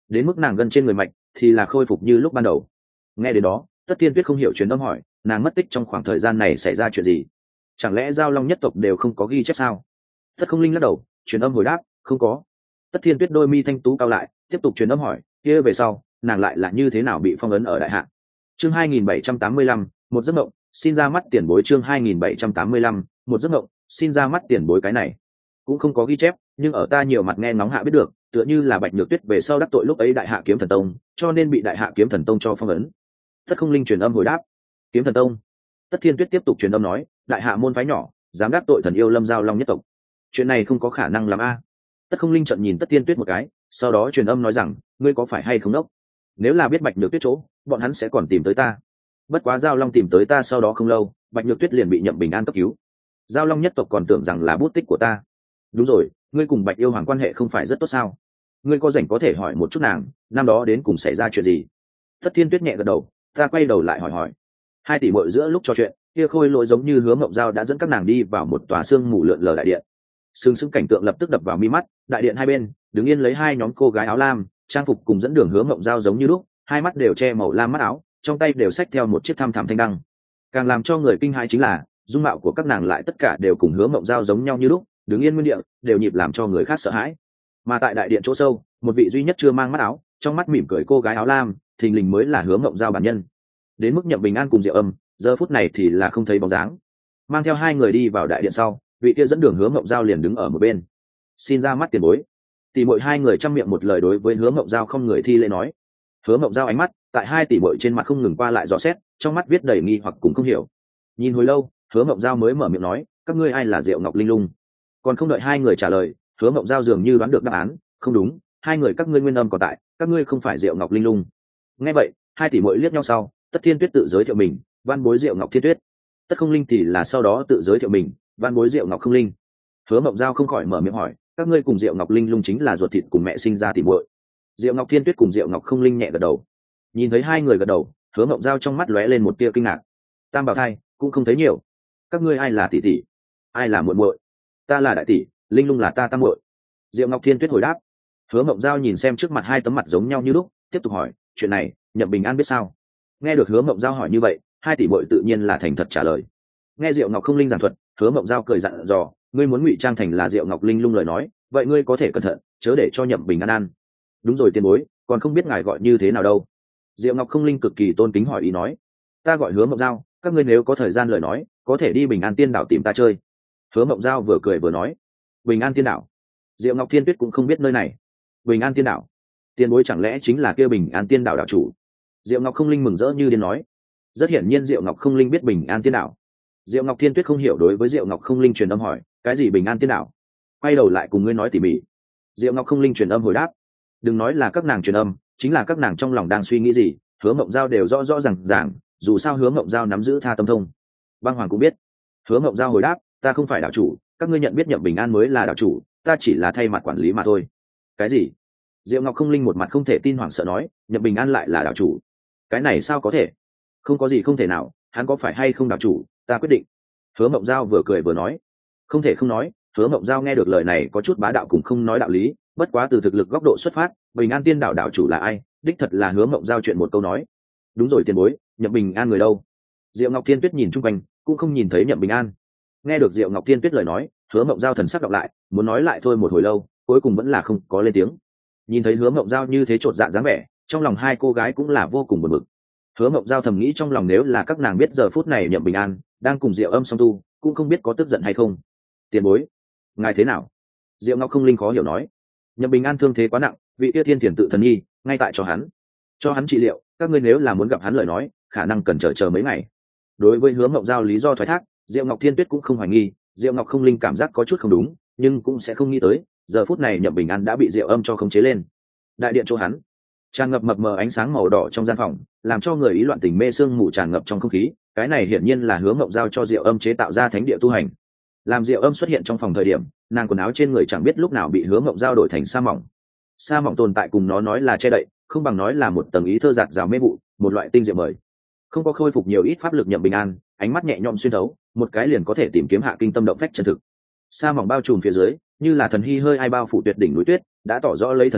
đến mức nàng gân trên người mạch thì là khôi phục như lúc ban đầu. Nghe đến đó, Tất Thiên Tuyết không hiểu truyền âm hỏi, nàng mất tích trong khoảng thời gian này xảy ra chuyện gì? Chẳng lẽ Giao Long nhất tộc đều không có ghi chép sao? Tất Không Linh lắc đầu, truyền âm hồi đáp, không có. Tất Thiên Tuyết đôi mi thanh tú cao lại, tiếp tục truyền âm hỏi, kia về sau, nàng lại là như thế nào bị phong ấn ở đại hạ? Chương hai nghìn bảy trăm tám mươi lăm, một giấc mộng, xin ra mắt tiền bối. Chương hai nghìn bảy trăm tám mươi lăm, một giấc mộng, xin ra mắt tiền bối. Cái này cũng không có ghi chép, nhưng ở ta nhiều mặt nghe ngóng hạ biết được, tựa như là Bạch Nhược Tuyết về sau đắc tội lúc ấy Đại Hạ Kiếm Thần Tông, cho nên bị Đại Hạ Kiếm Thần Tông cho phong ấn. Tất Không Linh truyền âm hồi đáp, Kiếm Thần Tông. Tất Thiên Tuyết tiếp tục truyền âm nói, Đại Hạ môn phái nhỏ, dám đắc tội thần yêu Lâm Giao Long nhất tộc, chuyện này không có khả năng làm a. Tất Không Linh trợn nhìn Tất Thiên Tuyết một cái, sau đó truyền âm nói rằng, ngươi có phải hay không đốc? Nếu là biết Bạch Nhược Tuyết chỗ, bọn hắn sẽ còn tìm tới ta. Bất quá Giao Long tìm tới ta sau đó không lâu, Bạch Nhược Tuyết liền bị Nhậm Bình An cấp cứu. Giao Long nhất tộc còn tưởng rằng là bút tích của ta. Đúng rồi, ngươi cùng Bạch Yêu Hoàng quan hệ không phải rất tốt sao? Ngươi có rảnh có thể hỏi một chút nàng, năm đó đến cùng xảy ra chuyện gì? Tất Thiên Tuyết nhẹ gật đầu, ta quay đầu lại hỏi hỏi. Hai tỷ muội giữa lúc trò chuyện, kia khôi lỗi giống như Hứa Mộng Giao đã dẫn các nàng đi vào một tòa sương mù lượn lờ đại điện. Sương sững cảnh tượng lập tức đập vào mi mắt, đại điện hai bên đứng yên lấy hai nhóm cô gái áo lam, trang phục cùng dẫn đường Hứa Mộng Giao giống như lúc, hai mắt đều che màu lam mắt áo, trong tay đều xách theo một chiếc tham thảm thanh đăng. Càng làm cho người kinh hãi chính là dung mạo của các nàng lại tất cả đều cùng Hứa Mộng Giao giống nhau như lúc, đứng yên nguyên địa, đều nhịp làm cho người khác sợ hãi. Mà tại đại điện chỗ sâu, một vị duy nhất chưa mang mắt áo, trong mắt mỉm cười cô gái áo lam, thình lình mới là Hứa Mộng Giao bản nhân. Đến mức Nhậm Bình An cùng Diệu Âm, giờ phút này thì là không thấy bóng dáng. Mang theo hai người đi vào đại điện sau, vị kia dẫn đường Hứa Mộng Giao liền đứng ở một bên. Xin ra mắt tiền bối. Tỷ muội hai người trăm miệng một lời đối với Hứa Mộng Giao không người thi lễ nói. Hứa Mộng Giao ánh mắt tại hai tỷ muội trên mặt không ngừng qua lại dò xét, trong mắt viết đầy nghi hoặc cùng không hiểu. Nhìn hồi lâu, Hứa Mộng Giao mới mở miệng nói, các ngươi ai là Diệu Ngọc Linh Lung? Còn không đợi hai người trả lời, Hứa Mộng Giao dường như đoán được đáp án, không đúng, hai người các ngươi nguyên âm còn tại, các ngươi không phải Diệu Ngọc Linh Lung. Nghe vậy, hai tỷ muội liếc nhau sau, Tất Thiên Tuyết tự giới thiệu mình, Văn bối Diệu Ngọc Thiên Tuyết. Tất Không Linh thì là sau đó tự giới thiệu mình, Văn bối Diệu Ngọc Không Linh. Hứa Mộng Giao không khỏi mở miệng hỏi, các ngươi cùng Diệu Ngọc Linh Lung chính là ruột thịt cùng mẹ sinh ra tỷ muội? Diệu Ngọc Thiên Tuyết cùng Diệu Ngọc Không Linh nhẹ gật đầu. Nhìn thấy hai người gật đầu, Hứa Mộng Giao trong mắt lóe lên một tia kinh ngạc. Tam bảo thai cũng không thấy nhiều, các ngươi ai là tỷ tỷ, ai là muội muội? Ta là đại tỷ, Linh Lung là ta tam muội. Diệu Ngọc Thiên Tuyết hồi đáp. Hứa Mộng Giao nhìn xem trước mặt hai tấm mặt giống nhau như lúc, tiếp tục hỏi, chuyện này Nhậm Bình An biết sao? Nghe được Hứa Mộng Giao hỏi như vậy, hai tỷ muội tự nhiên là thành thật trả lời. Nghe Diệu Ngọc Không Linh giảng thuật, Hứa Mộng Giao cười dặn dò, ngươi muốn ngụy trang thành là Diệu Ngọc Linh Lung lời nói, vậy ngươi có thể cẩn thận, chớ để cho Nhậm Bình An ăn. Đúng rồi tiền bối, còn không biết ngài gọi như thế nào đâu? Diệu Ngọc Không Linh cực kỳ tôn kính hỏi ý nói, ta gọi Hứa Mộng Giao, các ngươi nếu có thời gian lời nói, có thể đi Bình An Tiên Đảo tìm ta chơi. Hứa Mộng Giao vừa cười vừa nói. Bình An Tiên Đảo? Diệu Ngọc Thiên Tuyết cũng không biết nơi này. Bình An Tiên Đảo? Tiền bối chẳng lẽ chính là kia Bình An Tiên Đảo đảo chủ? Diệu Ngọc Không Linh mừng rỡ như điên nói. Rất hiển nhiên Diệu Ngọc Không Linh biết Bình An Tiên Đảo. Diệu Ngọc Thiên Tuyết không hiểu đối với Diệu Ngọc Không Linh truyền âm hỏi, cái gì Bình An Tiên Đảo? Quay đầu lại cùng ngươi nói tỉ mỉ. Diệu Ngọc Không Linh truyền âm hồi đáp. Đừng nói là các nàng truyền âm, chính là các nàng trong lòng đang suy nghĩ gì, Hứa Mộng Giao đều rõ rõ ràng ràng, dù sao Hứa Mộng Giao nắm giữ tha tâm thông. Băng Hoàng cũng biết. Hứa Mộng Giao hồi đáp, ta không phải đảo chủ, các ngươi nhận biết Nhậm Bình An mới là đảo chủ, ta chỉ là thay mặt quản lý mà thôi. Cái gì? Diệu Ngọc Không Linh một mặt không thể tin hoảng sợ nói, Nhậm Bình An lại là đảo chủ? Cái này sao có thể? Không có gì không thể nào, hắn có phải hay không đảo chủ, ta quyết định. Hứa Mộng Giao vừa cười vừa nói. Không thể không nói, Hứa Mộng Giao nghe được lời này có chút bá đạo cùng không nói đạo lý, bất quá từ thực lực góc độ xuất phát, Bình An Tiên Đảo đảo chủ là ai, đích thật là Hứa Mộng Giao chuyện một câu nói. Đúng rồi tiền bối, Nhậm Bình An người đâu? Diệu Ngọc Thiên Tuyết nhìn chung quanh, cũng không nhìn thấy Nhậm Bình An. Nghe được Diệu Ngọc Thiên Tuyết lời nói, Hứa Mộng Giao thần sắc đọc lại, muốn nói lại thôi một hồi lâu, cuối cùng vẫn là không có lên tiếng. Nhìn thấy Hứa Mộng Giao như thế chột dạ dáng vẻ, trong lòng hai cô gái cũng là vô cùng buồn bực. Hứa Mộng Giao thầm nghĩ trong lòng nếu là các nàng biết giờ phút này Nhậm Bình An đang cùng Diệu Âm song tu, cũng không biết có tức giận hay không. Tiền bối, ngài thế nào? Diệu Ngọc Không Linh khó hiểu nói. Nhậm Bình An thương thế quá nặng, vị Tia Thiên Thiền tự thần nhi ngay tại cho hắn cho hắn trị liệu, các ngươi nếu là muốn gặp hắn lời nói, khả năng cần chờ chờ mấy ngày. Đối với Hứa Mộng Giao lý do thoái thác, Diệu Ngọc Thiên Tuyết cũng không hoài nghi, Diệu Ngọc Không Linh cảm giác có chút không đúng, nhưng cũng sẽ không nghĩ tới giờ phút này Nhậm Bình An đã bị Diệu Âm cho khống chế lên. Đại điện chỗ hắn tràn ngập mập mờ ánh sáng màu đỏ trong gian phòng, làm cho người ý loạn tình mê sương mù tràn ngập trong không khí. Cái này hiển nhiên là Hứa Mộng Giao cho Diệu Âm chế tạo ra thánh địa tu hành. Làm Diệu Âm xuất hiện trong phòng thời điểm, nàng quần áo trên người chẳng biết lúc nào bị Hứa Mộng Giao đổi thành sa mỏng. Sa mỏng tồn tại cùng nó nói là che đậy, không bằng nói là một tầng ý thơ giạt rào mê vụ, một loại tinh diệu mời. Không có khôi phục nhiều ít pháp lực Nhậm Bình An, ánh mắt nhẹ nhõm xuyên thấu, một cái liền có thể tìm kiếm hạ kinh tâm động phách chân thực. Sa mỏng bao trùm phía dưới, như là thần hy hơi ai bao phủ tuyệt đỉnh núi tuyết, đã tỏ rõ lấy thần thánh,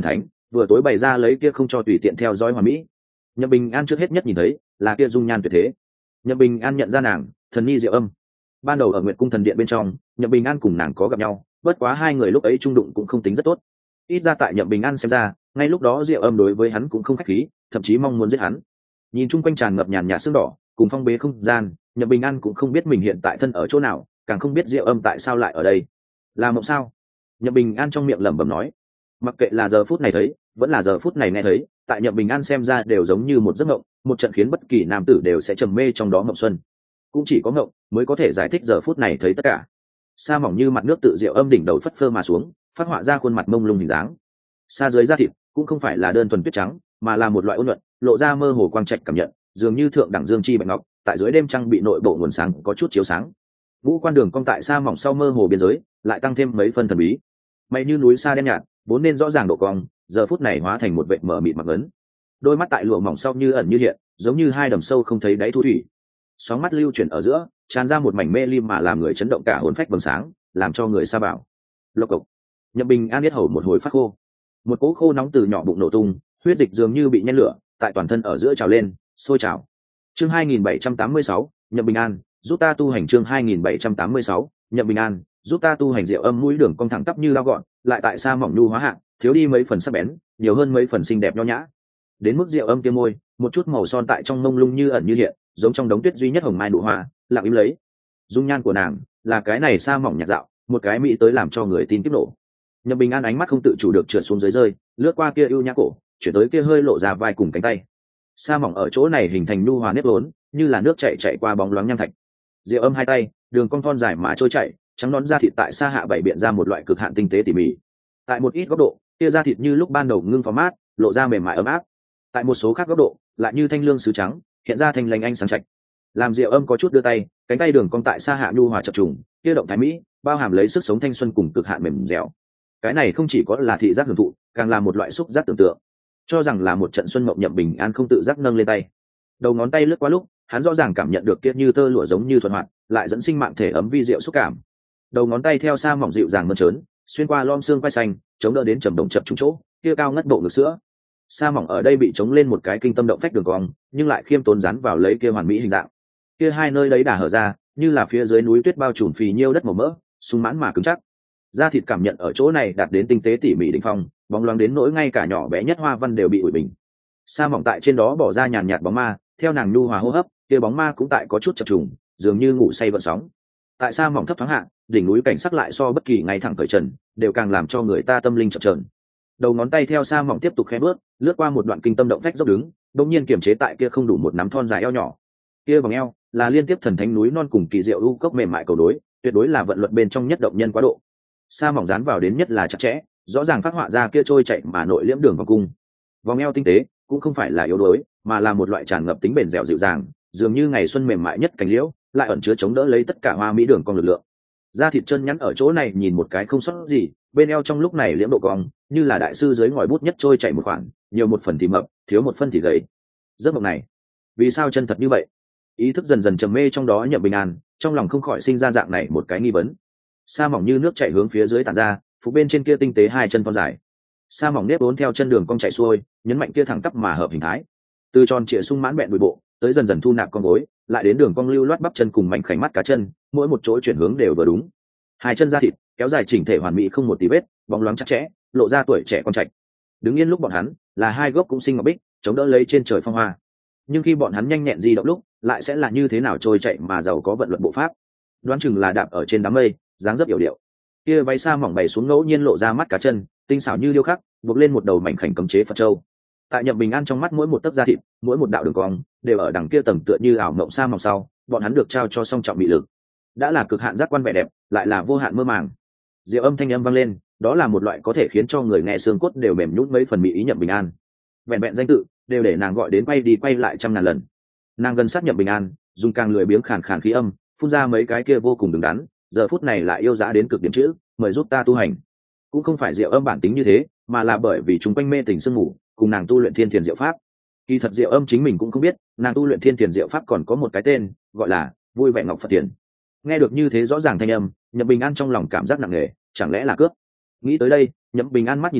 vừa tối bày ra lấy kia không cho tùy tiện theo dõi hoàn mỹ. Nhậm Bình An trước hết nhất nhìn thấy là kia dung nhan tuyệt thế. Nhậm Bình An nhận ra nàng, thần nhi Diệu Âm. Ban đầu ở Nguyệt Cung thần điện bên trong, Nhậm Bình An cùng nàng có gặp nhau, bất quá hai người lúc ấy trung đụng cũng không tính rất tốt. Ít ra tại Nhậm Bình An xem ra, ngay lúc đó Diệu Âm đối với hắn cũng không khách khí, thậm chí mong muốn giết hắn. Nhìn chung quanh tràn ngập nhàn nhạt sương đỏ, cùng phong bế không gian, Nhậm Bình An cũng không biết mình hiện tại thân ở chỗ nào, càng không biết Diệu Âm tại sao lại ở đây. Là mộng sao? Nhậm Bình An trong miệng lẩm bẩm nói. Mặc kệ là giờ phút này thấy, vẫn là giờ phút này nghe thấy, tại Nhậm Bình An xem ra đều giống như một giấc mộng, một trận khiến bất kỳ nam tử đều sẽ trầm mê trong đó mộng xuân. Cũng chỉ có mộng mới có thể giải thích giờ phút này thấy tất cả. Sa mỏng như mặt nước tự Diệu Âm đỉnh đầu phất phơ mà xuống, phát họa ra khuôn mặt mông lung hình dáng. Sa dưới da thịt cũng không phải là đơn thuần tuyết trắng, mà là một loại ôn nhuận, lộ ra mơ hồ quang trạch cảm nhận, dường như thượng đẳng dương chi bạch ngọc, tại dưới đêm trăng bị nội bộ nguồn sáng có chút chiếu sáng. Vũ quan đường cong tại sa mỏng sau mơ hồ biên giới, lại tăng thêm mấy phân thần bí. Mày như núi sa đen nhạt, vốn nên rõ ràng độ cong, giờ phút này hóa thành một vệt mờ mịt mặc ấn. Đôi mắt tại lụa mỏng sau như ẩn như hiện, giống như hai đầm sâu không thấy đáy thu thủy. Sóng mắt lưu chuyển ở giữa, tràn ra một mảnh mê lim mà làm người chấn động cả hồn phách vầng sáng, làm cho người sa bảo. Lộc cộc. Nhậm Bình An biết hầu một hồi phát khô, một cỗ khô nóng từ nhỏ bụng nổ tung, huyết dịch dường như bị nhen lửa, tại toàn thân ở giữa trào lên, sôi trào. Chương hai nghìn bảy trăm tám mươi sáu, Nhậm Bình An, giúp ta tu hành. Chương hai nghìn bảy trăm tám mươi sáu, Nhậm Bình An, giúp ta tu hành. Diệu Âm mũi đường cong thẳng tắp như lao gọn, lại tại sa mỏng nhu hóa hạng, thiếu đi mấy phần sắc bén, nhiều hơn mấy phần xinh đẹp nho nhã. Đến mức Diệu Âm kia môi, một chút màu son tại trong mông lung như ẩn như hiện, giống trong đống tuyết duy nhất hồng mai nụ hoa, lặng im lấy. Dung nhan của nàng, là cái này sa mỏng nhạt dạo, một cái mỹ tới làm cho người tin kiếp nổ. Nhậm Bình An ánh mắt không tự chủ được trượt xuống dưới rơi, lướt qua kia ưu nhã cổ, chuyển tới kia hơi lộ ra vai cùng cánh tay. Sa mỏng ở chỗ này hình thành nhu hòa nếp vốn, như là nước chảy chảy qua bóng loáng nham thạch. Diệu Âm hai tay, đường cong thon dài mà trôi chảy, trắng nõn da thịt tại sa hạ bảy biện ra một loại cực hạn tinh tế tỉ mỉ. Tại một ít góc độ, kia da thịt như lúc ban đầu ngưng phóng mát, lộ ra mềm mại ấm áp. Tại một số khác góc độ, lại như thanh lương sứ trắng, hiện ra thanh lành anh sáng chạch. Làm Diệu Âm có chút đưa tay, cánh tay đường cong tại sa hạ nhu hòa chập trùng, kia động thái mỹ, bao hàm lấy sức sống thanh xuân cùng cực hạn mềm dẻo. Cái này không chỉ có là thị giác hưởng thụ, càng là một loại xúc giác tưởng tượng. Cho rằng là một trận xuân mộng, Nhậm Bình An không tự giác nâng lên tay, đầu ngón tay lướt qua lúc, hắn rõ ràng cảm nhận được kia như tơ lụa giống như thuận hoạt, lại dẫn sinh mạng thể ấm vi diệu xúc cảm. Đầu ngón tay theo sa mỏng dịu dàng mơn trớn, xuyên qua lom xương vai xanh, chống đỡ đến trầm động chập trúng chỗ, kia cao ngất bộ ngực sữa. Sa mỏng ở đây bị chống lên một cái kinh tâm động phách đường cong, nhưng lại khiêm tốn dán vào lấy kia hoàn mỹ hình dạng. Kia hai nơi đấy đà hở ra, như là phía dưới núi tuyết bao trùm phì nhiêu đất màu mỡ, sung mãn mà cứng chắc. Da thịt cảm nhận ở chỗ này đạt đến tinh tế tỉ mỉ đỉnh phong, bóng loáng đến nỗi ngay cả nhỏ bé nhất hoa văn đều bị ủi bình. Sa mỏng tại trên đó bỏ ra nhàn nhạt bóng ma, theo nàng nhu hòa hô hấp, kia bóng ma cũng tại có chút chập trùng, dường như ngủ say vận sóng. Tại sa mỏng thấp thoáng hạ, đỉnh núi cảnh sắc lại so bất kỳ ngày thẳng cởi trần, đều càng làm cho người ta tâm linh chập chờn. Đầu ngón tay theo sa mỏng tiếp tục khẽ bước, lướt qua một đoạn kinh tâm động phách dốc đứng, đột nhiên kiềm chế tại kia không đủ một nắm thon dài eo nhỏ. Kia vòng eo là liên tiếp thần thánh núi non cùng kỳ diệu u cốc mềm mại cầu đối, tuyệt đối là vận luật bên trong nhất động nhân quá độ. Sa mỏng dán vào đến nhất là chặt chẽ, rõ ràng phát họa ra kia trôi chạy mà nội liễm đường vòng cung. Vòng eo tinh tế cũng không phải là yếu đuối, mà là một loại tràn ngập tính bền dẻo dịu dàng, dường như ngày xuân mềm mại nhất cành liễu, lại ẩn chứa chống đỡ lấy tất cả hoa mỹ đường cong lực lượng. Da thịt chân nhắn ở chỗ này nhìn một cái không sót gì, bên eo trong lúc này liễm độ cong, như là đại sư dưới ngòi bút nhất trôi chạy một khoảng, nhiều một phần thì mập, thiếu một phân thì gầy. Giấc mộng này, vì sao chân thật như vậy? Ý thức dần dần trầm mê trong đó Nhậm Bình An, trong lòng không khỏi sinh ra dạng này một cái nghi vấn. Sa mỏng như nước chảy hướng phía dưới tản ra, phục bên trên kia tinh tế hai chân thon dài. Sa mỏng nếp vốn theo chân đường cong chạy xuôi, nhấn mạnh kia thẳng tắp mà hợp hình thái. Từ tròn trịa sung mãn bẹn bụi bộ, tới dần dần thu nạp con gối, lại đến đường cong lưu loát bắp chân cùng mảnh khảnh mắt cá chân, mỗi một chỗ chuyển hướng đều vừa đúng. Hai chân da thịt kéo dài chỉnh thể hoàn mỹ không một tí vết, bóng loáng chặt chẽ, lộ ra tuổi trẻ con trạch. Đứng yên lúc bọn hắn là hai gốc cũng sinh ngọc bích, chống đỡ lấy trên trời phong hoa. Nhưng khi bọn hắn nhanh nhẹn di động lúc, lại sẽ là như thế nào trôi chạy mà giàu có vận luật bộ pháp. Đoán chừng là đạp ở trên đám mây, dáng dấp yểu điệu. Kia váy sa mỏng bày xuống ngẫu nhiên lộ ra mắt cá chân, tinh xảo như điêu khắc, buộc lên một đầu mảnh khảnh cấm chế Phật châu. Tại Nhậm Bình An trong mắt mỗi một tấc da thịt, mỗi một đạo đường cong, đều ở đằng kia tầng tựa như ảo mộng sa mỏng sau, bọn hắn được trao cho song trọng bị lực. Đã là cực hạn giác quan vẻ đẹp, lại là vô hạn mơ màng. Diệu Âm thanh âm vang lên, đó là một loại có thể khiến cho người nghe xương cốt đều mềm nhũn mấy phần mỹ ý Nhậm Bình An. Vẹn vẹn danh tự, đều để nàng gọi đến quay đi quay lại trăm ngàn lần. Nàng gần sát Nhậm Bình An, dùng càng lười biếng khàn khàn khí âm, phun ra mấy cái kia vô cùng đứng đắn, giờ phút này lại yêu dã đến cực điểm chữ, mời giúp ta tu hành. Cũng không phải Diệu Âm bản tính như thế, mà là bởi vì chúng quanh mê tình sương ngủ, cùng nàng tu luyện thiên thiền diệu pháp. Kỳ thật Diệu Âm chính mình cũng không biết, nàng tu luyện thiên thiền diệu pháp còn có một cái tên, gọi là vui vẻ ngọc Phật tiền. Nghe được như thế rõ ràng thanh âm, Nhậm Bình An trong lòng cảm giác nặng nề, chẳng lẽ là cướp? Nghĩ tới đây, Nhậm Bình An mắt nhìn mũi,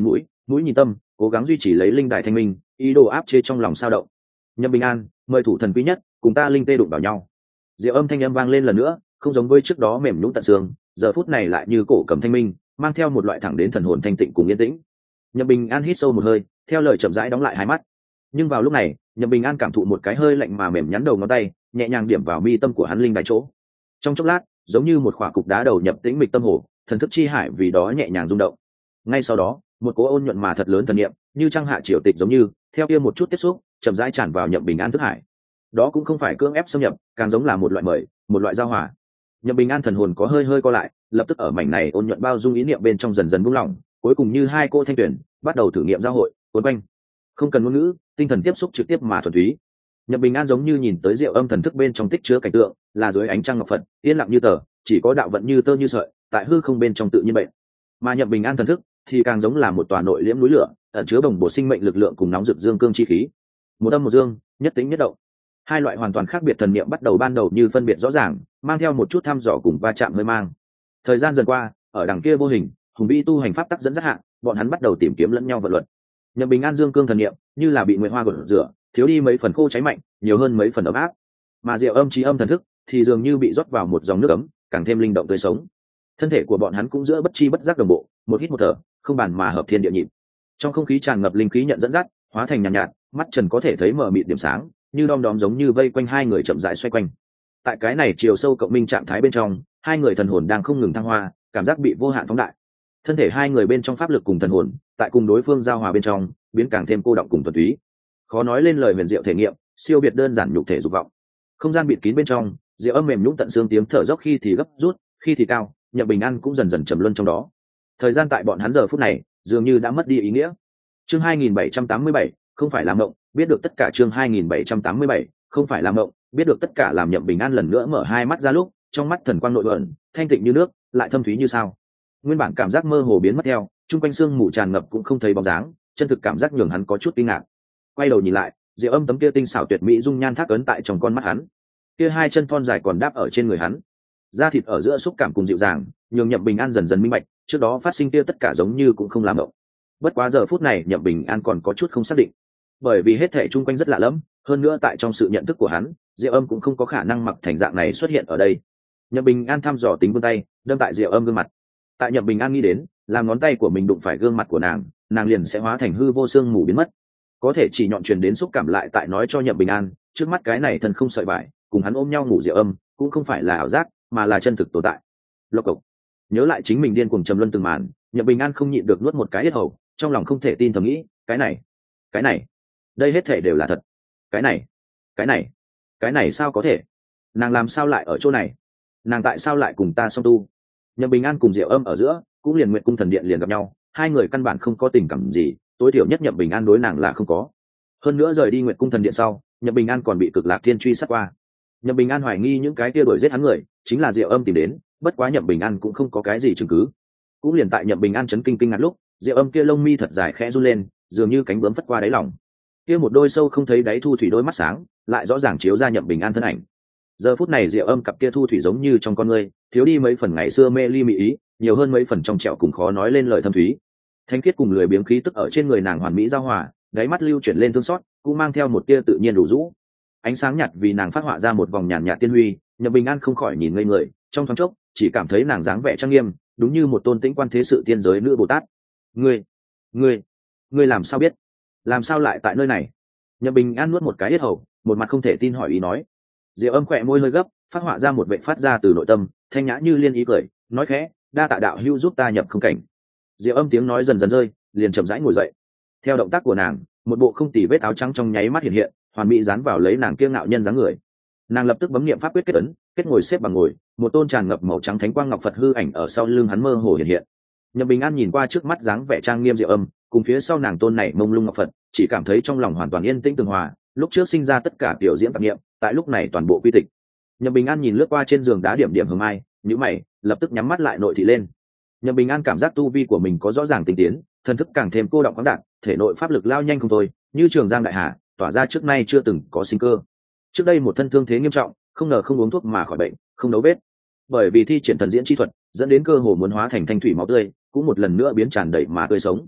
mũi nhìn tâm, cố gắng duy trì lấy linh đài thanh minh, ý đồ áp chế trong lòng sao động. Nhậm Bình An, mời thủ thần quý nhất cùng ta linh tê đụng vào nhau. Diệu âm thanh âm vang lên lần nữa, không giống với trước đó mềm nhũn tận xương, giờ phút này lại như cổ cầm thanh minh, mang theo một loại thẳng đến thần hồn thanh tịnh cùng yên tĩnh. Nhậm Bình An hít sâu một hơi, theo lời chậm rãi đóng lại hai mắt. Nhưng vào lúc này, Nhậm Bình An cảm thụ một cái hơi lạnh mà mềm nhắn đầu ngón tay, nhẹ nhàng điểm vào mi tâm của hắn linh đài chỗ. Trong chốc lát, giống như một khỏa cục đá đầu nhập tĩnh mịch tâm hồ, thần thức chi hải vì đó nhẹ nhàng rung động. Ngay sau đó, một cỗ ôn nhuận mà thật lớn thần niệm, như trăng hạ triều tịch giống như, theo kia một chút tiếp xúc, chậm rãi tràn vào Nhậm Bình An thức hải. Đó cũng không phải cưỡng ép xâm nhập, càng giống là một loại mời, một loại giao hòa. Nhậm Bình An thần hồn có hơi hơi co lại, lập tức ở mảnh này ôn nhuận bao dung ý niệm bên trong dần dần buông lỏng, cuối cùng như hai cô thanh tuyển, bắt đầu thử nghiệm giao hội, cuốn quanh. Không cần ngôn ngữ, tinh thần tiếp xúc trực tiếp mà thuần túy. Nhậm Bình An giống như nhìn tới Diệu âm thần thức bên trong tích chứa cảnh tượng, là dưới ánh trăng ngọc phật, yên lặng như tờ, chỉ có đạo vận như tơ như sợi, tại hư không bên trong tự nhiên bệnh. Mà Nhậm Bình An thần thức thì càng giống là một tòa nội liễm núi lửa, ẩn chứa bồng bột sinh mệnh lực lượng cùng nóng rực dương cương chi khí. Một âm một dương, nhất tính nhất động. Hai loại hoàn toàn khác biệt thần niệm bắt đầu ban đầu như phân biệt rõ ràng, mang theo một chút thăm dò cùng va chạm hơi mang. Thời gian dần qua, ở đằng kia vô hình, hùng vĩ tu hành pháp tắc dẫn dắt hạ, bọn hắn bắt đầu tìm kiếm lẫn nhau vận luật. Nhậm Bình An dương cương thần niệm, như là bị nguyệt hoa gột rửa, thiếu đi mấy phần khô cháy mạnh, nhiều hơn mấy phần ấm áp. Mà Diệu âm trí âm thần thức thì dường như bị rót vào một dòng nước ấm, càng thêm linh động tươi sống. Thân thể của bọn hắn cũng giữa bất chi bất giác đồng bộ, một hít một thở, không bàn mà hợp thiên địa nhịp. Trong không khí tràn ngập linh khí nhận dẫn dắt, hóa thành nhàn nhạt, nhạt, mắt trần có thể thấy mờ mịt điểm sáng, như đom đóm giống như vây quanh hai người chậm rãi xoay quanh. Tại cái này chiều sâu cộng minh trạng thái bên trong, hai người thần hồn đang không ngừng thăng hoa, cảm giác bị vô hạn phóng đại. Thân thể hai người bên trong pháp lực cùng thần hồn, tại cùng đối phương giao hòa bên trong, biến càng thêm cô đọng cùng thuần túy. Khó nói lên lời huyền diệu thể nghiệm, siêu biệt đơn giản nhục thể dục vọng. Không gian bịt kín bên trong, Diệu âm mềm nhũn tận xương tiếng thở dốc khi thì gấp rút, khi thì cao, Nhậm Bình An cũng dần dần trầm luân trong đó. Thời gian tại bọn hắn giờ phút này, dường như đã mất đi ý nghĩa. Chương hai nghìn bảy trăm tám mươi bảy, không phải làm mộng, biết được tất cả. Chương hai nghìn bảy trăm tám mươi bảy, không phải làm mộng, biết được tất cả. Làm Nhậm Bình An lần nữa mở hai mắt ra lúc, trong mắt thần quang nội ẩn, thanh tịnh như nước, lại thâm thúy như sao. Nguyên bản cảm giác mơ hồ biến mất theo, trung quanh xương mù tràn ngập cũng không thấy bóng dáng, chân thực cảm giác nhường hắn có chút kinh ngạc. Quay đầu nhìn lại, Diệu âm tấm kia tinh xảo tuyệt mỹ dung nhan thác ấn tại trong con mắt hắn, kia hai chân thon dài còn đáp ở trên người hắn, da thịt ở giữa xúc cảm cùng dịu dàng, nhường Nhậm Bình An dần dần minh bạch, trước đó phát sinh kia tất cả giống như cũng không làm mộng. Bất quá giờ phút này Nhậm Bình An còn có chút không xác định, bởi vì hết thảy chung quanh rất lạ lẫm, hơn nữa tại trong sự nhận thức của hắn, Diệu âm cũng không có khả năng mặc thành dạng này xuất hiện ở đây. Nhậm Bình An thăm dò tính vươn tay, đâm tại Diệu âm gương mặt. Tại Nhậm Bình An nghĩ đến, làm ngón tay của mình đụng phải gương mặt của nàng, nàng liền sẽ hóa thành hư vô xương mù biến mất. Có thể chỉ nhọn truyền đến xúc cảm lại tại nói cho Nhậm Bình An, trước mắt cái này thần không sợi vải, cùng hắn ôm nhau ngủ Diệu âm, cũng không phải là ảo giác, mà là chân thực tồn tại. Lộc cộc. Nhớ lại chính mình điên cuồng trầm luân từng màn, Nhậm Bình An không nhịn được nuốt một cái yết hầu, trong lòng không thể tin thầm nghĩ, cái này, cái này, đây hết thể đều là thật. Cái này, cái này, cái này sao có thể? Nàng làm sao lại ở chỗ này? Nàng tại sao lại cùng ta song tu? Nhậm Bình An cùng Diệu âm ở giữa, cũng liền Nguyệt cung thần điện liền gặp nhau, hai người căn bản không có tình cảm gì, tối thiểu nhất Nhậm Bình An đối nàng là không có. Hơn nữa rời đi Nguyệt cung thần điện sau, Nhậm Bình An còn bị Cực Lạc Thiên truy sát qua. Nhậm Bình An hoài nghi những cái kia đuổi giết hắn người chính là Diệu âm tìm đến, bất quá Nhậm Bình An cũng không có cái gì chứng cứ. Cũng liền tại Nhậm Bình An chấn kinh kinh ngạc lúc, Diệu âm kia lông mi thật dài khẽ run lên, dường như cánh bướm phất qua đáy lòng. Kia một đôi sâu không thấy đáy thu thủy đôi mắt sáng, lại rõ ràng chiếu ra Nhậm Bình An thân ảnh. Giờ phút này Diệu âm cặp kia thu thủy giống như trong con ngươi, thiếu đi mấy phần ngày xưa mê ly mị ý, nhiều hơn mấy phần trong trẻo cùng khó nói lên lời thâm thúy. Thanh khiết cùng lười biếng khí tức ở trên người nàng hoàn mỹ giao hòa, đáy mắt lưu chuyển lên thương xót, cũng mang theo một tia tự nhiên đủ rũ. Ánh sáng nhạt vì nàng phát họa ra một vòng nhàn nhạt tiên huy, Nhậm Bình An không khỏi nhìn ngây người, trong thoáng chốc chỉ cảm thấy nàng dáng vẻ trang nghiêm, đúng như một tôn tĩnh quan thế sự tiên giới nữ Bồ Tát. Ngươi, ngươi, ngươi làm sao biết? Làm sao lại tại nơi này? Nhậm Bình An nuốt một cái yết hầu, một mặt không thể tin hỏi ý nói. Diệu âm khỏe môi hơi gấp, phát họa ra một vệ phát ra từ nội tâm, thanh nhã như liên ý cười, nói khẽ, đa tạ đạo hữu giúp ta nhập không cảnh. Diệu âm tiếng nói dần dần rơi, liền chậm rãi ngồi dậy. Theo động tác của nàng, một bộ không tì vết áo trắng trong nháy mắt hiện hiện, hoàn mỹ dán vào lấy nàng kiêng ngạo nhân dáng người. Nàng lập tức bấm niệm pháp quyết kết ấn, kết ngồi xếp bằng ngồi, một tôn tràn ngập màu trắng thánh quang ngọc Phật hư ảnh ở sau lưng hắn mơ hồ hiện hiện. Nhậm Bình An nhìn qua trước mắt dáng vẻ trang nghiêm Diệu âm, cùng phía sau nàng tôn này mông lung ngọc Phật, chỉ cảm thấy trong lòng hoàn toàn yên tĩnh tường hòa, lúc trước sinh ra tất cả tiểu diễm tạp niệm, tại lúc này toàn bộ quy tịch. Nhậm Bình An nhìn lướt qua trên giường đá điểm điểm hương mai, nhíu mày, lập tức nhắm mắt lại nội thị lên. Nhậm Bình An cảm giác tu vi của mình có rõ ràng tinh tiến, thần thức càng thêm cô đọng khoáng đạt, thể nội pháp lực lao nhanh không thôi, như trường giang đại hà, tỏa ra trước nay chưa từng có sinh cơ. Trước đây một thân thương thế nghiêm trọng, không ngờ không uống thuốc mà khỏi bệnh, không đấu vết. Bởi vì thi triển thần diễn chi thuật, dẫn đến cơ hồ muốn hóa thành thanh thủy máu tươi, cũng một lần nữa biến tràn đầy mà tươi sống.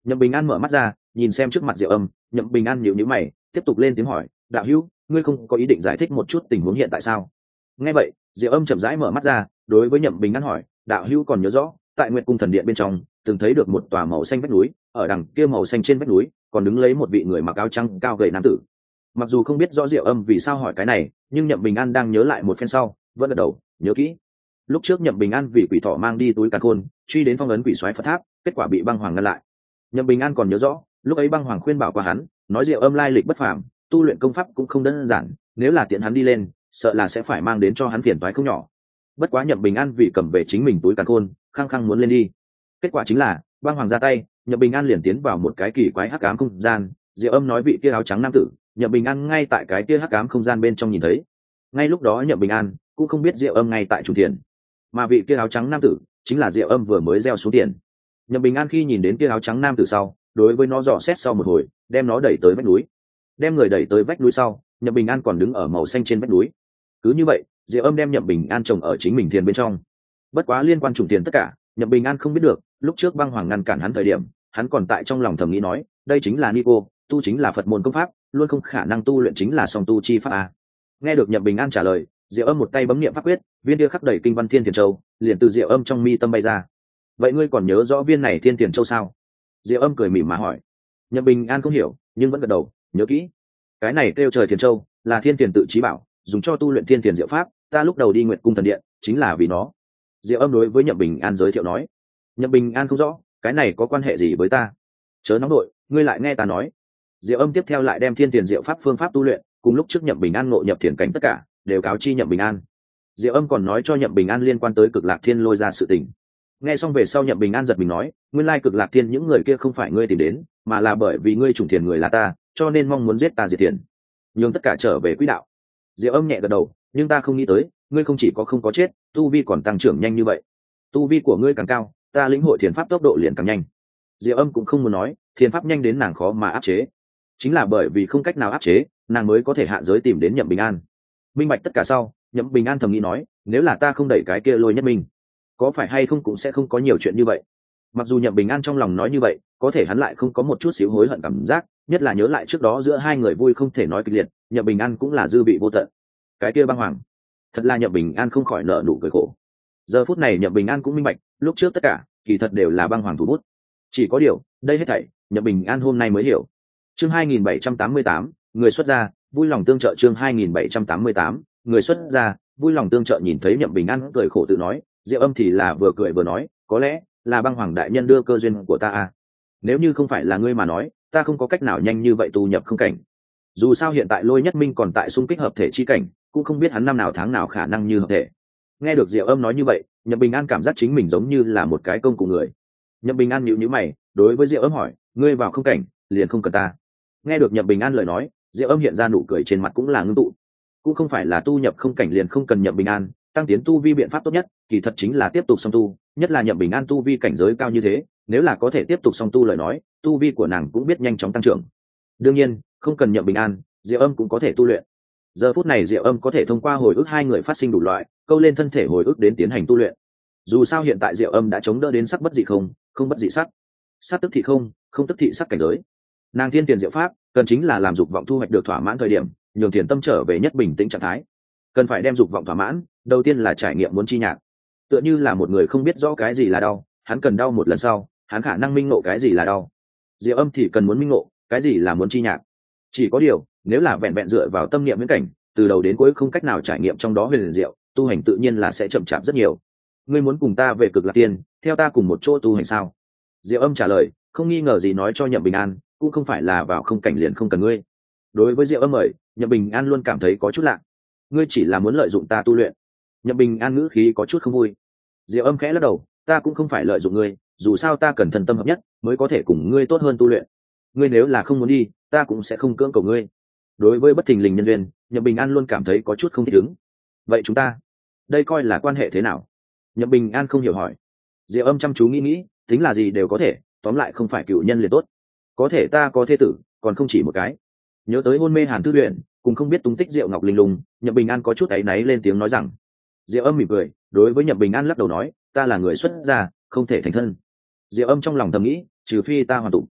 Nhậm Bình An mở mắt ra, nhìn xem trước mặt Diệu Âm. Nhậm Bình An nhíu nhíu mày, tiếp tục lên tiếng hỏi, đạo hữu, ngươi không có ý định giải thích một chút tình huống hiện tại sao? Nghe vậy, Diệu Âm chậm rãi mở mắt ra, đối với Nhậm Bình An hỏi, đạo hữu còn nhớ rõ tại Nguyệt Cung thần điện bên trong từng thấy được một tòa màu xanh vách núi, ở đằng kia màu xanh trên vách núi còn đứng lấy một vị người mặc áo trắng cao gầy nam tử. Mặc dù không biết rõ Diệu Âm vì sao hỏi cái này, nhưng Nhậm Bình An đang nhớ lại một phen sau, vẫn gật đầu, nhớ kỹ. Lúc trước Nhậm Bình An vì quỷ thọ mang đi túi càn khôn, truy đến phong ấn quỷ soái Phật tháp, kết quả bị băng hoàng ngăn lại. Nhậm Bình An còn nhớ rõ, lúc ấy băng hoàng khuyên bảo qua hắn, nói Diệu Âm lai lịch bất phàm, tu luyện công pháp cũng không đơn giản, nếu là tiện hắn đi lên, sợ là sẽ phải mang đến cho hắn phiền toái không nhỏ. Bất quá Nhậm Bình An vì cầm về chính mình túi càn khôn, khăng khăng muốn lên đi. Kết quả chính là băng hoàng ra tay, Nhậm Bình An liền tiến vào một cái kỳ quái hắc ám không gian. Diệu Âm nói vị kia áo trắng nam tử, Nhậm Bình An ngay tại cái kia hắc ám không gian bên trong nhìn thấy. Ngay lúc đó Nhậm Bình An cũng không biết Diệu Âm ngay tại chủ tiền, mà vị kia áo trắng nam tử chính là Diệu Âm vừa mới gieo xuống tiền. Nhậm Bình An khi nhìn đến kia áo trắng nam tử sau, đối với nó dò xét sau một hồi, đem nó đẩy tới vách núi. Đem người đẩy tới vách núi sau, Nhậm Bình An còn đứng ở màu xanh trên vách núi. Cứ như vậy, Diệu Âm đem Nhậm Bình An trồng ở chính mình tiền bên trong. Bất quá liên quan trùng tiền tất cả, Nhậm Bình An không biết được, lúc trước băng hoàng ngăn cản hắn thời điểm, hắn còn tại trong lòng thầm nghĩ nói, đây chính là Nico, tu chính là Phật môn công pháp, luôn không khả năng tu luyện chính là song tu chi pháp a. Nghe được Nhậm Bình An trả lời, Diệu Âm một tay bấm niệm pháp quyết, viên kia khắc đầy kinh văn thiên tiền châu, liền từ Diệu Âm trong mi tâm bay ra. Vậy ngươi còn nhớ rõ viên này thiên tiền châu sao? Diệu Âm cười mỉm mà hỏi. Nhậm Bình An không hiểu, nhưng vẫn gật đầu, nhớ kỹ. Cái này kêu trời tiền châu, là thiên tiền tự chí bảo, dùng cho tu luyện thiên tiền diệu pháp, ta lúc đầu đi Nguyệt Cung thần điện chính là vì nó. Diệu Âm đối với Nhậm Bình An giới thiệu nói. Nhậm Bình An không rõ, cái này có quan hệ gì với ta? Chớ nóng đội, ngươi lại nghe ta nói. Diệu Âm tiếp theo lại đem thiên tiền diệu pháp phương pháp tu luyện, cùng lúc trước Nhậm Bình An ngộ nhập thiền cảnh tất cả, đều cáo chi Nhậm Bình An. Diệu Âm còn nói cho Nhậm Bình An liên quan tới Cực Lạc Thiên lôi ra sự tình. Nghe xong về sau Nhậm Bình An giật mình nói, nguyên lai Cực Lạc Thiên những người kia không phải ngươi tìm đến, mà là bởi vì ngươi trùng thiền người là ta, cho nên mong muốn giết ta diệt thiền, nhưng tất cả trở về quỹ đạo. Diệu Âm nhẹ gật đầu, nhưng ta không nghĩ tới, ngươi không chỉ có không có chết, tu vi còn tăng trưởng nhanh như vậy. Tu vi của ngươi càng cao, ta lĩnh hội thiền pháp tốc độ liền càng nhanh. Diệu Âm cũng không muốn nói, thiền pháp nhanh đến nàng khó mà áp chế. Chính là bởi vì không cách nào áp chế, nàng mới có thể hạ giới tìm đến Nhậm Bình An. Minh bạch tất cả sau, Nhậm Bình An thầm nghĩ nói, nếu là ta không đẩy cái kia lôi nhất minh, có phải hay không cũng sẽ không có nhiều chuyện như vậy. Mặc dù Nhậm Bình An trong lòng nói như vậy, có thể hắn lại không có một chút xíu hối hận cảm giác, nhất là nhớ lại trước đó giữa hai người vui không thể nói kịch liệt, Nhậm Bình An cũng là dư vị vô tận. Cái kia băng hoàng, thật là Nhậm Bình An không khỏi nở nụ cười khổ. Giờ phút này Nhậm Bình An cũng minh bạch, lúc trước tất cả kỳ thật đều là băng hoàng thủ bút. Chỉ có điều, đây hết thảy, Nhậm Bình An hôm nay mới hiểu. Chương hai nghìn bảy trăm tám mươi tám, người xuất gia, vui lòng tương trợ. Chương hai nghìn bảy trăm tám mươi tám, người xuất gia, vui lòng tương trợ. Nhìn thấy Nhậm Bình An cười khổ tự nói, Diệu Âm thì là vừa cười vừa nói, có lẽ là băng hoàng đại nhân đưa cơ duyên của ta à. Nếu như không phải là ngươi mà nói, ta không có cách nào nhanh như vậy tu nhập không cảnh. Dù sao hiện tại Lôi Nhất Minh còn tại xung kích hợp thể chi cảnh, cũng không biết hắn năm nào tháng nào khả năng như hợp thể. Nghe được Diệu Âm nói như vậy, Nhậm Bình An cảm giác chính mình giống như là một cái công cụ người. Nhậm Bình An nhíu nhíu mày, đối với Diệu Âm hỏi, ngươi vào không cảnh, liền không cần ta. Nghe được Nhậm Bình An lời nói, Diệu Âm hiện ra nụ cười trên mặt cũng là ngưng tụ. Cũng không phải là tu nhập không cảnh liền không cần Nhậm Bình An, tăng tiến tu vi biện pháp tốt nhất, kỳ thật chính là tiếp tục song tu, nhất là Nhậm Bình An tu vi cảnh giới cao như thế, nếu là có thể tiếp tục song tu lời nói, tu vi của nàng cũng biết nhanh chóng tăng trưởng. Đương nhiên, không cần Nhậm Bình An, Diệu Âm cũng có thể tu luyện. Giờ phút này Diệu Âm có thể thông qua hồi ức hai người phát sinh đủ loại, câu lên thân thể hồi ức đến tiến hành tu luyện. Dù sao hiện tại Diệu Âm đã chống đỡ đến sắc bất dị không, không bất dị sắc, sắc tức thị không, không tức thị sắc cảnh giới. Nàng thiên tiền diệu pháp, cần chính là làm dục vọng thu hoạch được thỏa mãn thời điểm, nhường tiền tâm trở về nhất bình tĩnh trạng thái. Cần phải đem dục vọng thỏa mãn, đầu tiên là trải nghiệm muốn chi nhạc. Tựa như là một người không biết rõ cái gì là đau, hắn cần đau một lần sau, hắn khả năng minh ngộ cái gì là đau. Diệu Âm thì cần muốn minh ngộ cái gì là muốn chi nhạc. Chỉ có điều, nếu là vẹn vẹn dựa vào tâm niệm viễn cảnh, từ đầu đến cuối không cách nào trải nghiệm trong đó huyền diệu, tu hành tự nhiên là sẽ chậm chạp rất nhiều. Ngươi muốn cùng ta về Cực Lạc Tiên, theo ta cùng một chỗ tu hành sao? Diệu Âm trả lời, không nghi ngờ gì nói cho Nhậm Bình An, cũng không phải là vào không cảnh liền không cần ngươi. Đối với Diệu Âm mời, Nhậm Bình An luôn cảm thấy có chút lạ. Ngươi chỉ là muốn lợi dụng ta tu luyện. Nhậm Bình An ngữ khí có chút không vui. Diệu Âm khẽ lắc đầu, ta cũng không phải lợi dụng ngươi, dù sao ta cần thần tâm hợp nhất mới có thể cùng ngươi tốt hơn tu luyện. Ngươi nếu là không muốn đi, ta cũng sẽ không cưỡng cầu ngươi. Đối với bất thình lình nhân duyên, Nhậm Bình An luôn cảm thấy có chút không thích ứng. Vậy chúng ta đây coi là quan hệ thế nào? Nhậm Bình An không hiểu hỏi. Diệu Âm chăm chú nghĩ nghĩ, tính là gì đều có thể, tóm lại không phải cựu nhân liền tốt. Có thể ta có thê tử, còn không chỉ một cái. Nhớ tới hôn mê Hàn Tư Luyện, cùng không biết tung tích Diệu Ngọc Linh Lung, Nhậm Bình An có chút áy náy lên tiếng nói rằng. Diệu Âm mỉm cười, đối với Nhậm Bình An lắc đầu nói, ta là người xuất gia, không thể thành thân. Diệu Âm trong lòng thầm nghĩ, trừ phi ta hoàn tụ.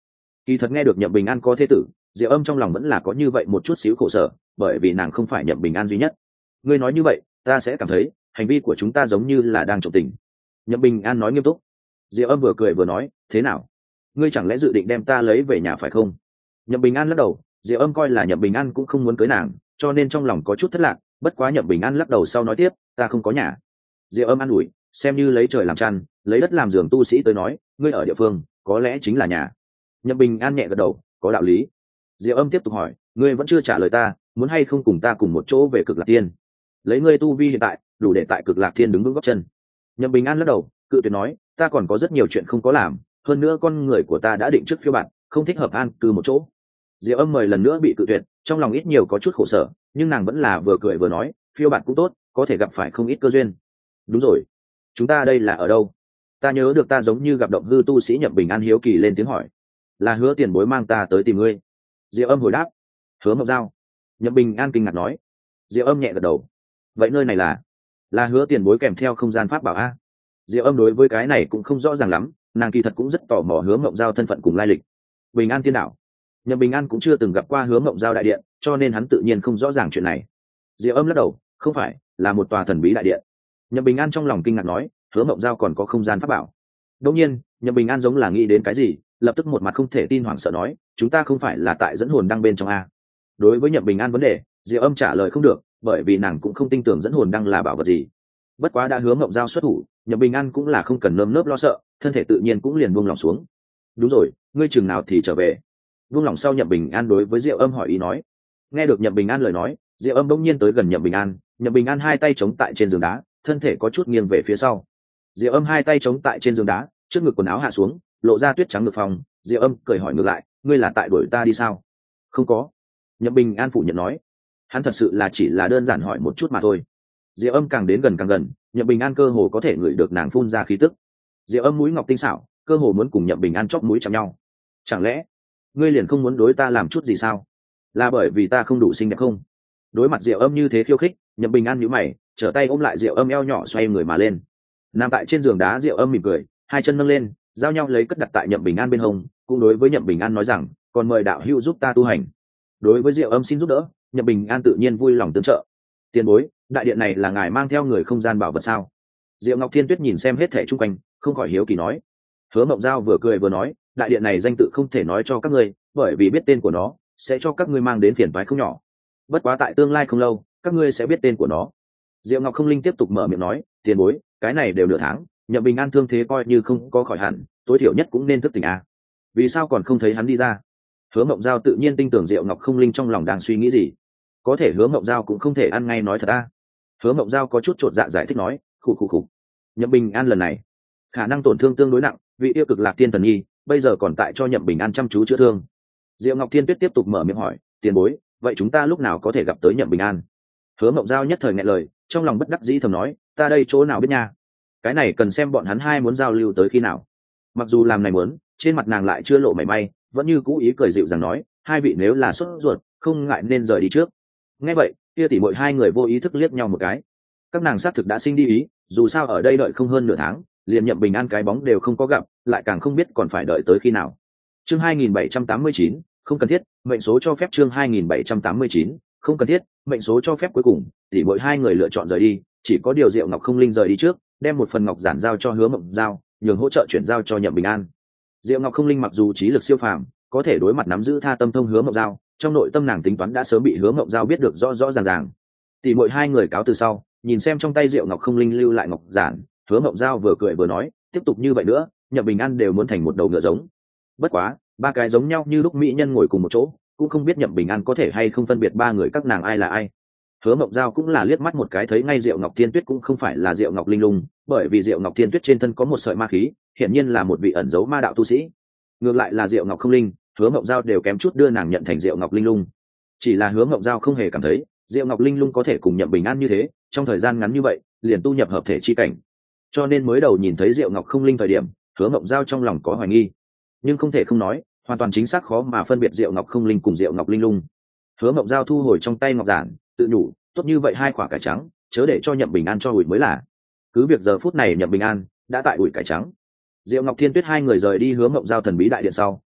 Kỳ thật nghe được Nhậm Bình An có thế tử, Diệu Âm trong lòng vẫn là có như vậy một chút xíu khổ sở, bởi vì nàng không phải Nhậm Bình An duy nhất. Ngươi nói như vậy, ta sẽ cảm thấy hành vi của chúng ta giống như là đang trộm tình. Nhậm Bình An nói nghiêm túc. Diệu Âm vừa cười vừa nói, thế nào? Ngươi chẳng lẽ dự định đem ta lấy về nhà phải không? Nhậm Bình An lắc đầu. Diệu Âm coi là Nhậm Bình An cũng không muốn cưới nàng, cho nên trong lòng có chút thất lạc. Bất quá Nhậm Bình An lắc đầu sau nói tiếp, ta không có nhà. Diệu Âm an ủi, xem như lấy trời làm chăn, lấy đất làm giường tu sĩ tới nói, ngươi ở địa phương có lẽ chính là nhà. Nhậm Bình An nhẹ gật đầu, có đạo lý. Diệu Âm tiếp tục hỏi, ngươi vẫn chưa trả lời ta, muốn hay không cùng ta cùng một chỗ về Cực Lạc Thiên? Lấy ngươi tu vi hiện tại, đủ để tại Cực Lạc Thiên đứng vững gót chân. Nhậm Bình An lắc đầu, cự tuyệt nói, ta còn có rất nhiều chuyện không có làm, hơn nữa con người của ta đã định trước phiêu bạt, không thích hợp an cư một chỗ. Diệu Âm mời lần nữa bị cự tuyệt, trong lòng ít nhiều có chút khổ sở, nhưng nàng vẫn là vừa cười vừa nói, phiêu bạt cũng tốt, có thể gặp phải không ít cơ duyên. Đúng rồi, chúng ta đây là ở đâu? Ta nhớ được ta giống như gặp động hư tu sĩ. Nhậm Bình An hiếu kỳ lên tiếng hỏi. Là Hứa Tiền Bối mang ta tới tìm ngươi. Diệu Âm hồi đáp. Hứa Mộc Giao. Nhậm Bình An kinh ngạc nói. Diệu Âm nhẹ gật đầu. Vậy nơi này là là Hứa Tiền Bối kèm theo không gian pháp bảo a? Diệu Âm đối với cái này cũng không rõ ràng lắm, nàng kỳ thật cũng rất tò mò Hứa Mộc Giao thân phận cùng lai lịch. Bình An Tiên Đạo. Nhậm Bình An cũng chưa từng gặp qua Hứa Mộc Giao đại điện, cho nên hắn tự nhiên không rõ ràng chuyện này. Diệu Âm lắc đầu, không phải, là một tòa thần bí đại điện. Nhậm Bình An trong lòng kinh ngạc nói, Hứa Mộc Giao còn có không gian pháp bảo. Đương nhiên, Nhậm Bình An giống là nghĩ đến cái gì, lập tức một mặt không thể tin hoảng sợ nói, chúng ta không phải là tại dẫn hồn đăng bên trong a? Đối với Nhậm Bình An vấn đề, Diệu Âm trả lời không được, bởi vì nàng cũng không tin tưởng dẫn hồn đăng là bảo vật gì. Bất quá đã Hứa Mộc Giao xuất thủ, Nhậm Bình An cũng là không cần nơm nớp lo sợ, thân thể tự nhiên cũng liền buông lòng xuống. Đúng rồi, ngươi chừng nào thì trở về? Buông lòng sau, Nhậm Bình An đối với Diệu Âm hỏi ý nói. Nghe được Nhậm Bình An lời nói, Diệu Âm bỗng nhiên tới gần Nhậm Bình An, Nhậm Bình An hai tay chống tại trên giường đá, thân thể có chút nghiêng về phía sau. Diệu Âm hai tay chống tại trên giường đá, trước ngực quần áo hạ xuống, lộ ra tuyết trắng ngực phòng. Diệu Âm cười hỏi ngược lại, ngươi là tại đuổi ta đi sao? Không có. Nhậm Bình An phủ nhận nói. Hắn thật sự là chỉ là đơn giản hỏi một chút mà thôi. Diệu Âm càng đến gần càng gần, Nhậm Bình An cơ hồ có thể ngửi được nàng phun ra khí tức. Diệu Âm mũi ngọc tinh xảo, cơ hồ muốn cùng Nhậm Bình An chóp mũi chạm nhau. Chẳng lẽ ngươi liền không muốn đối ta làm chút gì sao? Là bởi vì ta không đủ xinh đẹp không? Đối mặt Diệu Âm như thế khiêu khích, Nhậm Bình An nhíu mày, trở tay ôm lại Diệu Âm eo nhỏ, xoay người mà lên. Nằm tại trên giường đá, Diệu Âm mỉm cười, hai chân nâng lên, giao nhau lấy cất đặt tại Nhậm Bình An bên hông, cũng đối với Nhậm Bình An nói rằng, còn mời đạo hữu giúp ta tu hành. Đối với Diệu Âm xin giúp đỡ, Nhậm Bình An tự nhiên vui lòng tương trợ. Tiền bối, đại điện này là ngài mang theo người không gian bảo vật sao? Diệu Ngọc Thiên Tuyết nhìn xem hết thảy chung quanh, không khỏi hiếu kỳ nói. Hứa Mộc Giao vừa cười vừa nói, đại điện này danh tự không thể nói cho các ngươi, bởi vì biết tên của nó sẽ cho các ngươi mang đến phiền toái không nhỏ. Bất quá tại tương lai không lâu, các ngươi sẽ biết tên của nó. Diệu Ngọc Không Linh tiếp tục mở miệng nói, tiền bối, cái này đều nửa tháng, Nhậm Bình An thương thế coi như không có khỏi hẳn, tối thiểu nhất cũng nên thức tỉnh à? Vì sao còn không thấy hắn đi ra? Hứa Mộc Giao tự nhiên tin tưởng Diệu Ngọc Không Linh trong lòng đang suy nghĩ gì. Có thể Hứa Mộc Giao cũng không thể ăn ngay nói thật à? Hứa Mộc Giao có chút chột dạ giải thích nói, khụ khụ khụ. Nhậm Bình An lần này khả năng tổn thương tương đối nặng, vị yêu Cực Lạc Tiên Thần Nhi bây giờ còn tại cho Nhậm Bình An chăm chú chữa thương. Diệu Ngọc Thiên Tuyết tiếp tục mở miệng hỏi, tiền bối, vậy chúng ta lúc nào có thể gặp tới Nhậm Bình An? Hứa Mộc Giao nhất thời nghẹn lời, trong lòng bất đắc dĩ thầm nói, ta đây chỗ nào biết nha, cái này cần xem bọn hắn hai muốn giao lưu tới khi nào. Mặc dù làm này muốn, trên mặt nàng lại chưa lộ mảy may, vẫn như cũ ý cười dịu dàng nói, hai vị nếu là sốt ruột, không ngại nên rời đi trước. Nghe vậy, kia tỷ muội hai người vô ý thức liếc nhau một cái. Các nàng xác thực đã sinh đi ý, dù sao ở đây đợi không hơn nửa tháng, liền Nhậm Bình An cái bóng đều không có gặp, lại càng không biết còn phải đợi tới khi nào. Chương hai nghìn bảy trăm tám mươi chín, không cần thiết, mệnh số cho phép. Chương hai nghìn bảy trăm tám mươi chín, không cần thiết, mệnh số cho phép. Cuối cùng, tỷ muội hai người lựa chọn rời đi, chỉ có điều Diệu Ngọc Không Linh rời đi trước, đem một phần ngọc giản giao cho Hứa Mộc Giao, nhường hỗ trợ chuyển giao cho Nhậm Bình An. Diệu Ngọc Không Linh mặc dù trí lực siêu phàm, có thể đối mặt nắm giữ tha tâm thông Hứa Mộc Giao, trong nội tâm nàng tính toán đã sớm bị Hứa Mộc Giao biết được rõ rõ ràng ràng. Tỷ muội hai người cáo từ sau, nhìn xem trong tay Diệu Ngọc Không Linh lưu lại ngọc giản, Hứa Mộc Giao vừa cười vừa nói, tiếp tục như vậy nữa, Nhậm Bình An đều muốn thành một đầu ngựa giống. Bất quá, ba cái giống nhau như lúc mỹ nhân ngồi cùng một chỗ, cũng không biết Nhậm Bình An có thể hay không phân biệt ba người các nàng ai là ai. Hứa Mộc Giao cũng là liếc mắt một cái thấy ngay Diệu Ngọc Thiên Tuyết cũng không phải là Diệu Ngọc Linh Lung, bởi vì Diệu Ngọc Thiên Tuyết trên thân có một sợi ma khí, hiển nhiên là một vị ẩn giấu ma đạo tu sĩ. Ngược lại là Diệu Ngọc Không Linh, Hứa Mộc Giao đều kém chút đưa nàng nhận thành Diệu Ngọc Linh Lung. Chỉ là Hứa Mộc Giao không hề cảm thấy, Diệu Ngọc Linh Lung có thể cùng Nhậm Bình An như thế, trong thời gian ngắn như vậy, liền tu nhập hợp thể chi cảnh. Cho nên mới đầu nhìn thấy Diệu Ngọc Không Linh thời điểm, Hứa Mộc Giao trong lòng có hoài nghi, nhưng không thể không nói, hoàn toàn chính xác khó mà phân biệt Diệu Ngọc Không Linh cùng Diệu Ngọc Linh Lung. Hứa Mộc Giao thu hồi trong tay ngọc giản, tự nhủ, tốt như vậy hai quả cải trắng, chớ để cho Nhậm Bình An cho ủi mới là. Cứ việc giờ phút này Nhậm Bình An đã tại ủi cải trắng. Diệu Ngọc Thiên Tuyết hai người rời đi Hứa Mộc Giao thần bí đại điện sau,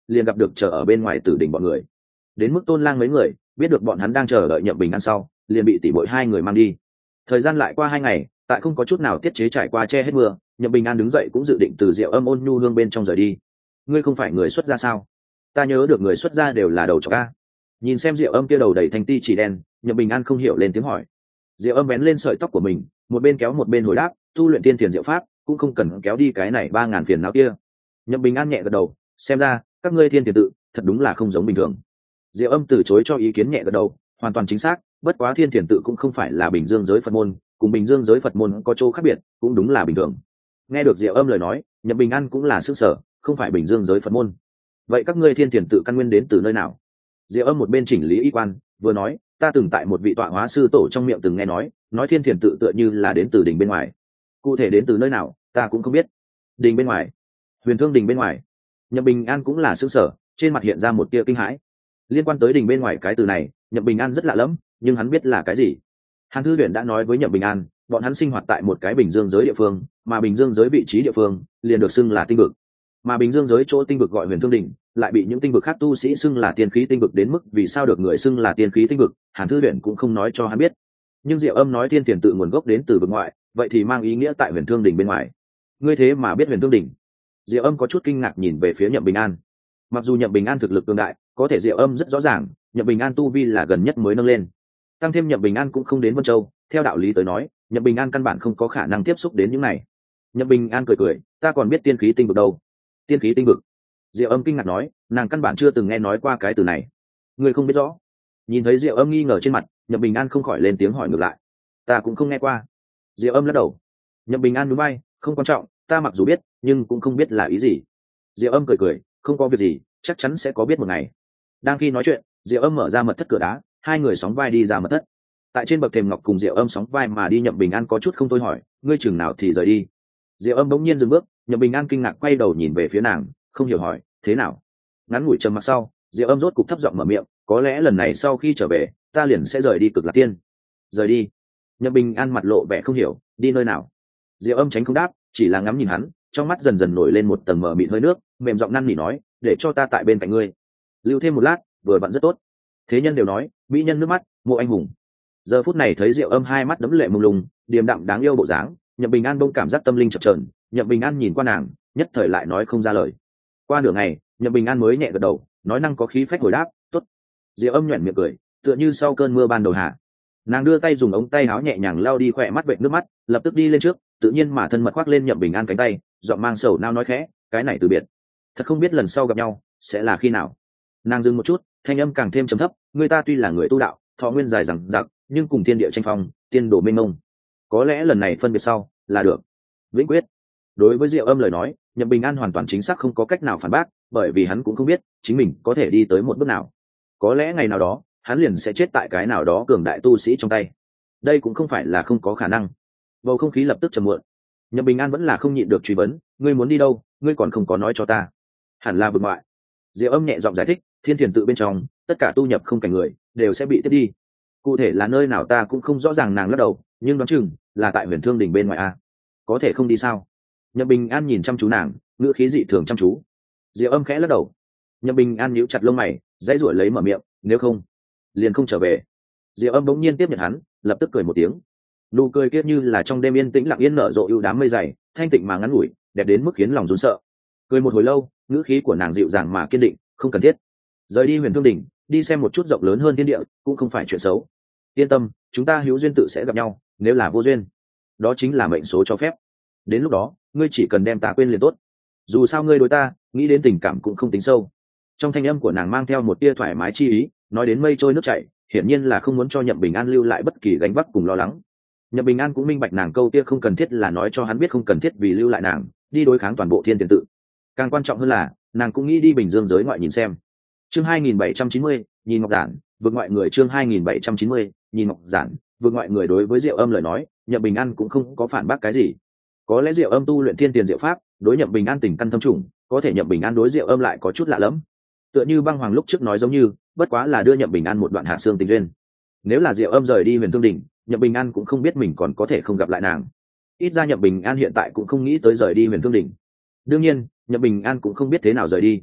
liền gặp được chờ ở bên ngoài tử đỉnh bọn người. Đến mức Tôn Lang mấy người biết được bọn hắn đang chờ đợi Nhậm Bình An sau, liền bị tỷ muội hai người mang đi. Thời gian lại qua hai ngày, tại không có chút nào tiết chế trải qua che hết mưa, Nhậm Bình An đứng dậy cũng dự định từ Diệu Âm ôn nhu hương bên trong rời đi. Ngươi không phải người xuất gia sao? Ta nhớ được người xuất gia đều là đầu trọc a. Nhìn xem Diệu Âm kia đầu đầy thành ti chỉ đen, Nhậm Bình An không hiểu lên tiếng hỏi. Diệu Âm vén lên sợi tóc của mình, một bên kéo một bên hồi đáp, tu luyện tiên thiền diệu pháp, cũng không cần kéo đi cái này ba ngàn phiền não kia. Nhậm Bình An nhẹ gật đầu, xem ra các ngươi thiên thiền tự thật đúng là không giống bình thường. Diệu Âm từ chối cho ý kiến nhẹ gật đầu, hoàn toàn chính xác, bất quá thiên thiền tự cũng không phải là bình dương giới Phật môn, cùng bình dương giới Phật môn có chỗ khác biệt, cũng đúng là bình thường. Nghe được Diệu Âm lời nói, Nhậm Bình An cũng là sức sở, không phải bình dương giới Phật môn. Vậy các ngươi thiên thiền tự căn nguyên đến từ nơi nào? Diệu Âm một bên chỉnh lý y quan, vừa nói, ta từng tại một vị tọa hóa sư tổ trong miệng từng nghe nói, nói thiên thiền tự tựa như là đến từ đỉnh bên ngoài. Cụ thể đến từ nơi nào, ta cũng không biết. Đỉnh bên ngoài? Huyền Thương đỉnh bên ngoài? Nhậm Bình An cũng là sức sở, trên mặt hiện ra một tia kinh hãi. Liên quan tới đỉnh bên ngoài cái từ này, Nhậm Bình An rất lạ lẫm, nhưng hắn biết là cái gì. Hàn Thư Huyền đã nói với Nhậm Bình An, bọn hắn sinh hoạt tại một cái bình dương giới địa phương, mà bình dương giới vị trí địa phương liền được xưng là tinh vực, mà bình dương giới chỗ tinh vực gọi Huyền Thương đỉnh, lại bị những tinh vực khác tu sĩ xưng là tiên khí tinh vực. Đến mức vì sao được người xưng là tiên khí tinh vực, Hàn Thư Huyền cũng không nói cho hắn biết. Nhưng Diệu Âm nói thiên tiền tự nguồn gốc đến từ vực ngoại, vậy thì mang ý nghĩa tại Huyền Thương đỉnh bên ngoài. Ngươi thế mà biết Huyền Thương đỉnh? Diệu Âm có chút kinh ngạc nhìn về phía Nhậm Bình An. Mặc dù Nhậm Bình An thực lực cường đại, có thể Diệu Âm rất rõ ràng, Nhậm Bình An tu vi là gần nhất mới nâng lên. Tăng thêm Nhậm Bình An cũng không đến Vân Châu, theo đạo lý tới nói, Nhậm Bình An căn bản không có khả năng tiếp xúc đến những này. Nhậm Bình An cười cười, ta còn biết tiên khí tinh vực đâu. Tiên khí tinh vực? Diệu Âm kinh ngạc nói, nàng căn bản chưa từng nghe nói qua cái từ này. Ngươi không biết rõ? Nhìn thấy Diệu Âm nghi ngờ trên mặt, Nhậm Bình An không khỏi lên tiếng hỏi ngược lại. Ta cũng không nghe qua. Diệu Âm lắc đầu. Nhậm Bình An nhún vai, không quan trọng, ta mặc dù biết, nhưng cũng không biết là ý gì. Diệu Âm cười cười, không có việc gì, chắc chắn sẽ có biết một ngày. Đang khi nói chuyện, Diệu Âm mở ra mật thất cửa đá, hai người sóng vai đi ra mật thất. Tại trên bậc thềm ngọc cùng Diệu Âm sóng vai mà đi, Nhậm Bình An có chút không thôi hỏi, ngươi chừng nào thì rời đi? Diệu Âm bỗng nhiên dừng bước, Nhậm Bình An kinh ngạc quay đầu nhìn về phía nàng, không hiểu hỏi, thế nào? Ngắn ngủi trầm mặc sau, Diệu Âm rốt cục thấp giọng mở miệng, có lẽ lần này sau khi trở về, ta liền sẽ rời đi Cực Lạc Tiên. Rời đi? Nhậm Bình An mặt lộ vẻ không hiểu, đi nơi nào? Diệu Âm tránh không đáp, chỉ là ngắm nhìn hắn, trong mắt dần dần nổi lên một tầng mờ mịt hơi nước, mềm giọng năn nỉ nói, để cho ta tại bên cạnh ngươi, lưu thêm một lát, vừa vặn rất tốt. Thế nhân đều nói, mỹ nhân nước mắt, mộ anh hùng. Giờ phút này thấy Diệu Âm hai mắt đẫm lệ mông lung, điềm đạm đáng yêu bộ dáng, Nhậm Bình An bỗng cảm giác tâm linh chập chờn. Nhậm Bình An nhìn qua nàng, nhất thời lại nói không ra lời. Qua nửa ngày, Nhậm Bình An mới nhẹ gật đầu, nói năng có khí phách hồi đáp, tốt. Diệu Âm nhuyễn miệng cười, tựa như sau cơn mưa ban đầu hạ. Nàng đưa tay dùng ống tay áo nhẹ nhàng lau đi khỏe mắt vệt nước mắt, lập tức đi lên trước, tự nhiên mà thân mật khoác lên Nhậm Bình An cánh tay, giọng mang sầu nao nói khẽ, cái này từ biệt, thật không biết lần sau gặp nhau sẽ là khi nào. Nàng dừng một chút, thanh âm càng thêm trầm thấp, người ta tuy là người tu đạo, thọ nguyên dài dằng dặc, nhưng cùng thiên địa tranh phong, tiên đồ mênh mông, có lẽ lần này phân biệt sau là được. Vĩnh quyết. Đối với Diệu Âm lời nói, Nhậm Bình An hoàn toàn chính xác không có cách nào phản bác, bởi vì hắn cũng không biết chính mình có thể đi tới một bước nào. Có lẽ ngày nào đó hắn liền sẽ chết tại cái nào đó cường đại tu sĩ trong tay, đây cũng không phải là không có khả năng. Bầu không khí lập tức trầm muộn. Nhậm Bình An vẫn là không nhịn được truy vấn, ngươi muốn đi đâu, ngươi còn không có nói cho ta. Hẳn là vực ngoại. Diệu Âm nhẹ giọng giải thích, thiên thiền tự bên trong tất cả tu nhập không cảnh người đều sẽ bị tiếp đi, cụ thể là nơi nào ta cũng không rõ ràng. Nàng lắc đầu, nhưng đoán chừng là tại Huyền Thương đỉnh bên ngoài a. Có thể không đi sao? Nhậm Bình An nhìn chăm chú nàng, ngữ khí dị thường chăm chú. Diệu Âm khẽ lắc đầu. Nhậm Bình An nhíu chặt lông mày, dãy ruổi lấy mở miệng, nếu không liền không trở về. Diệu Âm bỗng nhiên tiếp nhận hắn, lập tức cười một tiếng. Nụ cười kia như là trong đêm yên tĩnh lặng yên nở rộ ưu đám mây dày, thanh tịnh mà ngắn ngủi, đẹp đến mức khiến lòng run sợ. Cười một hồi lâu, ngữ khí của nàng dịu dàng mà kiên định, không cần thiết. Rời đi Huyền Thương đỉnh, đi xem một chút rộng lớn hơn thiên địa, cũng không phải chuyện xấu. Yên tâm, chúng ta hữu duyên tự sẽ gặp nhau, nếu là vô duyên, đó chính là mệnh số cho phép. Đến lúc đó, ngươi chỉ cần đem ta quên liền tốt. Dù sao ngươi đối ta, nghĩ đến tình cảm cũng không tính sâu. Trong thanh âm của nàng mang theo một tia thoải mái chi ý, nói đến mây trôi nước chảy, hiển nhiên là không muốn cho Nhậm Bình An lưu lại bất kỳ gánh vác cùng lo lắng. Nhậm Bình An cũng minh bạch nàng câu tia không cần thiết là nói cho hắn biết không cần thiết vì lưu lại nàng đi đối kháng toàn bộ thiên tiền tự. Càng quan trọng hơn là nàng cũng nghĩ đi bình dương giới ngoại nhìn xem. Chương hai nghìn bảy trăm chín mươi, nhìn ngọc giản, vượt ngoại người. Chương hai nghìn bảy trăm chín mươi, nhìn ngọc giản, vượt ngoại người. Đối với Diệu Âm lời nói, Nhậm Bình An cũng không có phản bác cái gì. Có lẽ Diệu Âm tu luyện thiên tiền diệu pháp, đối Nhậm Bình An tình căn thâm trùng, có thể Nhậm Bình An đối Diệu Âm lại có chút lạ lẫm. Tựa như Băng Hoàng lúc trước nói giống như, bất quá là đưa Nhậm Bình An một đoạn hạ xương tình duyên. Nếu là Diệu Âm rời đi Huyền Thương đỉnh, Nhậm Bình An cũng không biết mình còn có thể không gặp lại nàng. Ít ra Nhậm Bình An hiện tại cũng không nghĩ tới rời đi Huyền Thương đỉnh. Đương nhiên, Nhậm Bình An cũng không biết thế nào rời đi.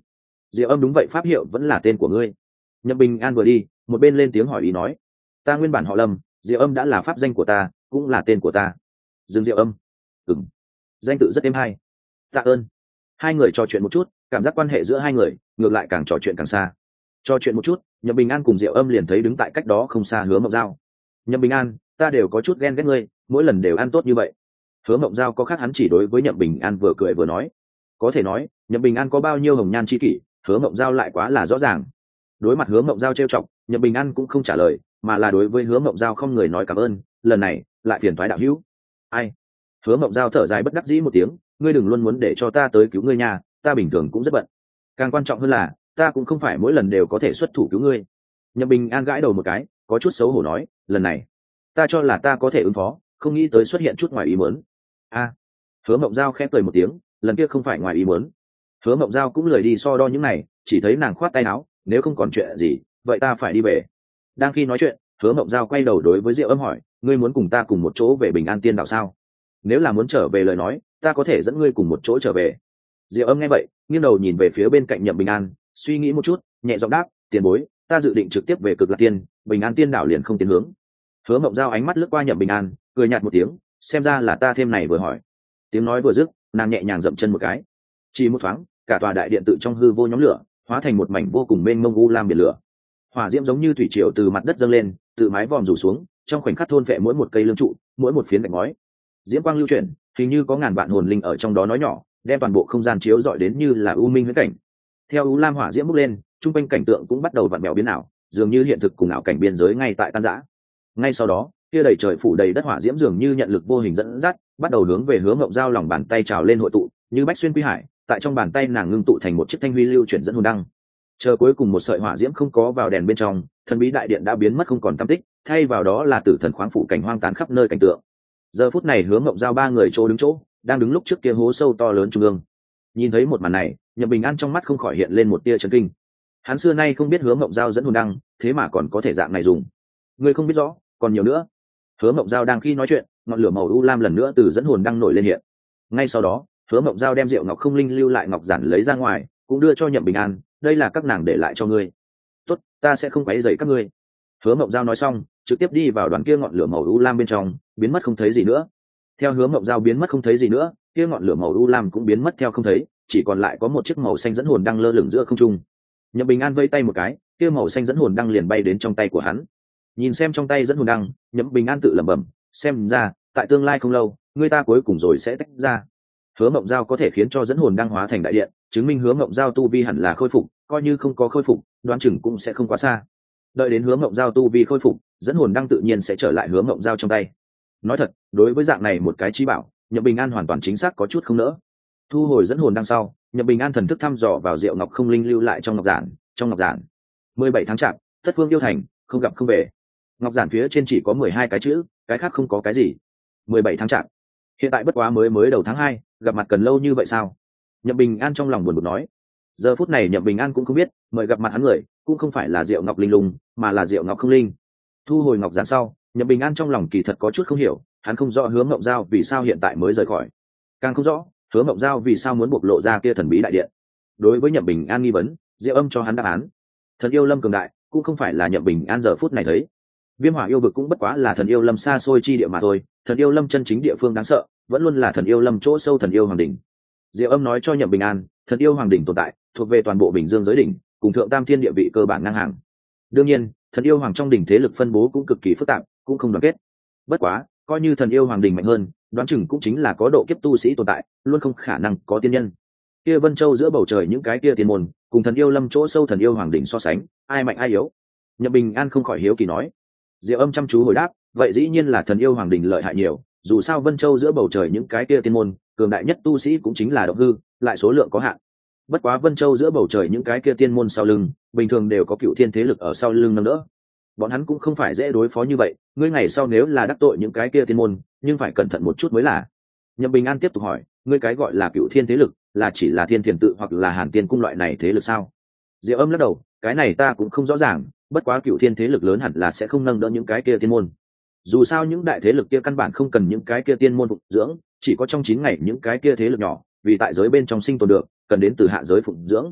Diệu Âm đúng vậy, pháp hiệu vẫn là tên của ngươi. Nhậm Bình An vừa đi một bên lên tiếng hỏi ý nói, ta nguyên bản họ Lâm, Diệu Âm đã là pháp danh của ta, cũng là tên của ta. Dương Diệu Âm. Ừm, danh tự rất êm hay. Tạ ơn. Hai người trò chuyện một chút, cảm giác quan hệ giữa hai người ngược lại càng trò chuyện càng xa. Trò chuyện một chút, Nhậm Bình An cùng Diệu Âm liền thấy đứng tại cách đó không xa Hứa Mộng Giao. Nhậm Bình An, ta đều có chút ghen ghét ngươi, mỗi lần đều ăn tốt như vậy. Hứa Mộng Giao có khác hắn chỉ đối với Nhậm Bình An vừa cười vừa nói. Có thể nói Nhậm Bình An có bao nhiêu hồng nhan chi kỷ, Hứa Mộng Giao lại quá là rõ ràng. Đối mặt Hứa Mộng Giao trêu chọc, Nhậm Bình An cũng không trả lời, mà là đối với Hứa Mộng Giao không người nói cảm ơn, lần này lại phiền toái đạo hữu. Ai? Hứa Mộng Giao thở dài bất đắc dĩ một tiếng, ngươi đừng luôn muốn để cho ta tới cứu ngươi nhà, ta bình thường cũng rất bận. Càng quan trọng hơn là ta cũng không phải mỗi lần đều có thể xuất thủ cứu ngươi. Nhậm Bình An gãi đầu một cái, có chút xấu hổ nói, lần này ta cho là ta có thể ứng phó, không nghĩ tới xuất hiện chút ngoài ý muốn. A. Hứa Mộng Giao khẽ cười một tiếng, lần kia không phải ngoài ý muốn. Hứa Mộng Giao cũng lười đi so đo những này, chỉ thấy nàng khoát tay áo, nếu không còn chuyện gì vậy ta phải đi về. Đang khi nói chuyện, Hứa Mộng Giao quay đầu đối với Diệu Âm hỏi, ngươi muốn cùng ta cùng một chỗ về Bình An Tiên Đảo sao? Nếu là muốn trở về lời nói, ta có thể dẫn ngươi cùng một chỗ trở về. Diệu Âm nghe vậy nghiêng đầu nhìn về phía bên cạnh Nhậm Bình An, suy nghĩ một chút, nhẹ giọng đáp, tiền bối, ta dự định trực tiếp về Cực Lạc Tiên, Bình An Tiên Đảo liền không tiến hướng. Hứa Mộng Giao ánh mắt lướt qua Nhậm Bình An, cười nhạt một tiếng, xem ra là ta thêm này vừa hỏi. Tiếng nói vừa dứt, nàng nhẹ nhàng dậm chân một cái, chỉ một thoáng cả tòa đại điện tự trong hư vô nhóm lửa, hóa thành một mảnh vô cùng mênh mông u lam biển lửa. Hỏa diễm giống như thủy triều từ mặt đất dâng lên, từ mái vòm rủ xuống, trong khoảnh khắc thôn phệ mỗi một cây lương trụ, mỗi một phiến gạch ngói. Diễm quang lưu chuyển, hình như có ngàn vạn hồn linh ở trong đó nói nhỏ, đem toàn bộ không gian chiếu rọi đến như là u minh huyễn cảnh. Theo u lam hỏa diễm bốc lên, trung quanh cảnh tượng cũng bắt đầu vặn vẹo biến ảo, dường như hiện thực cùng ảo cảnh biên giới ngay tại tan rã. Ngay sau đó, kia đầy trời phủ đầy đất hỏa diễm dường như nhận lực vô hình dẫn dắt, bắt đầu hướng về Hứa Mộng Giao lòng bàn tay trào lên hội tụ, như bách xuyên quy hải, tại trong bàn tay nàng ngưng tụ thành một chiếc thanh huy lưu chuyển dẫn hồn đăng. Chờ cuối cùng một sợi hỏa diễm không có vào đèn bên trong, thần bí đại điện đã biến mất không còn tăm tích, thay vào đó là tử thần khoáng phủ cảnh hoang tán khắp nơi cảnh tượng. Giờ phút này Hứa Mộng Giao ba người chỗ đứng chỗ, đang đứng lúc trước kia hố sâu to lớn trung ương. Nhìn thấy một màn này, Nhậm Bình An trong mắt không khỏi hiện lên một tia chấn kinh. Hắn xưa nay không biết Hứa Mộng Giao dẫn hồn đăng, thế mà còn có thể dạng này dùng. Người không biết rõ, còn nhiều nữa. Hứa Mộng Giao đang khi nói chuyện, ngọn lửa màu u lam lần nữa từ dẫn hồn đăng nổi lên hiện. Ngay sau đó, Hứa Mộng Giao đem rượu ngọc không linh lưu lại ngọc giản lấy ra ngoài, cũng đưa cho Nhậm Bình An, đây là các nàng để lại cho ngươi. Tốt, ta sẽ không quấy rầy các ngươi. Hứa Mộng Giao nói xong, trực tiếp đi vào đoàn kia ngọn lửa màu u lam bên trong, biến mất không thấy gì nữa. Theo Hứa Mộng Giao biến mất không thấy gì nữa, kia ngọn lửa màu u lam cũng biến mất theo không thấy, chỉ còn lại có một chiếc màu xanh dẫn hồn đăng lơ lửng giữa không trung. Nhậm Bình An vây tay một cái, kia màu xanh dẫn hồn đăng liền bay đến trong tay của hắn. Nhìn xem trong tay dẫn hồn đăng, Nhậm Bình An tự lẩm bẩm, xem ra tại tương lai không lâu, người ta cuối cùng rồi sẽ tách ra. Hứa Mộng Giao có thể khiến cho dẫn hồn đăng hóa thành đại điện, chứng minh Hứa Mộng Giao tu vi hẳn là khôi phục, coi như không có khôi phục, đoán chừng cũng sẽ không quá xa. Đợi đến Hứa Mộng Giao tu vi khôi phục, dẫn hồn đăng tự nhiên sẽ trở lại Hứa Mộng Giao trong tay. Nói thật, đối với dạng này một cái trí bảo, Nhậm Bình An hoàn toàn chính xác có chút không nỡ. Thu hồi dẫn hồn đăng sau, Nhậm Bình An thần thức thăm dò vào rượu ngọc không linh lưu lại trong ngọc giản, trong ngọc giản. mười bảy tháng chạp, Thất Phương yêu thành, không gặp không về. Ngọc giản phía trên chỉ có mười hai cái chữ, cái khác không có cái gì. mười bảy tháng chạp. Hiện tại bất quá mới mới đầu tháng hai, gặp mặt cần lâu như vậy sao? Nhậm Bình An trong lòng buồn bực nói. Giờ phút này Nhậm Bình An cũng không biết, mời gặp mặt hắn người, cũng không phải là Diệu Ngọc Linh Lung, mà là Diệu Ngọc Không Linh. Thu hồi ngọc giản sau, Nhậm Bình An trong lòng kỳ thật có chút không hiểu, hắn không rõ Hứa Mộng Giao vì sao hiện tại mới rời khỏi, càng không rõ Hứa Mộng Giao vì sao muốn bộc lộ ra kia thần bí đại điện. Đối với Nhậm Bình An nghi vấn, Diệu Âm cho hắn đáp án. Thần yêu lâm cường đại, cũng không phải là Nhậm Bình An giờ phút này thấy. Viêm Hỏa yêu vực cũng bất quá là thần yêu lâm xa xôi chi địa mà thôi, thần yêu lâm chân chính địa phương đáng sợ, vẫn luôn là thần yêu lâm chỗ sâu thần yêu hoàng đỉnh. Diệu Âm nói cho Nhậm Bình An, thần yêu hoàng đỉnh tồn tại, thuộc về toàn bộ Bình Dương giới đỉnh, cùng thượng tam thiên địa vị cơ bản ngang hàng. Đương nhiên, thần yêu hoàng trong đỉnh thế lực phân bố cũng cực kỳ phức tạp, cũng không đoàn kết. Bất quá, coi như thần yêu hoàng đỉnh mạnh hơn, đoán chừng cũng chính là có độ kiếp tu sĩ tồn tại, luôn không khả năng có tiên nhân. Kia Vân Châu giữa bầu trời những cái kia tiên môn, cùng thần yêu lâm chỗ sâu thần yêu hoàng đỉnh so sánh, ai mạnh ai yếu? Nhậm Bình An không khỏi hiếu kỳ nói. Diệu Âm chăm chú hồi đáp, vậy dĩ nhiên là thần yêu hoàng đỉnh lợi hại nhiều, dù sao Vân Châu giữa bầu trời những cái kia tiên môn, cường đại nhất tu sĩ cũng chính là động hư, lại số lượng có hạn. Bất quá Vân Châu giữa bầu trời những cái kia tiên môn sau lưng, bình thường đều có cựu thiên thế lực ở sau lưng nâng đỡ. Bọn hắn cũng không phải dễ đối phó như vậy, ngươi ngày sau nếu là đắc tội những cái kia tiên môn, nhưng phải cẩn thận một chút mới là. Nhậm Bình An tiếp tục hỏi, ngươi cái gọi là cựu thiên thế lực, là chỉ là thiên thiền tự hoặc là hàn tiên cung loại này thế lực sao? Diệu Âm lắc đầu, cái này ta cũng không rõ ràng, bất quá cựu thiên thế lực lớn hẳn là sẽ không nâng đỡ những cái kia tiên môn. Dù sao những đại thế lực kia căn bản không cần những cái kia tiên môn phụng dưỡng, chỉ có trong chín ngày những cái kia thế lực nhỏ, vì tại giới bên trong sinh tồn được, cần đến từ hạ giới phụng dưỡng.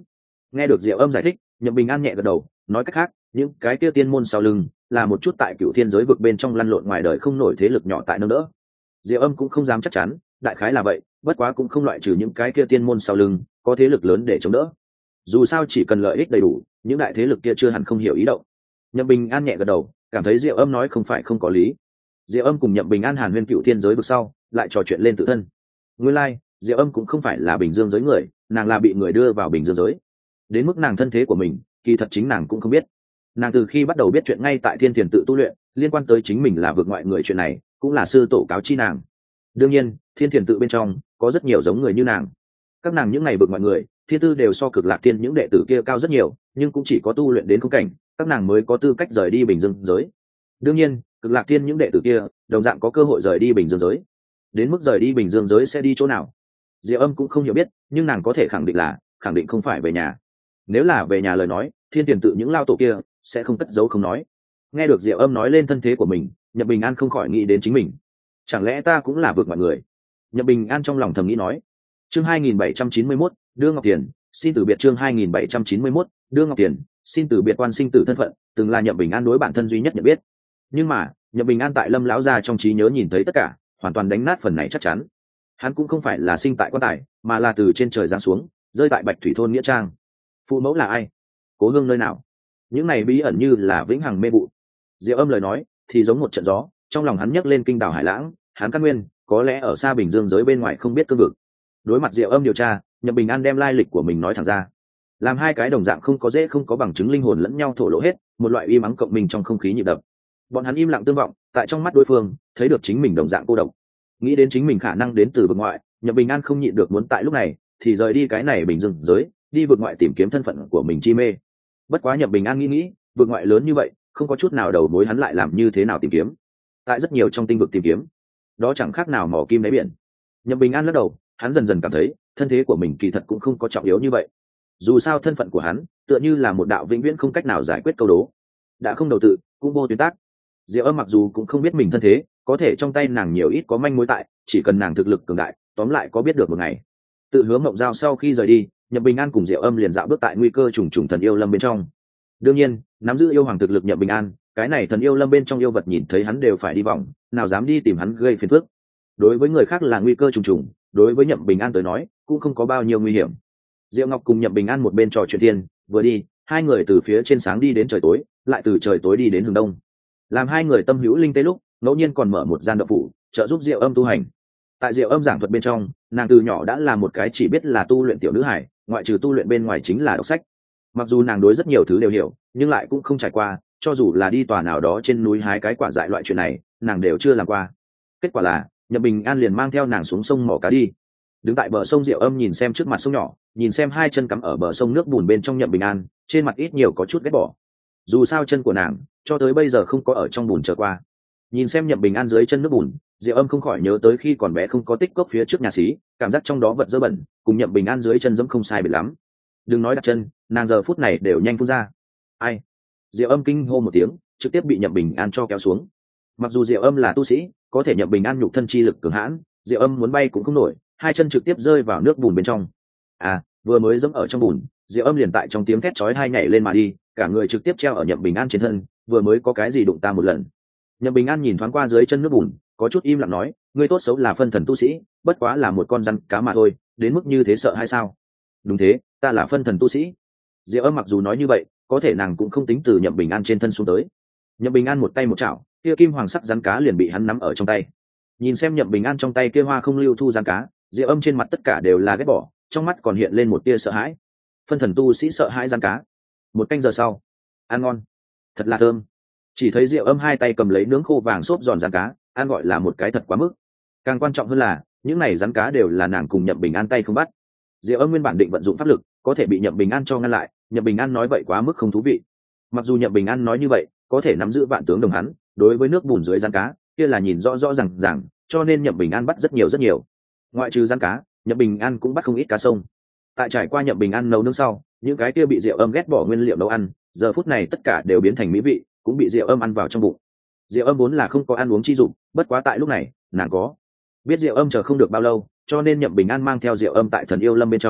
Nghe được Diệu Âm giải thích, Nhậm Bình An nhẹ gật đầu, nói cách khác, những cái kia tiên môn sau lưng là một chút tại Cựu Thiên giới vực bên trong lăn lộn ngoài đời không nổi thế lực nhỏ tại nâng đỡ. Diệu Âm cũng không dám chắc chắn, đại khái là vậy, bất quá cũng không loại trừ những cái kia tiên môn sau lưng có thế lực lớn để chống đỡ. Dù sao chỉ cần lợi ích đầy đủ, những đại thế lực kia chưa hẳn không hiểu ý động. Nhậm Bình An nhẹ gật đầu, cảm thấy Diệu Âm nói không phải không có lý. Diệu Âm cùng Nhậm Bình An hàn huyên Cựu Thiên giới vực sau, lại trò chuyện lên tự thân. Nguyên lai, like, Diệu Âm cũng không phải là Bình Dương giới người, nàng là bị người đưa vào Bình Dương giới. Đến mức nàng thân thế của mình, kỳ thật chính nàng cũng không biết. Nàng từ khi bắt đầu biết chuyện ngay tại Thiên Thiền tự tu luyện, liên quan tới chính mình là vượt ngoại người chuyện này, cũng là sư tổ cáo chi nàng. Đương nhiên, Thiên Thiền tự bên trong có rất nhiều giống người như nàng. Các nàng những ngày vượt ngoại người, thiên tư đều so Cực Lạc Thiên những đệ tử kia cao rất nhiều, nhưng cũng chỉ có tu luyện đến không cảnh, các nàng mới có tư cách rời đi Bình Dương giới. Đương nhiên, Cực Lạc Thiên những đệ tử kia, đồng dạng có cơ hội rời đi Bình Dương giới. Đến mức rời đi Bình Dương giới sẽ đi chỗ nào, Diệu Âm cũng không hiểu biết, nhưng nàng có thể khẳng định là, khẳng định không phải về nhà. Nếu là về nhà lời nói, Thiên Tiền tự những lao tổ kia sẽ không cất giấu không nói. Nghe được Diệu Âm nói lên thân thế của mình, Nhậm Bình An không khỏi nghĩ đến chính mình. Chẳng lẽ ta cũng là vượt mọi người? Nhậm Bình An trong lòng thầm nghĩ nói. Chương hai nghìn bảy trăm chín mươi mốt, đưa Ngọc Tiền, xin từ biệt. Chương hai nghìn bảy trăm chín mươi mốt, đưa Ngọc Tiền, xin từ biệt. Quan sinh tử thân phận, từng là Nhậm Bình An đối bản thân duy nhất nhận biết. Nhưng mà, Nhậm Bình An tại Lâm lão gia trong trí nhớ nhìn thấy tất cả, hoàn toàn đánh nát phần này chắc chắn. Hắn cũng không phải là sinh tại quan tài, mà là từ trên trời giáng xuống, rơi tại Bạch Thủy thôn nghĩa trang. Phụ mẫu là ai? Cố hương nơi nào? Những này bí ẩn như là vĩnh hằng mê vụ. Diệu Âm lời nói thì giống một trận gió, trong lòng hắn nhấc lên kinh đảo hải lãng, hắn căn nguyên có lẽ ở xa Bình Dương giới bên ngoài không biết cương vực. Đối mặt Diệu Âm điều tra, Nhậm Bình An đem lai lịch của mình nói thẳng ra, làm hai cái đồng dạng không có dễ không có bằng chứng linh hồn lẫn nhau thổ lộ hết, một loại uy mắng cộng mình trong không khí nhịp đập. Bọn hắn im lặng tương vọng, tại trong mắt đối phương thấy được chính mình đồng dạng cô độc. Nghĩ đến chính mình khả năng đến từ vực ngoại, Nhậm Bình An không nhịn được muốn tại lúc này thì rời đi cái này Bình Dương giới, đi vực ngoại tìm kiếm thân phận của mình chi mê. Bất quá Nhậm Bình An nghĩ nghĩ, vực ngoại lớn như vậy, không có chút nào đầu mối hắn lại làm như thế nào tìm kiếm. Tại rất nhiều trong tinh vực tìm kiếm, đó chẳng khác nào mỏ kim đáy biển. Nhậm Bình An lắc đầu, hắn dần dần cảm thấy thân thế của mình kỳ thật cũng không có trọng yếu như vậy. Dù sao thân phận của hắn tựa như là một đạo vĩnh viễn không cách nào giải quyết câu đố, đã không đầu tự cũng vô tuyến tác. Diệu Âm mặc dù cũng không biết mình thân thế, có thể trong tay nàng nhiều ít có manh mối tại, chỉ cần nàng thực lực cường đại, tóm lại có biết được một ngày. Tự Hứa Mộng Giao sau khi rời đi, Nhậm Bình An cùng Diệu Âm liền dạo bước tại nguy cơ trùng trùng thần yêu lâm bên trong. Đương nhiên, nắm giữ yêu hoàng thực lực Nhậm Bình An, cái này thần yêu lâm bên trong yêu vật nhìn thấy hắn đều phải đi vòng, nào dám đi tìm hắn gây phiền phức. Đối với người khác là nguy cơ trùng trùng, đối với Nhậm Bình An tới nói, cũng không có bao nhiêu nguy hiểm. Diệu Ngọc cùng Nhậm Bình An một bên trò chuyện thiên, vừa đi, hai người từ phía trên sáng đi đến trời tối, lại từ trời tối đi đến hướng đông. Làm hai người tâm hữu linh tê lúc, ngẫu nhiên còn mở một gian động phủ, trợ giúp Diệu Âm tu hành. Tại Diệu Âm giảng thuật bên trong, nàng từ nhỏ đã là một cái chỉ biết là tu luyện tiểu nữ hải, ngoại trừ tu luyện bên ngoài chính là đọc sách. Mặc dù nàng đối rất nhiều thứ đều hiểu, nhưng lại cũng không trải qua, cho dù là đi tòa nào đó trên núi hái cái quả dại loại chuyện này, nàng đều chưa làm qua. Kết quả là, Nhậm Bình An liền mang theo nàng xuống sông mò cá đi. Đứng tại bờ sông Diệu Âm nhìn xem trước mặt sông nhỏ, nhìn xem hai chân cắm ở bờ sông nước bùn bên trong Nhậm Bình An, trên mặt ít nhiều có chút ghét bỏ. Dù sao chân của nàng cho tới bây giờ không có ở trong bùn trở qua. Nhìn xem Nhậm Bình An dưới chân nước bùn, Diệu Âm không khỏi nhớ tới khi còn bé không có tích cốc phía trước nhà xí, cảm giác trong đó vật dơ bẩn, cùng Nhậm Bình An dưới chân dẫm không sai biệt lắm. Đừng nói đặt chân, nàng giờ phút này đều nhanh phun ra. Ai? Diệu Âm kinh hô một tiếng, trực tiếp bị Nhậm Bình An cho kéo xuống. Mặc dù Diệu Âm là tu sĩ, có thể Nhậm Bình An nhục thân chi lực cường hãn, Diệu Âm muốn bay cũng không nổi, hai chân trực tiếp rơi vào nước bùn bên trong. À, vừa mới dẫm ở trong bùn, Diệu Âm liền tại trong tiếng thét chói tai nhảy lên mà đi, cả người trực tiếp treo ở Nhậm Bình An trên thân, vừa mới có cái gì đụng ta một lần. Nhậm Bình An nhìn thoáng qua dưới chân nước bùn, có chút im lặng nói, ngươi tốt xấu là phân thần tu sĩ, bất quá là một con rắn cá mà thôi, đến mức như thế sợ hay sao? Đúng thế, ta là phân thần tu sĩ. Diệu Âm mặc dù nói như vậy, có thể nàng cũng không tính từ Nhậm Bình An trên thân xuống tới. Nhậm Bình An một tay một chảo, kia kim hoàng sắc rắn cá liền bị hắn nắm ở trong tay. Nhìn xem Nhậm Bình An trong tay kia hoa không lưu thu rắn cá, Diệu Âm trên mặt tất cả đều là ghét bỏ, trong mắt còn hiện lên một tia sợ hãi. Phân thần tu sĩ sợ hãi rắn cá. Một canh giờ sau, ăn ngon, thật là thơm. Chỉ thấy Diệu Âm hai tay cầm lấy nướng khô vàng xốp giòn rắn cá, ăn gọi là một cái thật quá mức. Càng quan trọng hơn là, những này rắn cá đều là nàng cùng Nhậm Bình An tay không bắt. Diệu Âm nguyên bản định vận dụng pháp lực, có thể bị Nhậm Bình An cho ngăn lại, Nhậm Bình An nói vậy quá mức không thú vị. Mặc dù Nhậm Bình An nói như vậy, có thể nắm giữ vạn tướng đồng hắn, đối với nước bùn dưới rắn cá, kia là nhìn rõ rõ ràng ràng, cho nên Nhậm Bình An bắt rất nhiều rất nhiều. Ngoại trừ rắn cá, Nhậm Bình An cũng bắt không ít cá sông. Tại trải qua Nhậm Bình An nấu nướng sau, những cái kia bị Diệu Âm ghét bỏ nguyên liệu nấu ăn, giờ phút này tất cả đều biến thành mỹ vị, cũng bị Diệu Âm ăn vào trong bụng. Diệu Âm vốn là không có ăn uống chi dụng, bất quá tại lúc này, nàng có biết Diệu Âm chờ không được bao lâu, cho nên Nhậm Bình An mang theo Diệu Âm tại thần yêu lâm bên trong,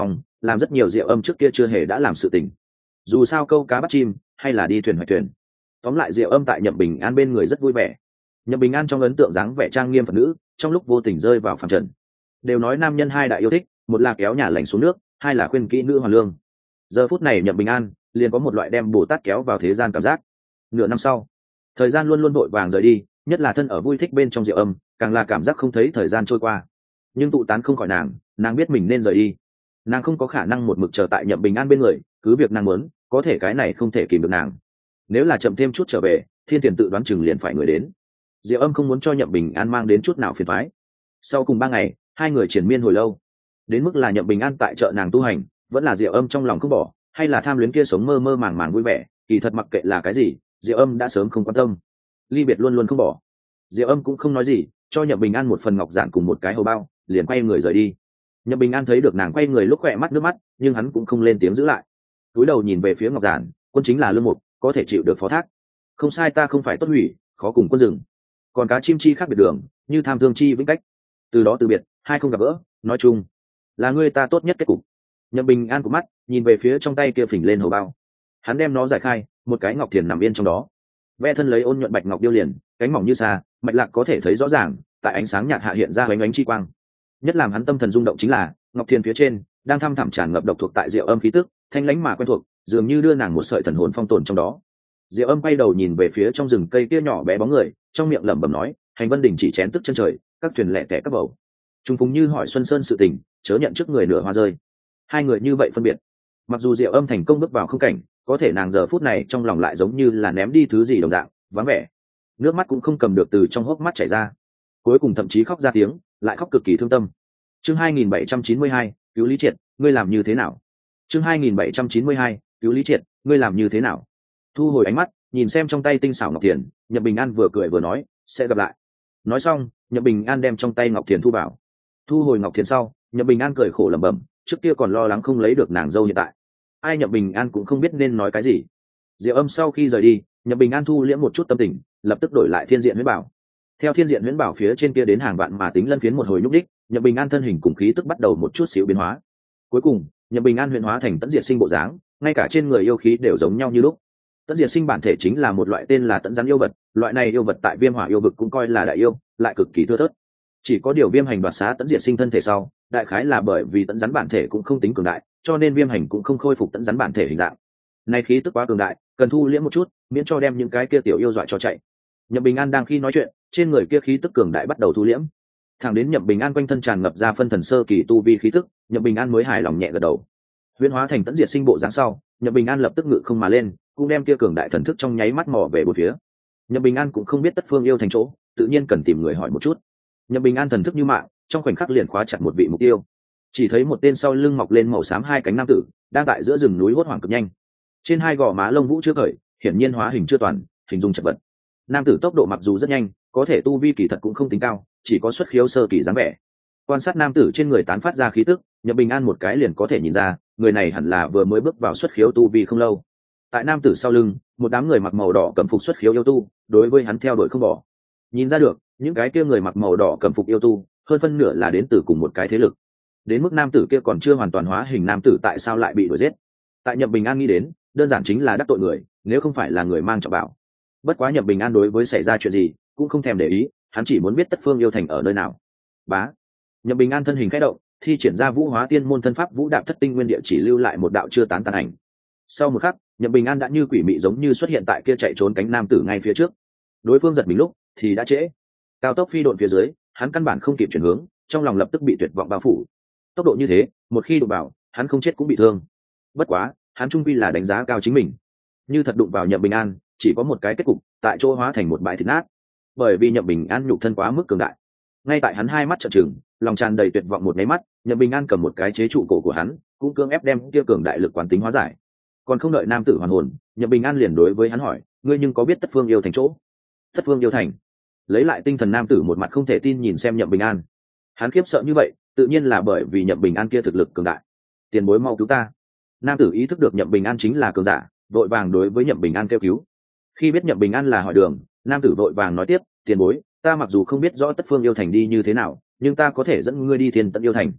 làm rất nhiều Diệu Âm trước kia chưa hề đã làm sự tình. Dù sao câu cá bắt chim hay là đi thuyền hoạch thuyền, tóm lại Diệu Âm tại Nhậm Bình An bên người rất vui vẻ. Nhậm Bình An trong ấn tượng dáng vẻ trang nghiêm phật nữ, trong lúc vô tình rơi vào phàm trần. Đều nói nam nhân hai đại yêu thích, một là kéo nhà lành xuống nước, hai là khuyên kỹ nữ hoàn lương. Giờ phút này Nhậm Bình An liền có một loại đem Bồ Tát kéo vào thế gian cảm giác. Nửa năm sau, thời gian luôn luôn vội vàng rời đi, nhất là thân ở vui thích bên trong Diệu Âm, càng là cảm giác không thấy thời gian trôi qua. Nhưng tụ tán không khỏi nàng, nàng biết mình nên rời đi. Nàng không có khả năng một mực chờ tại Nhậm Bình An bên người, cứ việc nàng muốn, có thể cái này không thể kìm được nàng. Nếu là chậm thêm chút trở về, Thiên Tiền tự đoán chừng liền phải người đến. Diệu Âm không muốn cho Nhậm Bình An mang đến chút nào phiền toái. Sau cùng ba ngày, hai người triền miên hồi lâu. Đến mức là Nhậm Bình An tại chợ nàng tu hành, vẫn là Diệu Âm trong lòng không bỏ, hay là tham luyến kia sống mơ mơ màng màng vui vẻ, kỳ thật mặc kệ là cái gì, Diệu Âm đã sớm không quan tâm. Ly biệt luôn luôn không bỏ. Diệu Âm cũng không nói gì, cho Nhậm Bình An một phần ngọc giản cùng một cái hầu bao, liền quay người rời đi. Nhậm Bình An thấy được nàng quay người lúc khỏe mắt nước mắt, nhưng hắn cũng không lên tiếng giữ lại. Cúi đầu nhìn về phía ngọc giản, quân chính là lương mục, có thể chịu được phó thác. Không sai, ta không phải tốt hủy, khó cùng quân rừng. Còn cá chim chi khác biệt đường, như tham thương chi vĩnh cách. Từ đó từ biệt, hai không gặp gỡ, nói chung là ngươi ta tốt nhất kết cục. Nhậm Bình An của mắt nhìn về phía trong tay kia phình lên hầu bao, hắn đem nó giải khai, một cái ngọc thiền nằm yên trong đó. Ve thân lấy ôn nhuận bạch ngọc điêu liền, cánh mỏng như xa, mạch lạc có thể thấy rõ ràng, tại ánh sáng nhạt hạ hiện ra ánh ánh chi quang. Nhất làm hắn tâm thần rung động chính là ngọc thiền phía trên đang thăm thẳm tràn ngập độc thuộc tại Diệu Âm khí tức, thanh lãnh mà quen thuộc, dường như đưa nàng một sợi thần hồn phong tồn trong đó. Diệu Âm quay đầu nhìn về phía trong rừng cây kia nhỏ bé bóng người, trong miệng lẩm bẩm nói, hành vân đỉnh chỉ chén tức chân trời, các thuyền lẻ tẻ các bầu. Trung Phùng Như hỏi Xuân Sơn sự tình, chớ nhận trước người nửa hoa rơi. Hai người như vậy phân biệt. Mặc dù Diệu Âm thành công bước vào không cảnh, có thể nàng giờ phút này trong lòng lại giống như là ném đi thứ gì đồng dạng, vắng vẻ. Nước mắt cũng không cầm được từ trong hốc mắt chảy ra. Cuối cùng thậm chí khóc ra tiếng, lại khóc cực kỳ thương tâm. Chương hai nghìn bảy trăm chín mươi hai, cứu Lý Triệt, ngươi làm như thế nào? Chương hai nghìn bảy trăm chín mươi hai, cứu Lý Triệt, ngươi làm như thế nào? Thu hồi ánh mắt, nhìn xem trong tay tinh xảo ngọc thiền, Nhậm Bình An vừa cười vừa nói, sẽ gặp lại. Nói xong, Nhậm Bình An đem trong tay ngọc thiền thu vào. Thu hồi ngọc thiền sau, Nhậm Bình An cười khổ lẩm bẩm, trước kia còn lo lắng không lấy được nàng dâu hiện tại. Ai Nhậm Bình An cũng không biết nên nói cái gì. Diệu Âm sau khi rời đi, Nhậm Bình An thu liễm một chút tâm tình, lập tức đổi lại Thiên Diện Huyễn Bảo. Theo Thiên Diện Huyễn Bảo phía trên kia đến hàng vạn mà tính lân phiến một hồi nhúc đích, Nhậm Bình An thân hình cùng khí tức bắt đầu một chút xíu biến hóa. Cuối cùng, Nhậm Bình An huyễn hóa thành Tẫn Diệt Sinh bộ dáng, ngay cả trên người yêu khí đều giống nhau như lúc. Tẫn Diệt Sinh bản thể chính là một loại tên là Tẫn Rắn yêu vật, loại này yêu vật tại Viêm Hỏa yêu vực cũng coi là đại yêu, lại cực kỳ thưa thớt. Chỉ có điều Viêm Hành đoạt xá Tẫn Diệt Sinh thân thể sau, đại khái là bởi vì Tẫn Rắn bản thể cũng không tính cường đại, cho nên Viêm Hành cũng không khôi phục Tẫn Rắn bản thể hình dạng. Nay khí tức quá cường đại, cần thu liễm một chút, miễn cho đem những cái kia tiểu yêu dọa cho chạy. Nhậm Bình An đang khi nói chuyện, trên người kia khí tức cường đại bắt đầu thu liễm. Thẳng đến Nhậm Bình An quanh thân tràn ngập ra phân thần sơ kỳ tu vi khí tức, Nhậm Bình An mới hài lòng nhẹ gật đầu. Huyễn hóa thành Tẫn Diệt Sinh bộ dáng sau, Nhậm Bình An lập tức ngự không mà lên, cũng đem kia cường đại thần thức trong nháy mắt mò về bốn phía. Nhậm Bình An cũng không biết Tất Phương yêu thành chỗ, tự nhiên cần tìm người hỏi một chút. Nhậm Bình An thần thức như mạng, trong khoảnh khắc liền khóa chặt một vị mục tiêu. Chỉ thấy một tên sau lưng mọc lên màu xám hai cánh nam tử, đang tại giữa rừng núi hốt hoảng cực nhanh. Trên hai gò má lông vũ chưa khởi, hiển nhiên hóa hình chưa toàn, hình dung chật vật. Nam tử tốc độ mặc dù rất nhanh, có thể tu vi kỳ thật cũng không tính cao, chỉ có xuất khiếu sơ kỳ dáng vẻ. Quan sát nam tử trên người tán phát ra khí tức, Nhậm Bình An một cái liền có thể nhìn ra, người này hẳn là vừa mới bước vào xuất khiếu tu vi không lâu. Tại nam tử sau lưng, một đám người mặc màu đỏ cẩm phục xuất khiếu yêu tu, đối với hắn theo đuổi không bỏ. Nhìn ra được, những cái kia người mặc màu đỏ cẩm phục yêu tu, hơn phân nửa là đến từ cùng một cái thế lực. Đến mức nam tử kia còn chưa hoàn toàn hóa hình nam tử tại sao lại bị đuổi giết? Tại Nhậm Bình An nghĩ đến, đơn giản chính là đắc tội người, nếu không phải là người mang trọng bảo. Bất quá Nhậm Bình An đối với xảy ra chuyện gì cũng không thèm để ý, hắn chỉ muốn biết Tất Phương yêu thành ở nơi nào. Bá. Nhậm Bình An thân hình khẽ động, thi triển ra Vũ Hóa Tiên môn thân pháp Vũ Đạp Thất Tinh Nguyên Địa chỉ lưu lại một đạo chưa tán tàn ảnh. Sau một khắc, Nhậm Bình An đã như quỷ mị giống như xuất hiện tại kia chạy trốn cánh nam tử ngay phía trước. Đối phương giật mình lúc thì đã trễ. Cao tốc phi độn phía dưới, hắn căn bản không kịp chuyển hướng, trong lòng lập tức bị tuyệt vọng bao phủ. Tốc độ như thế, một khi đụng vào, hắn không chết cũng bị thương. Bất quá, hắn trung quy là đánh giá cao chính mình. Như thật đụng vào Nhậm Bình An, chỉ có một cái kết cục, tại chỗ hóa thành một bãi thịt nát. Bởi vì Nhậm Bình An nhục thân quá mức cường đại. Ngay tại hắn hai mắt trợn trừng, lòng tràn đầy tuyệt vọng một cái mắt, Nhậm Bình An cầm một cái chế trụ cổ của hắn, cũng cưỡng ép đem kia cường đại lực quán tính hóa giải. Còn không đợi nam tử hoàn hồn, Nhậm Bình An liền đối với hắn hỏi, ngươi nhưng có biết Tất Phương yêu thành chỗ? Tất Phương yêu thành? Lấy lại tinh thần nam tử một mặt không thể tin nhìn xem Nhậm Bình An. Hắn khiếp sợ như vậy, tự nhiên là bởi vì Nhậm Bình An kia thực lực cường đại. Tiền bối mau cứu ta! Nam tử ý thức được Nhậm Bình An chính là cường giả, vội vàng đối với Nhậm Bình An kêu cứu. Khi biết Nhậm Bình An là hỏi đường, nam tử vội vàng nói tiếp, tiền bối, ta mặc dù không biết rõ Tất Phương yêu thành đi như thế nào, nhưng ta có thể dẫn ngươi đi Thiên Tận yêu thành.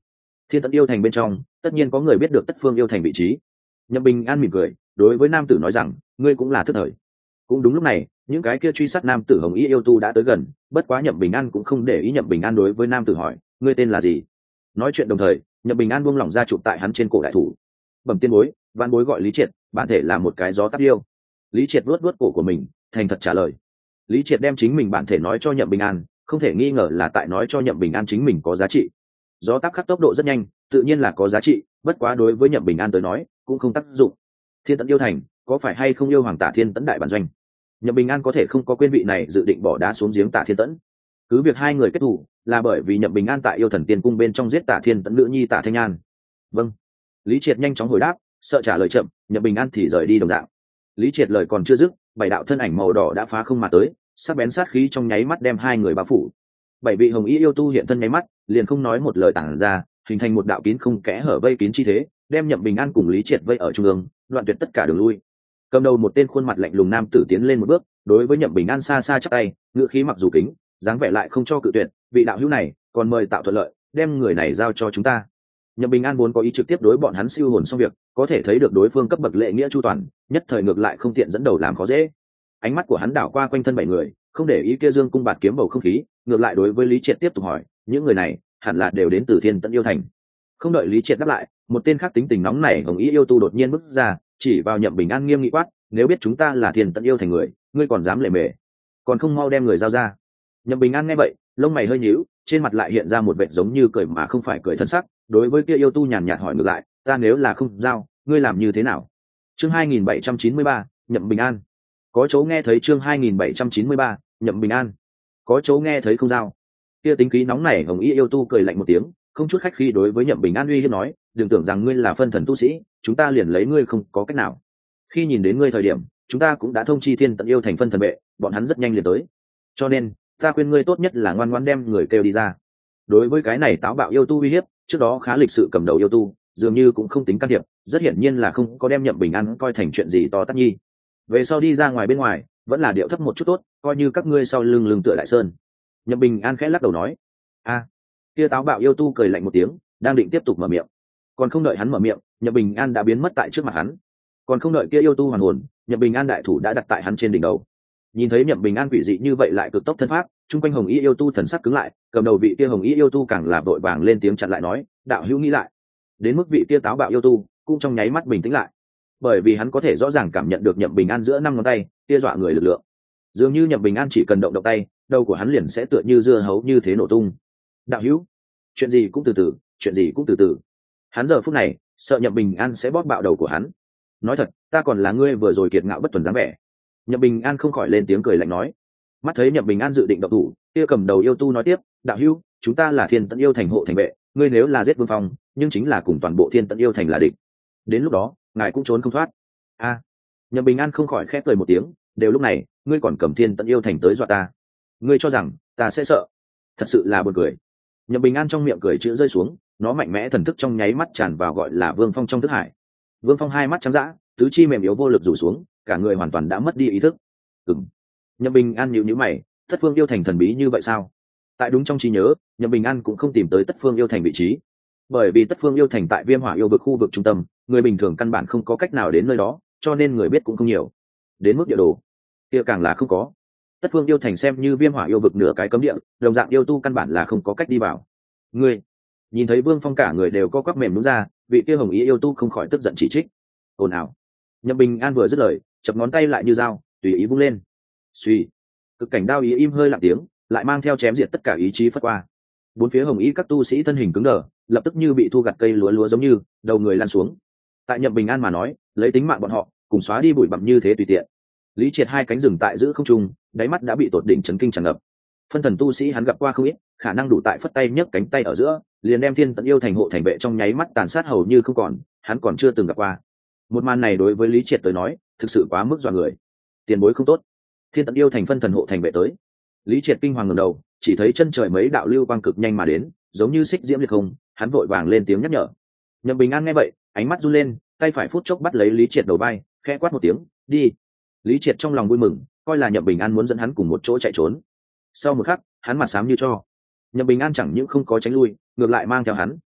Thiên Tận yêu thành bên trong tất nhiên có người biết được Tất Phương yêu thành vị trí. Nhậm Bình An mỉm cười đối với nam tử nói rằng, ngươi cũng là thức thời. Cũng đúng lúc này, những cái kia truy sát nam tử hồng y yêu tu đã tới gần, bất quá Nhậm Bình An cũng không để ý. Nhậm Bình An đối với nam tử hỏi, ngươi tên là gì? Nói chuyện đồng thời, Nhậm Bình An buông lỏng ra chụp tại hắn trên cổ đại thủ. Bẩm tiên bối, văn bối gọi Lý Triệt, bản thể là một cái gió táp điêu. Lý Triệt vuốt vuốt cổ của mình, thành thật trả lời. Lý Triệt đem chính mình bản thể nói cho Nhậm Bình An, không thể nghi ngờ là tại nói cho Nhậm Bình An chính mình có giá trị. Gió táp khắc tốc độ rất nhanh, tự nhiên là có giá trị, bất quá đối với Nhậm Bình An tới nói cũng không tác dụng. Thiên Tận yêu thành có phải hay không yêu hoàng Tả Thiên Tẫn đại bản doanh? Nhậm Bình An có thể không có quên vị này dự định bỏ đá xuống giếng Tả Thiên Tẫn. Cứ việc hai người kết thù là bởi vì Nhậm Bình An tại yêu thần tiên cung bên trong giết Tả Thiên Tẫn nữ nhi Tả Thanh An. Vâng. Lý Triệt nhanh chóng hồi đáp, sợ trả lời chậm, Nhậm Bình An thì rời đi đồng dạng. Lý Triệt lời còn chưa dứt, bảy đạo thân ảnh màu đỏ đã phá không mà tới, sắc bén sát khí trong nháy mắt đem hai người bao phủ. Bảy vị hồng y yêu tu hiện thân nháy mắt, liền không nói một lời tản ra, hình thành một đạo kín không kẽ hở vây kín chi thế, đem Nhậm Bình An cùng Lý Triệt vây ở trung ương, đoạn tuyệt tất cả đường lui. Cầm đầu một tên khuôn mặt lạnh lùng nam tử tiến lên một bước, đối với Nhậm Bình An xa xa chắp tay, ngữ khí mặc dù kính, dáng vẻ lại không cho cự tuyệt, vị đạo hữu này, còn mời tạo thuận lợi, đem người này giao cho chúng ta. Nhậm Bình An vốn có ý trực tiếp đối bọn hắn siêu hồn xong việc, có thể thấy được đối phương cấp bậc lễ nghĩa chu toàn, nhất thời ngược lại không tiện dẫn đầu làm khó dễ. Ánh mắt của hắn đảo qua quanh thân bảy người, không để ý kia dương cung bạt kiếm bầu không khí, ngược lại đối với Lý Triệt tiếp tục hỏi, những người này hẳn là đều đến từ Thiên Tận yêu thành. Không đợi Lý Triệt đáp lại, một tên khác tính tình nóng nảy hồng ý yêu tu đột nhiên bước ra, chỉ vào Nhậm Bình An nghiêm nghị quát, nếu biết chúng ta là Thiên Tận yêu thành người, ngươi còn dám lề mề, còn không mau đem người giao ra. Nhậm Bình An nghe vậy, lông mày hơi nhíu, trên mặt lại hiện ra một vẻ giống như cười mà không phải cười thân sắc, đối với kia yêu tu nhàn nhạt hỏi ngược lại, ta nếu là không giao, ngươi làm như thế nào? Chương hai nghìn bảy trăm chín mươi ba, Nhậm Bình An. Có chỗ nghe thấy chương hai nghìn bảy trăm chín mươi ba, Nhậm Bình An. Có chỗ nghe thấy không giao. Kia tính khí nóng nảy hồng y yêu tu cười lạnh một tiếng, không chút khách khí đối với Nhậm Bình An uy hiếp nói, đừng tưởng rằng ngươi là phân thần tu sĩ, chúng ta liền lấy ngươi không có cách nào. Khi nhìn đến ngươi thời điểm, chúng ta cũng đã thông chi Thiên Tận yêu thành phân thần vệ, bọn hắn rất nhanh liền tới. Cho nên, ta khuyên ngươi tốt nhất là ngoan ngoãn đem người kêu đi ra. Đối với cái này táo bạo yêu tu uy hiếp, trước đó khá lịch sự cầm đầu yêu tu, dường như cũng không tính can thiệp, rất hiển nhiên là không có đem Nhậm Bình An coi thành chuyện gì to tát nhi. Về sau đi ra ngoài bên ngoài, vẫn là điệu thấp một chút tốt, coi như các ngươi sau lưng lưng tựa đại sơn. Nhậm Bình An khẽ lắc đầu nói, a, kia táo bạo yêu tu cười lạnh một tiếng, đang định tiếp tục mở miệng, còn không đợi hắn mở miệng, Nhậm Bình An đã biến mất tại trước mặt hắn. Còn không đợi kia yêu tu hoàn hồn, Nhậm Bình An đại thủ đã đặt tại hắn trên đỉnh đầu. Nhìn thấy Nhậm Bình An quỷ dị như vậy lại cực tốc thân pháp, chung quanh hồng y yêu tu thần sắc cứng lại, cầm đầu vị kia hồng y yêu tu càng là vội vàng lên tiếng chặn lại nói, đạo hữu nghĩ lại. Đến mức vị kia táo bạo yêu tu cũng trong nháy mắt bình tĩnh lại, bởi vì hắn có thể rõ ràng cảm nhận được Nhậm Bình An giữa năm ngón tay kia dọa người lực lượng, dường như Nhậm Bình An chỉ cần động động tay, đầu của hắn liền sẽ tựa như dưa hấu như thế nổ tung. Đạo hữu, chuyện gì cũng từ từ, chuyện gì cũng từ từ. Hắn giờ phút này sợ Nhậm Bình An sẽ bóp bạo đầu của hắn. Nói thật, ta còn là ngươi vừa rồi kiệt ngạo bất tuần dáng vẻ. Nhậm Bình An không khỏi lên tiếng cười lạnh nói. Mắt thấy Nhậm Bình An dự định động thủ, kia cầm đầu yêu tu nói tiếp, đạo hữu, chúng ta là Thiên Tận yêu thành hộ thành vệ, ngươi nếu là giết Vương Phong, nhưng chính là cùng toàn bộ Thiên Tận yêu thành là địch. Đến lúc đó, ngài cũng trốn không thoát. A. À, Nhậm Bình An không khỏi khẽ cười một tiếng, đều lúc này, ngươi còn cầm Thiên Tận yêu thành tới dọa ta. Ngươi cho rằng ta sẽ sợ? Thật sự là buồn cười. Nhậm Bình An trong miệng cười chữ rơi xuống, nó mạnh mẽ thần thức trong nháy mắt tràn vào gọi là Vương Phong trong thức hải. Vương Phong hai mắt trắng dã, tứ chi mềm yếu vô lực rủ xuống, cả người hoàn toàn đã mất đi ý thức. Ừm. Nhậm Bình An nhíu nhíu mày, Tất Phương yêu thành thần bí như vậy sao? Tại đúng trong trí nhớ, Nhậm Bình An cũng không tìm tới Tất Phương yêu thành vị trí, bởi vì Tất Phương yêu thành tại Viêm Hỏa yêu vực khu vực trung tâm, người bình thường căn bản không có cách nào đến nơi đó, cho nên người biết cũng không nhiều. Đến mức địa đồ, kia càng là không có. Tất Phương yêu thành xem như Viêm Hỏa yêu vực nửa cái cấm địa, đồng dạng yêu tu căn bản là không có cách đi vào. Ngươi, nhìn thấy Vương Phong cả người đều co quắp mềm nhũn ra, vị kia hồng ý yêu tu không khỏi tức giận chỉ trích. Ồn ào. Nhậm Bình An vừa dứt lời, chập ngón tay lại như dao, tùy ý vung lên. Suy, cực cảnh đao ý im hơi lặng tiếng, lại mang theo chém diệt tất cả ý chí phất qua. Bốn phía hồng ý các tu sĩ thân hình cứng đờ, lập tức như bị thu gặt cây lúa lúa giống như đầu người lăn xuống. Tại Nhậm Bình An mà nói, lấy tính mạng bọn họ cùng xóa đi bụi bặm như thế tùy tiện. Lý Triệt hai cánh rừng tại giữa không trung, đáy mắt đã bị tột đỉnh chấn kinh tràn ngập. Phân thần tu sĩ hắn gặp qua không ít, khả năng đủ tại phất tay nhấc cánh tay ở giữa, liền đem Thiên Tận yêu thành hộ thành vệ trong nháy mắt tàn sát hầu như không còn, hắn còn chưa từng gặp qua. Một màn này đối với Lý Triệt tới nói, thực sự quá mức dọa người. Tiền bối không tốt. Thiên Tận yêu thành phân thần hộ thành vệ tới. Lý Triệt kinh hoàng ngẩng đầu, chỉ thấy chân trời mấy đạo lưu quang cực nhanh mà đến, giống như xích diễm liệt không, hắn vội vàng lên tiếng nhắc nhở. Nhậm Bình An nghe vậy, ánh mắt run lên, tay phải phút chốc bắt lấy Lý Triệt đầu vai, khẽ quát một tiếng, đi. Lý Triệt trong lòng vui mừng, coi là Nhậm Bình An muốn dẫn hắn cùng một chỗ chạy trốn. Sau một khắc, hắn mặt xám như tro. Nhậm Bình An chẳng những không có tránh lui, ngược lại mang theo hắn,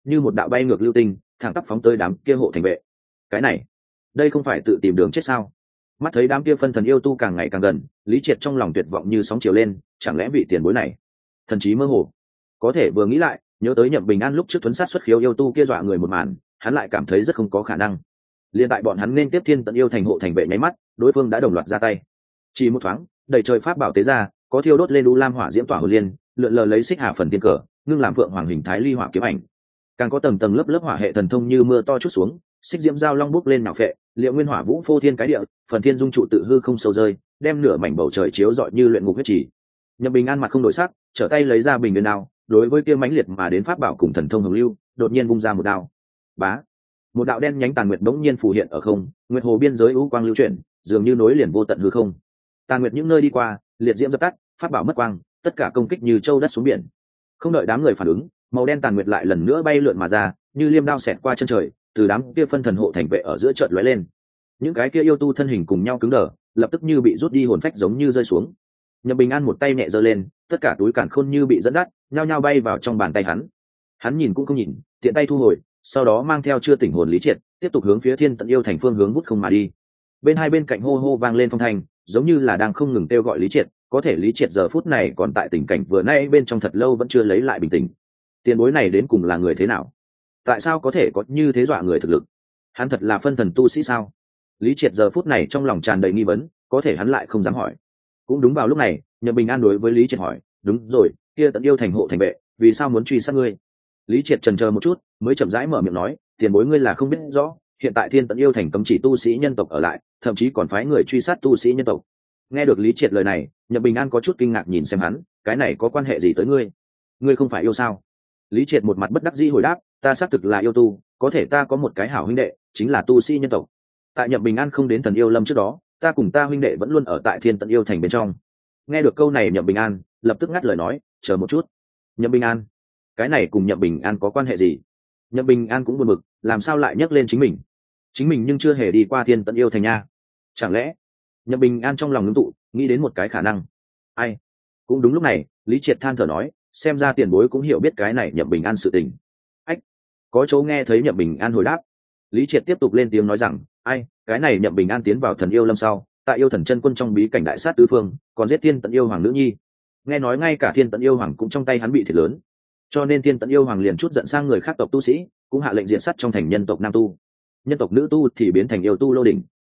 như một đạo bay ngược lưu tinh thẳng tắp phóng tới đám kia hộ thành vệ. Cái này, đây không phải tự tìm đường chết sao? Mắt thấy đám kia phân thần yêu tu càng ngày càng gần, Lý Triệt trong lòng tuyệt vọng như sóng chiều lên, chẳng lẽ vị tiền bối này thần trí mơ hồ? Có thể vừa nghĩ lại, nhớ tới Nhậm Bình An lúc trước tuấn sát xuất khiếu yêu tu kia dọa người một màn, hắn lại cảm thấy rất không có khả năng. Liên tại bọn hắn nên tiếp thiên tận yêu thành hộ thành vệ nháy mắt, đối phương đã đồng loạt ra tay. Chỉ một thoáng, đầy trời pháp bảo tế ra, có thiêu đốt lên u lam hỏa diễm tỏa hồn liên, lượn lờ lấy xích hà phần tiên cờ, ngưng làm phượng hoàng hình thái ly hỏa kiếm ảnh. Càng có tầng tầng lớp lớp hỏa hệ thần thông như mưa to chút xuống, xích diễm giao long bốc lên nạo phệ, liệu nguyên hỏa vũ phô thiên cái địa, phần thiên dung trụ tự hư không sâu rơi, đem nửa mảnh bầu trời chiếu rọi như luyện ngục huyết chỉ. Nhậm Bình An mặt không đổi sắc, trở tay lấy ra bình nguyên đao, đối với kia mãnh liệt mà đến pháp bảo cùng thần thông hồng lưu, đột nhiên vung ra một đao. Bá, một đạo đen nhánh tàn nguyệt bỗng nhiên phù hiện ở không, nguyệt hồ biên giới u quang lưu chuyển, dường như nối liền vô tận hư không. Tàn nguyệt những nơi đi qua, liệt diễm dập tắt, pháp bảo mất quang, tất cả công kích như châu đất xuống biển. Không đợi đám người phản ứng, màu đen tàn nguyệt lại lần nữa bay lượn mà ra, như liêm đao xẹt qua chân trời, từ đám kia phân thần hộ thành vệ ở giữa chợt lóe lên. Những cái kia yêu tu thân hình cùng nhau cứng đờ, lập tức như bị rút đi hồn phách giống như rơi xuống. Nhậm Bình An một tay nhẹ giơ lên, tất cả túi càn khôn như bị dẫn dắt, nhao nhao bay vào trong bàn tay hắn. Hắn nhìn cũng không nhìn, tiện tay thu hồi, sau đó mang theo chưa tỉnh hồn Lý Triệt, tiếp tục hướng phía thiên tận yêu thành phương hướng vút không mà đi. Bên hai bên cạnh hô hô vang lên phong thanh, giống như là đang không ngừng kêu gọi Lý Triệt, có thể Lý Triệt giờ phút này còn tại tình cảnh vừa nay bên trong thật lâu vẫn chưa lấy lại bình tĩnh. Tiền bối này đến cùng là người thế nào? Tại sao có thể có như thế dọa người thực lực? Hắn thật là phân thần tu sĩ sao? Lý Triệt giờ phút này trong lòng tràn đầy nghi vấn, có thể hắn lại không dám hỏi. Cũng đúng vào lúc này, Nhậm Bình An đối với Lý Triệt hỏi, đúng rồi, kia tận yêu thành hộ thành vệ, vì sao muốn truy sát ngươi? Lý Triệt chần chờ một chút, mới chậm rãi mở miệng nói, tiền bối ngươi là không biết rõ, hiện tại thiên tận yêu thành cấm chỉ tu sĩ nhân tộc ở lại, thậm chí còn phái người truy sát tu sĩ nhân tộc. Nghe được Lý Triệt lời này, Nhậm Bình An có chút kinh ngạc nhìn xem hắn, cái này có quan hệ gì tới ngươi? Ngươi không phải yêu sao? Lý Triệt một mặt bất đắc dĩ hồi đáp, ta xác thực là yêu tu, có thể ta có một cái hảo huynh đệ, chính là tu sĩ nhân tộc. Tại Nhậm Bình An không đến thần yêu lâm trước đó, ta cùng ta huynh đệ vẫn luôn ở tại thiên tận yêu thành bên trong. Nghe được câu này Nhậm Bình An lập tức ngắt lời nói, chờ một chút. Nhậm Bình An, cái này cùng Nhậm Bình An có quan hệ gì? Nhậm Bình An cũng buồn bực, làm sao lại nhắc lên chính mình? Chính mình nhưng chưa hề đi qua thiên tận yêu thành nha. Chẳng lẽ? Nhậm Bình An trong lòng ngưng tụ, nghĩ đến một cái khả năng. Ai? Cũng đúng lúc này, Lý Triệt than thở nói, xem ra tiền bối cũng hiểu biết cái này Nhậm Bình An sự tình. Ách, có chỗ nghe thấy Nhậm Bình An hồi đáp. Lý Triệt tiếp tục lên tiếng nói rằng, ai, cái này Nhậm Bình An tiến vào thần yêu lâm sau, tại yêu thần chân quân trong bí cảnh đại sát tứ phương, còn giết thiên tận yêu hoàng nữ nhi. Nghe nói ngay cả thiên tận yêu hoàng cũng trong tay hắn bị thiệt lớn, cho nên thiên tận yêu hoàng liền chút giận sang người khác tộc tu sĩ, cũng hạ lệnh diệt sát trong thành nhân tộc nam tu, nhân tộc nữ tu thì biến thành yêu tu lô đỉnh.